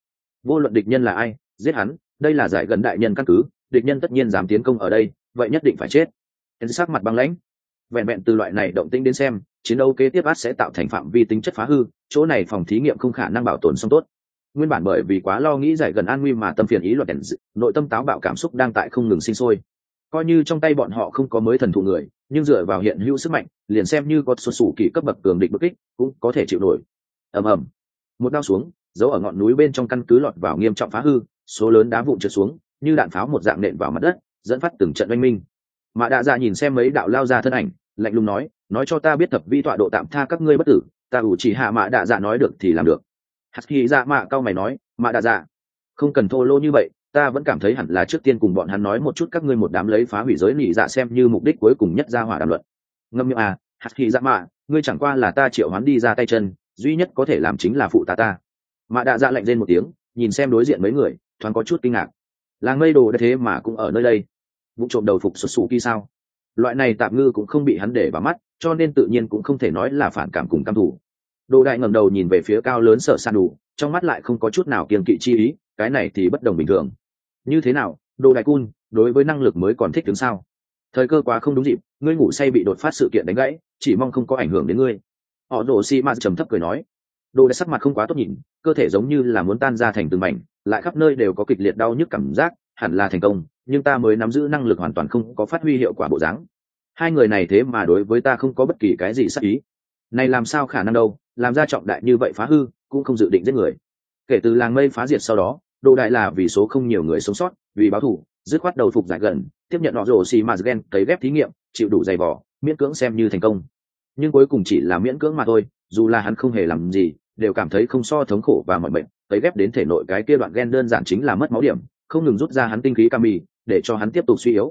Vô luận địch nhân là ai, giết hắn, đây là giải gần đại nhân căn cứ, địch nhân tất nhiên dám tiến công ở đây, vậy nhất định phải chết. Sắc mặt băng lãnh. Vẹn vẹn từ loại này động tĩnh đến xem, chiến đấu kế tiếp át sẽ tạo thành phạm vi tính chất phá hư, chỗ này phòng thí nghiệm không khả năng bảo tồn xong tốt. Nguyên bản bởi vì quá lo nghĩ giải gần an nguy mà tâm phiền ý loạn, nội tâm táo bạo cảm xúc đang tại không ngừng sinh sôi. Coi như trong tay bọn họ không có mới thần thụ người, nhưng dựa vào hiện hữu sức mạnh, liền xem như có xuất xù kỳ cấp bậc cường địch bất kích, cũng có thể chịu nổi. Ầm ầm, một đao xuống, giấu ở ngọn núi bên trong căn cứ lọt vào nghiêm trọng phá hư, số lớn đá vụn trượt xuống, như đạn pháo một dạng nện vào mặt đất, dẫn phát từng trận oanh minh. Mạ Đa Dạ nhìn xem mấy đạo lao ra thân ảnh, lạnh lùng nói cho ta biết thập vi tọa độ tạm tha các ngươi bất tử, ta ủ chỉ hạ. Mạ Đa Dạ nói được thì làm được. Hạt Hy Dạ Mạ cao mày nói, Mạ Đa Dạ, không cần thô lô như vậy, ta vẫn cảm thấy hẳn là trước tiên cùng bọn hắn nói một chút các ngươi một đám lấy phá hủy giới nỉ dạ xem như mục đích cuối cùng nhất ra hỏa đàm luận. Ngâm miệng à, Hạt Hy Dạ Mạ, ngươi chẳng qua là ta triệu hoán đi ra tay chân, duy nhất có thể làm chính là phụ ta. Mạ Đa Dạ lạnh lên một tiếng, nhìn xem đối diện mấy người, thoáng có chút kinh ngạc. Làng mây đồ đã thế mà cũng ở nơi đây. Vụ trộm đầu phục xuất xù kỳ sao? Loại này tạm ngư cũng không bị hắn để vào mắt, cho nên tự nhiên cũng không thể nói là phản cảm cùng căm thù. Đồ đại ngẩng đầu nhìn về phía cao lớn Sở San Đủ, trong mắt lại không có chút nào kiêng kỵ chi ý, cái này thì bất đồng bình thường. Như thế nào, Đồ đại cun, đối với năng lực mới còn thích đứng sao? Thời cơ quá không đúng dịp, ngươi ngủ say bị đột phát sự kiện đánh gãy, chỉ mong không có ảnh hưởng đến ngươi. Họ Đồ Si Ma trầm thấp cười nói. Đồ đại sắc mặt không quá tốt nhìn, cơ thể giống như là muốn tan ra thành từng mảnh, lại khắp nơi đều có kịch liệt đau nhức cảm giác, hẳn là thành công, nhưng ta mới nắm giữ năng lực hoàn toàn không có phát huy hiệu quả bộ dáng. Hai người này thế mà đối với ta không có bất kỳ cái gì sắc ý, này làm sao khả năng đâu, làm ra trọng đại như vậy phá hư cũng không dự định giết người. Kể từ làng mây phá diệt sau đó, Đồ đại là vì số không nhiều người sống sót, vì báo thù dứt khoát đầu phục giải gần, tiếp nhận họ rồ xì mà gen cấy ghép thí nghiệm, chịu đủ dày vò, miễn cưỡng xem như thành công. Nhưng cuối cùng chỉ là miễn cưỡng mà thôi, dù là hắn không hề làm gì, đều cảm thấy không so thống khổ và mọi bệnh. Cấy ghép đến thể nội cái kia đoạn gen đơn giản chính là mất máu điểm, không ngừng rút ra hắn tinh khí kami, để cho hắn tiếp tục suy yếu.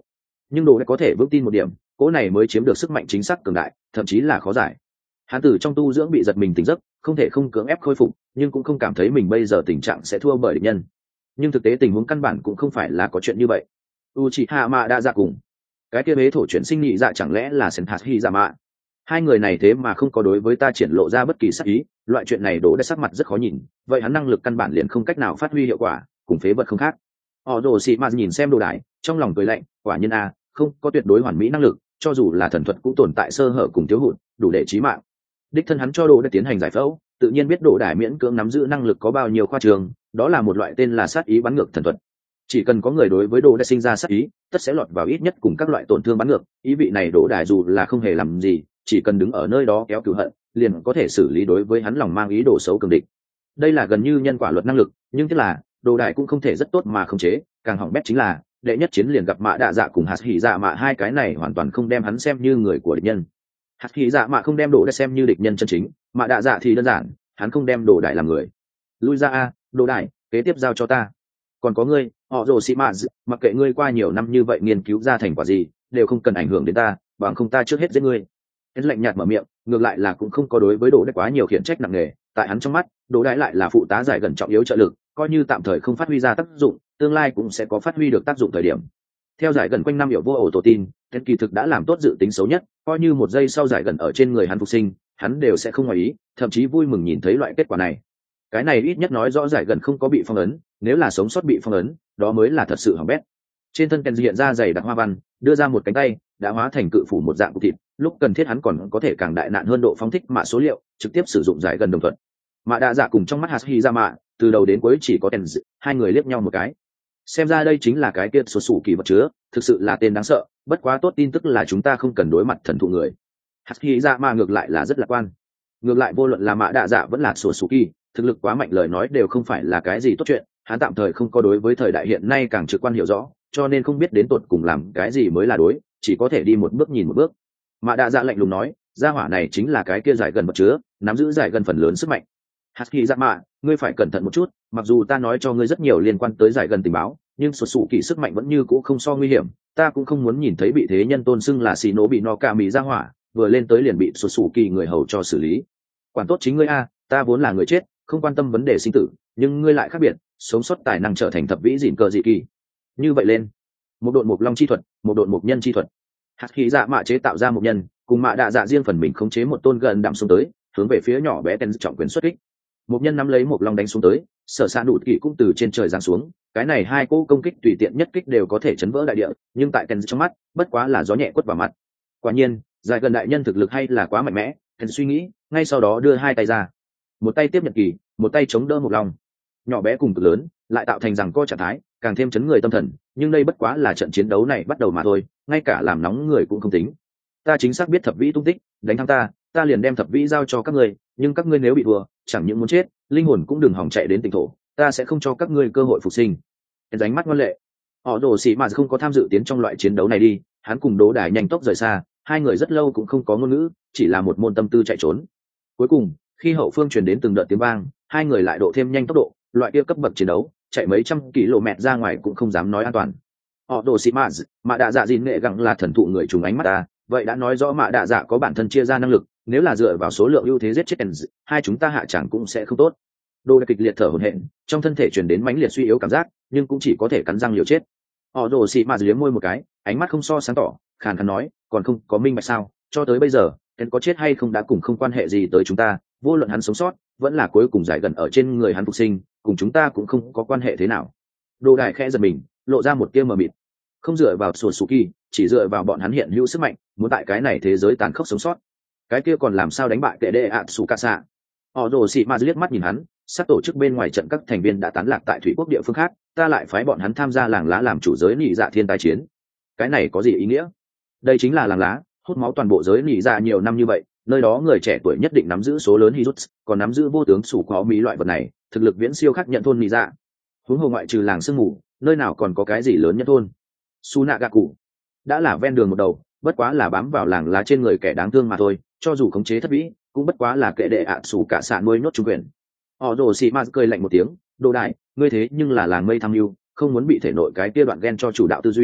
nhưng đồ đã có thể vững tin một điểm, cỗ này mới chiếm được sức mạnh chính xác cường đại, thậm chí là khó giải. Hắn từ trong tu dưỡng bị giật mình tỉnh giấc, không thể không cưỡng ép khôi phục, nhưng cũng không cảm thấy mình bây giờ tình trạng sẽ thua bởi địch nhân. Nhưng thực tế tình huống căn bản cũng không phải là có chuyện như vậy. Uchiha Mada Dạ cùng cái kia bế thổ chuyển sinh nhị dạ chẳng lẽ là Senpachi Hizama? Hai người này thế mà không có đối với ta triển lộ ra bất kỳ sắc ý, loại chuyện này Đỗ đã sắc mặt rất khó nhìn, vậy hắn năng lực căn bản liền không cách nào phát huy hiệu quả, cùng phế vật không khác. Orochimaru nhìn xem Đồ Đại, trong lòng cười lạnh, quả nhiên a, không có tuyệt đối hoàn mỹ năng lực, cho dù là thần thuật cũng tồn tại sơ hở cùng thiếu hụt, đủ để chí mạng. Đích thân hắn cho Đồ đã tiến hành giải phẫu, tự nhiên biết Đồ Đại miễn cưỡng nắm giữ năng lực có bao nhiêu khoa trường, đó là một loại tên là sát ý bắn ngược thần thuật. Chỉ cần có người đối với Đồ đã sinh ra sát ý, tất sẽ lọt vào ít nhất cùng các loại tổn thương bắn ngược, ý vị này Đồ Đại dù là không hề làm gì, chỉ cần đứng ở nơi đó kéo cừu hận, liền có thể xử lý đối với hắn lòng mang ý đồ xấu cường địch. Đây là gần như nhân quả luật năng lực, nhưng tức là Đồ Đại cũng không thể rất tốt mà khống chế, càng hỏng bét chính là đệ nhất chiến liền gặp Mạ Đạ Dạ cùng Hạt Hỉ Dạ Mạ, hai cái này hoàn toàn không đem hắn xem như người của địch nhân. Hạt Hỉ Dạ Mạ không đem Đồ Đại xem như địch nhân chân chính, Mạ Đạ Dạ thì đơn giản, hắn không đem Đồ Đại làm người. Lui ra a, Đồ Đại, kế tiếp giao cho ta. Còn có ngươi, họ Rồ Sĩ Mạ, mặc kệ ngươi qua nhiều năm như vậy nghiên cứu ra thành quả gì, đều không cần ảnh hưởng đến ta, bằng không ta trước hết giết ngươi. Hắn lạnh nhạt mở miệng, ngược lại là cũng không có đối với Đồ Đại quá nhiều khiển trách nặng nề, tại hắn trong mắt, Đồ Đại lại là phụ tá giải gần trọng yếu trợ lực, coi như tạm thời không phát huy ra tác dụng, tương lai cũng sẽ có phát huy được tác dụng thời điểm. Theo giải gần quanh năm hiểu vô ổ tổ tin, Ken kỳ thực đã làm tốt dự tính xấu nhất, coi như một giây sau giải gần ở trên người hắn phục sinh, hắn đều sẽ không ngoài ý, thậm chí vui mừng nhìn thấy loại kết quả này. Cái này ít nhất nói rõ giải gần không có bị phong ấn, nếu là sống sót bị phong ấn, đó mới là thật sự hỏng bét. Trên thân Ken hiện ra dày đặc hoa văn, đưa ra một cánh tay, đã hóa thành cự phủ một dạng cục thịt, lúc cần thiết hắn còn có thể càng đại nạn hơn độ phóng thích mạ số liệu, trực tiếp sử dụng giải gần đồng thuận. Mạ Đạ Dạ cùng trong mắt Hashi ra mạ, từ đầu đến cuối chỉ có Ken, hai người liếc nhau một cái. Xem ra đây chính là cái kia số sủ kỳ vật chứa, thực sự là tên đáng sợ, bất quá tốt tin tức là chúng ta không cần đối mặt thần thụ người. Hashi ra mạ ngược lại là rất lạc quan. Ngược lại vô luận là Mạ Đạ Dạ vẫn là số sủ kỳ, thực lực quá mạnh lời nói đều không phải là cái gì tốt chuyện, hắn tạm thời không có đối với thời đại hiện nay càng trực quan hiểu rõ, cho nên không biết đến tột cùng làm cái gì mới là đối, chỉ có thể đi một bước nhìn một bước. Mạ Đạ Dạ lạnh lùng nói, gia hỏa này chính là cái kia giải gần vật chứa, nắm giữ giải gần phần lớn sức mạnh. Haski Dạ Mạ, ngươi phải cẩn thận một chút, mặc dù ta nói cho ngươi rất nhiều liên quan tới giải gần tình báo, nhưng xuất sụ kỳ sức mạnh vẫn như cũ không so nguy hiểm, ta cũng không muốn nhìn thấy bị thế nhân tôn xưng là xì nổ bị no ca mì ra hỏa, vừa lên tới liền bị xuất sụ kỳ người hầu cho xử lý. Quản tốt chính ngươi a, ta vốn là người chết, không quan tâm vấn đề sinh tử, nhưng ngươi lại khác biệt, sống sót tài năng trở thành thập vĩ dịn cờ dị kỳ. Như vậy lên, một đội mục long chi thuật, một đội mục nhân chi thuật. Haski Dạ Mạ chế tạo ra một nhân, cùng Mạ Đạ Dạ riêng phần mình khống chế một tôn gần đạm xuống tới, hướng về phía nhỏ bé Ten trọng quyền xuất kích. Một nhân nắm lấy một long đánh xuống tới, sở sa nụt kỵ cũng từ trên trời giáng xuống, cái này hai cỗ công kích tùy tiện nhất kích đều có thể chấn vỡ đại địa, nhưng tại Ten trong mắt, bất quá là gió nhẹ quất vào mặt. Quả nhiên, giải gần đại nhân thực lực hay là quá mạnh mẽ, Ten suy nghĩ, ngay sau đó đưa hai tay ra, một tay tiếp nhận kỳ, một tay chống đỡ một long. Nhỏ bé cùng cực lớn, lại tạo thành rằng co trạng thái, càng thêm chấn người tâm thần, nhưng đây bất quá là trận chiến đấu này bắt đầu mà thôi, ngay cả làm nóng người cũng không tính. Ta chính xác biết thập vĩ tung tích, đánh thắng ta liền đem thập vĩ giao cho các ngươi, nhưng các ngươi nếu bị thua, chẳng những muốn chết, linh hồn cũng đừng hỏng chạy đến tỉnh thổ, ta sẽ không cho các ngươi cơ hội phục sinh. Đánh mắt ngoan lệ, họ Rồ Sĩ mà không có tham dự tiến trong loại chiến đấu này đi, hắn cùng Đỗ Đài nhanh tốc rời xa, hai người rất lâu cũng không có ngôn ngữ, chỉ là một môn tâm tư chạy trốn. Cuối cùng, khi hậu phương truyền đến từng đợt tiếng vang, hai người lại độ thêm nhanh tốc độ, loại kia cấp bậc chiến đấu, chạy mấy trăm km ra ngoài cũng không dám nói an toàn. Họ Đồ Sĩ Mạ Đạ Dạ gìn nghệ gặng là thần thụ người trùng ánh mắt ta, vậy đã nói rõ Mạ Đạ Dạ có bản thân chia ra năng lực, nếu là dựa vào số lượng ưu thế giết chết Ken, hai chúng ta hạ chẳng cũng sẽ không tốt. Đồ đã kịch liệt thở hổn hển, trong thân thể truyền đến mãnh liệt suy yếu cảm giác, nhưng cũng chỉ có thể cắn răng liều chết. Họ Đồ Sĩ Mạ liếm môi một cái, ánh mắt không so sáng tỏ, khàn khàn nói, còn không có minh bạch sao? Cho tới bây giờ, Ken có chết hay không đã cùng không quan hệ gì tới chúng ta, vô luận hắn sống sót, vẫn là cuối cùng giải gần ở trên người hắn phục sinh, cùng chúng ta cũng không có quan hệ thế nào. Đồ Đại khẽ giật mình, lộ ra một tia mờ mịt. Không dựa vào sổ sủ kỳ, chỉ dựa vào bọn hắn hiện hữu sức mạnh, muốn tại cái này thế giới tàn khốc sống sót, cái kia còn làm sao đánh bại kệ đệ ạ sủ ca xạ? Họ Rồ Sĩ Ma liếc mắt nhìn hắn, sắp tổ chức bên ngoài trận các thành viên đã tán lạc tại thủy quốc địa phương khác, ta lại phái bọn hắn tham gia làng lá làm chủ giới nị dạ thiên tai chiến. Cái này có gì ý nghĩa? Đây chính là làng lá, hút máu toàn bộ giới nị dạ nhiều năm như vậy, nơi đó người trẻ tuổi nhất định nắm giữ số lớn hijut, còn nắm giữ vô tướng sủ có mỹ loại vật này, thực lực viễn siêu khác nhận thôn nị dạ. Huống hồ ngoại trừ làng sương mù, nơi nào còn có cái gì lớn nhất thôn? Sunagaku đã là ven đường một đầu, bất quá là bám vào làng lá trên người kẻ đáng thương mà thôi, cho dù khống chế thất vĩ, cũng bất quá là kệ đệ ạ sủ cả xạ nuôi nhốt trung quyền. Họ Đồ Sĩ Ma cười lạnh một tiếng, Đồ Đại, ngươi thế nhưng là làng mây tham mưu, không muốn bị thể nội cái kia đoạn gen cho chủ đạo tư duy,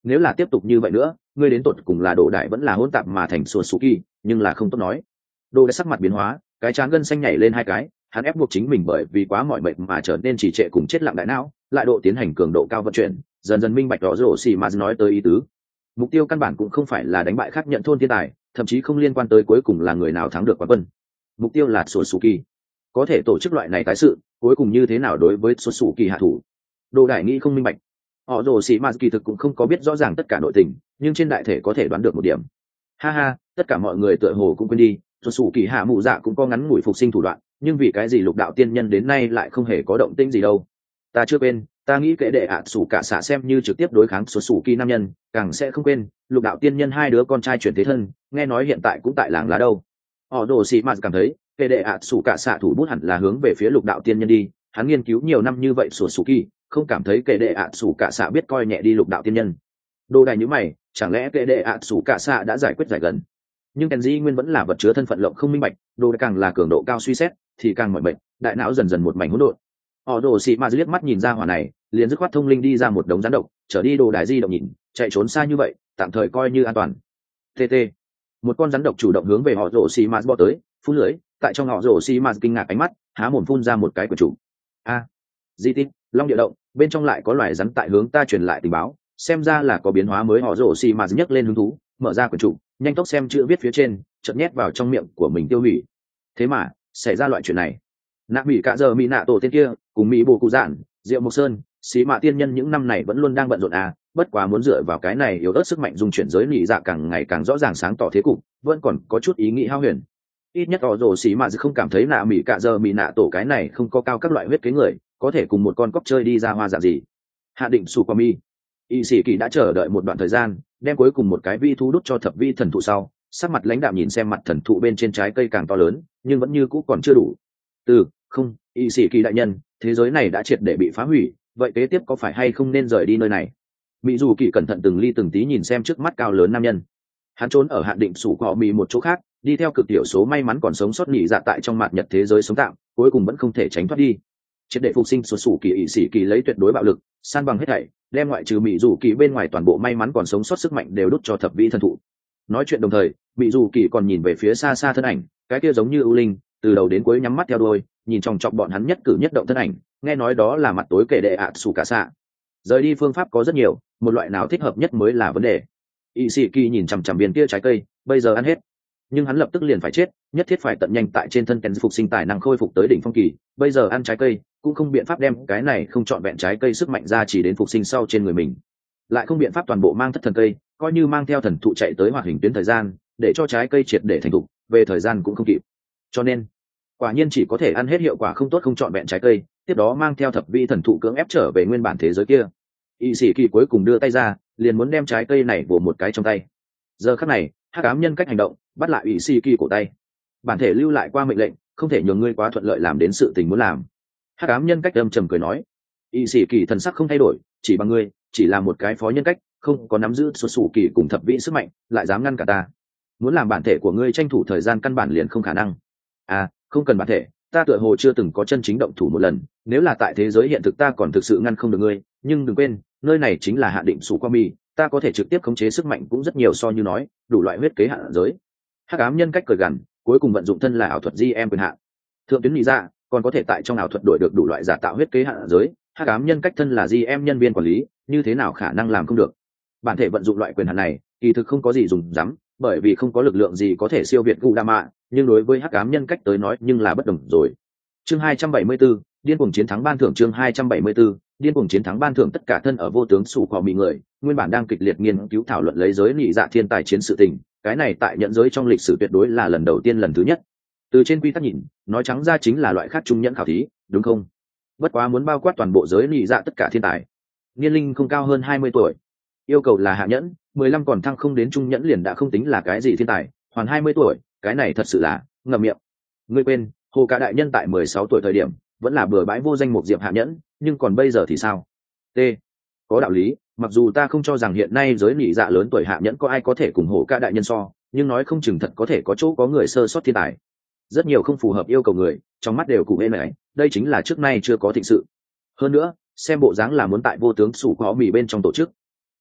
nếu là tiếp tục như vậy nữa ngươi đến tột cùng là đồ đại vẫn là hỗn tạp mà thành sùa sù kỳ, nhưng là không tốt nói. Đồ đại sắc mặt biến hóa, cái trán gân xanh nhảy lên hai cái, hắn ép buộc chính mình bởi vì quá mỏi mệt mà trở nên trì trệ cùng chết lặng đại não, lại độ tiến hành cường độ cao vận chuyển, dần dần minh bạch rõ rổ xì mà nói tới ý tứ. Mục tiêu căn bản cũng không phải là đánh bại khác nhận thôn thiên tài, thậm chí không liên quan tới cuối cùng là người nào thắng được quán quân. Mục tiêu là sùa sù kỳ, có thể tổ chức loại này tái sự, cuối cùng như thế nào đối với sùa sù kỳ hạ thủ. Đồ đại nghĩ không minh bạch. Họ rồ xì mà kỳ thực cũng không có biết rõ ràng tất cả nội tình, nhưng trên đại thể có thể đoán được một điểm. Ha ha, tất cả mọi người tựa hồ cũng quên đi, sùa sù kỳ hạ mụ dạ cũng có ngắn ngủi phục sinh thủ đoạn, nhưng vì cái gì lục đạo tiên nhân đến nay lại không hề có động tĩnh gì đâu. Ta chưa quên, ta nghĩ kệ đệ ạ sủ cả xạ xem như trực tiếp đối kháng sùa sù kỳ nam nhân, càng sẽ không quên lục đạo tiên nhân hai đứa con trai chuyển thế thân, nghe nói hiện tại cũng tại làng lá đâu. Họ rồ xì mà cảm thấy kệ đệ ạ sủ cả xạ thủ bút hẳn là hướng về phía lục đạo tiên nhân đi, hắn nghiên cứu nhiều năm như vậy sùa sù kỳ, không cảm thấy kệ đệ ạ sủ cả xạ biết coi nhẹ đi lục đạo tiên nhân. Đồ đại nhíu mày, chẳng lẽ kệ đệ ạ sủ cả xạ đã giải quyết giải gần? Nhưng Kenji nguyên vẫn là vật chứa thân phận lộng không minh bạch, đồ đại càng là cường độ cao suy xét thì càng mỏi mệt, đại não dần dần một mảnh hỗn độn. Họ đổ xì mà liếc mắt nhìn ra hỏa này, liền dứt khoát thông linh đi ra một đống rắn độc, trở đi đồ đại di động nhìn, chạy trốn xa như vậy, tạm thời coi như an toàn. TT, một con rắn độc chủ động hướng về họ rổ xì mà bò tới, phun lưới, tại trong họ rổ xì mà kinh ngạc ánh mắt, há mồm phun ra một cái của chủ. A, di tích, long địa động, bên trong lại có loài rắn tại hướng ta truyền lại tình báo, xem ra là có biến hóa mới. Họ rổ xì mà nhấc lên hứng thú, mở ra quyển trục, nhanh tốc xem chữ viết phía trên, chợt nhét vào trong miệng của mình tiêu hủy. Thế mà xảy ra loại chuyện này, nạ mỹ cả giờ mỹ nạ tổ tiên kia cùng mỹ bồ cụ dạn, diệu mộc sơn, xí mạ tiên nhân những năm này vẫn luôn đang bận rộn à, bất quá muốn dựa vào cái này yếu ớt sức mạnh dung chuyển giới nị dạ càng ngày càng rõ ràng sáng tỏ thế cục, vẫn còn có chút ý nghĩ hao huyền. Ít nhất họ rồ xí mạ không cảm thấy nạ mỹ cả giờ mỹ nạ tổ cái này không có cao các loại huyết kế người có thể cùng một con cóc chơi đi ra hoa dạng gì. Hạ định su qua mi, y sĩ kỳ đã chờ đợi một đoạn thời gian, đem cuối cùng một cái vi thú đút cho thập vi thần thụ sau, sắc mặt lãnh đạm nhìn xem mặt thần thụ bên trên trái cây càng to lớn, nhưng vẫn như cũ còn chưa đủ. Không, y sĩ kỳ đại nhân, thế giới này đã triệt để bị phá hủy, vậy kế tiếp có phải hay không nên rời đi nơi này? Mỹ dù kỳ cẩn thận từng ly từng tí nhìn xem trước mắt cao lớn nam nhân. Hắn trốn ở hạn định sủ cọ mì một chỗ khác, đi theo cực tiểu số may mắn còn sống sót nhị dạ tại trong mạt nhật thế giới sống tạm, cuối cùng vẫn không thể tránh thoát đi. Triệt để phục sinh sụt sủ kỳ y sĩ kỳ lấy tuyệt đối bạo lực san bằng hết thảy, đem ngoại trừ Mỹ dù kỳ bên ngoài toàn bộ may mắn còn sống sót sức mạnh đều đút cho thập vĩ thần thụ. Nói chuyện đồng thời, Mỹ dù kỳ còn nhìn về phía xa xa thân ảnh, cái kia giống như ưu linh, từ đầu đến cuối nhắm mắt theo đuôi, nhìn chòng chọc bọn hắn nhất cử nhất động thân ảnh, nghe nói đó là mặt tối kể đệ ạ sủ cả xạ. Rời đi phương pháp có rất nhiều, một loại nào thích hợp nhất mới là vấn đề. Ishiki nhìn chằm chằm viên kia trái cây, bây giờ ăn hết, nhưng hắn lập tức liền phải chết, nhất thiết phải tận nhanh tại trên thân Ken phục sinh tài năng khôi phục tới đỉnh phong kỳ, bây giờ ăn trái cây cũng không biện pháp đem cái này không chọn vẹn trái cây sức mạnh ra chỉ đến phục sinh sau trên người mình, lại không biện pháp toàn bộ mang thất thần cây, coi như mang theo thần thụ chạy tới hoạt hình tuyến thời gian, để cho trái cây triệt để thành thục, về thời gian cũng không kịp, cho nên quả nhiên chỉ có thể ăn hết hiệu quả không tốt không chọn vẹn trái cây, tiếp đó mang theo thập vi thần thụ cưỡng ép trở về nguyên bản thế giới kia. Y sĩ kỳ cuối cùng đưa tay ra, liền muốn đem trái cây này vồ một cái trong tay. Giờ khắc này, hắc ám nhân cách hành động, bắt lại Y sĩ kỳ cổ tay. Bản thể lưu lại qua mệnh lệnh, không thể nhường ngươi quá thuận lợi làm đến sự tình muốn làm. Hắc ám nhân cách âm trầm cười nói. Y sĩ kỳ thần sắc không thay đổi, chỉ bằng ngươi, chỉ là một cái phó nhân cách, không có nắm giữ số sủ kỳ cùng thập vị sức mạnh, lại dám ngăn cả ta. Muốn làm bản thể của ngươi tranh thủ thời gian căn bản liền không khả năng. À, không cần bản thể, ta tựa hồ chưa từng có chân chính động thủ một lần, nếu là tại thế giới hiện thực ta còn thực sự ngăn không được ngươi, nhưng đừng quên, nơi này chính là hạ định sủ qua mi, ta có thể trực tiếp khống chế sức mạnh cũng rất nhiều, so như nói đủ loại huyết kế hạ giới. Hắc ám nhân cách cười gằn, cuối cùng vận dụng thân là ảo thuật GM quyền hạn, thượng tuyến nghĩ ra còn có thể tại trong ảo thuật đổi được đủ loại giả tạo huyết kế hạ giới. Hắc ám nhân cách thân là GM nhân viên quản lý, như thế nào khả năng làm không được. Bản thể vận dụng loại quyền hạn này kỳ thực không có gì dùng dám, bởi vì không có lực lượng gì có thể siêu việt Gudama, nhưng đối với hắc ám nhân cách tới nói nhưng là bất đồng rồi. Chương 274, điên cuồng chiến thắng ban thưởng. Chương 274, điên cuồng chiến thắng ban thưởng. Tất cả thân ở vô tướng sủ cỏ mị người, nguyên bản đang kịch liệt nghiên cứu thảo luận lấy giới nhị dạ thiên tài chiến sự tình, cái này tại nhận giới trong lịch sử tuyệt đối là lần đầu tiên, lần thứ nhất. Từ trên quy tắc nhìn, nói trắng ra chính là loại khác trung nhẫn khảo thí, đúng không? Bất quá muốn bao quát toàn bộ giới nhị dạ tất cả thiên tài, niên linh không cao hơn 20 tuổi, yêu cầu là hạ nhẫn, 15 còn thăng không đến trung nhẫn liền đã không tính là cái gì thiên tài, hoàn 20 tuổi, cái này thật sự là ngậm miệng. Ngươi quên, Hồ Cả đại nhân tại 16 tuổi thời điểm vẫn là bừa bãi vô danh một diệp hạ nhẫn, nhưng còn bây giờ thì sao? T. Có đạo lý, mặc dù ta không cho rằng hiện nay giới nhị dạ lớn tuổi hạ nhẫn có ai có thể cùng Hồ Cả đại nhân so, nhưng nói không chừng thật có thể có chỗ có người sơ sót thiên tài. Rất nhiều không phù hợp yêu cầu người, trong mắt đều cụ hễ này, đây chính là trước nay chưa có thịnh sự. Hơn nữa, xem bộ dáng là muốn tại vô tướng sủ có mì bên trong tổ chức.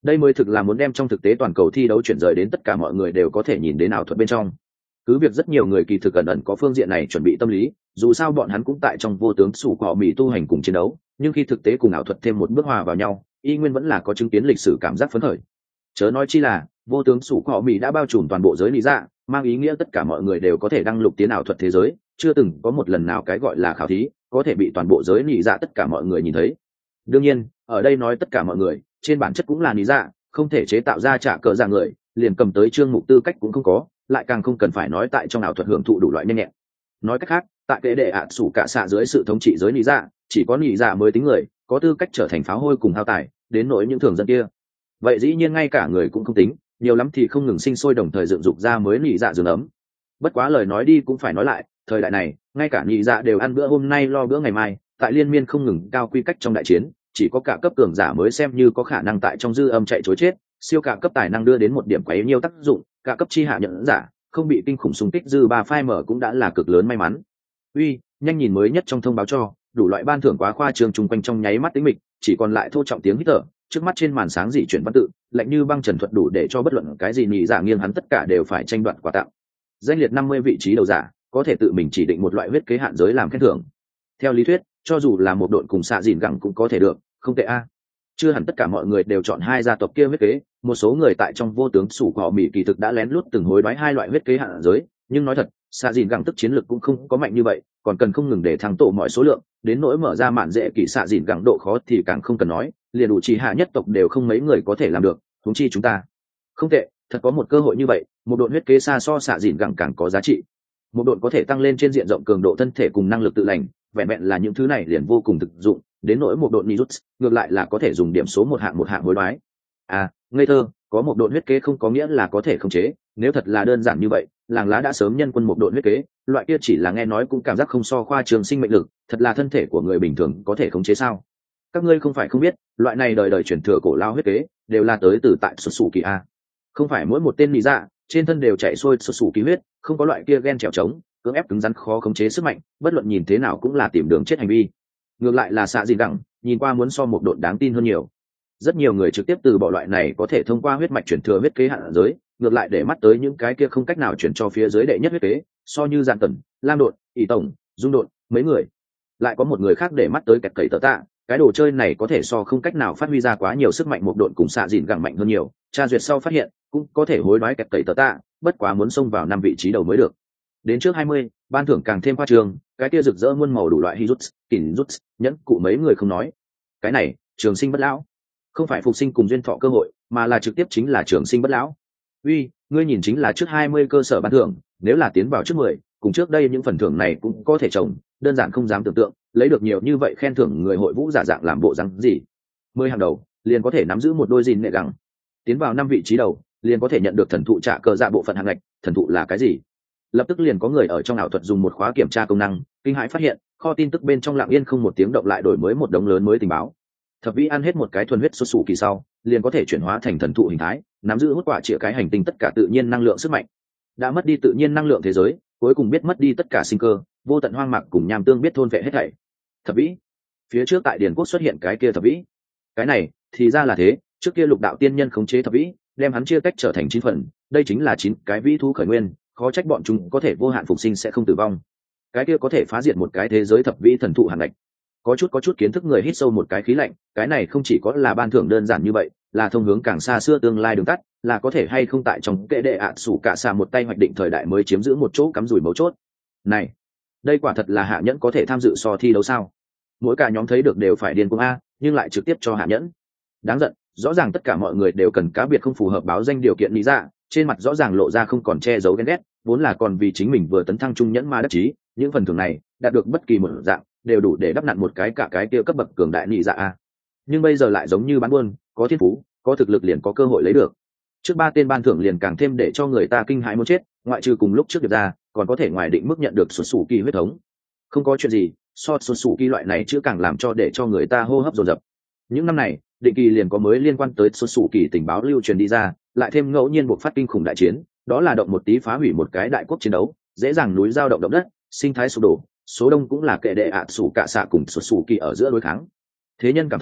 đây mới thực là muốn đem trong thực tế toàn cầu thi đấu chuyển rời đến tất cả mọi người đều có thể nhìn đến ảo thuật bên trong. Cứ việc rất nhiều người kỳ thực ẩn ẩn có phương diện này chuẩn bị tâm lý, dù sao bọn hắn cũng tại trong vô tướng sủ cọ mì tu hành cùng chiến đấu, nhưng khi thực tế cùng ảo thuật thêm một bước hòa vào nhau, y nguyên vẫn là có chứng kiến lịch sử cảm giác phấn khởi. Chớ nói chi là vô tướng sủ cọ mì đã bao trùm toàn bộ giới lý dạ, mang ý nghĩa tất cả mọi người đều có thể đăng lục tiến ảo thuật thế giới, chưa từng có một lần nào cái gọi là khảo thí có thể bị toàn bộ giới lý dạ tất cả mọi người nhìn thấy. Đương nhiên ở đây nói tất cả mọi người trên bản chất cũng là lý dạ, không thể chế tạo ra trả cờ dạng người liền cầm tới chương mục tư cách cũng không có, lại càng không cần phải nói tại trong ảo thuật hưởng thụ đủ loại nhanh nhẹn. Nói cách khác, tại kệ đệ ạ sủ cả xạ dưới sự thống trị giới lý dạ, chỉ có lý dạ mới tính người có tư cách trở thành pháo hôi cùng hao tài, đến nỗi những thường dân kia vậy dĩ nhiên ngay cả người cũng không tính, nhiều lắm thì không ngừng sinh sôi đồng thời dựng dục ra mới lý dạ giường ấm. Bất quá lời nói đi cũng phải nói lại, thời đại này ngay cả lý dạ đều ăn bữa hôm nay lo bữa ngày mai, tại liên miên không ngừng cao quy cách trong đại chiến, chỉ có cả cấp cường giả mới xem như có khả năng tại trong dư âm chạy chối chết, siêu cả cấp tài năng đưa đến một điểm quấy nhiêu tác dụng, cả cấp chi hạ nhận giả không bị kinh khủng xung kích dư ba phai mở cũng đã là cực lớn may mắn. Uy, nhanh nhìn mới nhất trong thông báo cho, đủ loại ban thưởng quá khoa trương chung quanh trong nháy mắt tĩnh mịch, chỉ còn lại thô trọng tiếng hít thở, trước mắt trên màn sáng dị chuyển văn tự, lạnh như băng trần thuật đủ để cho bất luận cái gì nhị giả nghiêng hắn tất cả đều phải tranh đoạt quà tặng. Danh liệt 50 vị trí đầu giả, có thể tự mình chỉ định một loại huyết kế hạn giới làm khen thưởng. Theo lý thuyết, cho dù là một đội cùng xạ dìn gẳng cũng có thể được, không tệ a. Chưa hẳn tất cả mọi người đều chọn hai gia tộc kia huyết kế, một số người tại trong vô tướng sủ cỏ mỹ kỳ thực đã lén lút từng hối đoái hai loại huyết kế hạn giới, nhưng nói thật, xạ dìn gẳng tức chiến lực cũng không có mạnh như vậy, còn cần không ngừng để thăng tổ mọi số lượng, đến nỗi mở ra mạn dễ kỳ xạ dìn gẳng độ khó thì càng không cần nói, liền đủ chỉ hạ nhất tộc đều không mấy người có thể làm được, huống chi chúng ta. Không tệ, thật có một cơ hội như vậy, một đội huyết kế xa so xạ dìn gẳng càng có giá trị. Một đội có thể tăng lên trên diện rộng cường độ thân thể cùng năng lực tự lành, vẹn vẹn là những thứ này liền vô cùng thực dụng, đến nỗi một đội Nijutsu, ngược lại là có thể dùng điểm số một hạng hối đoái. À, ngây thơ, có một đội huyết kế không có nghĩa là có thể khống chế, nếu thật là đơn giản như vậy, làng lá đã sớm nhân quân một đội huyết kế, loại kia chỉ là nghe nói cũng cảm giác không so khoa trường sinh mệnh lực, thật là thân thể của người bình thường có thể khống chế sao? Các ngươi không phải không biết, loại này đời đời truyền thừa cổ lao huyết kế, đều là tới từ tại xuất xù kỳ a. Không phải mỗi một tên lý dạ trên thân đều chạy xuôi xuất xù kỳ huyết, không có loại kia ghen trèo trống, cưỡng ép cứng rắn khó khống chế sức mạnh, bất luận nhìn thế nào cũng là tìm đường chết hành vi. Ngược lại là xạ dìn gẳng, nhìn qua muốn so một đội đáng tin hơn nhiều. Rất nhiều người trực tiếp từ bỏ loại này có thể thông qua huyết mạch chuyển thừa huyết kế hạn giới, ngược lại để mắt tới những cái kia không cách nào chuyển cho phía dưới đệ nhất huyết kế, so như Dạn Tần, Lam Đột, ỷ tổng, Dung Đột, mấy người. Lại có một người khác để mắt tới kẹt cậy tờ tạ, cái đồ chơi này có thể so không cách nào phát huy ra quá nhiều sức mạnh một đội cùng xạ dìn gẳng mạnh hơn nhiều, tra duyệt sau phát hiện cũng có thể hối đoái kẹt cậy tờ tạ, bất quá muốn xông vào 5 vị trí đầu mới được. Đến trước 20, ban thưởng càng thêm khoa trương, cái kia rực rỡ muôn màu đủ loại Hizuts, Kinzuts, nhẫn cụ mấy người không nói. Cái này, trường sinh bất lão. Không phải phục sinh cùng duyên thọ cơ hội, mà là trực tiếp chính là trường sinh bất lão. Uy, ngươi nhìn chính là trước 20 cơ sở ban thưởng, nếu là tiến vào trước 10, cùng trước đây những phần thưởng này cũng có thể trồng, đơn giản không dám tưởng tượng, lấy được nhiều như vậy khen thưởng người hội vũ giả dạng làm bộ dáng gì. 10 hàng đầu, liền có thể nắm giữ một đôi gìn nệ gẳng. Tiến vào 5 vị trí đầu, liền có thể nhận được thần thụ trả cờ dạ bộ phận hàng ngạch, thần thụ là cái gì? Lập tức liền có người ở trong ảo thuật dùng một khóa kiểm tra công năng, kinh hãi phát hiện kho tin tức bên trong lặng yên không một tiếng động lại đổi mới một đống lớn mới tình báo. Thập vĩ ăn hết một cái thuần huyết xuất xù kỳ sau, liền có thể chuyển hóa thành thần thụ hình thái, nắm giữ hút quả chĩa cái hành tinh tất cả tự nhiên năng lượng sức mạnh. Đã mất đi tự nhiên năng lượng thế giới, cuối cùng biết mất đi tất cả sinh cơ, vô tận hoang mạc cùng nham tương biết thôn vệ hết thảy. Thập vĩ, phía trước tại điển quốc xuất hiện cái kia thập vĩ, cái này thì ra là thế, trước kia lục đạo tiên nhân khống chế thập vĩ, đem hắn chia tách trở thành 9 phần, đây chính là 9 cái vĩ thú khởi nguyên, khó trách bọn chúng có thể vô hạn phục sinh sẽ không tử vong. Cái kia có thể phá diệt một cái thế giới thập vĩ thần thụ hàn ngạch. Có chút kiến thức người hít sâu một cái khí lạnh, cái này không chỉ có là ban thưởng đơn giản như vậy, là thông hướng càng xa xưa tương lai đường tắt, là có thể hay không tại trong kệ đệ ạ sủ cả xà một tay hoạch định thời đại mới chiếm giữ một chỗ cắm rủi mấu chốt. Này, đây quả thật là hạ nhẫn có thể tham dự so thi đấu sao? Mỗi cả nhóm thấy được đều phải điên cuồng a, nhưng lại trực tiếp cho hạ nhẫn. Đáng giận, rõ ràng tất cả mọi người đều cần cá biệt không phù hợp báo danh điều kiện lý ra, trên mặt rõ ràng lộ ra không còn che giấu ghen ghét, vốn là còn vì chính mình vừa tấn thăng trung nhẫn ma đắc chí, những phần thưởng này đạt được bất kỳ một dạng đều đủ để đắp nặn một cái cả cái kia cấp bậc cường đại nhị dạ a. Nhưng bây giờ lại giống như bán buôn, có thiên phú, có thực lực liền có cơ hội lấy được. Trước 3 tên ban thưởng liền càng thêm để cho người ta kinh hãi muốn chết, ngoại trừ cùng lúc trước điệp ra, còn có thể ngoài định mức nhận được xuất xù kỳ huyết thống. Không có chuyện gì, so xuất xù kỳ loại này chữ càng làm cho để cho người ta hô hấp dồn dập. Những năm này, định kỳ liền có mới liên quan tới xuất xù kỳ tình báo lưu truyền đi ra, lại thêm ngẫu nhiên buộc phát kinh khủng đại chiến, đó là động một tí phá hủy một cái đại quốc chiến đấu, dễ dàng núi dao động động đất, sinh thái sụp đổ, số đông cũng là kệ đệ ạ sủ cả xạ cùng xuất xù kỳ ở giữa đối kháng. Thế nhân cảm thấy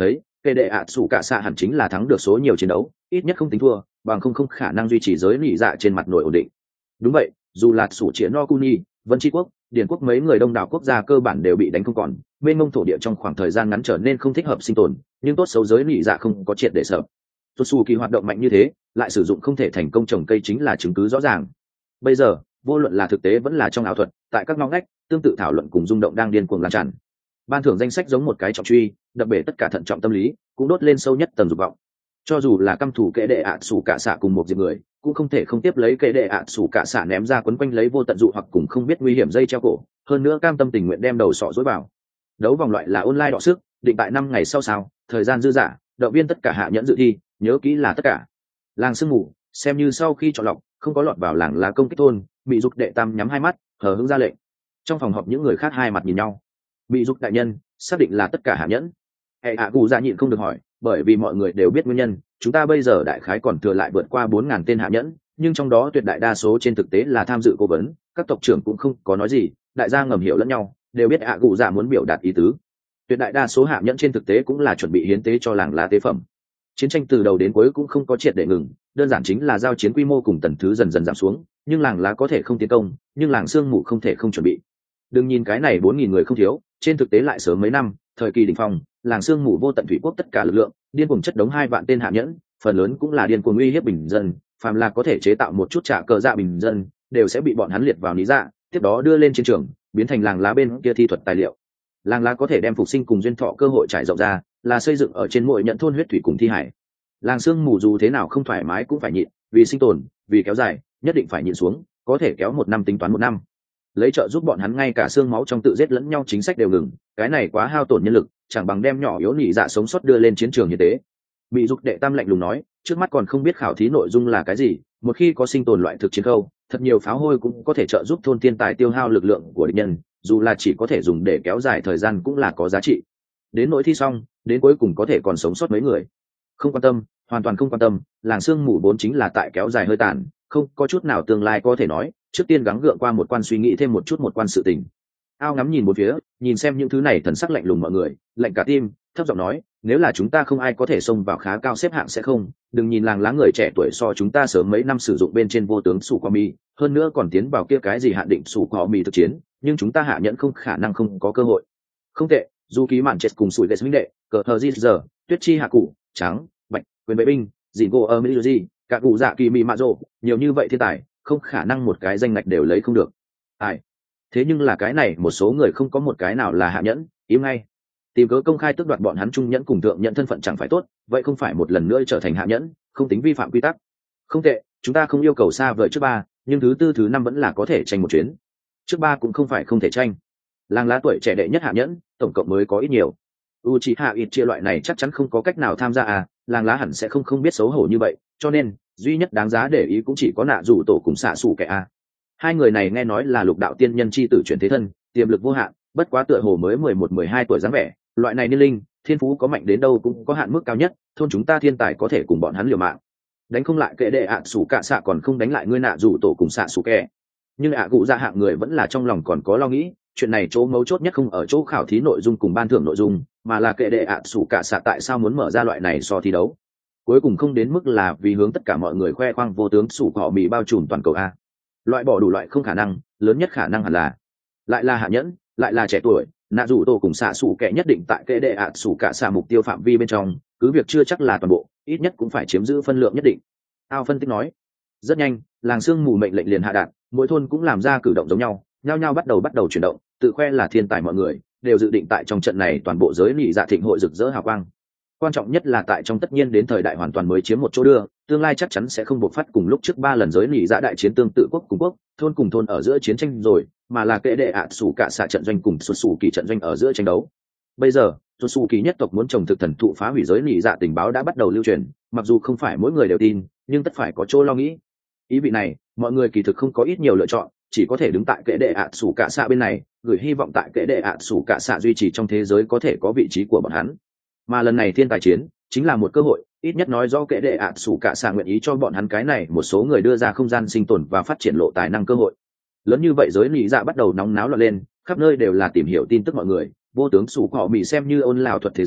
kệ đệ ạ sủ cả xạ hẳn chính là thắng được số nhiều chiến đấu, ít nhất không tính thua, bằng không khả năng duy trì giới nỉ dạ trên mặt nổi ổn định. Đúng vậy, dù là sủ chĩa no kuni, vân tri quốc, điển quốc mấy người đông đảo quốc gia cơ bản đều bị đánh không còn, bên mông thổ địa trong khoảng thời gian ngắn trở nên không thích hợp sinh tồn, nhưng tốt xấu giới nỉ dạ không có triệt để sợ. Totsuki hoạt động mạnh như thế, lại sử dụng không thể thành công trồng cây chính là chứng cứ rõ ràng. Bây giờ, vô luận là thực tế vẫn là trong ảo thuật, tại các ngóc ngách, tương tự thảo luận cùng rung động đang điên cuồng lan tràn. Ban thưởng danh sách giống một cái trọng truy, đập bể tất cả thận trọng tâm lý, cũng đốt lên sâu nhất tầng dục vọng. Cho dù là căm thủ kệ đệ ạ sủ cả xạ cùng một diệp người, cũng không thể không tiếp lấy kệ đệ ạ sủ cả xạ ném ra quấn quanh lấy vô tận dụ hoặc cùng không biết nguy hiểm dây treo cổ, hơn nữa cam tâm tình nguyện đem đầu sọ dối vào. Đấu vòng loại là online đọ sức, định tại 5 ngày sau, thời gian dư dả, động viên tất cả hạ nhẫn dự thi, nhớ kỹ là tất cả. Làng sương mù, xem như sau khi chọn lọc, không có lọt vào làng là công kích thôn, bị dục đệ tam nhắm hai mắt, hờ hững ra lệnh. Trong phòng họp những người khác hai mặt nhìn nhau. Bị dục đại nhân xác định là tất cả hạ nhẫn. Hệ hạ gù ra nhịn không được hỏi, bởi vì mọi người đều biết nguyên nhân, chúng ta bây giờ đại khái còn thừa lại vượt qua 4.000 tên hạ nhẫn, nhưng trong đó tuyệt đại đa số trên thực tế là tham dự cố vấn, các tộc trưởng cũng không có nói gì, đại gia ngầm hiểu lẫn nhau, đều biết hạ gù ra muốn biểu đạt ý tứ. Tuyệt đại đa số hạ nhẫn trên thực tế cũng là chuẩn bị hiến tế cho làng lá tế phẩm. Chiến tranh từ đầu đến cuối cũng không có triệt để ngừng, đơn giản chính là giao chiến quy mô cùng tần thứ dần dần giảm xuống, nhưng làng lá có thể không tiến công, nhưng làng sương mù không thể không chuẩn bị. Đừng nhìn cái này 4.000 người không thiếu, trên thực tế lại sớm mấy năm, thời kỳ đỉnh phong, làng sương mù vô tận thủy quốc tất cả lực lượng, điên cuồng chất đống 2 vạn tên hạ nhẫn, phần lớn cũng là điên cuồng uy hiếp bình dân, phàm là có thể chế tạo một chút trả cờ dạ bình dân, đều sẽ bị bọn hắn liệt vào lý dạ, tiếp đó đưa lên chiến trường, biến thành làng lá bên kia thi thuật tài liệu. Làng lá có thể đem phục sinh cùng duyên thọ cơ hội trải rộng ra, là xây dựng ở trên mỗi nhận thôn huyết thủy cùng thi hải. Làng sương mù dù thế nào không thoải mái cũng phải nhịn, vì sinh tồn, vì kéo dài, nhất định phải nhịn xuống, có thể kéo 1 năm tính toán 1 năm. Lấy trợ giúp bọn hắn ngay cả xương máu trong tự giết lẫn nhau chính sách đều ngừng, cái này quá hao tổn nhân lực, chẳng bằng đem nhỏ yếu nhị dạ sống sót đưa lên chiến trường như thế. Bị dục đệ tam lạnh lùng nói, trước mắt còn không biết khảo thí nội dung là cái gì, một khi có sinh tồn loại thực chiến khâu, thật nhiều pháo hôi cũng có thể trợ giúp thôn thiên tài tiêu hao lực lượng của địch nhân, dù là chỉ có thể dùng để kéo dài thời gian cũng là có giá trị. Đến nỗi thi xong, đến cuối cùng có thể còn sống sót mấy người. Không quan tâm, hoàn toàn không quan tâm, làng sương mù 4 chính là tại kéo dài hơi tàn, không có chút nào tương lai có thể nói, trước tiên gắng gượng qua một quan suy nghĩ thêm một chút một quan sự tình. Ao ngắm nhìn một phía, nhìn xem những thứ này thần sắc lạnh lùng mọi người, lạnh cả tim, thấp giọng nói, nếu là chúng ta không ai có thể xông vào khá cao xếp hạng sẽ không, đừng nhìn làng lá người trẻ tuổi so chúng ta sớm mấy năm sử dụng bên trên vô tướng sủ qua mi, hơn nữa còn tiến vào kia cái gì hạn định sủ qua mi thực chiến, nhưng chúng ta hạ nhẫn không khả năng không có cơ hội. Không tệ, dù ký mạn chết cùng sủi lệ minh đệ, cờ thờ di giờ, tuyết chi hạ cụ, trắng, bạch, quyền vệ binh, dịn gỗ ở mỹ, cả cụ dạ kỳ mị mạ rộ, nhiều như vậy thiên tài, không khả năng một cái danh ngạch đều lấy không được. Ai? Thế nhưng là cái này một số người không có một cái nào là hạ nhẫn, im ngay. Tìm cớ công khai tước đoạt bọn hắn trung nhẫn cùng thượng nhẫn thân phận chẳng phải tốt, vậy không phải một lần nữa trở thành hạ nhẫn, không tính vi phạm quy tắc. Không tệ, chúng ta không yêu cầu xa vời trước 3, nhưng thứ 4 thứ 5 vẫn là có thể tranh một chuyến. Trước 3 cũng không phải không thể tranh. Làng lá tuổi trẻ đệ nhất hạ nhẫn, tổng cộng mới có ít nhiều. Uchiha Itachi loại này chắc chắn không có cách nào tham gia à, làng lá hẳn sẽ không biết xấu hổ như vậy, cho nên duy nhất đáng giá để ý cũng chỉ có nạ rủ tổ cùng xạ xù kẻ a. Hai người này nghe nói là lục đạo tiên nhân chi tử chuyển thế thân, tiềm lực vô hạn, bất quá tựa hồ mới 11-12 tuổi dáng vẻ, loại này niên linh, thiên phú có mạnh đến đâu cũng có hạn mức cao nhất, thôn chúng ta thiên tài có thể cùng bọn hắn liều mạng. Đánh không lại kệ đệ ạ sủ cả xạ còn không đánh lại ngươi nạ rủ tổ cùng xạ xù kẻ. Nhưng ạ cụ dạ hạng người vẫn là trong lòng còn có lo nghĩ, chuyện này chỗ mấu chốt nhất không ở chỗ khảo thí nội dung cùng ban thưởng nội dung, mà là kệ đệ ạ sủ cả xạ tại sao muốn mở ra loại này so thi đấu. Cuối cùng không đến mức là vì hướng tất cả mọi người khoe khoang vô tướng sủ họ mì bao trùm toàn cầu a. Loại bỏ đủ loại không khả năng, lớn nhất khả năng hẳn là lại là hạ nhẫn, lại là trẻ tuổi, nạ rủ tổ cùng xạ sủ kẻ nhất định tại kệ đệ ạ sủ cả xạ mục tiêu phạm vi bên trong, cứ việc chưa chắc là toàn bộ, ít nhất cũng phải chiếm giữ phân lượng nhất định. Ao phân tích nói. Rất nhanh, làng sương mù mệnh lệnh liền hạ đạt, mỗi thôn cũng làm ra cử động giống nhau, nhao nhao bắt đầu chuyển động, tự khoe là thiên tài mọi người, đều dự định tại trong trận này toàn bộ giới nị dạ thịnh hội rực rỡ hào quang. Quan trọng nhất là tại trong tất nhiên đến thời đại hoàn toàn mới chiếm một chỗ đưa, tương lai chắc chắn sẽ không bộc phát cùng lúc trước 3 lần giới nị dạ đại chiến tương tự quốc cùng quốc, thôn cùng thôn ở giữa chiến tranh rồi, mà là kệ đệ ạ sủ cả xạ trận doanh cùng xuất xù kỳ trận doanh ở giữa tranh đấu. Bây giờ, xuất xù kỳ nhất tộc muốn trồng thực thần thụ phá hủy giới nị dạ tình báo đã bắt đầu lưu truyền, mặc dù không phải mỗi người đều tin, nhưng tất phải có chỗ lo nghĩ. Ý vị này, mọi người kỳ thực không có ít nhiều lựa chọn, chỉ có thể đứng tại kệ đệ ạ sủ cả xạ bên này, gửi hy vọng tại kệ đệ ạ sủ cả xạ duy trì trong thế giới có thể có vị trí của bọn hắn. Mà lần này thiên tài chiến chính là một cơ hội, ít nhất nói rõ kệ đệ ạ sủ cả xạ nguyện ý cho bọn hắn cái này một số người đưa ra không gian sinh tồn và phát triển lộ tài năng cơ hội. Lớn như vậy giới lý dạ bắt đầu nóng náo loạn lên, khắp nơi đều là tìm hiểu tin tức mọi người, vô tướng sủ họ mỹ xem như ôn lào thuật thế giới,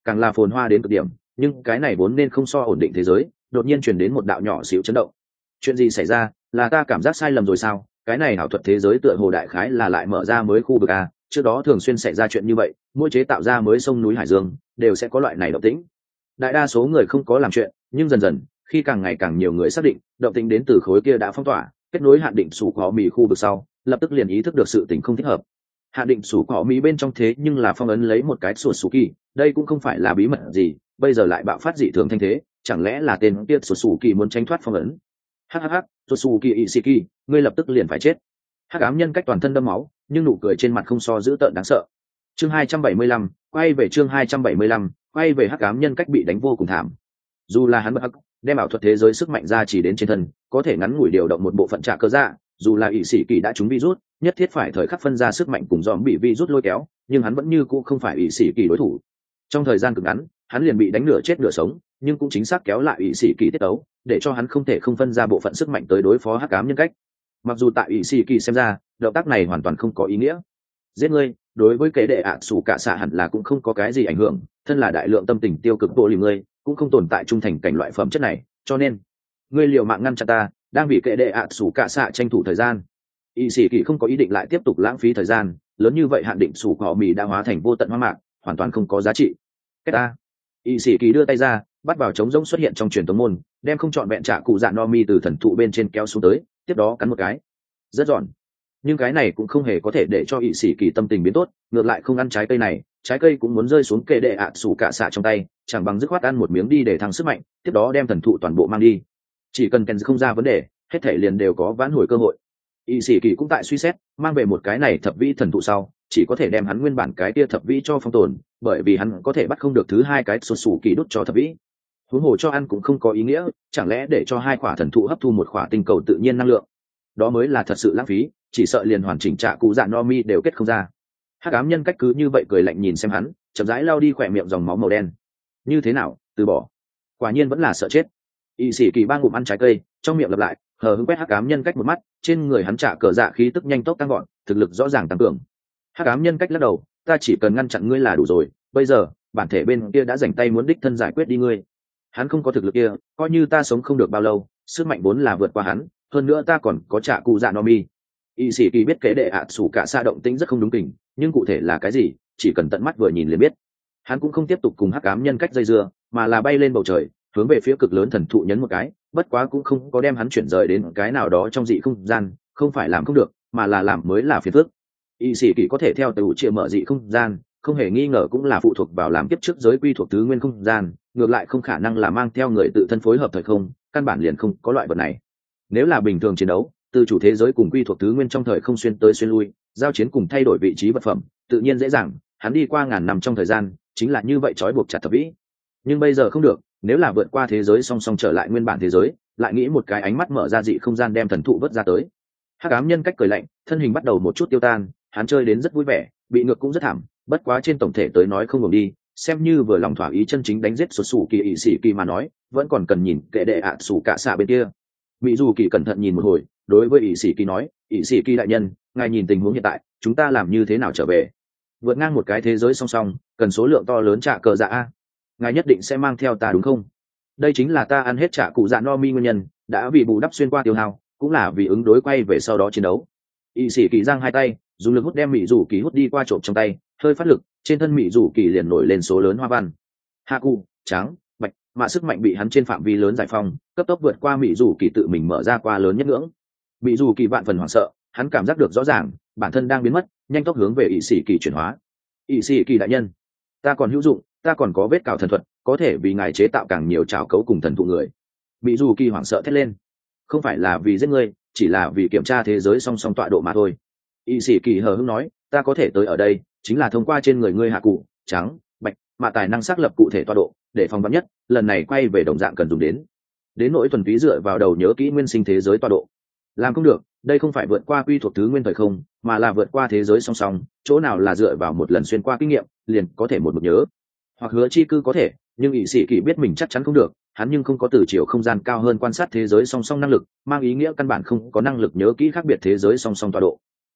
càng là phồn hoa đến cực điểm, nhưng cái này vốn nên không so ổn định thế giới đột nhiên truyền đến một đạo nhỏ xíu chấn động. Chuyện gì xảy ra? Là ta cảm giác sai lầm rồi sao? Cái này ảo thuật thế giới tựa hồ đại khái là lại mở ra mới khu vực a, trước đó thường xuyên xảy ra chuyện như vậy, mỗi chế tạo ra mới sông núi hải dương đều sẽ có loại này động tĩnh. Đại đa số người không có làm chuyện, nhưng dần dần khi càng ngày càng nhiều người xác định động tĩnh đến từ khối kia đã phong tỏa kết nối hạn định sủ cỏ mì khu vực sau, lập tức liền ý thức được sự tình không thích hợp. Hạn định sủ cỏ mì bên trong thế nhưng là phong ấn lấy một cái sủa sủ kỳ, đây cũng không phải là bí mật gì, bây giờ lại bạo phát dị thường thanh thế, chẳng lẽ là tên kia sủa sủ kỳ muốn tránh thoát phong ấn? Hắc sủa sủ kỳ Ishiki, ngươi lập tức liền phải chết. Hắc ám nhân cách toàn thân đẫm máu, nhưng nụ cười trên mặt không so dữ tợn đáng sợ. Chương 275, quay về chương 275, quay về hắc ám nhân cách bị đánh vô cùng thảm. Dù là hắn bất hắc, đem ảo thuật thế giới sức mạnh ra chỉ đến trên thân, có thể ngắn ngủi điều động một bộ phận trả cơ dạ, dù là ỷ sĩ kỳ đã trúng virus, nhất thiết phải thời khắc phân ra sức mạnh cùng dòm bị virus lôi kéo, nhưng hắn vẫn như cũ không phải ỷ sĩ kỳ đối thủ. Trong thời gian cực ngắn, hắn liền bị đánh nửa chết nửa sống, nhưng cũng chính xác kéo lại ỷ sĩ kỳ tiết tấu, để cho hắn không thể không phân ra bộ phận sức mạnh tới đối phó hắc ám nhân cách. Mặc dù tại ỷ sĩ kỳ xem ra, động tác này hoàn toàn không có ý nghĩa. Giết ngươi, đối với kế đệ ạ sủ cả xạ hẳn là cũng không có cái gì ảnh hưởng, thân là đại lượng tâm tình tiêu cực bộ lì ngươi cũng không tồn tại trung thành cảnh loại phẩm chất này, cho nên ngươi liều mạng ngăn chặn ta, đang vì kế đệ ạ sủ cả xạ tranh thủ thời gian. Y sĩ kỳ không có ý định lại tiếp tục lãng phí thời gian, lớn như vậy hạn định sủ cỏ mì đã hóa thành vô tận hoang mạc, hoàn toàn không có giá trị. Cái ta, Y sĩ kỳ đưa tay ra, bắt vào trống rỗng xuất hiện trong truyền tống môn, đem không chọn vẹn trả cụ dạ no mi từ thần thụ bên trên kéo xuống tới, tiếp đó cắn một cái, rất giòn. Nhưng cái này cũng không hề có thể để cho ỵ sĩ kỳ tâm tình biến tốt, ngược lại không ăn trái cây này, trái cây cũng muốn rơi xuống kệ đệ ạ sủ cả xạ trong tay, chẳng bằng dứt khoát ăn một miếng đi để thăng sức mạnh, tiếp đó đem thần thụ toàn bộ mang đi. Chỉ cần Ken không ra vấn đề, hết thể liền đều có vãn hồi cơ hội. ỵ sĩ kỳ cũng tại suy xét, mang về một cái này thập vĩ thần thụ sau, chỉ có thể đem hắn nguyên bản cái kia thập vĩ cho phong tồn, bởi vì hắn có thể bắt không được thứ hai cái xuất xù kỳ đút cho thập vĩ. Huống hồ cho ăn cũng không có ý nghĩa, chẳng lẽ để cho hai quả thần thụ hấp thu một quả tinh cầu tự nhiên năng lượng, đó mới là thật sự lãng phí, chỉ sợ liền hoàn chỉnh trả cụ dạ no mi đều kết không ra. Hắc ám nhân cách cứ như vậy cười lạnh nhìn xem hắn, chậm rãi lao đi khỏe miệng dòng máu màu đen. Như thế nào, từ bỏ? Quả nhiên vẫn là sợ chết. Y sĩ kỳ ba ngụm ăn trái cây, trong miệng lặp lại, hờ hững quét hắc ám nhân cách một mắt, trên người hắn trả cờ dạ khí tức nhanh tốc tăng gọn, thực lực rõ ràng tăng cường. Hắc ám nhân cách lắc đầu, ta chỉ cần ngăn chặn ngươi là đủ rồi, bây giờ bản thể bên kia đã rảnh tay muốn đích thân giải quyết đi ngươi. Hắn không có thực lực kia, coi như ta sống không được bao lâu, sức mạnh vốn là vượt qua hắn, hơn nữa ta còn có trả cụ dạ no mi. Y sĩ kỳ biết kế đệ ạ sủ cả xa động tĩnh rất không đúng kình, nhưng cụ thể là cái gì chỉ cần tận mắt vừa nhìn liền biết. Hắn cũng không tiếp tục cùng hắc ám nhân cách dây dưa, mà là bay lên bầu trời, hướng về phía cực lớn thần thụ nhấn một cái, bất quá cũng không có đem hắn chuyển rời đến cái nào đó trong dị không gian, không phải làm không được, mà là làm mới là phiền phức. Y sĩ kỳ có thể theo từ chia mở dị không gian, không hề nghi ngờ cũng là phụ thuộc vào làm kiếp trước giới quy thuộc tứ nguyên không gian, ngược lại không khả năng là mang theo người tự thân phối hợp thời không, căn bản liền không có loại vật này. Nếu là bình thường chiến đấu, từ chủ thế giới cùng quy thuộc tứ nguyên trong thời không xuyên tới xuyên lui, giao chiến cùng thay đổi vị trí vật phẩm, tự nhiên dễ dàng, hắn đi qua ngàn năm trong thời gian, chính là như vậy trói buộc chặt thập vĩ. Nhưng bây giờ không được, nếu là vượt qua thế giới song song trở lại nguyên bản thế giới, lại nghĩ một cái ánh mắt mở ra dị không gian đem thần thụ vớt ra tới. Hắc ám nhân cách cười lạnh, thân hình bắt đầu một chút tiêu tan, hắn chơi đến rất vui vẻ, bị ngược cũng rất thảm, bất quá trên tổng thể tới nói không ngừng đi, xem như vừa lòng thỏa ý chân chính đánh giết sụt sủ kỳ ỵ sĩ kỳ mà nói, vẫn còn cần nhìn kệ đệ ạ sủ cả xạ bên kia. Mỹ dù kỳ cẩn thận nhìn một hồi, đối với ỵ sĩ kỳ nói, ỵ sĩ kỳ đại nhân, ngài nhìn tình huống hiện tại, chúng ta làm như thế nào trở về? Vượt ngang một cái thế giới song song, cần số lượng to lớn trả cờ dạ a, ngài nhất định sẽ mang theo ta đúng không? Đây chính là ta ăn hết trả cụ dạ no mi nguyên nhân, đã vì bù đắp xuyên qua tiêu hao, cũng là vì ứng đối quay về sau đó chiến đấu. ỵ sĩ kỳ giang hai tay, dùng lực hút đem Mỹ dù kỳ hút đi qua trộm trong tay, hơi phát lực, trên thân Mỹ dù kỳ liền nổi lên số lớn hoa văn. Hạ cụ, trắng, bạch, mà sức mạnh bị hắn trên phạm vi lớn giải phong, cấp tốc vượt qua Mỹ dù kỳ tự mình mở ra qua lớn nhất ngưỡng. Mỹ dù kỳ vạn phần hoảng sợ, hắn cảm giác được rõ ràng, bản thân đang biến mất, nhanh tốc hướng về ỵ sĩ kỳ chuyển hóa. Ỵ sĩ kỳ đại nhân, ta còn hữu dụng, ta còn có vết cào thần thuật, có thể vì ngài chế tạo càng nhiều trảo cấu cùng thần thụ người. Mỹ dù kỳ hoảng sợ thét lên, không phải là vì giết ngươi, chỉ là vì kiểm tra thế giới song song tọa độ mà thôi. Y sĩ kỳ hờ hững nói, ta có thể tới ở đây chính là thông qua trên người ngươi hạ cụ trắng bạch mà tài năng xác lập cụ thể tọa độ, để phòng vắn nhất lần này quay về đồng dạng cần dùng đến nỗi thuần túy dựa vào đầu nhớ kỹ nguyên sinh thế giới tọa độ làm không được. Đây không phải vượt qua quy thuộc thứ nguyên thời không, mà là vượt qua thế giới song song, chỗ nào là dựa vào một lần xuyên qua kinh nghiệm liền có thể một mực nhớ, hoặc hứa chi cư có thể, nhưng ỵ sĩ kỳ biết mình chắc chắn không được, hắn nhưng không có từ chiều không gian cao hơn quan sát thế giới song song năng lực, mang ý nghĩa căn bản không có năng lực nhớ kỹ khác biệt thế giới song song tọa độ.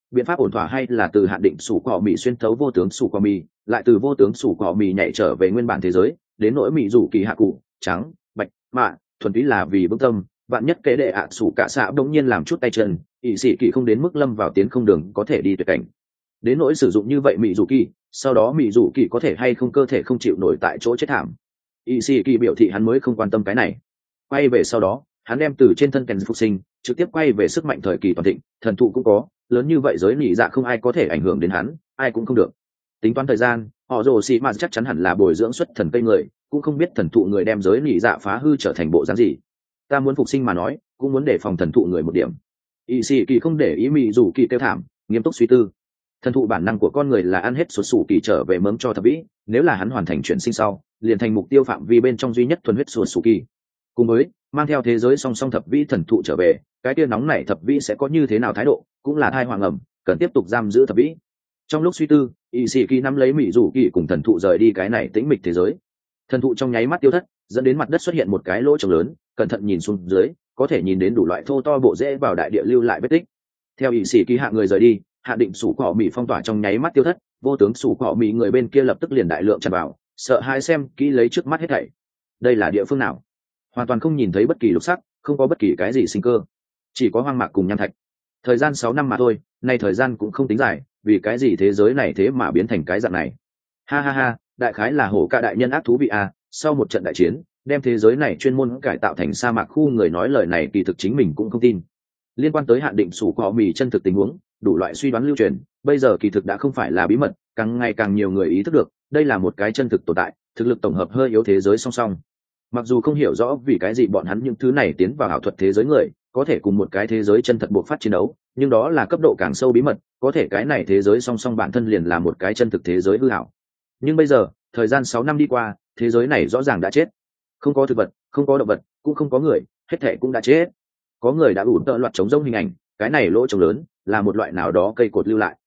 biện pháp ổn thỏa hay là từ hạn định sủ cỏ mì xuyên thấu vô tướng sủ cỏ mì, lại từ vô tướng sủ cỏ mì nhảy trở về nguyên bản thế giới, đến nỗi mì rủ kỳ hạ cụ trắng bạch mạ thuần túy là vì vững tâm. Vạn nhất kế đệ ạ sủ cả xạ đống nhiên làm chút tay chân, ỵ sĩ kỳ không đến mức lâm vào tiến không đường có thể đi tuyệt cảnh. Đến nỗi sử dụng như vậy mị rủ kỳ, sau đó mị rủ kỳ có thể hay không cơ thể không chịu nổi tại chỗ chết thảm, ỵ sĩ kỳ biểu thị hắn mới không quan tâm cái này. Quay về sau đó hắn đem từ trên thân kèn phục sinh trực tiếp quay về sức mạnh thời kỳ toàn thịnh, thần thụ cũng có lớn như vậy giới nỉ dạ không ai có thể ảnh hưởng đến hắn, ai cũng không được. Tính toán thời gian, họ rồ xì mà chắc chắn hẳn là bồi dưỡng xuất thần cây người, cũng không biết thần thụ người đem giới nỉ dạ phá hư trở thành bộ dáng gì. Ta muốn phục sinh mà nói, cũng muốn để phòng thần thụ người một điểm. Y sĩ kỳ không để ý mị rủ kỳ kêu thảm, nghiêm túc suy tư. Thần thụ bản năng của con người là ăn hết sụt sủ kỳ trở về mớm cho thập vĩ, nếu là hắn hoàn thành chuyển sinh sau, liền thành mục tiêu phạm vi bên trong duy nhất thuần huyết sụt sủ kỳ. Cùng với mang theo thế giới song song thập vĩ thần thụ trở về, cái tia nóng này thập vĩ sẽ có như thế nào thái độ, cũng là thai hoàng ẩm, cần tiếp tục giam giữ thập vĩ. Trong lúc suy tư, y sĩ kỳ nắm lấy mị rủ kỳ cùng thần thụ rời đi cái này tĩnh mịch thế giới. Thần thụ trong nháy mắt tiêu thất, dẫn đến mặt đất xuất hiện một cái lỗ trống lớn, cẩn thận nhìn xuống dưới, có thể nhìn đến đủ loại thô to bộ rễ vào đại địa lưu lại vết tích. Theo y sĩ kỳ hạ người rời đi, hạ định sủ cỏ mị phong tỏa trong nháy mắt tiêu thất, vô tướng sủ cỏ mị người bên kia lập tức liền đại lượng tràn vào, sợ hãi xem kỹ lấy trước mắt hết thảy. Đây là địa phương nào? Hoàn toàn không nhìn thấy bất kỳ lục sắc, không có bất kỳ cái gì sinh cơ, chỉ có hoang mạc cùng nham thạch. Thời gian 6 năm mà thôi, nay thời gian cũng không tính dài, vì cái gì thế giới này thế mà biến thành cái dạng này? Ha ha ha, đại khái là hổ ca đại nhân ác thú vị à, sau một trận đại chiến, đem thế giới này chuyên môn cải tạo thành sa mạc khu, người nói lời này kỳ thực chính mình cũng không tin. Liên quan tới hạn định sủ cỏ mì chân thực tình huống, đủ loại suy đoán lưu truyền, bây giờ kỳ thực đã không phải là bí mật, càng ngày càng nhiều người ý thức được, đây là một cái chân thực tồn tại, thực lực tổng hợp hơi yếu thế giới song song. Mặc dù không hiểu rõ vì cái gì bọn hắn những thứ này tiến vào ảo thuật thế giới người có thể cùng một cái thế giới chân thật buộc phát chiến đấu, nhưng đó là cấp độ càng sâu bí mật, có thể cái này thế giới song song bản thân liền là một cái chân thực thế giới hư ảo. Nhưng bây giờ thời gian 6 năm đi qua, thế giới này rõ ràng đã chết, không có thực vật, không có động vật, cũng không có người, hết thảy cũng đã chết. Có người đã ủ tợ loạt chống rông hình ảnh, cái này lỗ trống lớn là một loại nào đó cây cột lưu lại.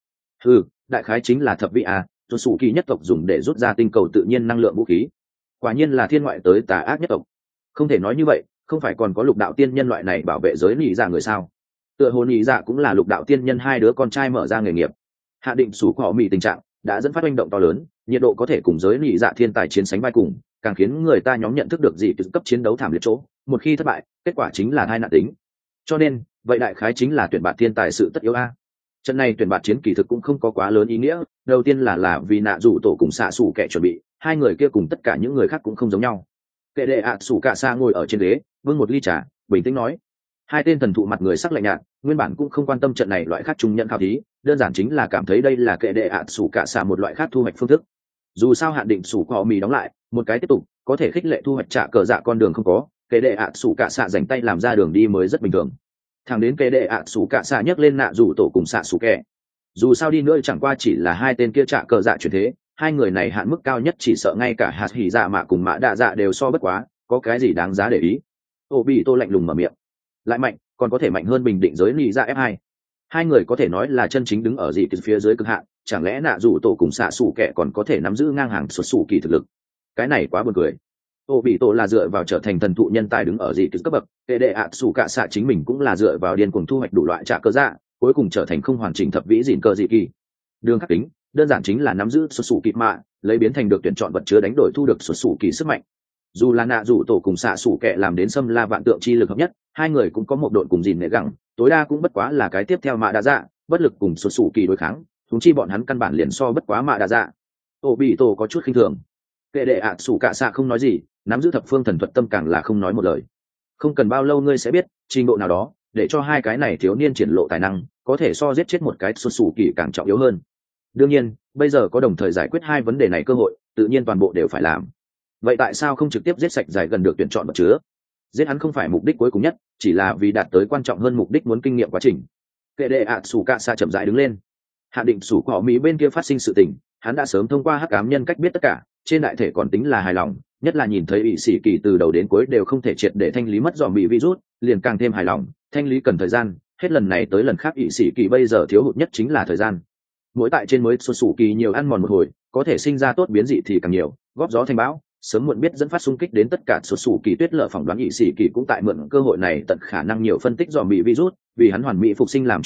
Đại khái chính là thập vị a, rồi sủ kỳ nhất tộc dùng để rút ra tinh cầu tự nhiên năng lượng vũ khí. Quả nhiên là thiên ngoại tới tà ác nhất tộc. Không thể nói như vậy, không phải còn có lục đạo tiên nhân loại này bảo vệ giới nỉ dạ người sao? Tựa hồ nỉ dạ cũng là lục đạo tiên nhân hai đứa con trai mở ra nghề nghiệp. Hạ định sủ cỏ mì tình trạng đã dẫn phát hành động to lớn, nhiệt độ có thể cùng giới nỉ dạ thiên tài chiến sánh vai cùng, càng khiến người ta nhóm nhận thức được gì từ cấp chiến đấu thảm liệt chỗ, một khi thất bại, kết quả chính là tai nạn tính. Cho nên, vậy đại khái chính là tuyển bạt thiên tài sự tất yếu a. Trận này tuyển bạt chiến kỳ thực cũng không có quá lớn ý nghĩa, đầu tiên là vì nạ rủ tổ cùng xạ sủ kẻ chuẩn bị, hai người kia cùng tất cả những người khác cũng không giống nhau. Kệ đệ ạ sủ cả xa ngồi ở trên ghế, vương một ly trà, bình tĩnh nói. Hai tên thần thụ mặt người sắc lạnh nhạt, nguyên bản cũng không quan tâm trận này loại khác trung nhận khảo thí, đơn giản chính là cảm thấy đây là kệ đệ ạ sủ cả xa một loại khác thu hoạch phương thức. Dù sao hạn định sủ cỏ mì đóng lại, một cái tiếp tục có thể khích lệ thu hoạch trả cờ dạ con đường không có, kệ đệ ạ sủ cả xạ dành tay làm ra đường đi mới rất bình thường. Thằng đến kệ đệ ạ sủ cả xạ nhấc lên nạ rủ tổ cùng xạ sủ kẻ. Dù sao đi nữa chẳng qua chỉ là hai tên kia trả cờ dạ chuyển thế, hai người này hạn mức cao nhất chỉ sợ ngay cả hạt hỉ dạ mạ cùng mã đạ dạ đều so bất quá, có cái gì đáng giá để ý. Ô bị tô lạnh lùng mở miệng. Lại mạnh, còn có thể mạnh hơn bình định giới nỉ dạ F2. Hai người có thể nói là chân chính đứng ở dị từ phía dưới cực hạn, chẳng lẽ nạ rủ tổ cùng xạ sủ kẻ còn có thể nắm giữ ngang hàng xuất sủ kỳ thực lực? Cái này quá buồn cười. Ô bị tổ là dựa vào trở thành thần thụ nhân tài đứng ở dị từ cấp bậc, kệ đệ ạ sủ cả xạ chính mình cũng là dựa vào điên cuồng thu hoạch đủ loại trả cơ dạ, cuối cùng trở thành không hoàn chỉnh thập vĩ dịn cơ dị kỳ. Đường khắc tính đơn giản chính là nắm giữ xuất xù kịp mạ, lấy biến thành được tuyển chọn vật chứa đánh đổi thu được xuất xù kỳ sức mạnh. Dù là nạ rủ tổ cùng xạ xù kệ làm đến xâm la vạn tượng chi lực hợp nhất, hai người cũng có một đội cùng dìn nệ gẳng, tối đa cũng bất quá là cái tiếp theo mạ đa dạ, bất lực cùng xuất xù kỳ đối kháng, thúng chi bọn hắn căn bản liền so bất quá mạ đa dạ. Ô bị tổ có chút khinh thường. Kệ đệ ạ xù cả xạ không nói gì, nắm giữ thập phương thần thuật tâm càng là không nói một lời. Không cần bao lâu ngươi sẽ biết, trình độ nào đó, để cho hai cái này thiếu niên triển lộ tài năng, có thể so giết chết một cái xuất xù kỳ càng trọng yếu hơn. Đương nhiên, bây giờ có đồng thời giải quyết hai vấn đề này cơ hội, tự nhiên toàn bộ đều phải làm. Vậy tại sao không trực tiếp giết sạch giải gần được tuyển chọn vật chứa? Giết hắn không phải mục đích cuối cùng nhất, chỉ là vì đạt tới quan trọng hơn mục đích muốn kinh nghiệm quá trình. Kệ đệ ạ sủ cạ xạ chậm rãi đứng lên. Hạ định sủ cỏ mỹ bên kia phát sinh sự tình, hắn đã sớm thông qua hắc ám nhân cách biết tất cả, trên đại thể còn tính là hài lòng, nhất là nhìn thấy ỷ sĩ kỳ từ đầu đến cuối đều không thể triệt để thanh lý mất dòm bị virus, liền càng thêm hài lòng. Thanh lý cần thời gian, hết lần này tới lần khác ỷ sĩ kỳ bây giờ thiếu hụt nhất chính là thời gian. Mỗi tại trên mới xuất xù kỳ nhiều ăn mòn một hồi, có thể sinh ra tốt biến dị thì càng nhiều, góp gió thành bão, sớm muộn biết dẫn phát xung kích đến tất cả xuất xù kỳ. Tuyết lợ phỏng đoán ỷ sĩ kỳ cũng tại mượn cơ hội này tận khả năng nhiều phân tích dòm bị virus, vì hắn hoàn mỹ phục sinh làm chuẩn bị,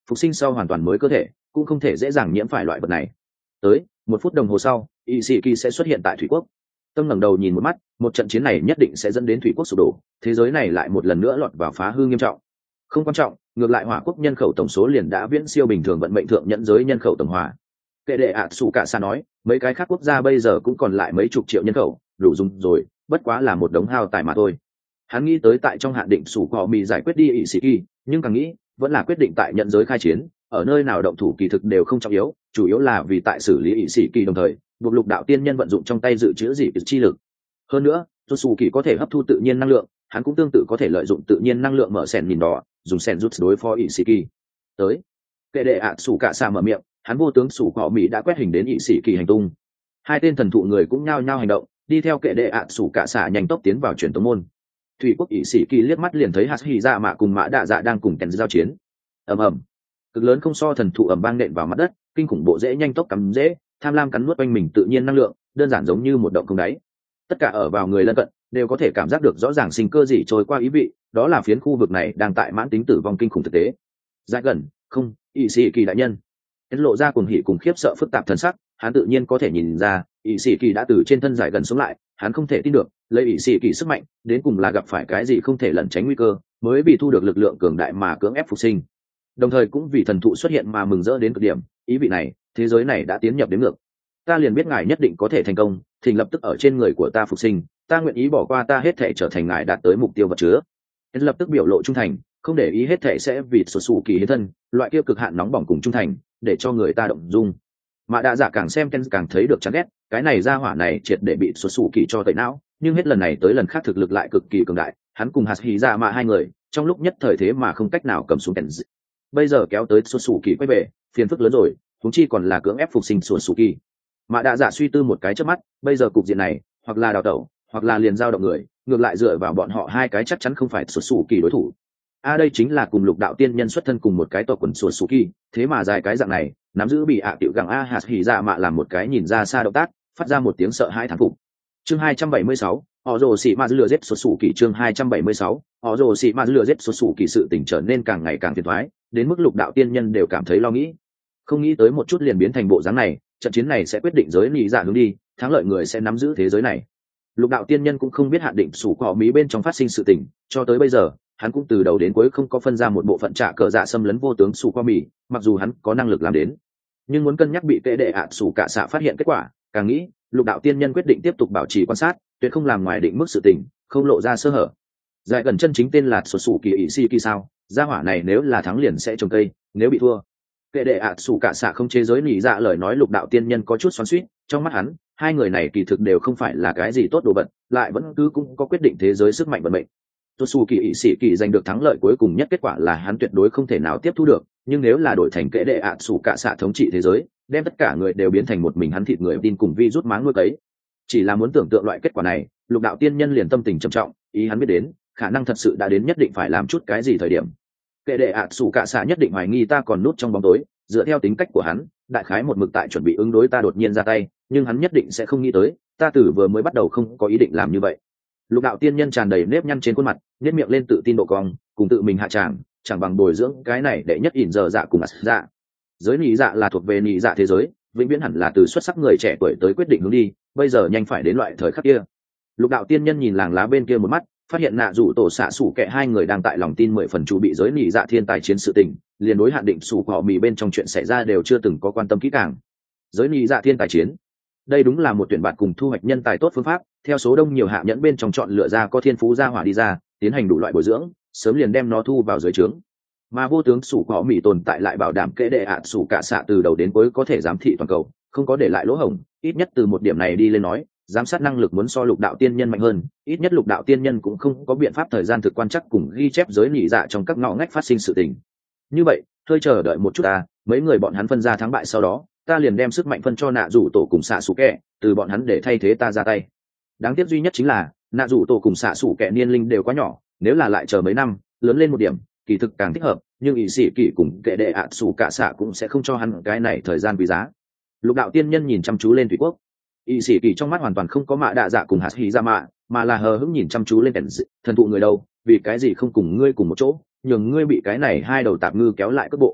phục sinh sau hoàn toàn mới cơ thể cũng không thể dễ dàng nhiễm phải loại vật này. Tới 1 phút đồng hồ sau, Ishiki sẽ xuất hiện tại thủy quốc. Tâm ngẩng đầu nhìn một mắt, một trận chiến này nhất định sẽ dẫn đến thủy quốc sụp đổ, thế giới này lại một lần nữa lọt vào phá hư nghiêm trọng. Không quan trọng, ngược lại hỏa quốc nhân khẩu tổng số liền đã viễn siêu bình thường vận mệnh thượng nhẫn giới nhân khẩu tổng hòa. Kệ đệ Atsukasa nói, mấy cái khác quốc gia bây giờ cũng còn lại mấy chục triệu nhân khẩu, đủ dùng rồi, bất quá là một đống hao tài mà thôi. Hắn nghĩ tới tại trong hạn định sủ cọ mì giải quyết đi Ishiki, nhưng càng nghĩ vẫn là quyết định tại nhận giới khai chiến, ở nơi nào động thủ kỳ thực đều không trọng yếu, chủ yếu là vì tại xử lý Ishiki đồng thời buộc lục đạo tiên nhân vận dụng trong tay dự trữ dị chi lực. Hơn nữa Tosuki có thể hấp thu tự nhiên năng lượng, hắn cũng tương tự có thể lợi dụng tự nhiên năng lượng mở sèn nhìn đỏ, dùng sèn rút đối phó Ishiki. Tới kệ đệ Atsukasa mở miệng, hắn vô tướng sủ cọ mì đã quét hình đến Ishiki hành tung. Hai tên thần thụ người cũng nhao nhao hành động, đi theo kệ đệ Atsukasa nhanh tốc tiến vào truyền tống môn. Thủy quốc Ishiki liếc mắt liền thấy Hashira mạ cùng Mã Đạ Dạ đang cùng Ken giao chiến. Ầm ầm, cực lớn không so thần thụ ầm vang nện vào mặt đất, kinh khủng bộ rễ nhanh tốc cắm rễ, tham lam cắn nuốt quanh mình tự nhiên năng lượng, đơn giản giống như một động không đáy. Tất cả ở vào người lân cận đều có thể cảm giác được rõ ràng sinh cơ gì trôi qua ý vị, đó là phiến khu vực này đang tại mãn tính tử vong kinh khủng thực tế. Dài gần, không, Ishiki đại nhân. Ken lộ ra cuồng hỉ cùng khiếp sợ phức tạp thần sắc, hắn tự nhiên có thể nhìn ra, Ishiki đã từ trên thân giải gần sống lại, hắn không thể tin được, lấy Ishiki sức mạnh, đến cùng là gặp phải cái gì không thể lẩn tránh nguy cơ, mới vì thu được lực lượng cường đại mà cưỡng ép phục sinh. Đồng thời cũng vì thần thụ xuất hiện mà mừng rỡ đến cực điểm, ý vị này, thế giới này đã tiến nhập đến ngược. Ta liền biết ngài nhất định có thể thành công, thỉnh lập tức ở trên người của ta phục sinh, ta nguyện ý bỏ qua ta hết thể trở thành ngài đạt tới mục tiêu vật chứa. Ken lập tức biểu lộ trung thành, không để ý hết thể sẽ vì sổ sủ kỳ hiến thân, loại kia cực hạn nóng bỏng cùng trung thành, để cho người ta động dung. Mã Đạ Dạ càng xem Ken càng thấy được chán ghét, cái này ra hỏa này triệt để bị sổ sủ kỳ cho tẩy não, nhưng hết lần này tới lần khác thực lực lại cực kỳ cường đại, hắn cùng Hashira mạ hai người trong lúc nhất thời thế mà không cách nào cầm xuống Ken. Bây giờ kéo tới sổ sủ kỳ quay về, phiền phức lớn rồi, chúng chi còn là cưỡng ép phục sinh sổ sủ kỳ. Mã Đạ Dạ suy tư một cái chớp mắt, bây giờ cục diện này, hoặc là đào tẩu, hoặc là liền giao động người, ngược lại dựa vào bọn họ hai cái chắc chắn không phải sổ sủ kỳ đối thủ. Đây chính là cùng lục đạo tiên nhân xuất thân cùng một cái tộc quần sổ sủ kỳ, thế mà dài cái dạng này, nắm giữ bị tiểu gặng hạt hỉ dạ mạ làm một cái nhìn ra xa động tác, phát ra một tiếng sợ hãi thán phục. Chương 276, họ rồ xì ma lừa giết sổ sủ kỳ. Chương 276, họ rồ xì ma lừa giết sổ sủ kỳ. Sự tình trở nên càng ngày càng phiền toái, đến mức lục đạo tiên nhân đều cảm thấy lo nghĩ, không nghĩ tới một chút liền biến thành bộ dáng này. Trận chiến này sẽ quyết định giới lý dạ hướng đi, thắng lợi người sẽ nắm giữ thế giới này. Lục đạo tiên nhân cũng không biết hạn định sủ cọ mí bên trong phát sinh sự tình, cho tới bây giờ hắn cũng từ đầu đến cuối không có phân ra một bộ phận trả cờ dạ xâm lấn vô tướng sủ qua mì, mặc dù hắn có năng lực làm đến, nhưng muốn cân nhắc bị kệ đệ sủ cả xạ phát hiện kết quả, càng nghĩ lục đạo tiên nhân quyết định tiếp tục bảo trì quan sát, tuyệt không làm ngoài định mức sự tình, không lộ ra sơ hở. Giải gần chân chính tên là sổ sủ kỳ Ishiki sao, gia hỏa này nếu là thắng liền sẽ trồng cây, nếu bị thua kệ đệ sủ cả xạ không chế giới nỉ dạ. Lời nói lục đạo tiên nhân có chút xoắn xuýt, trong mắt hắn hai người này kỳ thực đều không phải là cái gì tốt đồ vật, lại vẫn cứ cũng có quyết định thế giới sức mạnh vận mệnh. Tosuki Ishiki giành được thắng lợi cuối cùng nhất kết quả là hắn tuyệt đối không thể nào tiếp thu được, nhưng nếu là đổi thành kệ đệ sủ cả xạ thống trị thế giới, đem tất cả người đều biến thành một mình hắn thịt người tin cùng vi rút máng nuôi cấy. Chỉ là muốn tưởng tượng loại kết quả này, lục đạo tiên nhân liền tâm tình trầm trọng, ý hắn biết đến khả năng thật sự đã đến nhất định phải làm chút cái gì thời điểm. Kệ đệ sủ cả xạ nhất định hoài nghi ta còn núp trong bóng tối, dựa theo tính cách của hắn, đại khái một mực tại chuẩn bị ứng đối ta đột nhiên ra tay, nhưng hắn nhất định sẽ không nghĩ tới ta từ vừa mới bắt đầu không có ý định làm như vậy. Lục đạo tiên nhân tràn đầy nếp nhăn trên khuôn mặt, nhếch miệng lên tự tin độ cong, cùng tự mình hạ tràng, chẳng bằng bồi dưỡng cái này để nhất ỉn giờ dạ cùng dạ. Giới nhị dạ là thuộc về nhị dạ thế giới, vĩnh viễn hẳn là từ xuất sắc người trẻ tuổi tới quyết định hướng đi, bây giờ nhanh phải đến loại thời khắc kia. Lục đạo tiên nhân nhìn làng lá bên kia một mắt, phát hiện nạ rủ tổ xạ sủ kệ hai người đang tại lòng tin 10 phần chu bị giới nhị dạ thiên tài chiến sự tình, liền đối hạn định sủ họ mì bên trong chuyện xảy ra đều chưa từng có quan tâm kỹ càng. Giới nhị dạ thiên tài chiến, đây đúng là một tuyển bạn cùng thu hoạch nhân tài tốt phương pháp, theo số đông nhiều hạ nhẫn bên trong chọn lựa ra có thiên phú gia hỏa đi ra, tiến hành đủ loại bồi dưỡng, sớm liền đem nó thu vào dưới trướng. Mà vô tướng sủ họ mì tồn tại lại bảo đảm kệ đệ sủ cả xạ từ đầu đến cuối có thể giám thị toàn cầu, không có để lại lỗ hổng, ít nhất từ một điểm này đi lên nói, giám sát năng lực muốn so lục đạo tiên nhân mạnh hơn, ít nhất lục đạo tiên nhân cũng không có biện pháp thời gian thực quan chắc cùng ghi chép giới nhị dạ trong các ngõ ngách phát sinh sự tình. Như vậy thôi chờ đợi một chút ta, mấy người bọn hắn phân ra thắng bại sau đó, ta liền đem sức mạnh phân cho nạ rủ tổ cùng xạ sủ kẹ, từ bọn hắn để thay thế ta ra tay. Đáng tiếc duy nhất chính là nạ rủ tổ cùng xạ sủ kẹ niên linh đều quá nhỏ, nếu là lại chờ mấy năm lớn lên một điểm kỳ thực càng thích hợp, nhưng ỷ sĩ kỳ cùng kệ đệ sủ cả xạ cũng sẽ không cho hắn cái này thời gian quý giá. Lục đạo tiên nhân nhìn chăm chú lên thủy quốc, ỷ sĩ kỳ trong mắt hoàn toàn không có Mạ Đạ Dạ cùng hạt hỉ ra mạ, mà là hờ hững nhìn chăm chú lên kèn thần thụ người đâu, vì cái gì không cùng ngươi cùng một chỗ, nhường ngươi bị cái này hai đầu tạp ngư kéo lại cước bộ.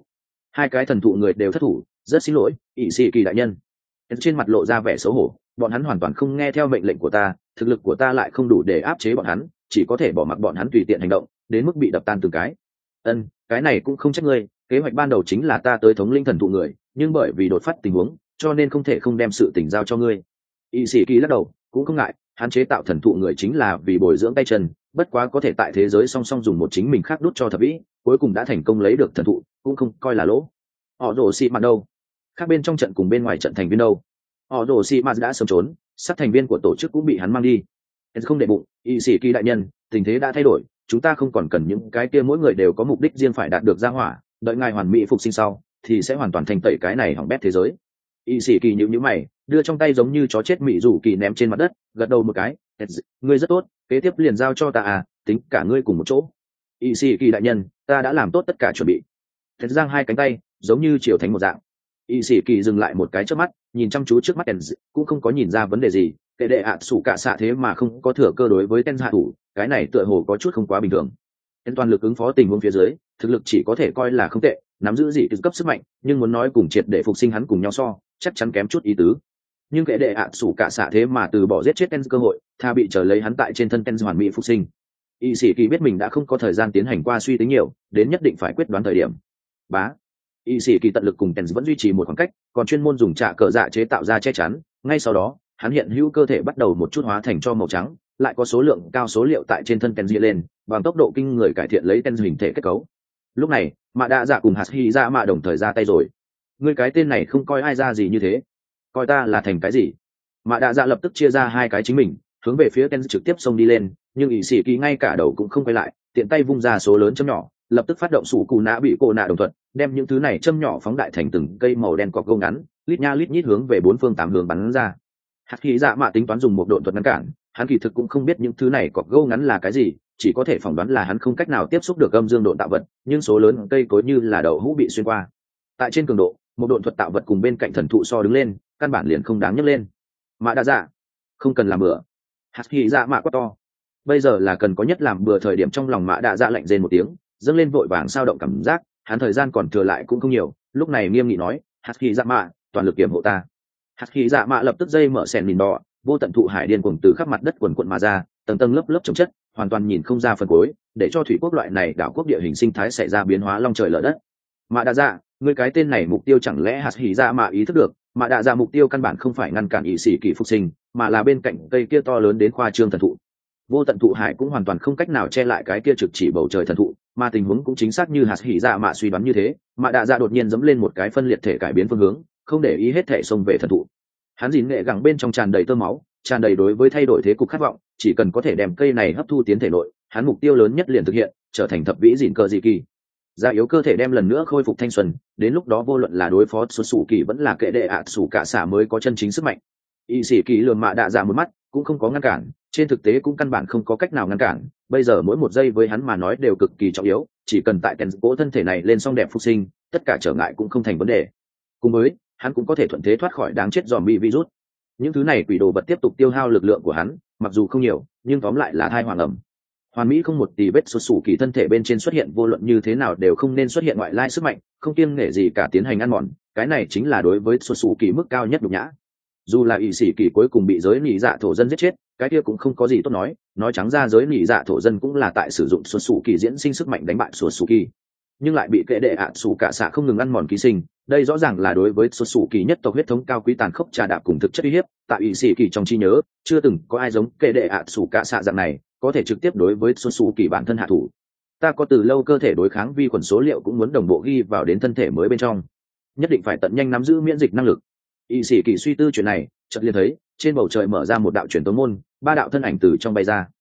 Hai cái thần thụ người đều thất thủ, rất xin lỗi ỷ sĩ kỳ đại nhân. Trên mặt lộ ra vẻ xấu hổ, bọn hắn hoàn toàn không nghe theo mệnh lệnh của ta, thực lực của ta lại không đủ để áp chế bọn hắn, chỉ có thể bỏ mặc bọn hắn tùy tiện hành động, đến mức bị đập tan từng cái. Cái này cũng không trách ngươi, kế hoạch ban đầu chính là ta tới thống linh thần thụ người, nhưng bởi vì đột phát tình huống cho nên không thể không đem sự tình giao cho ngươi. Y sĩ kỳ lắc đầu, cũng không ngại, hắn chế tạo thần thụ người chính là vì bồi dưỡng tay chân, bất quá có thể tại thế giới song song dùng một chính mình khác đút cho thập vĩ, cuối cùng đã thành công lấy được thần thụ, cũng không coi là lỗ. Họ rồ xị mặt đâu? Khác bên trong trận cùng bên ngoài trận thành viên đâu? Họ rồ xị mặt đã sớm trốn, sắp thành viên của tổ chức cũng bị hắn mang đi. Không để bụng, y sĩ kỳ đại nhân, tình thế đã thay đổi, chúng ta không còn cần những cái kia mỗi người đều có mục đích riêng phải đạt được ra hỏa, đợi ngài hoàn mỹ phục sinh sau thì sẽ hoàn toàn thành tẩy cái này hỏng bét thế giới. Y sĩ kỳ nhíu mày, đưa trong tay giống như chó chết mị rủ kỳ ném trên mặt đất, gật đầu một cái. Ngươi rất tốt, kế tiếp liền giao cho ta à, tính cả ngươi cùng một chỗ. Y sĩ kỳ đại nhân, ta đã làm tốt tất cả chuẩn bị. Giang hai cánh tay giống như triều thánh một dạng. Y sĩ kỳ dừng lại một cái trước mắt, nhìn chăm chú trước mắt cũng không có nhìn ra vấn đề gì. Kệ đệ ạ sủ cả xạ thế mà không có thừa cơ đối với tên hạ thủ, cái này tựa hồ có chút không quá bình thường. Toàn lực ứng phó tình huống phía dưới, thực lực chỉ có thể coi là không tệ, nắm giữ dị cấp sức mạnh, nhưng muốn nói cùng triệt để phục sinh hắn cùng nhau so, chắc chắn kém chút ý tứ. Nhưng kệ đệ ạ sủ cả xạ thế mà từ bỏ giết chết Ken cơ hội, tha bị chờ lấy hắn tại trên thân Ken hoàn mỹ phục sinh. Y sĩ kỳ biết mình đã không có thời gian tiến hành qua suy tính nhiều, đến nhất định phải quyết đoán thời điểm. Bá. Y sĩ kỳ tận lực cùng Ken vẫn duy trì một khoảng cách, còn chuyên môn dùng trạ cờ dạ chế tạo ra che chắn. Ngay sau đó, hắn hiện hữu cơ thể bắt đầu một chút hóa thành cho màu trắng, lại có số lượng cao số liệu tại trên thân Ken lên, bằng tốc độ kinh người cải thiện lấy Ken hình thể kết cấu. Lúc này, Mạ Đa Dạ cùng Hạt Hy Dạ Mạ đồng thời ra tay rồi. Ngươi cái tên này không coi ai ra gì như thế, coi ta là thành cái gì? Mạ Đa Dạ lập tức chia ra hai cái chính mình, hướng về phía Ken trực tiếp xông đi lên, nhưng ỷ sĩ kỳ ngay cả đầu cũng không quay lại, tiện tay vung ra số lớn châm nhỏ, lập tức phát động sủ cù nã bị cô nạ đồng thuận, đem những thứ này châm nhỏ phóng đại thành từng cây màu đen cọc gông ngắn, lít nha lít nhít hướng về bốn phương tám hướng bắn ra. Hạt Hy Dạ Mạ tính toán dùng một độn thuật ngăn cản, hắn kỳ thực cũng không biết những thứ này cọc gông ngắn là cái gì, chỉ có thể phỏng đoán là hắn không cách nào tiếp xúc được âm dương độn tạo vật, nhưng số lớn cây cối như là đậu hũ bị xuyên qua. Tại trên cường độ, một độn thuật tạo vật cùng bên cạnh thần thụ so đứng lên, căn bản liền không đáng nhắc lên. Mạ Đa Dạ, không cần làm bừa. Hạt Hy Dạ Mạ quát to. Bây giờ là cần có nhất làm bừa thời điểm, trong lòng Mạ Đa Dạ lạnh rên một tiếng, dâng lên vội vàng sao động cảm giác, hắn thời gian còn thừa lại cũng không nhiều, lúc này nghiêm nghị nói, Hạt Hy Dạ Mạ, toàn lực kiểm hộ ta. Hạt Hy Dạ Mạ lập tức dây mở sèn mìn đỏ, vô tận thụ hải điên cuồng từ khắp mặt đất quần quận mà ra, tầng tầng lớp lớp chồng chất, hoàn toàn nhìn không ra phần cuối, để cho thủy quốc loại này đảo quốc địa hình sinh thái xảy ra biến hóa long trời lở đất. Mạ Đa Dạ, ngươi cái tên này mục tiêu chẳng lẽ Hạt Hy Dạ Mạ ý thức được, Mạ Đa Dạ mục tiêu căn bản không phải ngăn cản ỷ sĩ kỳ phục sinh, mà là bên cạnh cây kia to lớn đến khoa trương thần thụ. Vô tận thụ hải cũng hoàn toàn không cách nào che lại cái kia trực chỉ bầu trời thần thụ, mà tình huống cũng chính xác như Hạt Hy Dạ Mạ suy đoán như thế, Mạ Đa Dạ đột nhiên dẫm lên một cái phân liệt thể cải biến phương hướng, không để ý hết thể xông về thần thụ. Hắn dìn nghệ gẳng bên trong tràn đầy tơ máu, tràn đầy đối với thay đổi thế cục khát vọng, chỉ cần có thể đem cây này hấp thu tiến thể nội, hắn mục tiêu lớn nhất liền thực hiện, trở thành thập vĩ dìn cờ dị kỳ. Gia yếu cơ thể đem lần nữa khôi phục thanh xuân, đến lúc đó vô luận là đối phó xuất sủ kỳ vẫn là kệ đệ ạ sủ cả xả mới có chân chính sức mạnh. Y sĩ kỳ lườm Mạ Đa Dạ một mắt, cũng không có ngăn cản, trên thực tế cũng căn bản không có cách nào ngăn cản, bây giờ mỗi một giây với hắn mà nói đều cực kỳ trọng yếu, chỉ cần tại Ken cố thân thể này lên xong đẹp phục sinh, tất cả trở ngại cũng không thành vấn đề. Cùng với, hắn cũng có thể thuận thế thoát khỏi đáng chết zombie virus. Những thứ này quỷ đồ vật tiếp tục tiêu hao lực lượng của hắn, mặc dù không nhiều, nhưng tóm lại là thai hoàng ẩm. Hoàn mỹ không một tì vết xuất xù kỳ thân thể bên trên xuất hiện vô luận như thế nào đều không nên xuất hiện ngoại lai sức mạnh, không kiêng nể gì cả tiến hành ăn mòn, cái này chính là đối với xuất xù kỳ mức cao nhất nhục nhã. Dù là ỷ sĩ kỳ cuối cùng bị giới nỉ dạ thổ dân giết chết, cái kia cũng không có gì tốt nói trắng ra giới nỉ dạ thổ dân cũng là tại sử dụng xuất xù kỳ diễn sinh sức mạnh đánh bại xuất xù kỳ, nhưng lại bị kệ đệ ạ sủ cả xạ không ngừng ăn mòn ký sinh, đây rõ ràng là đối với xuất xù kỳ nhất tộc huyết thống cao quý tàn khốc trà đạp cùng thực chất uy hiếp. Tại ỷ sĩ kỳ trong trí nhớ, chưa từng có ai giống kệ đệ ạ sủ cả xạ dạng này có thể trực tiếp đối với xuất xù kỳ bản thân hạ thủ. Ta có từ lâu cơ thể đối kháng vi khuẩn số liệu cũng muốn đồng bộ ghi vào đến thân thể mới bên trong, nhất định phải tận nhanh nắm giữ miễn dịch năng lực. ỷ sĩ kỳ suy tư chuyện này, chợt liền thấy trên bầu trời mở ra một đạo truyền tống môn, ba đạo thân ảnh từ trong bay ra.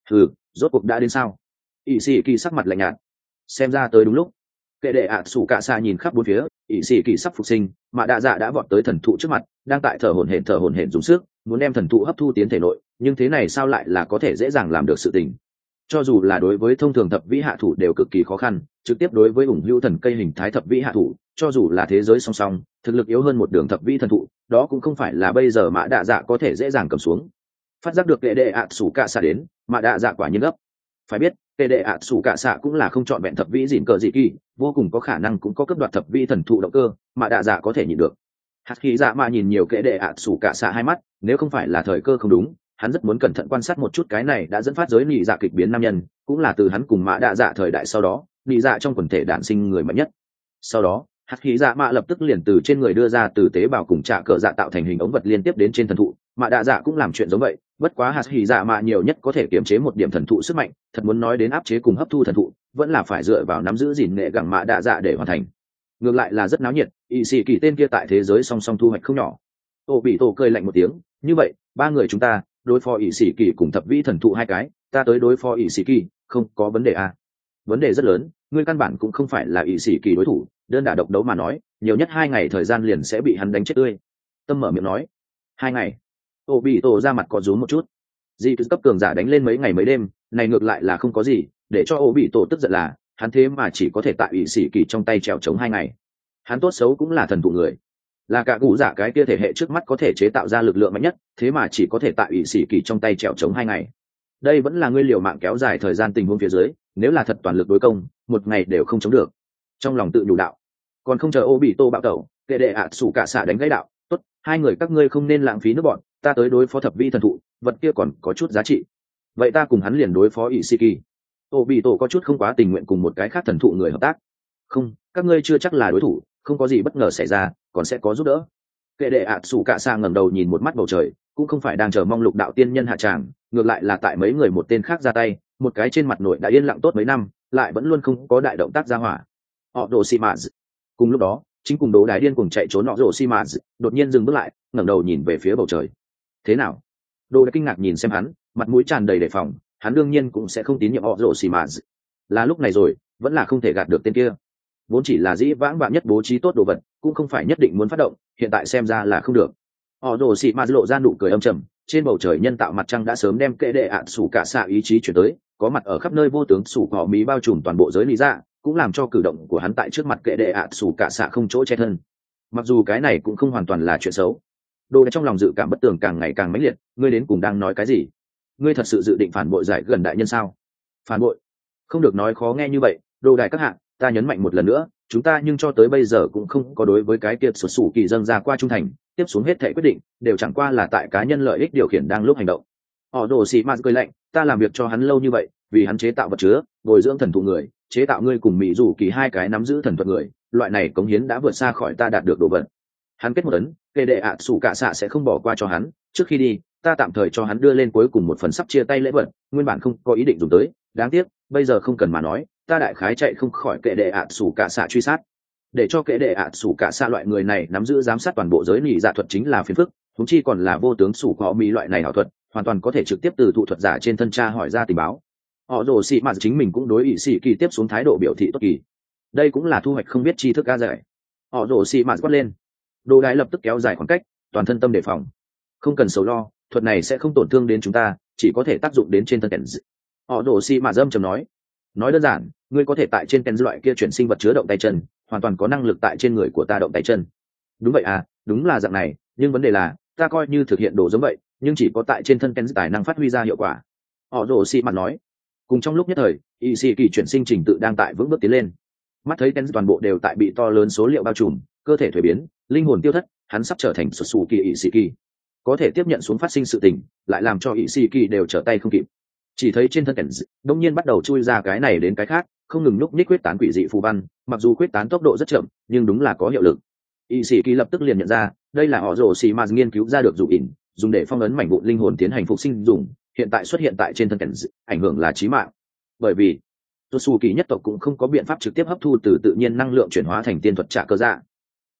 Rốt cuộc đã đến sao? ỷ sĩ kỳ sắc mặt lạnh nhạt, xem ra tới đúng lúc. Kệ đệ ạ sủ cả xa nhìn khắp bốn phía, ỷ sĩ kỳ sắp phục sinh, Mạ Đa Dạ đã vọt tới thần thụ trước mặt, đang tại thở hổn hển dùng sức muốn đem thần thụ hấp thu tiến thể nội, nhưng thế này sao lại là có thể dễ dàng làm được sự tình? Cho dù là đối với thông thường thập vĩ hạ thủ đều cực kỳ khó khăn, trực tiếp đối với ủng hữu thần cây hình thái thập vĩ hạ thủ, cho dù là thế giới song song thực lực yếu hơn một đường thập vĩ thần thụ, đó cũng không phải là bây giờ Mạ Đa Dạ có thể dễ dàng cầm xuống. Phát giác được kệ đệ ạ sủ cả xa đến, Mạ Đa Dạ quả nhiên gấp. phải biết kệ đệ ạ sủ cả xạ cũng là không chọn vẹn thập vĩ dịn cờ dị kỳ, vô cùng có khả năng cũng có cấp đoạt thập vĩ thần thụ động cơ mà đạ dạ có thể nhịn được. Hạt khí dạ mà nhìn nhiều kệ đệ ạ sủ cả xạ hai mắt, nếu không phải là thời cơ không đúng, hắn rất muốn cẩn thận quan sát một chút cái này đã dẫn phát giới nị dạ kịch biến nam nhân, cũng là từ hắn cùng mã đạ dạ thời đại sau đó nị dạ trong quần thể đản sinh người mạnh nhất. Sau đó hạt khí dạ mạ lập tức liền từ trên người đưa ra từ tế bào cùng trạ cờ dạ tạo thành hình ống vật liên tiếp đến trên thần thụ, mạ đạ dạ cũng làm chuyện giống vậy, bất quá hạt khí dạ mạ nhiều nhất có thể kiềm chế một điểm thần thụ sức mạnh, thật muốn nói đến áp chế cùng hấp thu thần thụ vẫn là phải dựa vào nắm giữ gìn nghệ gẳng mạ đạ dạ để hoàn thành. Ngược lại là rất náo nhiệt, ỵ sĩ kỳ tên kia tại thế giới song song thu hoạch không nhỏ. Ô bị tổ cười lạnh một tiếng, như vậy ba người chúng ta đối phó ỵ sĩ kỳ cùng thập vĩ thần thụ hai cái, ta tới đối phó ỵ sĩ kỳ, không có vấn đề à? Vấn đề rất lớn, ngươi căn bản cũng không phải là ỵ sĩ kỳ đối thủ, đơn đả độc đấu mà nói nhiều nhất 2 ngày thời gian liền sẽ bị hắn đánh chết tươi. Tâm mở miệng nói. 2 ngày? Ô bị tổ ra mặt có rúm một chút. Di cấp cường giả đánh lên mấy ngày mấy đêm, này ngược lại là không có gì, để cho ô bị tổ tức giận là hắn thế mà chỉ có thể tại ỵ sĩ kỳ trong tay trèo chống 2 ngày. Hắn tốt xấu cũng là thần thụ người, là cả cụ giả cái kia thể hệ trước mắt có thể chế tạo ra lực lượng mạnh nhất, thế mà chỉ có thể tại ỵ sĩ kỳ trong tay trèo chống 2 ngày. Đây vẫn là ngươi liều mạng kéo dài thời gian tình huống phía dưới, nếu là thật toàn lực đối công 1 ngày đều không chống được. Trong lòng tự nhủ đạo, còn không chờ ô bị tô bạo tẩu, kệ đệ ạ sủ cả xạ đánh gãy đạo, tốt, 2 người các ngươi không nên lãng phí nước bọn, ta tới đối phó thập vi thần thụ, vật kia còn có chút giá trị, vậy ta cùng hắn liền đối phó Ishiki. Ô bị tổ có chút không quá tình nguyện cùng một cái khác thần thụ người hợp tác. Không, các ngươi chưa chắc là đối thủ, không có gì bất ngờ xảy ra còn sẽ có giúp đỡ. Kệ đệ ạ sủ cả xạ ngẩng đầu nhìn một mắt bầu trời, cũng không phải đang chờ mong lục đạo tiên nhân hạ tràng, ngược lại là tại mấy người một tên khác ra tay, một cái trên mặt nội đã yên lặng tốt mấy năm lại vẫn luôn không có đại động tác ra hỏa. Họ đồ xì mạ. Cùng lúc đó chính cùng Đố Đái điên cùng chạy trốn họ rồ xi mã đột nhiên dừng bước lại, ngẩng đầu nhìn về phía bầu trời. Thế nào? Đô đã kinh ngạc nhìn xem hắn, mặt mũi tràn đầy đề phòng, hắn đương nhiên cũng sẽ không tín nhiệm họ rồ xi mã. Là lúc này rồi, vẫn là không thể gạt được tên kia. Vốn chỉ là dĩ vãng bạn nhất bố trí tốt đồ vật, cũng không phải nhất định muốn phát động, hiện tại xem ra là không được. Họ rồ xi mã lộ ra nụ cười âm trầm, trên bầu trời nhân tạo mặt trăng đã sớm đem kệ đệ ạ sủ cả xạ ý chí chuyển tới, có mặt ở khắp nơi vô tướng sủ cỏ mí bao trùm toàn bộ giới lý dạ, cũng làm cho cử động của hắn tại trước mặt kệ đệ ạ sủ cả xạ không chỗ che thân. Mặc dù cái này cũng không hoàn toàn là chuyện xấu. Đồ trong lòng dự cảm bất tường càng ngày càng mãnh liệt, ngươi đến cùng đang nói cái gì? Ngươi thật sự dự định phản bội giải gần đại nhân sao? Phản bội? Không được nói khó nghe như vậy, Đồ đại các hạ, ta nhấn mạnh một lần nữa, chúng ta nhưng cho tới bây giờ cũng không có đối với cái kia sụt sủ kỳ dâng ra qua trung thành, tiếp xuống hết thảy quyết định đều chẳng qua là tại cá nhân lợi ích điều khiển đang lúc hành động. Họ Đồ xì mạt cười lạnh, ta làm việc cho hắn lâu như vậy, vì hắn chế tạo vật chứa, bồi dưỡng thần thụ người, chế tạo ngươi cùng mỹ dù kỳ hai cái nắm giữ thần thuật người, loại này cống hiến đã vượt xa khỏi ta đạt được đồ vật. Hắn kết một ấn, kệ đệ ạ sủ cả xạ sẽ không bỏ qua cho hắn, trước khi đi ta tạm thời cho hắn đưa lên cuối cùng một phần sắp chia tay lễ vật, nguyên bản không có ý định dùng tới, đáng tiếc bây giờ không cần mà nói, ta đại khái chạy không khỏi kệ đệ ạ sủ cả xạ truy sát. Để cho kệ đệ ạ sủ cả xạ loại người này nắm giữ giám sát toàn bộ giới nỉ dạ thuật chính là phiền phức, chúng chi còn là vô tướng sủ có mỹ loại này ảo thuật, hoàn toàn có thể trực tiếp từ thụ thuật giả trên thân tra hỏi ra tình báo. Họ rồ xị mạt chính mình cũng đối ỵ sĩ kỳ tiếp xuống thái độ biểu thị tốt kỳ, đây cũng là thu hoạch không biết tri thức a dạy. Họ rồ xị mạt quát lên. Đồ Đái lập tức kéo dài khoảng cách, toàn thân tâm đề phòng. Không cần sầu lo, thuật này sẽ không tổn thương đến chúng ta, chỉ có thể tác dụng đến trên thân kèn. Họ rồ xị mạt dâm trầm nói đơn giản, ngươi có thể tại trên kèn loại kia chuyển sinh vật chứa động tay chân, hoàn toàn có năng lực tại trên người của ta động tay chân. Đúng vậy à, đúng là dạng này, nhưng vấn đề là ta coi như thực hiện đồ giống vậy, nhưng chỉ có tại trên thân kèn tài năng phát huy ra hiệu quả. Họ rồ xị mạt nói. Cùng trong lúc nhất thời, y sĩ kỳ chuyển sinh trình tự đang tại vững bước tiến lên. Mắt thấy ten toàn bộ đều tại bị to lớn số liệu bao trùm, cơ thể thuế biến, linh hồn tiêu thất, hắn sắp trở thành sụt sù kỳ y sĩ kỳ, có thể tiếp nhận xuống phát sinh sự tình, lại làm cho y sĩ kỳ đều trở tay không kịp. Chỉ thấy trên thân kèn đông nhiên bắt đầu chui ra cái này đến cái khác, không ngừng nhúc nhích quyết tán quỷ dị phù văn, mặc dù quyết tán tốc độ rất chậm, nhưng đúng là có hiệu lực. Y sĩ kỳ lập tức liền nhận ra, đây là họ rồ xì mà nghiên cứu ra được dụ ỉn, dùng để phong ấn mảnh vụn linh hồn tiến hành phục sinh dùng, hiện tại xuất hiện tại trên thân kèn ảnh hưởng là chí mạng, bởi vì Tosu kỳ nhất tộc cũng không có biện pháp trực tiếp hấp thu từ tự nhiên năng lượng chuyển hóa thành tiên thuật trả cơ dạ.